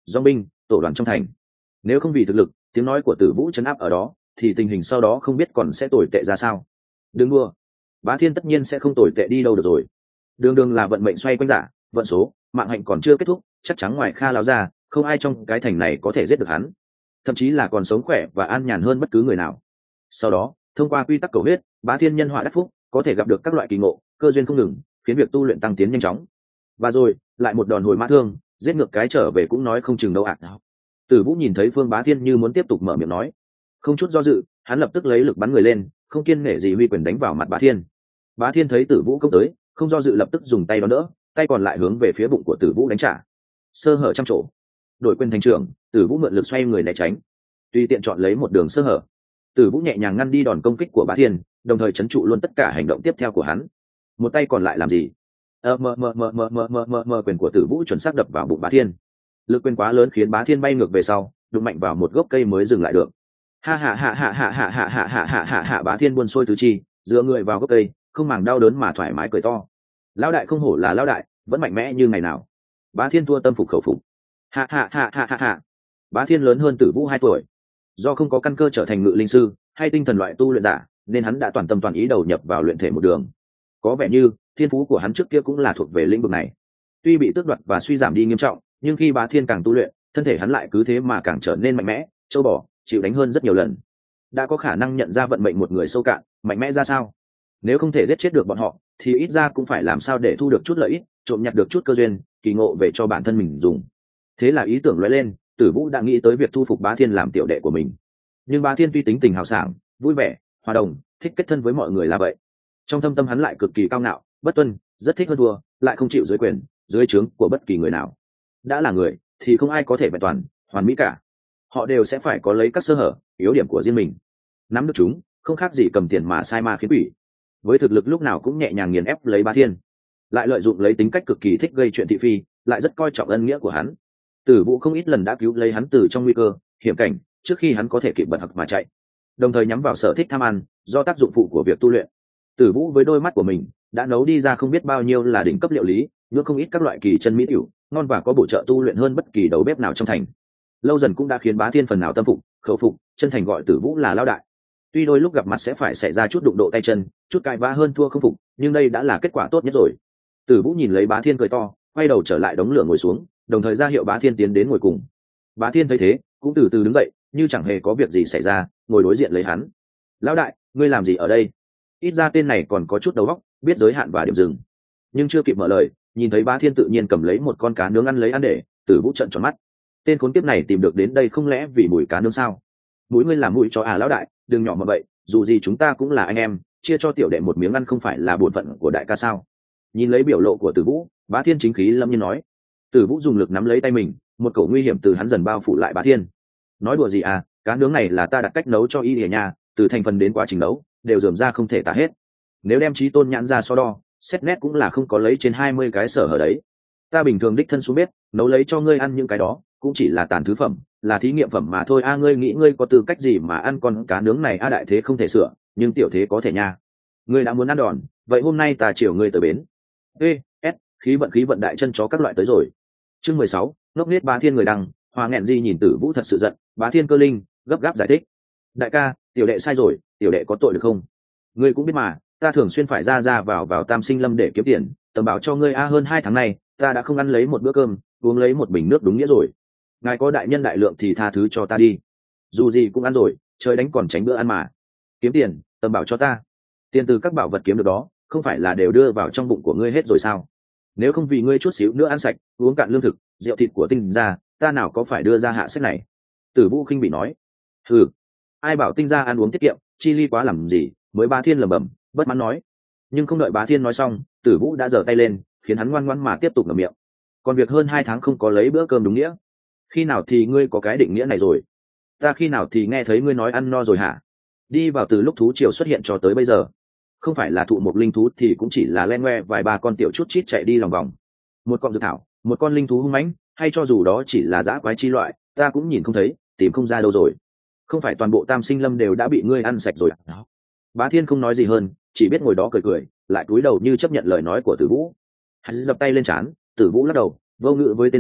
A: do binh tổ đoàn trong thành. Nếu không vì thực lực, tiếng nói của Tử Vũ trấn áp ở đó, thì tình hình sau đó không biết còn sẽ tồi tệ ra sao. Đừng đua, Bá Thiên tất nhiên sẽ không tồi tệ đi đâu được rồi. Đường đường là vận mệnh xoay quanh giả, vận số, mạng hạnh còn chưa kết thúc, chắc chắn ngoài Kha lão gia, không ai trong cái thành này có thể giết được hắn, thậm chí là còn sống khỏe và an nhàn hơn bất cứ người nào. Sau đó, thông qua quy tắc cầu huyết, Bá Thiên nhân họa đắc phúc, có thể gặp được các loại kỳ ngộ, cơ duyên không ngừng, khiến việc tu luyện tăng tiến nhanh chóng. Và rồi, lại một đòn hồi mã thương, giết ngược cái trở về cũng nói không chừng đâu ạ. À. Tử Vũ nhìn thấy Phương Bá Thiên như muốn tiếp tục mở miệng nói, không chút do dự, hắn lập tức lấy lực bắn người lên, không kiêng nể gì huy quyền đánh vào mặt Bá Thiên. Bá Thiên thấy Tử Vũ công tới, không do dự lập tức dùng tay đón đỡ, tay còn lại hướng về phía bụng của Tử Vũ đánh trả. Sơ hở trăm chỗ, đổi quyền thành trưởng, Tử Vũ mượn lực xoay người né tránh, tùy tiện chọn lấy một đường sơ hở. Tử Vũ nhẹ nhàng ngăn đi đòn công kích của Bá Thiên, đồng thời chấn trụ luôn tất cả hành động tiếp theo của hắn. Một tay còn lại làm gì? Ờ mờ mờ mờ mờ mờ mờ mờ mờ quyền của Tử Vũ chuẩn xác đập vào bụng Bá Thiên. Lực quyền quá lớn khiến Bá Thiên bay ngược về sau, đụng mạnh vào một gốc cây mới dừng lại được. Ha ha ha ha ha ha ha ha ha ha ha ha Bá Thiên buôn sôi tứ chi, dựa người vào gốc cây, không màng đau đớn mà thoải mái cười to. Lão đại không hổ là lão đại, vẫn mạnh mẽ như ngày nào. Bá Thiên thua tâm phục khẩu phục. Ha ha ha ha ha ha. Bá Thiên lớn hơn Tử Vũ hai tuổi, do không có căn cơ trở thành ngự linh sư hay tinh thần loại tu luyện giả, nên hắn đã toàn tâm toàn ý đầu nhập vào luyện thể một đường. Có vẻ như thiên phú của hắn trước kia cũng là thuộc về lĩnh vực này. Tuy bị tước đoạt và suy giảm đi nghiêm trọng, nhưng khi Bá Thiên càng tu luyện, thân thể hắn lại cứ thế mà càng trở nên mạnh mẽ, châu bò, chịu đánh hơn rất nhiều lần. Đã có khả năng nhận ra vận mệnh một người sâu cạn, mạnh mẽ ra sao. Nếu không thể giết chết được bọn họ, thì ít ra cũng phải làm sao để thu được chút lợi ích, trộm nhặt được chút cơ duyên, kỳ ngộ về cho bản thân mình dùng. Thế là ý tưởng lóe lên, Tử Vũ đã nghĩ tới việc thu phục Bá Thiên làm tiểu đệ của mình. Nhưng Bá Thiên tuy tính tình hào sảng, vui vẻ, hòa đồng, thích kết thân với mọi người là vậy, trong thâm tâm hắn lại cực kỳ cao ngạo, bất tuân, rất thích hơn thua, lại không chịu dưới quyền, dưới trướng của bất kỳ người nào. Đã là người, thì không ai có thể vẹn toàn, hoàn mỹ cả. Họ đều sẽ phải có lấy các sơ hở, yếu điểm của riêng mình. Nắm được chúng, không khác gì cầm tiền mà sai ma khiến quỷ. Với thực lực lúc nào cũng nhẹ nhàng nghiền ép lấy Bá Thiên, lại lợi dụng lấy tính cách cực kỳ thích gây chuyện thị phi, lại rất coi trọng ân nghĩa của hắn. Tử Vũ không ít lần đã cứu lấy hắn từ trong nguy cơ, hiểm cảnh, trước khi hắn có thể kịp bật học mà chạy. Đồng thời nhắm vào sở thích tham ăn, do tác dụng phụ của việc tu luyện. Tử Vũ với đôi mắt của mình đã nấu đi ra không biết bao nhiêu là đỉnh cấp liệu lý, nướng không ít các loại kỳ chân mỹ tiểu, ngon và có bổ trợ tu luyện hơn bất kỳ đầu bếp nào trong thành. Lâu dần cũng đã khiến Bá Thiên phần nào tâm phục, khẩu phục, chân thành gọi Tử Vũ là lão đại. Tuy đôi lúc gặp mặt sẽ phải xảy ra chút đụng độ tay chân, chút cãi vã hơn thua không phục, nhưng đây đã là kết quả tốt nhất rồi. Tử Vũ nhìn lấy Bá Thiên cười to, quay đầu trở lại đống lửa ngồi xuống, đồng thời ra hiệu Bá Thiên tiến đến ngồi cùng. Bá Thiên thấy thế, cũng từ từ đứng dậy, như chẳng hề có việc gì xảy ra, ngồi đối diện lấy hắn. Lão đại, ngươi làm gì ở đây? Ít ra tên này còn có chút đầu óc, biết giới hạn và điểm dừng. Nhưng chưa kịp mở lời, nhìn thấy Bá Thiên tự nhiên cầm lấy một con cá nướng ăn lấy ăn để, Tử Vũ trợn tròn mắt. Tên khốn kiếp này tìm được đến đây không lẽ vì mùi cá nướng sao? Mũi ngươi làm mũi cho à lão đại, đừng nhỏ mà vậy, dù gì chúng ta cũng là anh em, chia cho tiểu đệ một miếng ăn không phải là bổn phận của đại ca sao? Nhìn lấy biểu lộ của Tử Vũ, Bá Thiên chính khí lâm nhiên nói. Tử Vũ dùng lực nắm lấy tay mình, một cổ nguy hiểm từ hắn dần bao phủ lại Bá Thiên. Nói đùa gì à, cá nướng này là ta đặt cách nấu cho y ở nhà, từ thành phần đến quá trình nấu đều dườm ra không thể tả hết. Nếu đem trí tôn nhãn ra so đo, xét nét cũng là không có lấy trên hai mươi cái sở ở đấy. Ta bình thường đích thân xuống bếp nấu lấy cho ngươi ăn những cái đó cũng chỉ là tàn thứ phẩm, là thí nghiệm phẩm mà thôi. A ngươi nghĩ ngươi có tư cách gì mà ăn con cá nướng này? A đại thế không thể sửa, nhưng tiểu thế có thể nha. Ngươi đã muốn ăn đòn, vậy hôm nay ta chiều ngươi tới bến. Ê, s khí vận khí vận đại chân chó các loại tới rồi. Chương mười sáu, ngốc nghếch Bá Thiên người đăng. Hoa nghẹn di nhìn Tử Vũ thật sự giận, Bá Thiên cơ linh gấp gáp giải thích. Đại ca, tiểu đệ sai rồi, tiểu đệ có tội được không? Ngươi cũng biết mà, ta thường xuyên phải ra ra vào vào Tam Sinh Lâm để kiếm tiền, tầm bảo cho ngươi a hơn hai tháng này, ta đã không ăn lấy một bữa cơm, uống lấy một bình nước đúng nghĩa rồi. Ngài có đại nhân đại lượng thì tha thứ cho ta đi. Dù gì cũng ăn rồi, trời đánh còn tránh bữa ăn mà. Kiếm tiền, tầm bảo cho ta. Tiền từ các bảo vật kiếm được đó, không phải là đều đưa vào trong bụng của ngươi hết rồi sao? Nếu không vì ngươi chút xíu nữa ăn sạch, uống cạn lương thực, rượu thịt của tinh gia, ta nào có phải đưa ra hạ sách này? Tử Vũ khinh bị nói. Hừ, ai bảo tinh gia ăn uống tiết kiệm, chi ly quá làm gì? Mới Bá Thiên lẩm bẩm, bất mãn nói. Nhưng không đợi Bá Thiên nói xong, Tử Vũ đã giở tay lên, khiến hắn ngoan ngoãn mà tiếp tục ngậm miệng. Còn việc hơn hai tháng không có lấy bữa cơm đúng nghĩa, khi nào thì ngươi có cái định nghĩa này rồi? Ta khi nào thì nghe thấy ngươi nói ăn no rồi hả? Đi vào từ lúc thú triều xuất hiện cho tới bây giờ, không phải là thụ một linh thú thì cũng chỉ là len ngoe vài ba con tiểu chút chít chạy đi lòng vòng. Một con dược thảo, một con linh thú hung mãnh, hay cho dù đó chỉ là dã quái chi loại, ta cũng nhìn không thấy, tìm không ra đâu rồi. Không phải toàn bộ Tam Sinh Lâm đều đã bị ngươi ăn sạch rồi à? Bá Thiên không nói gì hơn, chỉ biết ngồi đó cười cười, lại cúi đầu như chấp nhận lời nói của Tử Vũ. Hắn đập tay lên trán, Tử Vũ lắc đầu, vô ngữ với tên này,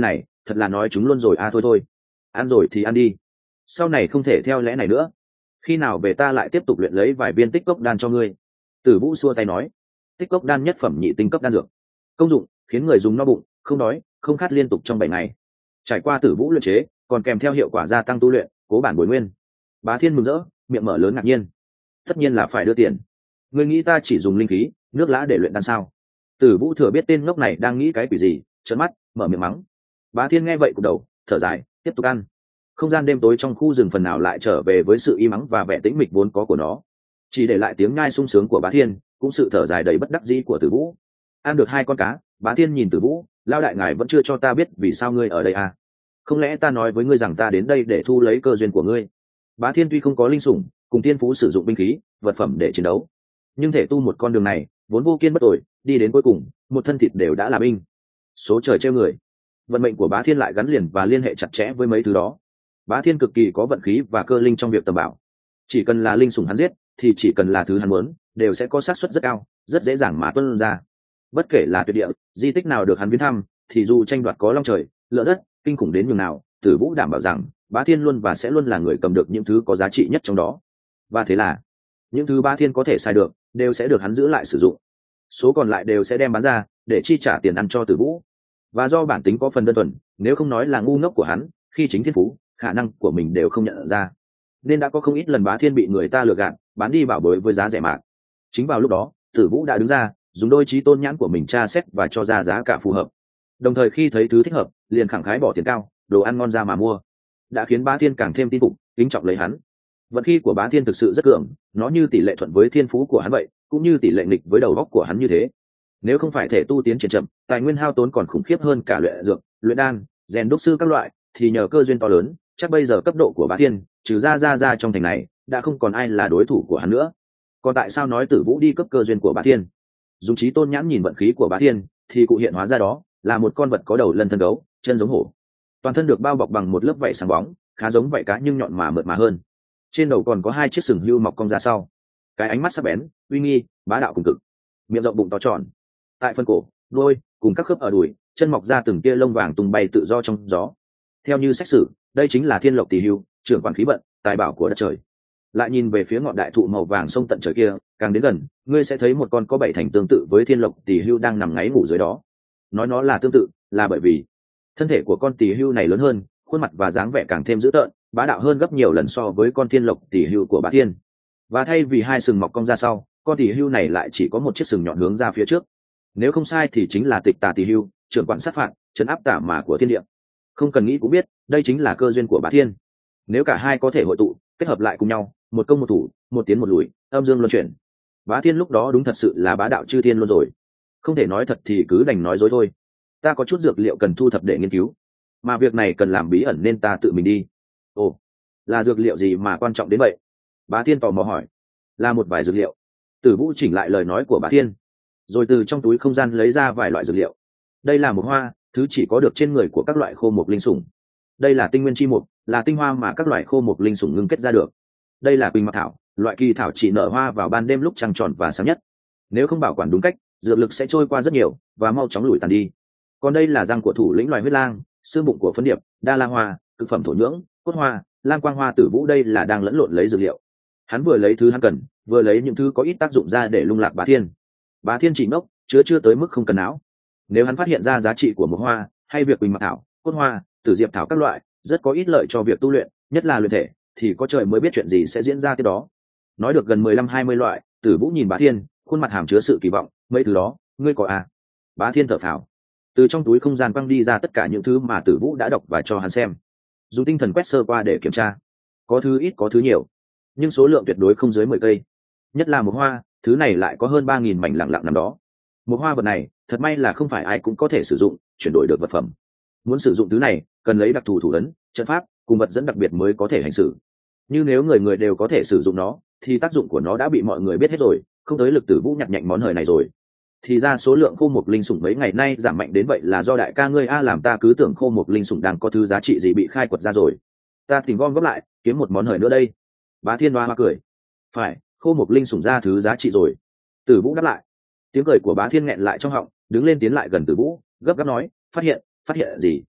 A: thật là nói chúng luôn rồi a. Thôi thôi, ăn rồi thì ăn đi, sau này không thể theo lẽ này nữa. Khi nào về ta lại tiếp tục luyện lấy vài viên tích cốc đan cho ngươi. Tử Vũ xua tay nói. Tích cốc đan nhất phẩm nhị tinh cấp đan dược, công dụng khiến người dùng no bụng, không đói không khát liên tục trong bảy ngày. Trải qua Tử Vũ luyện chế còn kèm theo hiệu quả gia tăng tu luyện, cố bản bồi nguyên. Bá Thiên mừng rỡ, miệng mở lớn ngạc nhiên. Tất nhiên là phải đưa tiền. Ngươi nghĩ ta chỉ dùng linh khí nước lã để luyện đan sao? Tử Vũ thừa biết tên ngốc này đang nghĩ cái quỷ gì, trợn mắt mở miệng mắng. Bá Thiên nghe vậy cụp đầu thở dài tiếp tục ăn. Không gian đêm tối trong khu rừng phần nào lại trở về với sự im ắng và vẻ tĩnh mịch vốn có của nó, chỉ để lại tiếng nhai sung sướng của Bá Thiên cũng sự thở dài đầy bất đắc dĩ của Tử Vũ. Ăn được hai con cá, Bá Thiên nhìn Tử Vũ, lao đại ngài vẫn chưa cho ta biết vì sao ngươi ở đây à? Không lẽ ta nói với ngươi rằng ta đến đây để thu lấy cơ duyên của ngươi? Bá Thiên tuy không có linh sủng cùng tiên phú sử dụng binh khí vật phẩm để chiến đấu, nhưng thể tu một con đường này vốn vô kiên bất tội, đi đến cuối cùng một thân thịt đều đã là binh. Số trời treo người, vận mệnh của Bá Thiên lại gắn liền và liên hệ chặt chẽ với mấy thứ đó. Bá Thiên cực kỳ có vận khí và cơ linh trong việc tầm bảo, chỉ cần là linh sủng hắn giết thì chỉ cần là thứ hắn muốn đều sẽ có xác suất rất cao, rất dễ dàng mà tuân ra. Bất kể là tuyệt địa di tích nào được hắn viếng thăm thì dù tranh đoạt có long trời lỡ đất kinh khủng đến nhường nào, Tử Vũ đảm bảo rằng Bá Thiên luôn và sẽ luôn là người cầm được những thứ có giá trị nhất trong đó. Và thế là những thứ Bá Thiên có thể xài được đều sẽ được hắn giữ lại sử dụng, số còn lại đều sẽ đem bán ra để chi trả tiền ăn cho Tử Vũ. Và do bản tính có phần đơn thuần, nếu không nói là ngu ngốc của hắn, khi chính thiên phú khả năng của mình đều không nhận ra, nên đã có không ít lần Bá Thiên bị người ta lừa gạt bán đi bảo bối với giá rẻ mạt. Chính vào lúc đó Tử Vũ đã đứng ra dùng đôi trí tôn nhãn của mình tra xét và cho ra giá cả phù hợp, đồng thời khi thấy thứ thích hợp liền khẳng khái bỏ tiền cao, đồ ăn ngon ra mà mua, đã khiến Bá Thiên càng thêm tin phục kính trọng lấy hắn. Vận khí của Bá Thiên thực sự rất cường, nó như tỷ lệ thuận với thiên phú của hắn vậy, cũng như tỷ lệ nghịch với đầu óc của hắn như thế. Nếu không phải thể tu tiến triển chậm, tài nguyên hao tốn còn khủng khiếp hơn cả luyện dược, luyện đan, rèn đúc sư các loại, thì nhờ cơ duyên to lớn, chắc bây giờ cấp độ của Bá Thiên trừ ra ra ra trong thành này đã không còn ai là đối thủ của hắn nữa. Còn tại sao nói Tử Vũ đi cấp cơ duyên của Bá Thiên? Dùng trí tôn nhãn nhìn vận khí của Bá Thiên thì cụ hiện hóa ra đó là một con vật có đầu lân thân gấu, chân giống hổ, toàn thân được bao bọc bằng một lớp vảy sáng bóng, khá giống vảy cá nhưng nhọn mà mượt mà hơn. Trên đầu còn có hai chiếc sừng hưu mọc cong ra sau, cái ánh mắt sắc bén uy nghi bá đạo cùng cực, miệng rộng bụng to tròn. Tại phân cổ, đuôi cùng các khớp ở đùi chân mọc ra từng tia lông vàng tung bay tự do trong gió. Theo như sách sử, đây chính là thiên lộc tỷ hưu, trưởng quản khí vận tài bảo của đất trời. Lại nhìn về phía ngọn đại thụ màu vàng sông tận trời kia, càng đến gần ngươi sẽ thấy một con có bảy thành tương tự với thiên lộc tỷ hưu đang nằm ngáy ngủ dưới đó. Nói nó là tương tự là bởi vì thân thể của con tỷ hưu này lớn hơn, khuôn mặt và dáng vẻ càng thêm dữ tợn bá đạo hơn gấp nhiều lần so với con thiên lộc tỷ hưu của Bá Thiên. Và thay vì hai sừng mọc cong ra sau, con tỷ hưu này lại chỉ có một chiếc sừng nhọn hướng ra phía trước. Nếu không sai thì chính là tịch tà tỷ hưu, trưởng quản sát phạt trấn áp tà mà của thiên địa. Không cần nghĩ cũng biết đây chính là cơ duyên của Bá Thiên. Nếu cả hai có thể hội tụ kết hợp lại cùng nhau, một công một thủ, một tiến một lùi, âm dương luân chuyển, Bá Thiên lúc đó đúng thật sự là bá đạo chư thiên luôn rồi. Không thể nói thật thì cứ đành nói dối thôi. Ta có chút dược liệu cần thu thập để nghiên cứu, mà việc này cần làm bí ẩn nên ta tự mình đi. Ồ, là dược liệu gì mà quan trọng đến vậy? Bá Thiên tò mò hỏi. Là một vài dược liệu. Tử Vũ chỉnh lại lời nói của Bá Thiên, rồi từ trong túi không gian lấy ra vài loại dược liệu. Đây là một hoa, thứ chỉ có được trên người của các loại khô mục linh sủng. Đây là tinh nguyên chi mục, là tinh hoa mà các loại khô mục linh sủng ngưng kết ra được. Đây là quỳnh mặc thảo, loại kỳ thảo chỉ nở hoa vào ban đêm lúc trăng tròn và sáng nhất. Nếu không bảo quản đúng cách, dược lực sẽ trôi qua rất nhiều và mau chóng lủi tàn đi. Còn đây là răng của thủ lĩnh loài huyết lang, xương bụng của phấn điệp, đa la hoa, thực phẩm thổ nhưỡng, cốt hoa, lam quang hoa. Tử Vũ đây là đang lẫn lộn lấy dược liệu. Hắn vừa lấy thứ hắn cần, vừa lấy những thứ có ít tác dụng ra để lung lạc Bá Thiên. Bá Thiên chỉ ngốc, chứa chưa tới mức không cần não. Nếu hắn phát hiện ra giá trị của một hoa, hay việc quỳnh mặc thảo, cốt hoa, tử diệp thảo các loại rất có ít lợi cho việc tu luyện, nhất là luyện thể, thì có trời mới biết chuyện gì sẽ diễn ra tiếp đó. Nói được gần mười lăm hai mươi loại, Tử Vũ nhìn Bá Thiên, khuôn mặt hàm chứa sự kỳ vọng. Mấy thứ đó ngươi có à? Bá Thiên thở phào, từ trong túi không gian quăng đi ra tất cả những thứ mà Tử Vũ đã đọc và cho hắn xem. Dùng tinh thần quét sơ qua để kiểm tra, có thứ ít có thứ nhiều, nhưng số lượng tuyệt đối không dưới mười cây. Nhất là một hoa, thứ này lại có hơn ba nghìn mảnh lặng lặng nằm đó. Một hoa vật này thật may là không phải ai cũng có thể sử dụng chuyển đổi được vật phẩm. Muốn sử dụng thứ này cần lấy đặc thù thủ ấn, trận pháp cùng vật dẫn đặc biệt mới có thể hành xử. Như nếu người người đều có thể sử dụng nó thì tác dụng của nó đã bị mọi người biết hết rồi, không tới lực Tử Vũ nhặt nhạnh món hời này rồi. Thì ra số lượng khô mục linh sủng mấy ngày nay giảm mạnh đến vậy là do đại ca ngươi a, làm ta cứ tưởng khô mục linh sủng đang có thứ giá trị gì bị khai quật ra rồi. Ta tìm gom góp lại kiếm một món hời nữa đây. Bá Thiên hoa hoa cười. Phải, khô mục linh sủng ra thứ giá trị rồi. Tử Vũ đáp lại. Tiếng cười của Bá Thiên nghẹn lại trong họng, đứng lên tiến lại gần Tử Vũ, gấp gáp nói, phát hiện phát hiện gì?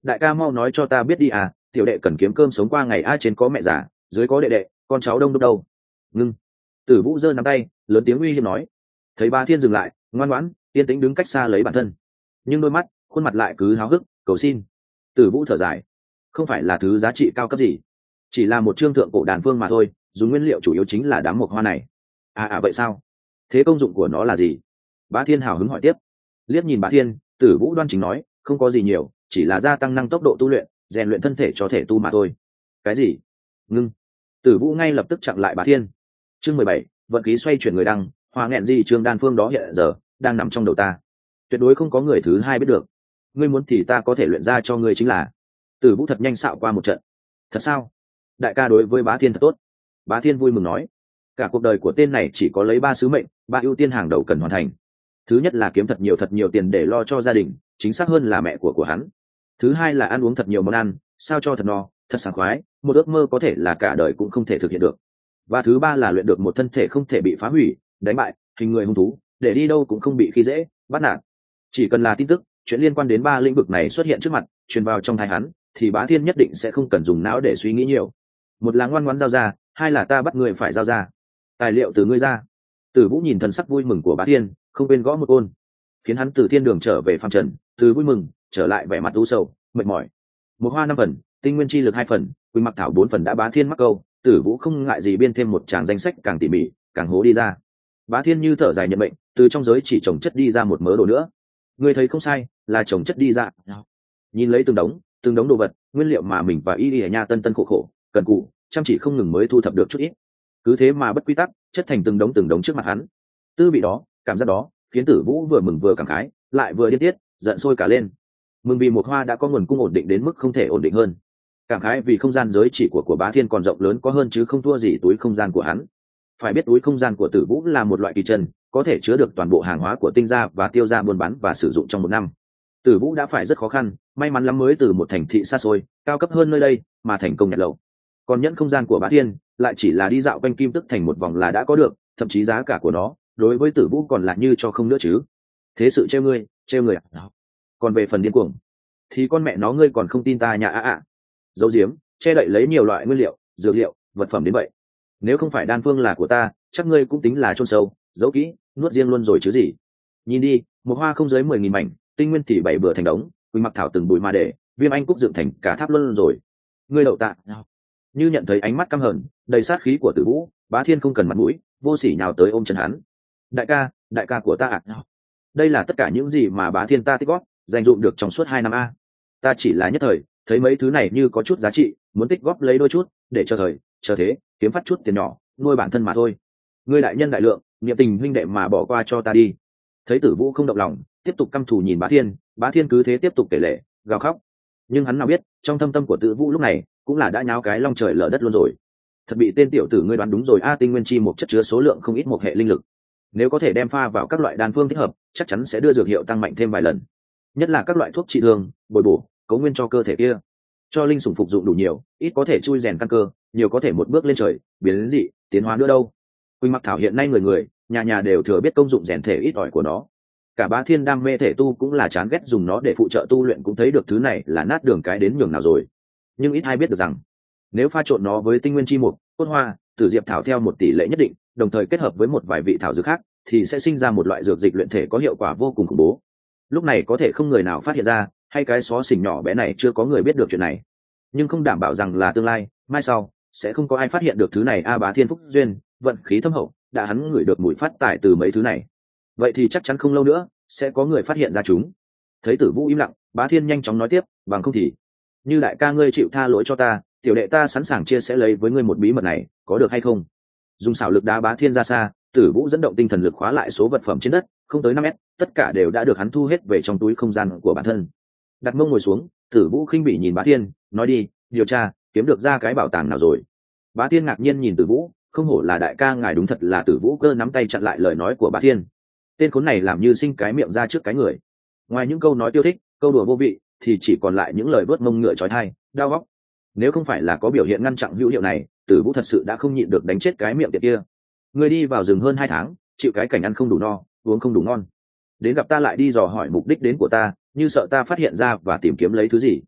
A: đại ca mau nói cho ta biết đi à, tiểu đệ cần kiếm cơm sống qua ngày. A trên có mẹ già, dưới có đệ đệ, con cháu đông đúc đâu. Ngưng. Tử Vũ giơ nắm tay, lớn tiếng uy hiếp nói. Thấy Bá Thiên dừng lại, ngoan ngoãn yên tĩnh đứng cách xa lấy bản thân, nhưng đôi mắt khuôn mặt lại cứ háo hức cầu xin. Tử Vũ thở dài, không phải là thứ giá trị cao cấp gì, chỉ là một trương thượng cổ đàn phương mà thôi, dùng nguyên liệu chủ yếu chính là đám mộc hoa này. À à vậy sao? Thế công dụng của nó là gì? Bá Thiên hào hứng hỏi tiếp. Liếc nhìn Bá Thiên, Tử Vũ đoan chính nói, không có gì nhiều, chỉ là gia tăng năng tốc độ tu luyện, rèn luyện thân thể cho thể tu mà thôi. Cái gì? Ngưng. Tử Vũ ngay lập tức chặn lại Bá Thiên. Chương mười bảy, vận khí xoay chuyển người đăng, hòa nghẹn gì trường đan phương đó hiện giờ đang nằm trong đầu ta, tuyệt đối không có người thứ hai biết được. Ngươi muốn thì ta có thể luyện ra cho ngươi chính là. Tử Vũ thật nhanh xạo qua một trận. Thật sao? Đại ca đối với Bá Thiên thật tốt. Bá Thiên vui mừng nói, cả cuộc đời của tên này chỉ có lấy ba sứ mệnh, ba ưu tiên hàng đầu cần hoàn thành. Thứ nhất là kiếm thật nhiều thật nhiều tiền để lo cho gia đình, chính xác hơn là mẹ của của hắn. Thứ hai là ăn uống thật nhiều món ăn, sao cho thật no, thật sảng khoái, một ước mơ có thể là cả đời cũng không thể thực hiện được. Và thứ ba là luyện được một thân thể không thể bị phá hủy, đánh bại, hình người hung thú, để đi đâu cũng không bị khi dễ, bắt nạt. Chỉ cần là tin tức, chuyện liên quan đến ba lĩnh vực này xuất hiện trước mặt, truyền vào trong tai hắn, thì Bá Thiên nhất định sẽ không cần dùng não để suy nghĩ nhiều. Một là ngoan ngoãn giao ra, hai là ta bắt người phải giao ra. Tài liệu từ ngươi ra. Tử Vũ nhìn thần sắc vui mừng của Bá Thiên, không quên gõ một côn, khiến hắn từ thiên đường trở về phàm trần, từ vui mừng trở lại vẻ mặt u sầu, mệt mỏi. Một hoa năm phần, tinh nguyên chi lực hai phần, quỳnh mặc thảo bốn phần đã Bá Thiên mắc câu, Tử Vũ không ngại gì biên thêm một tràng danh sách càng tỉ mỉ, càng hố đi ra. Bá Thiên như thở dài nhận mệnh, từ trong giới chỉ trồng chất đi ra một mớ đồ nữa. Ngươi thấy không sai, là trồng chất đi ra. Nhìn lấy từng đống, từng đống đồ vật, nguyên liệu mà mình và Y Y ở nhà tân tân khổ khổ, cần cù, chăm chỉ không ngừng mới thu thập được chút ít. Cứ thế mà bất quy tắc, chất thành từng đống từng đống trước mặt hắn. Tư vị đó, cảm giác đó, khiến Tử Vũ vừa mừng vừa cảm khái, lại vừa điên tiết, giận sôi cả lên. Mừng vì một hoa đã có nguồn cung ổn định đến mức không thể ổn định hơn. Cảm khái vì không gian giới chỉ của của Bá Thiên còn rộng lớn có hơn chứ không thua gì túi không gian của hắn. Phải biết túi không gian của Tử Vũ là một loại kỳ chân, có thể chứa được toàn bộ hàng hóa của tinh gia và tiêu gia buôn bán và sử dụng trong một năm. Tử Vũ đã phải rất khó khăn, may mắn lắm mới từ một thành thị xa xôi, cao cấp hơn nơi đây, mà thành công nhặt lậu. Còn nhẫn không gian của Bá Thiên lại chỉ là đi dạo quanh Kim Tức thành một vòng là đã có được, thậm chí giá cả của nó đối với Tử Vũ còn là như cho không nữa chứ. Thế sự trêu ngươi, trêu người à? Còn về phần điên cuồng, thì con mẹ nó ngươi còn không tin ta nhà ạ ạ. Dấu diếm, che đậy lấy nhiều loại nguyên liệu, dược liệu, vật phẩm đến vậy. Nếu không phải đan phương là của ta, chắc ngươi cũng tính là chôn sâu, giấu kỹ, nuốt riêng luôn rồi chứ gì. Nhìn đi, một hoa không dưới mười nghìn mảnh, tinh nguyên thì bảy bừa thành đống, quỳnh mặc thảo từng bụi mà để, viêm anh cúc dựng thành cả tháp luôn rồi. Ngươi đậu tạ. Như nhận thấy ánh mắt căm hờn, đầy sát khí của Tử Vũ, Bá Thiên không cần mặt mũi, vô sỉ nhào tới ôm chân hắn. Đại ca, đại ca của ta ạ. Đây là tất cả những gì mà Bá Thiên ta tích góp, dành dụm được trong suốt hai năm a. Ta chỉ là nhất thời, thấy mấy thứ này như có chút giá trị, muốn tích góp lấy đôi chút, để chờ thời, chờ thế, kiếm phát chút tiền nhỏ, nuôi bản thân mà thôi. Ngươi đại nhân đại lượng, niệm tình huynh đệ mà bỏ qua cho ta đi. Thấy Tử Vũ không động lòng, tiếp tục căm thù nhìn Bá Thiên, Bá Thiên cứ thế tiếp tục kể lể, gào khóc. Nhưng hắn nào biết, trong thâm tâm của Tử Vũ lúc này cũng là đã nháo cái long trời lở đất luôn rồi. Thật bị tên tiểu tử ngươi đoán đúng rồi a, tinh nguyên chi một chất chứa số lượng không ít một hệ linh lực. Nếu có thể đem pha vào các loại đan phương thích hợp, chắc chắn sẽ đưa dược hiệu tăng mạnh thêm vài lần. Nhất là các loại thuốc trị thương, bồi bổ, cấu nguyên cho cơ thể kia. Cho linh sủng phục dụng đủ nhiều, ít có thể chui rèn căn cơ, nhiều có thể một bước lên trời, biến đến dị, tiến hóa nữa đâu. Quỳnh mặc thảo hiện nay người người, nhà nhà đều thừa biết công dụng rèn thể ít ỏi của nó. Cả Bá Thiên đam mê thể tu cũng là chán ghét dùng nó để phụ trợ tu luyện, cũng thấy được thứ này là nát đường cái đến nhường nào rồi. Nhưng ít ai biết được rằng, nếu pha trộn nó với tinh nguyên chi mục, cốt hoa, tử diệp thảo theo một tỷ lệ nhất định, đồng thời kết hợp với một vài vị thảo dược khác, thì sẽ sinh ra một loại dược dịch luyện thể có hiệu quả vô cùng khủng bố. Lúc này có thể không người nào phát hiện ra, hay cái xó xỉnh nhỏ bé này chưa có người biết được chuyện này. Nhưng không đảm bảo rằng là tương lai, mai sau, sẽ không có ai phát hiện được thứ này a. Bá Thiên phúc duyên, vận khí thâm hậu, đã hắn ngửi được mùi phát tài từ mấy thứ này. Vậy thì chắc chắn không lâu nữa, sẽ có người phát hiện ra chúng. Thấy Tử Vũ im lặng, Bá Thiên nhanh chóng nói tiếp, bằng không thì, như đại ca ngươi chịu tha lỗi cho ta, tiểu đệ ta sẵn sàng chia sẻ lấy với ngươi một bí mật này, có được hay không? Dùng xảo lực đá Bá Thiên ra xa, Tử Vũ dẫn động tinh thần lực khóa lại số vật phẩm trên đất, không tới năm mét, tất cả đều đã được hắn thu hết về trong túi không gian của bản thân. Đặt mông ngồi xuống, Tử Vũ khinh bỉ nhìn Bá Thiên, nói đi, điều tra, kiếm được ra cái bảo tàng nào rồi? Bá Thiên ngạc nhiên nhìn Tử Vũ, không hổ là đại ca ngài, đúng thật là. Tử Vũ cơ nắm tay chặn lại lời nói của Bá Thiên. Tên khốn này làm như sinh cái miệng ra trước cái người. Ngoài những câu nói tiêu thích, câu đùa vô vị, thì chỉ còn lại những lời vớt mông ngựa chói tai, đau góc. Nếu không phải là có biểu hiện ngăn chặn hữu hiệu này, Tử Vũ thật sự đã không nhịn được đánh chết cái miệng tiệt kia. Người đi vào rừng hơn hai tháng, chịu cái cảnh ăn không đủ no, uống không đủ ngon, đến gặp ta lại đi dò hỏi mục đích đến của ta, như sợ ta phát hiện ra và tìm kiếm lấy thứ gì.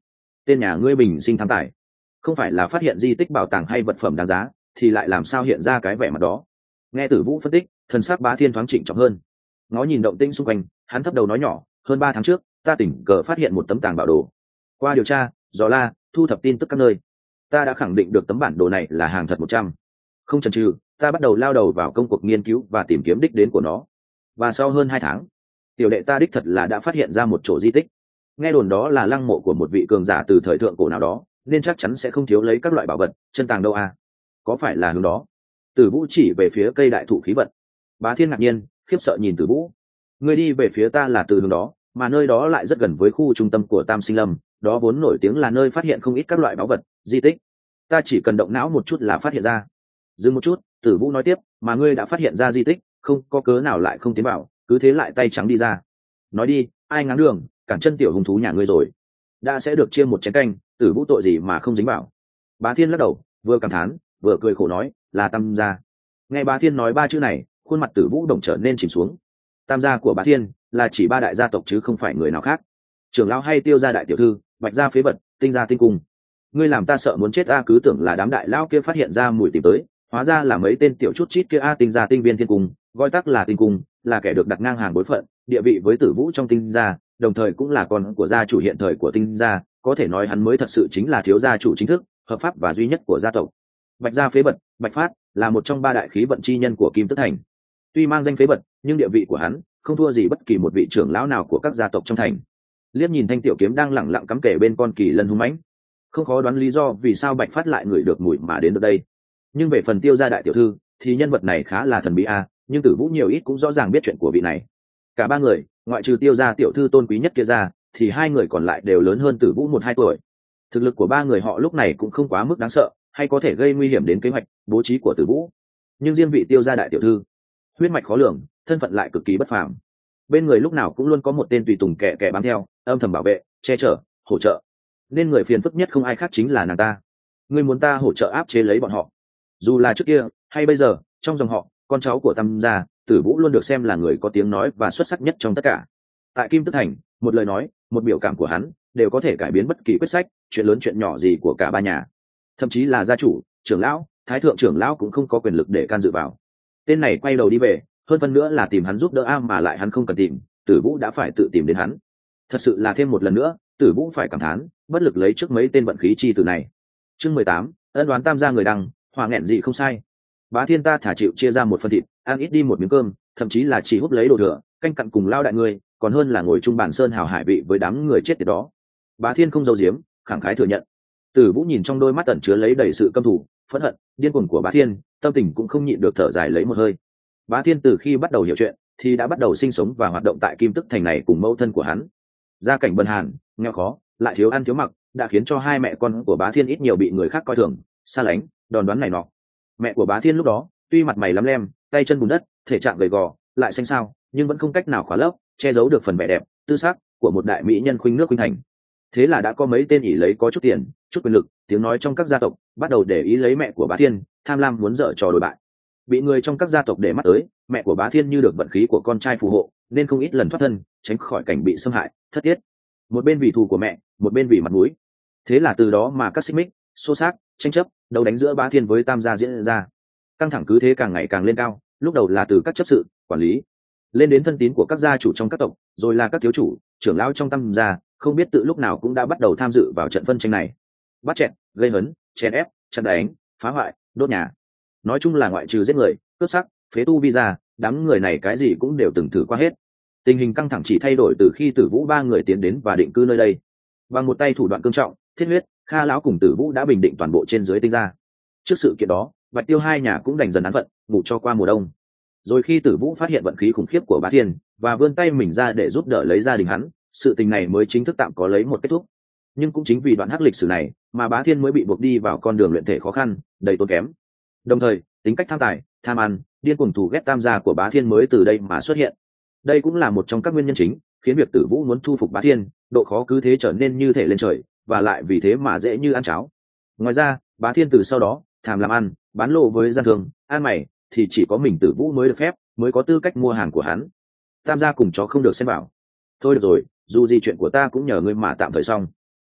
A: tên nhà ngươi bình sinh tham tài, không phải là phát hiện di tích bảo tàng hay vật phẩm đáng giá thì lại làm sao hiện ra cái vẻ mặt đó. Nghe Tử Vũ phân tích, thần sắc Bá Thiên thoáng trịnh trọng hơn. Ngó nhìn động tĩnh xung quanh, hắn thấp đầu nói nhỏ, hơn ba tháng trước ta tình cờ phát hiện một tấm tàng bảo đồ. Qua điều tra dò la thu thập tin tức các nơi, ta đã khẳng định được tấm bản đồ này là hàng thật một trăm. Không chần chừ, ta bắt đầu lao đầu vào công cuộc nghiên cứu và tìm kiếm đích đến của nó. Và sau hơn hai tháng, tiểu đệ ta đích thật là đã phát hiện ra một chỗ di tích. Nghe đồn đó là lăng mộ của một vị cường giả từ thời thượng cổ nào đó, nên chắc chắn sẽ không thiếu lấy các loại bảo vật chân tàng đâu à. Có phải là hướng đó? Tử Vũ chỉ về phía cây đại thụ khí vận. Bá Thiên ngạc nhiên khiếp sợ nhìn Tử Vũ. Ngươi đi về phía ta là từ hướng đó, mà nơi đó lại rất gần với khu trung tâm của Tam Sinh Lâm, đó vốn nổi tiếng là nơi phát hiện không ít các loại bảo vật di tích. Ta chỉ cần động não một chút là phát hiện ra. Dừng một chút, Tử Vũ nói tiếp, mà ngươi đã phát hiện ra di tích, không có cớ nào lại không tiến vào, cứ thế lại tay trắng đi ra. Nói đi, ai ngáng đường cản chân tiểu hung thú nhà ngươi rồi? Đã sẽ được chia một chén canh, Tử Vũ tội gì mà không dính vào? Bá Thiên lắc đầu, vừa cảm thán vừa cười khổ nói, là Tam gia. Nghe Bá Thiên nói ba chữ này, khuôn mặt Tử Vũ đồng trở nên chìm xuống. Tam gia của Bá Thiên là chỉ ba đại gia tộc chứ không phải người nào khác. Trưởng lão hay Tiêu gia đại tiểu thư, Bạch gia phế vật, Tinh gia tinh cung. Ngươi làm ta sợ muốn chết a, cứ tưởng là đám đại lão kia phát hiện ra mùi tìm tới, hóa ra là mấy tên tiểu chút chít kia a. Tinh gia tinh viên thiên cung, gọi tắt là tinh cung, là kẻ được đặt ngang hàng bối phận, địa vị với Tử Vũ trong Tinh gia, đồng thời cũng là con của gia chủ hiện thời của Tinh gia, có thể nói hắn mới thật sự chính là thiếu gia chủ chính thức, hợp pháp và duy nhất của gia tộc. Bạch gia phế vật, Bạch Phát là một trong ba đại khí vận chi nhân của Kim Tức Thành. Tuy mang danh phế vật, nhưng địa vị của hắn không thua gì bất kỳ một vị trưởng lão nào của các gia tộc trong thành. Liếc nhìn thanh tiểu kiếm đang lẳng lặng cắm kề bên con kỳ lân hung mãnh, không khó đoán lý do vì sao Bạch Phát lại ngửi được mùi mà đến được đây. Nhưng về phần Tiêu gia đại tiểu thư thì nhân vật này khá là thần bí a, nhưng Tử Vũ nhiều ít cũng rõ ràng biết chuyện của vị này. Cả ba người, ngoại trừ Tiêu gia tiểu thư tôn quý nhất kia ra, thì hai người còn lại đều lớn hơn Tử Vũ một hai tuổi. Thực lực của ba người họ lúc này cũng không quá mức đáng sợ, hay có thể gây nguy hiểm đến kế hoạch bố trí của Tử Vũ. Nhưng riêng vị Tiêu gia đại tiểu thư, huyết mạch khó lường, thân phận lại cực kỳ bất phàm. Bên người lúc nào cũng luôn có một tên tùy tùng kẻ kẻ bám theo, âm thầm bảo vệ, che chở, hỗ trợ. Nên người phiền phức nhất không ai khác chính là nàng ta. Ngươi muốn ta hỗ trợ áp chế lấy bọn họ? Dù là trước kia hay bây giờ, trong dòng họ, con cháu của Tam gia, Tử Vũ luôn được xem là người có tiếng nói và xuất sắc nhất trong tất cả. Tại Kim Tức Thành, một lời nói, một biểu cảm của hắn đều có thể cải biến bất kỳ quyết sách, chuyện lớn chuyện nhỏ gì của cả ba nhà. Thậm chí là gia chủ, trưởng lão, thái thượng trưởng lão cũng không có quyền lực để can dự vào. Tên này quay đầu đi về, hơn phân nữa là tìm hắn giúp đỡ a, mà lại hắn không cần tìm, Tử Vũ đã phải tự tìm đến hắn. Thật sự là thêm một lần nữa, Tử Vũ phải cảm thán, bất lực lấy trước mấy tên vận khí chi từ này. Chương mười tám, ân đoán Tam gia người đăng, hòa nghẹn gì không sai. Bá Thiên ta thả chịu chia ra một phần thịt, ăn ít đi một miếng cơm, thậm chí là chỉ hút lấy đồ thừa, canh cặn cùng lao đại người, còn hơn là ngồi chung bàn sơn hào hải vị với đám người chết tiệt đó. Bá Thiên không giấu giếm, khẳng khái thừa nhận. Tử Vũ nhìn trong đôi mắt ẩn chứa lấy đầy sự căm thù, phẫn hận, điên cuồng của Bá Thiên, tâm tình cũng không nhịn được thở dài lấy một hơi. Bá Thiên từ khi bắt đầu hiểu chuyện thì đã bắt đầu sinh sống và hoạt động tại Kim Tức Thành này cùng mẫu thân của hắn. Gia cảnh bần hàn, nghèo khó, lại thiếu ăn thiếu mặc, đã khiến cho hai mẹ con của Bá Thiên ít nhiều bị người khác coi thường, xa lánh, đòn đoán này nọ. Mẹ của Bá Thiên lúc đó tuy mặt mày lắm lem, tay chân bùn đất, thể trạng gầy gò, lại xanh xao, nhưng vẫn không cách nào khóa lấp che giấu được phần vẻ đẹp tư sắc của một đại mỹ nhân khuynh nước khuynh thành. Thế là đã có mấy tên ỷ lấy có chút tiền, chút quyền lực, tiếng nói trong các gia tộc bắt đầu để ý lấy mẹ của Bá Thiên, tham lam muốn dở trò đổi bại. Bị người trong các gia tộc để mắt tới, mẹ của Bá Thiên như được vận khí của con trai phù hộ, nên không ít lần thoát thân, tránh khỏi cảnh bị xâm hại, thất tiết. Một bên vì thù của mẹ, một bên vì mặt mũi. Thế là từ đó mà các xích mích, xô xát, tranh chấp, đấu đánh giữa Bá Thiên với Tam gia diễn ra. Căng thẳng cứ thế càng ngày càng lên cao, lúc đầu là từ các chấp sự, quản lý, lên đến thân tín của các gia chủ trong các tộc, rồi là các thiếu chủ, trưởng lão trong Tam gia, không biết từ lúc nào cũng đã bắt đầu tham dự vào trận phân tranh này. Bắt chẹn, gây hấn, chèn ép, chặn đánh, phá hoại, đốt nhà. Nói chung là ngoại trừ giết người, cướp sắc, phế tu vi ra, đám người này cái gì cũng đều từng thử qua hết. Tình hình căng thẳng chỉ thay đổi từ khi Tử Vũ ba người tiến đến và định cư nơi đây. Bằng một tay thủ đoạn cương trọng, thiết huyết, Kha lão cùng Tử Vũ đã bình định toàn bộ trên dưới Tinh gia. Trước sự kiện đó, Bạch Tiêu hai nhà cũng đành dần án phận, ngủ cho qua mùa đông. Rồi khi Tử Vũ phát hiện vận khí khủng khiếp của Bá Thiên và vươn tay mình ra để giúp đỡ lấy gia đình hắn, sự tình này mới chính thức tạm có lấy một kết thúc. Nhưng cũng chính vì đoạn hắc lịch sử này mà Bá Thiên mới bị buộc đi vào con đường luyện thể khó khăn, đầy tốn kém. Đồng thời, tính cách tham tài, tham ăn, điên cuồng thù ghét Tam gia của Bá Thiên mới từ đây mà xuất hiện. Đây cũng là một trong các nguyên nhân chính khiến việc Tử Vũ muốn thu phục Bá Thiên, độ khó cứ thế trở nên như thể lên trời, và lại vì thế mà dễ như ăn cháo. Ngoài ra, Bá Thiên từ sau đó tham làm ăn, bán lộ với gian thương, ăn mày, thì chỉ có mình Tử Vũ mới được phép, mới có tư cách mua hàng của hắn. Tam gia cùng chó không được xen vào. Thôi được rồi, dù gì chuyện của ta cũng nhờ ngươi mà tạm thời xong.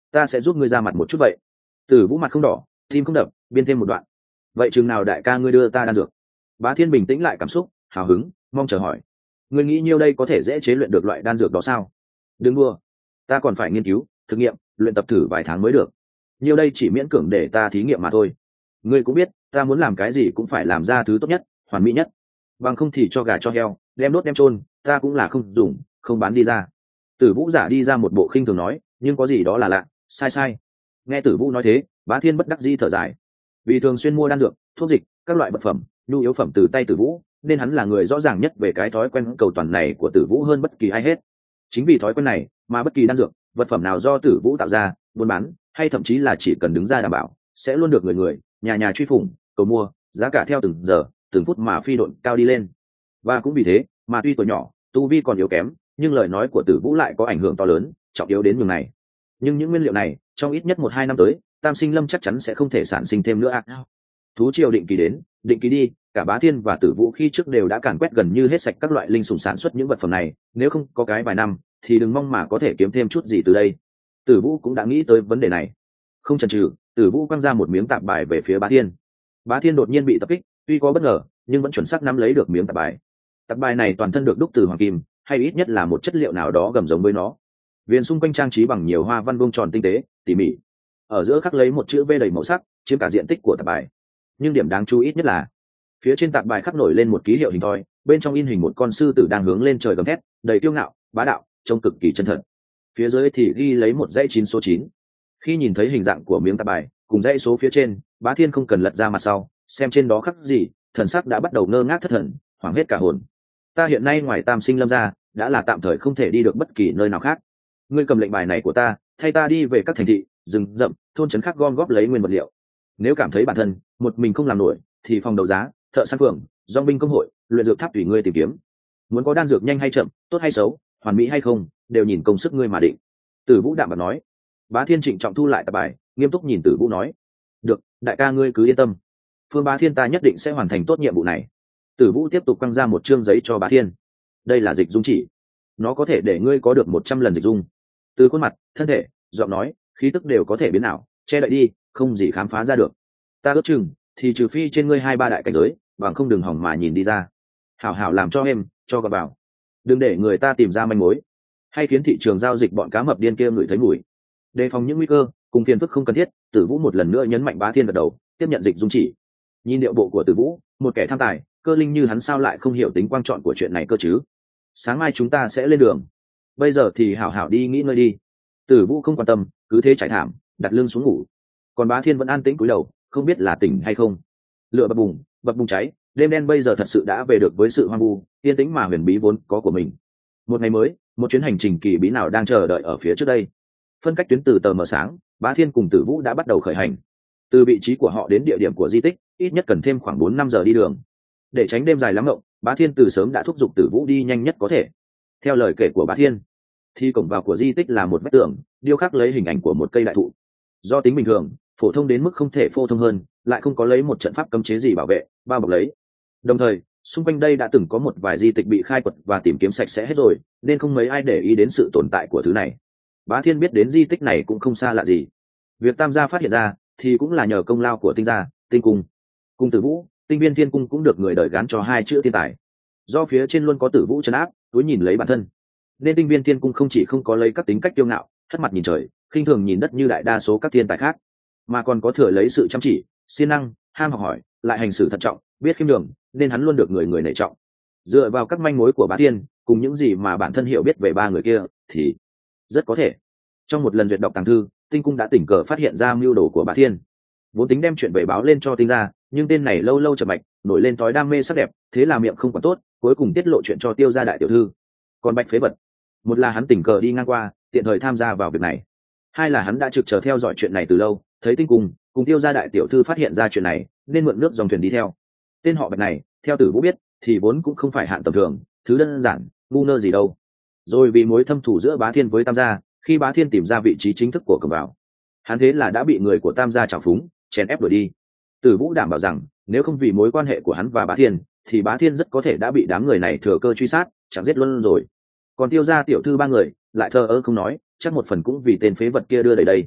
A: ta sẽ giúp ngươi ra mặt một chút vậy. Tử Vũ mặt không đỏ, tim không đập, biên thêm một đoạn. Vậy chừng nào đại ca ngươi đưa ta đan dược? Bá Thiên bình tĩnh lại cảm xúc, hào hứng, mong chờ hỏi. Ngươi nghĩ nhiêu đây có thể dễ chế luyện được loại đan dược đó sao? Đừng đua, ta còn phải nghiên cứu, thực nghiệm, luyện tập thử vài tháng mới được. Nhiêu đây chỉ miễn cưỡng để ta thí nghiệm mà thôi. Ngươi cũng biết, ta muốn làm cái gì cũng phải làm ra thứ tốt nhất, hoàn mỹ nhất. Bằng không thì cho gà cho heo, đem đốt đem chôn, ta cũng là không dùng, không bán đi ra. Tử Vũ giả đi ra một bộ khinh thường nói, nhưng có gì đó là lạ, sai sai. Nghe Tử Vũ nói thế, Bá Thiên bất đắc dĩ thở dài. Vì thường xuyên mua đan dược, thuốc dịch, các loại vật phẩm, nhu yếu phẩm từ tay Tử Vũ, nên hắn là người rõ ràng nhất về cái thói quen cầu toàn này của Tử Vũ hơn bất kỳ ai hết. Chính vì thói quen này, mà bất kỳ đan dược, vật phẩm nào do Tử Vũ tạo ra, buôn bán, hay thậm chí là chỉ cần đứng ra đảm bảo, sẽ luôn được người người, nhà nhà truy phủng, cầu mua, giá cả theo từng giờ, từng phút mà phi độn cao đi lên. Và cũng vì thế, mà tuy tuổi nhỏ, tu vi còn yếu kém, nhưng lời nói của Tử Vũ lại có ảnh hưởng to lớn, trọng yếu đến nhường này. Nhưng những nguyên liệu này, trong ít nhất một hai năm tới, Tam Sinh Lâm chắc chắn sẽ không thể sản sinh thêm nữa ạ. À. Thú triều định kỳ đến, định kỳ đi, cả Bá Thiên và Tử Vũ khi trước đều đã càn quét gần như hết sạch các loại linh sủng sản xuất những vật phẩm này, nếu không có cái vài năm, thì đừng mong mà có thể kiếm thêm chút gì từ đây. Tử Vũ cũng đã nghĩ tới vấn đề này. Không chần chừ, Tử Vũ quăng ra một miếng tạp bài về phía Bá Thiên. Bá Thiên đột nhiên bị tập kích, tuy có bất ngờ, nhưng vẫn chuẩn xác nắm lấy được miếng tạp bài. Tạp bài này toàn thân được đúc từ hoàng kim, hay ít nhất là một chất liệu nào đó gầm giống với nó. Viền xung quanh trang trí bằng nhiều hoa văn vuông tròn tinh tế, tỉ mỉ. Ở giữa khắc lấy một chữ V đầy màu sắc, chiếm cả diện tích của tạp bài. Nhưng điểm đáng chú ý nhất là, phía trên tạp bài khắc nổi lên một ký hiệu hình thoi, bên trong in hình một con sư tử đang hướng lên trời gầm thét, đầy kiêu ngạo, bá đạo, trông cực kỳ chân thật. Phía dưới thì ghi lấy một dãy chín số chín. Khi nhìn thấy hình dạng của miếng tạp bài cùng dãy số phía trên, Bá Thiên không cần lật ra mặt sau, xem trên đó khắc gì, thần sắc đã bắt đầu ngơ ngác thất thần, hoảng hết cả hồn. Ta hiện nay ngoài Tam Sinh Lâm ra, đã là tạm thời không thể đi được bất kỳ nơi nào khác. Ngươi cầm lệnh bài này của ta, thay ta đi về các thành thị, rừng rậm, thôn trấn khác gom góp lấy nguyên vật liệu. Nếu cảm thấy bản thân một mình không làm nổi, thì phòng đấu giá, thợ săn phường, dòng binh công hội, luyện dược tháp tùy ngươi tìm kiếm. Muốn có đan dược nhanh hay chậm, tốt hay xấu, hoàn mỹ hay không, đều nhìn công sức ngươi mà định. Tử Vũ đạm bạc nói. Bá Thiên trịnh trọng thu lại tạp bài, nghiêm túc nhìn Tử Vũ nói. Được, đại ca ngươi cứ yên tâm. Phương Bá Thiên ta nhất định sẽ hoàn thành tốt nhiệm vụ này. Tử Vũ tiếp tục quăng ra một chương giấy cho Bá Thiên. Đây là dịch dung chỉ, nó có thể để ngươi có được một trăm lần dịch dung. Từ khuôn mặt, thân thể, giọng nói, khí tức đều có thể biến ảo, che đậy đi, không gì khám phá ra được. Ta ước chừng, thì trừ phi trên ngươi hai ba đại cảnh giới, bằng không đừng hỏng mà nhìn đi ra. Hảo hảo làm cho em, cho gọt vào. Đừng để người ta tìm ra manh mối, hay khiến thị trường giao dịch bọn cá mập điên kia ngửi thấy mùi. Đề phòng những nguy cơ cùng phiền phức không cần thiết. Tử Vũ một lần nữa nhấn mạnh Bá Thiên gật đầu, tiếp nhận dịch dung chỉ. Nhìn điệu bộ của Tử Vũ, một kẻ tham tài, cơ linh như hắn sao lại không hiểu tính quan trọng của chuyện này cơ chứ? Sáng mai chúng ta sẽ lên đường. Bây giờ thì hảo hảo đi nghỉ ngơi đi. Tử Vũ không quan tâm, cứ thế trải thảm, đặt lưng xuống ngủ. Còn Bá Thiên vẫn an tĩnh cúi đầu, không biết là tỉnh hay không. Lửa bập bùng, bập bùng cháy, đêm đen bây giờ thật sự đã về được với sự hoang vu, yên tĩnh mà huyền bí vốn có của mình. Một ngày mới, một chuyến hành trình kỳ bí nào đang chờ đợi ở phía trước đây. Phân cách tuyến từ tờ mờ sáng, Bá Thiên cùng Tử Vũ đã bắt đầu khởi hành. Từ vị trí của họ đến địa điểm của di tích, ít nhất cần thêm khoảng bốn năm giờ đi đường. Để tránh đêm dài lắm ngộng, Bá Thiên từ sớm đã thúc giục Tử Vũ đi nhanh nhất có thể. Theo lời kể của Bá Thiên, thì cổng vào của di tích là một vách tường, điêu khắc lấy hình ảnh của một cây đại thụ. Do tính bình thường, phổ thông đến mức không thể phổ thông hơn, lại không có lấy một trận pháp cấm chế gì bảo vệ, bao bọc lấy. Đồng thời, xung quanh đây đã từng có một vài di tích bị khai quật và tìm kiếm sạch sẽ hết rồi, nên không mấy ai để ý đến sự tồn tại của thứ này. Bá Thiên biết đến di tích này cũng không xa lạ gì. Việc Tam gia phát hiện ra thì cũng là nhờ công lao của Tinh gia, Tinh cung. Cung Tử Vũ, Tinh Viên Thiên cung cũng được người đời gán cho hai chữ thiên tài. Do phía trên luôn có Tử Vũ trấn áp, túi nhìn lấy bản thân, nên Tinh Viên Thiên cung không chỉ không có lấy các tính cách kiêu ngạo, thất mặt nhìn trời, khinh thường nhìn đất như đại đa số các thiên tài khác, mà còn có thừa lấy sự chăm chỉ, siêng năng, ham học hỏi, lại hành xử thận trọng, biết khiêm nhường, nên hắn luôn được người người nể trọng. Dựa vào các manh mối của Bá Thiên cùng những gì mà bản thân hiểu biết về ba người kia, thì rất có thể trong một lần duyệt đọc tàng thư, Tinh cung đã tình cờ phát hiện ra mưu đồ của Bá Thiên. Vốn tính đem chuyện về báo lên cho Tinh gia, nhưng tên này lâu lâu chậm mạch, nổi lên thói đam mê sắc đẹp, thế là miệng không còn tốt, cuối cùng tiết lộ chuyện cho Tiêu gia đại tiểu thư. Còn Bạch Phế Vật, một là hắn tình cờ đi ngang qua, tiện thời tham gia vào việc này, hai là hắn đã trực chờ theo dõi chuyện này từ lâu, thấy Tinh cung cùng Tiêu gia đại tiểu thư phát hiện ra chuyện này, nên mượn nước dòng thuyền đi theo. Tên họ Bạch này, theo Tử Vũ biết, thì vốn cũng không phải hạng tầm thường, thứ đơn giản, ngu ngơ gì đâu. Rồi vì mối thâm thù giữa Bá Thiên với Tam gia, khi Bá Thiên tìm ra vị trí chính thức của cổng vào, hắn thế là đã bị người của Tam gia trào phúng, chèn ép đuổi đi. Tử Vũ đảm bảo rằng, nếu không vì mối quan hệ của hắn và Bá Thiên, thì Bá Thiên rất có thể đã bị đám người này thừa cơ truy sát, chẳng giết luôn rồi. Còn Tiêu gia tiểu thư ba người lại thờ ơ không nói, chắc một phần cũng vì tên phế vật kia đưa đẩy đây.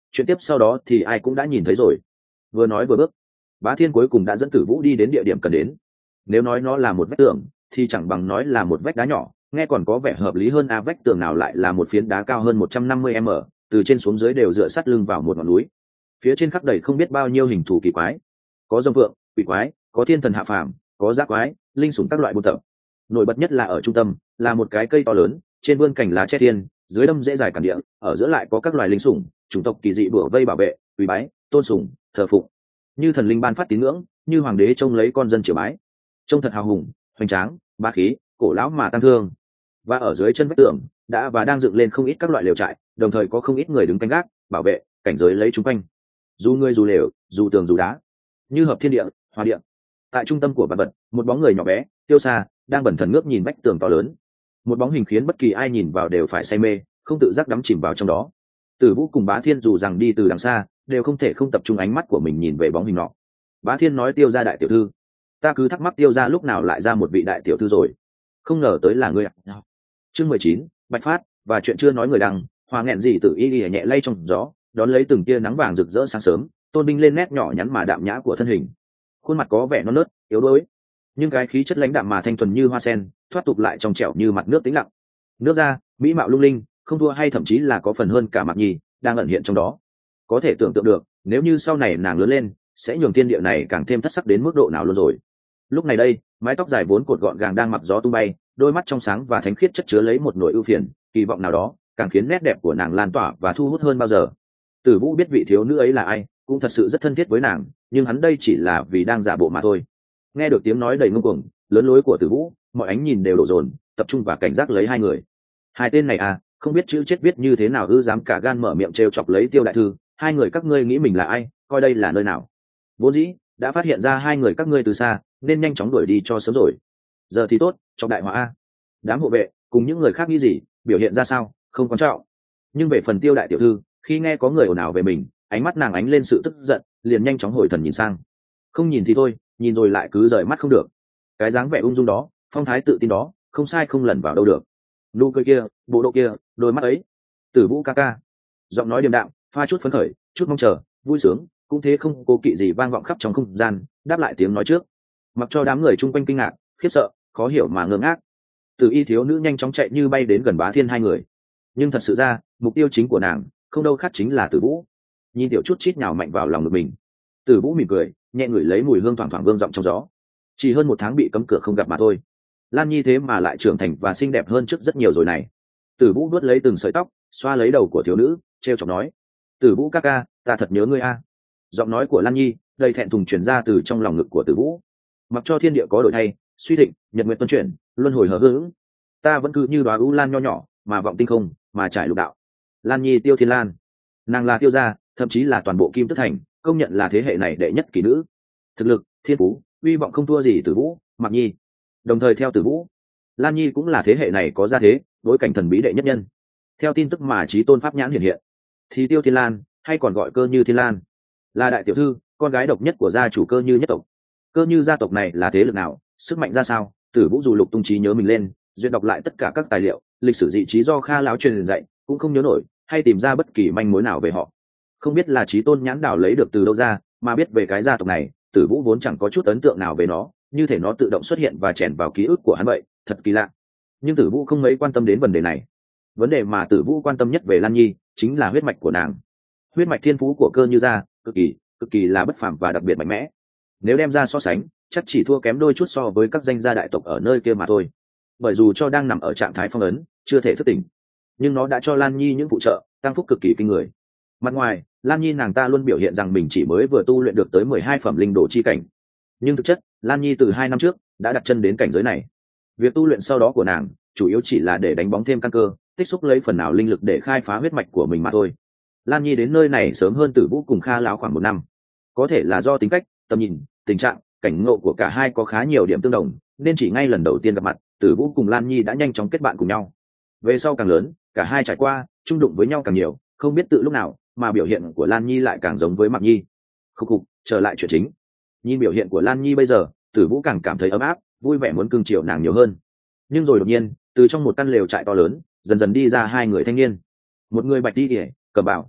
A: Chuyện tiếp sau đó thì ai cũng đã nhìn thấy rồi. Vừa nói vừa bước, Bá Thiên cuối cùng đã dẫn Tử Vũ đi đến địa điểm cần đến. Nếu nói nó là một vách tường thì chẳng bằng nói là một vách đá nhỏ, nghe còn có vẻ hợp lý hơn. A vách tường nào lại là một phiến đá cao hơn một trăm năm mươi mét, từ trên xuống dưới đều dựa sát lưng vào một ngọn núi. Phía trên khắc đầy không biết bao nhiêu hình thù kỳ quái, có dông vượng, quỷ quái, có thiên thần hạ phàm, có giác quái, linh sủng các loại buôn tập. Nổi bật nhất là ở trung tâm là một cái cây to lớn, trên vươn cành lá che thiên, dưới đâm dễ dài cản địa, ở giữa lại có các loài linh sủng, chủng tộc kỳ dị bủa vây bảo vệ, quỳ bái, tôn sủng, thờ phụng, như thần linh ban phát tín ngưỡng, như hoàng đế trông lấy con dân triều bái, trông thật hào hùng, hoành tráng, bá khí, cổ lão mà tăng thương. Và ở dưới chân vách tường đã và đang dựng lên không ít các loại lều trại, đồng thời có không ít người đứng canh gác, bảo vệ, cảnh giới lấy chúng quanh. Dù người dù lều, dù tường dù đá, như hợp thiên địa, hòa địa. Tại trung tâm của vạn vật, một bóng người nhỏ bé, tiêu xa, đang bẩn thần ngước nhìn vách tường to lớn. Một bóng hình khiến bất kỳ ai nhìn vào đều phải say mê, không tự giác đắm chìm vào trong đó. Tử Vũ cùng Bá Thiên dù rằng đi từ đằng xa, đều không thể không tập trung ánh mắt của mình nhìn về bóng hình nọ. Bá Thiên nói: Tiêu gia đại tiểu thư. Ta cứ thắc mắc Tiêu gia lúc nào lại ra một vị đại tiểu thư rồi, không ngờ tới là ngươi ạ. Chương mười chín, Bạch Phát và chuyện chưa nói người đăng. Hoa nghẹn gì tự y y nhẹ lay trong gió, đón lấy từng tia nắng vàng rực rỡ sáng sớm, tôn binh lên nét nhỏ nhắn mà đạm nhã của thân hình. Khuôn mặt có vẻ non nớt, yếu đuối, nhưng cái khí chất lãnh đạm mà thanh thuần như hoa sen, thoát tục lại trong trẻo như mặt nước tĩnh lặng. Nước da mỹ mạo lung linh, không thua hay thậm chí là có phần hơn cả Mạc Nhi đang ẩn hiện trong đó. Có thể tưởng tượng được, nếu như sau này nàng lớn lên, sẽ nhường thiên địa này càng thêm thất sắc đến mức độ nào luôn rồi. Lúc này đây, mái tóc dài vốn cột gọn gàng đang mặc gió tung bay, đôi mắt trong sáng và thánh khiết chất chứa lấy một nỗi ưu phiền, kỳ vọng nào đó càng khiến nét đẹp của nàng lan tỏa và thu hút hơn bao giờ. Tử Vũ biết vị thiếu nữ ấy là ai, cũng thật sự rất thân thiết với nàng, nhưng hắn đây chỉ là vì đang giả bộ mà thôi. Nghe được tiếng nói đầy ngông cuồng, lớn lối của Tử Vũ, mọi ánh nhìn đều đổ dồn, tập trung và cảnh giác lấy hai người. Hai tên này à, không biết chữ chết viết như thế nào ư, dám cả gan mở miệng trêu chọc lấy Tiêu đại thư. Hai người các ngươi nghĩ mình là ai, coi đây là nơi nào? Vốn dĩ đã phát hiện ra hai người các ngươi từ xa, nên nhanh chóng đuổi đi cho sớm rồi. Giờ thì tốt, trong đại họa a. Đám hộ vệ cùng những người khác nghĩ gì, biểu hiện ra sao, không quan trọng. Nhưng về phần Tiêu đại tiểu thư, khi nghe có người ồn ào về mình, ánh mắt nàng ánh lên sự tức giận, liền nhanh chóng hồi thần nhìn sang. Không nhìn thì thôi, nhìn rồi lại cứ rời mắt không được. Cái dáng vẻ ung dung đó, phong thái tự tin đó, không sai không lẩn vào đâu được. Nụ cười kia, bộ độ kia, đôi mắt ấy. Tử Vũ ca ca. Giọng nói điềm đạm, pha chút phấn khởi, chút mong chờ, vui sướng, cũng thế không cố kỵ gì vang vọng khắp trong không gian, đáp lại tiếng nói trước. Mặc cho đám người chung quanh kinh ngạc, khiếp sợ, khó hiểu mà ngơ ngác, Tử Y thiếu nữ nhanh chóng chạy như bay đến gần Bá Thiên hai người. Nhưng thật sự ra, mục tiêu chính của nàng không đâu khác chính là Tử Vũ. Nhìn tiểu chút chít nhào mạnh vào lòng ngực mình, Tử Vũ mỉm cười, nhẹ ngửi lấy mùi hương thoảng thoảng vương vọng trong gió. Chỉ hơn một tháng bị cấm cửa không gặp mà thôi, Lan Nhi thế mà lại trưởng thành và xinh đẹp hơn trước rất nhiều rồi này. Tử Vũ vuốt lấy từng sợi tóc, xoa lấy đầu của thiếu nữ, trêu chọc nói: Tử Vũ ca ca, ta thật nhớ ngươi a. Giọng nói của Lan Nhi đầy thẹn thùng truyền ra từ trong lòng ngực của Tử Vũ. Mặc cho thiên địa có đổi thay, suy thịnh, nhật nguyện tuân chuyển, luân hồi hờ hững, ta vẫn cứ như đoá ưu lan nho nhỏ mà vọng tinh không, mà trải lục đạo. Lan Nhi Tiêu Thiên Lan, nàng là Tiêu gia, thậm chí là toàn bộ Kim Tức Thành công nhận là thế hệ này đệ nhất kỳ nữ. Thực lực, thiên phú, uy vọng không thua gì Tử Vũ, Mạc Nhi. Đồng thời theo Tử Vũ, Lan Nhi cũng là thế hệ này có gia thế, đối cảnh thần bí đệ nhất nhân. Theo tin tức mà Chí Tôn pháp nhãn hiện hiện, thì Tiêu Thiên Lan, hay còn gọi Cơ Như Thiên Lan, là đại tiểu thư, con gái độc nhất của gia chủ Cơ Như nhất tộc. Cơ Như gia tộc này là thế lực nào, sức mạnh ra sao? Tử Vũ dù lục tung trí nhớ mình lên, duyệt đọc lại tất cả các tài liệu, lịch sử dị trí do Kha lão truyền dạy, cũng không nhớ nổi, hay tìm ra bất kỳ manh mối nào về họ. Không biết là Chí Tôn nhãn đảo lấy được từ đâu ra, mà biết về cái gia tộc này, Tử Vũ vốn chẳng có chút ấn tượng nào về nó, như thể nó tự động xuất hiện và chèn vào ký ức của hắn vậy, thật kỳ lạ. Nhưng Tử Vũ không mấy quan tâm đến vấn đề này. Vấn đề mà Tử Vũ quan tâm nhất về Lan Nhi chính là huyết mạch của nàng. Huyết mạch thiên phú của Cơ Như gia cực kỳ, cực kỳ là bất phàm và đặc biệt mạnh mẽ. Nếu đem ra so sánh, chắc chỉ thua kém đôi chút so với các danh gia đại tộc ở nơi kia mà thôi. Bởi dù cho đang nằm ở trạng thái phong ấn, chưa thể thức tỉnh, nhưng nó đã cho Lan Nhi những phụ trợ tăng phúc cực kỳ kinh người. Mặt ngoài, Lan Nhi nàng ta luôn biểu hiện rằng mình chỉ mới vừa tu luyện được tới mười hai phẩm linh đồ chi cảnh, nhưng thực chất Lan Nhi từ hai năm trước đã đặt chân đến cảnh giới này. Việc tu luyện sau đó của nàng chủ yếu chỉ là để đánh bóng thêm căn cơ, tích xúc lấy phần nào linh lực để khai phá huyết mạch của mình mà thôi. Lan Nhi đến nơi này sớm hơn Tử Vũ cùng Kha lão khoảng một năm, có thể là do tính cách, tầm nhìn, tình trạng, cảnh ngộ của cả hai có khá nhiều điểm tương đồng, nên chỉ ngay lần đầu tiên gặp mặt, Tử Vũ cùng Lan Nhi đã nhanh chóng kết bạn cùng nhau. Về sau càng lớn, cả hai trải qua chung đụng với nhau càng nhiều, không biết tự lúc nào mà biểu hiện của Lan Nhi lại càng giống với Mạc Nhi. Khúc khục, trở lại chuyện chính. Nhìn biểu hiện của Lan Nhi bây giờ, Tử Vũ càng cảm thấy ấm áp, vui vẻ muốn cưng chiều nàng nhiều hơn. Nhưng rồi đột nhiên, từ trong một căn lều trại to lớn, dần dần đi ra hai người thanh niên. Một người bạch y ỉa, cầm bảo,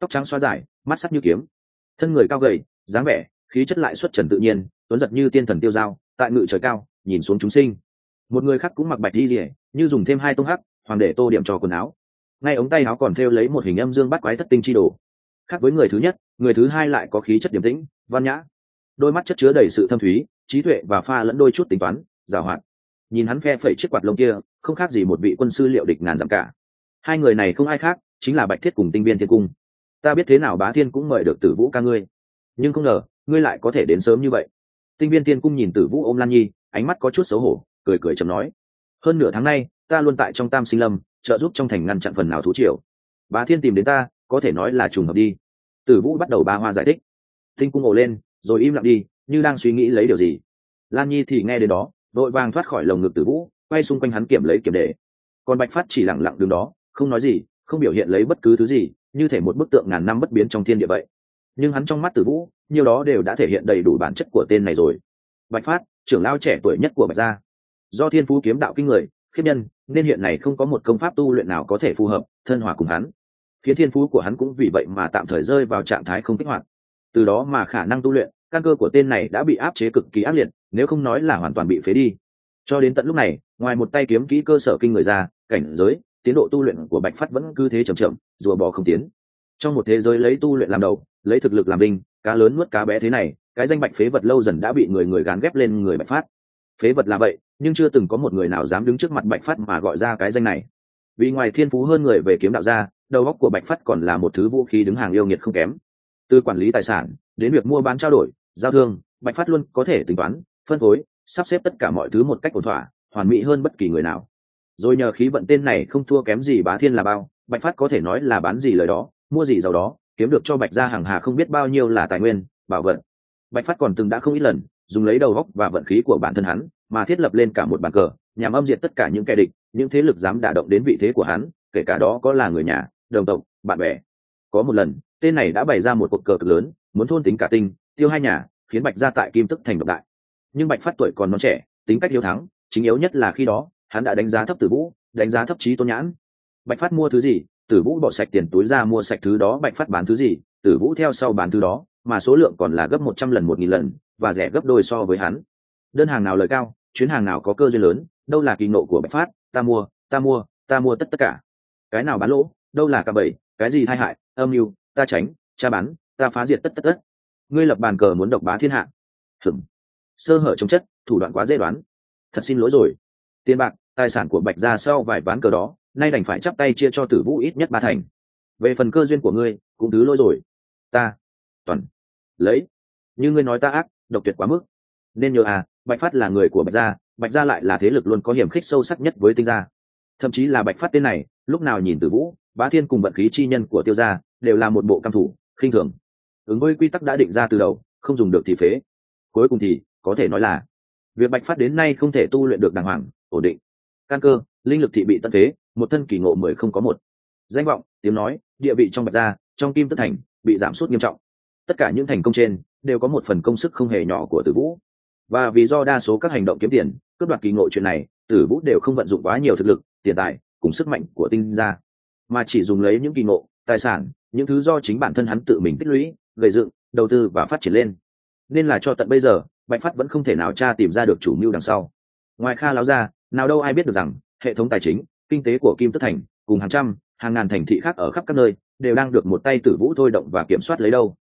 A: tóc trắng xóa dài, mắt sắc như kiếm, thân người cao gầy, dáng vẻ khí chất lại xuất trần tự nhiên, tuấn giật như tiên thần tiêu dao, tại ngự trời cao nhìn xuống chúng sinh. Một người khác cũng mặc bạch y rỉa, như dùng thêm hai tông hắc hoàng để tô điểm cho quần áo, ngay ống tay áo còn thêu lấy một hình âm dương bắt quái thất tinh chi đồ. Khác với người thứ nhất, người thứ hai lại có khí chất điềm tĩnh văn nhã, đôi mắt chất chứa đầy sự thâm thúy, trí tuệ và pha lẫn đôi chút tính toán giàu hoạt. Nhìn hắn phe phẩy chiếc quạt lông kia, không khác gì một vị quân sư liệu địch ngàn dặm cả. Hai người này không ai khác, chính là Bạch Thiết cùng Tinh Viên Thiên Cung. Ta biết thế nào Bá Thiên cũng mời được Tử Vũ ca ngươi, nhưng không ngờ ngươi lại có thể đến sớm như vậy. Tinh Viên Thiên Cung nhìn Tử Vũ ôm Lan Nhi, ánh mắt có chút xấu hổ, cười cười chậm nói: hơn nửa tháng nay ta luôn tại trong Tam Sinh Lâm trợ giúp trong thành ngăn chặn phần nào thú triều. Bá Thiên tìm đến ta, có thể nói là trùng hợp đi. Tử Vũ bắt đầu ba hoa giải thích. Tinh Cung ồ lên, rồi im lặng đi, như đang suy nghĩ lấy điều gì. Lan Nhi thì nghe đến đó, vội vàng thoát khỏi lồng ngực Tử Vũ, quay xung quanh hắn kiểm lấy kiểm đề. Còn Bạch Phát chỉ lặng lặng đứng đó, không nói gì, không biểu hiện lấy bất cứ thứ gì, như thể một bức tượng ngàn năm bất biến trong thiên địa vậy. Nhưng hắn trong mắt Tử Vũ, nhiều đó đều đã thể hiện đầy đủ bản chất của tên này rồi. Bạch Phát, trưởng lão trẻ tuổi nhất của Bạch gia, do thiên phú kiếm đạo kinh người, khiếp nhân, nên hiện này không có một công pháp tu luyện nào có thể phù hợp thân hòa cùng hắn, khiến thiên phú của hắn cũng vì vậy mà tạm thời rơi vào trạng thái không kích hoạt. Từ đó mà khả năng tu luyện, căn cơ của tên này đã bị áp chế cực kỳ ác liệt, nếu không nói là hoàn toàn bị phế đi. Cho đến tận lúc này, ngoài một tay kiếm kỹ cơ sở kinh người ra, cảnh giới, tiến độ tu luyện của Bạch Phát vẫn cứ thế chậm chậm, rùa bò không tiến. Trong một thế giới lấy tu luyện làm đầu, lấy thực lực làm đinh, cá lớn nuốt cá bé thế này, cái danh Bạch phế vật lâu dần đã bị người người gán ghép lên người Bạch Phát. Phế vật là vậy, nhưng chưa từng có một người nào dám đứng trước mặt Bạch Phát mà gọi ra cái danh này. Vì ngoài thiên phú hơn người về kiếm đạo ra, đầu óc của Bạch Phát còn là một thứ vũ khí đứng hàng yêu nghiệt không kém. Từ quản lý tài sản đến việc mua bán trao đổi, giao thương, Bạch Phát luôn có thể tính toán, phân phối, sắp xếp tất cả mọi thứ một cách ổn thỏa, hoàn mỹ hơn bất kỳ người nào. Rồi nhờ khí vận tên này không thua kém gì Bá Thiên là bao, Bạch Phát có thể nói là bán gì lời đó, mua gì giàu đó, kiếm được cho Bạch gia hàng hà không biết bao nhiêu là tài nguyên, bảo vật. Bạch Phát còn từng đã không ít lần dùng lấy đầu óc và vận khí của bản thân hắn mà thiết lập lên cả một bàn cờ, nhằm âm diệt tất cả những kẻ địch, những thế lực dám đả động đến vị thế của hắn, kể cả đó có là người nhà, đồng tộc, bạn bè. Có một lần, tên này đã bày ra một cuộc cờ cực lớn, muốn thôn tính cả Tinh, Tiêu hai nhà, khiến Bạch gia tại Kim Tức thành độc đại. Nhưng Bạch Phát tuổi còn non trẻ, tính cách hiếu thắng, chính yếu nhất là khi đó hắn đã đánh giá thấp Tử Vũ, đánh giá thấp Chí Tôn Nhãn. Bạch Phát mua thứ gì, Tử Vũ bỏ sạch tiền túi ra mua sạch thứ đó. Bạch Phát bán thứ gì, Tử Vũ theo sau bán thứ đó, mà số lượng còn là gấp một trăm lần, một nghìn lần, và rẻ gấp đôi so với hắn. Đơn hàng nào lời cao, chuyến hàng nào có cơ duyên lớn, đâu là kỳ nộ của Bạch Phát, ta mua, ta mua, ta mua tất tất cả. Cái nào bán lỗ, đâu là cả bẫy, cái gì tai hại, âm mưu, ta tránh, cha bán, ta phá diệt tất tất tất. Ngươi lập bàn cờ muốn độc bá thiên hạ. Hửm. Sơ hở trong chất, thủ đoạn quá dễ đoán. Thật xin lỗi rồi. Tiền bạc, tài sản của Bạch gia sau vài ván cờ đó, nay đành phải chắp tay chia cho Tử Vũ ít nhất ba thành. Về phần cơ duyên của ngươi, cũng thứ lỗi rồi. Ta toàn lấy. Như ngươi nói ta ác, độc tuyệt quá mức. Nên nhớ à, Bạch Phát là người của Bạch gia, Bạch gia lại là thế lực luôn có hiểm khích sâu sắc nhất với Tinh gia. Thậm chí là Bạch Phát tên này, lúc nào nhìn Tử Vũ, Bá Thiên cùng vận khí chi nhân của Tiêu gia, đều là một bộ cam thủ, khinh thường. Ứng với quy tắc đã định ra từ đầu, không dùng được thì phế. Cuối cùng thì có thể nói là việc Bạch Phát đến nay không thể tu luyện được đàng hoàng, ổn định. Căn cơ, linh lực thị bị tận phế, một thân kỳ ngộ mười không có một. Danh vọng, tiếng nói, địa vị trong Bạch gia, trong Kim Tức thành bị giảm sút nghiêm trọng. Tất cả những thành công trên đều có một phần công sức không hề nhỏ của Tử Vũ. Và vì do đa số các hành động kiếm tiền, cướp đoạt kỳ ngộ chuyện này, Tử Vũ đều không vận dụng quá nhiều thực lực, tiền tài cùng sức mạnh của Tinh gia, mà chỉ dùng lấy những kỳ ngộ, tài sản, những thứ do chính bản thân hắn tự mình tích lũy, gây dựng, đầu tư và phát triển lên. Nên là cho tận bây giờ, Bạch Phát vẫn không thể nào tra tìm ra được chủ mưu đằng sau. Ngoài Kha láo ra, nào đâu ai biết được rằng hệ thống tài chính, kinh tế của Kim Tức thành cùng hàng trăm, hàng ngàn thành thị khác ở khắp các nơi đều đang được một tay Tử Vũ thôi động và kiểm soát lấy đâu.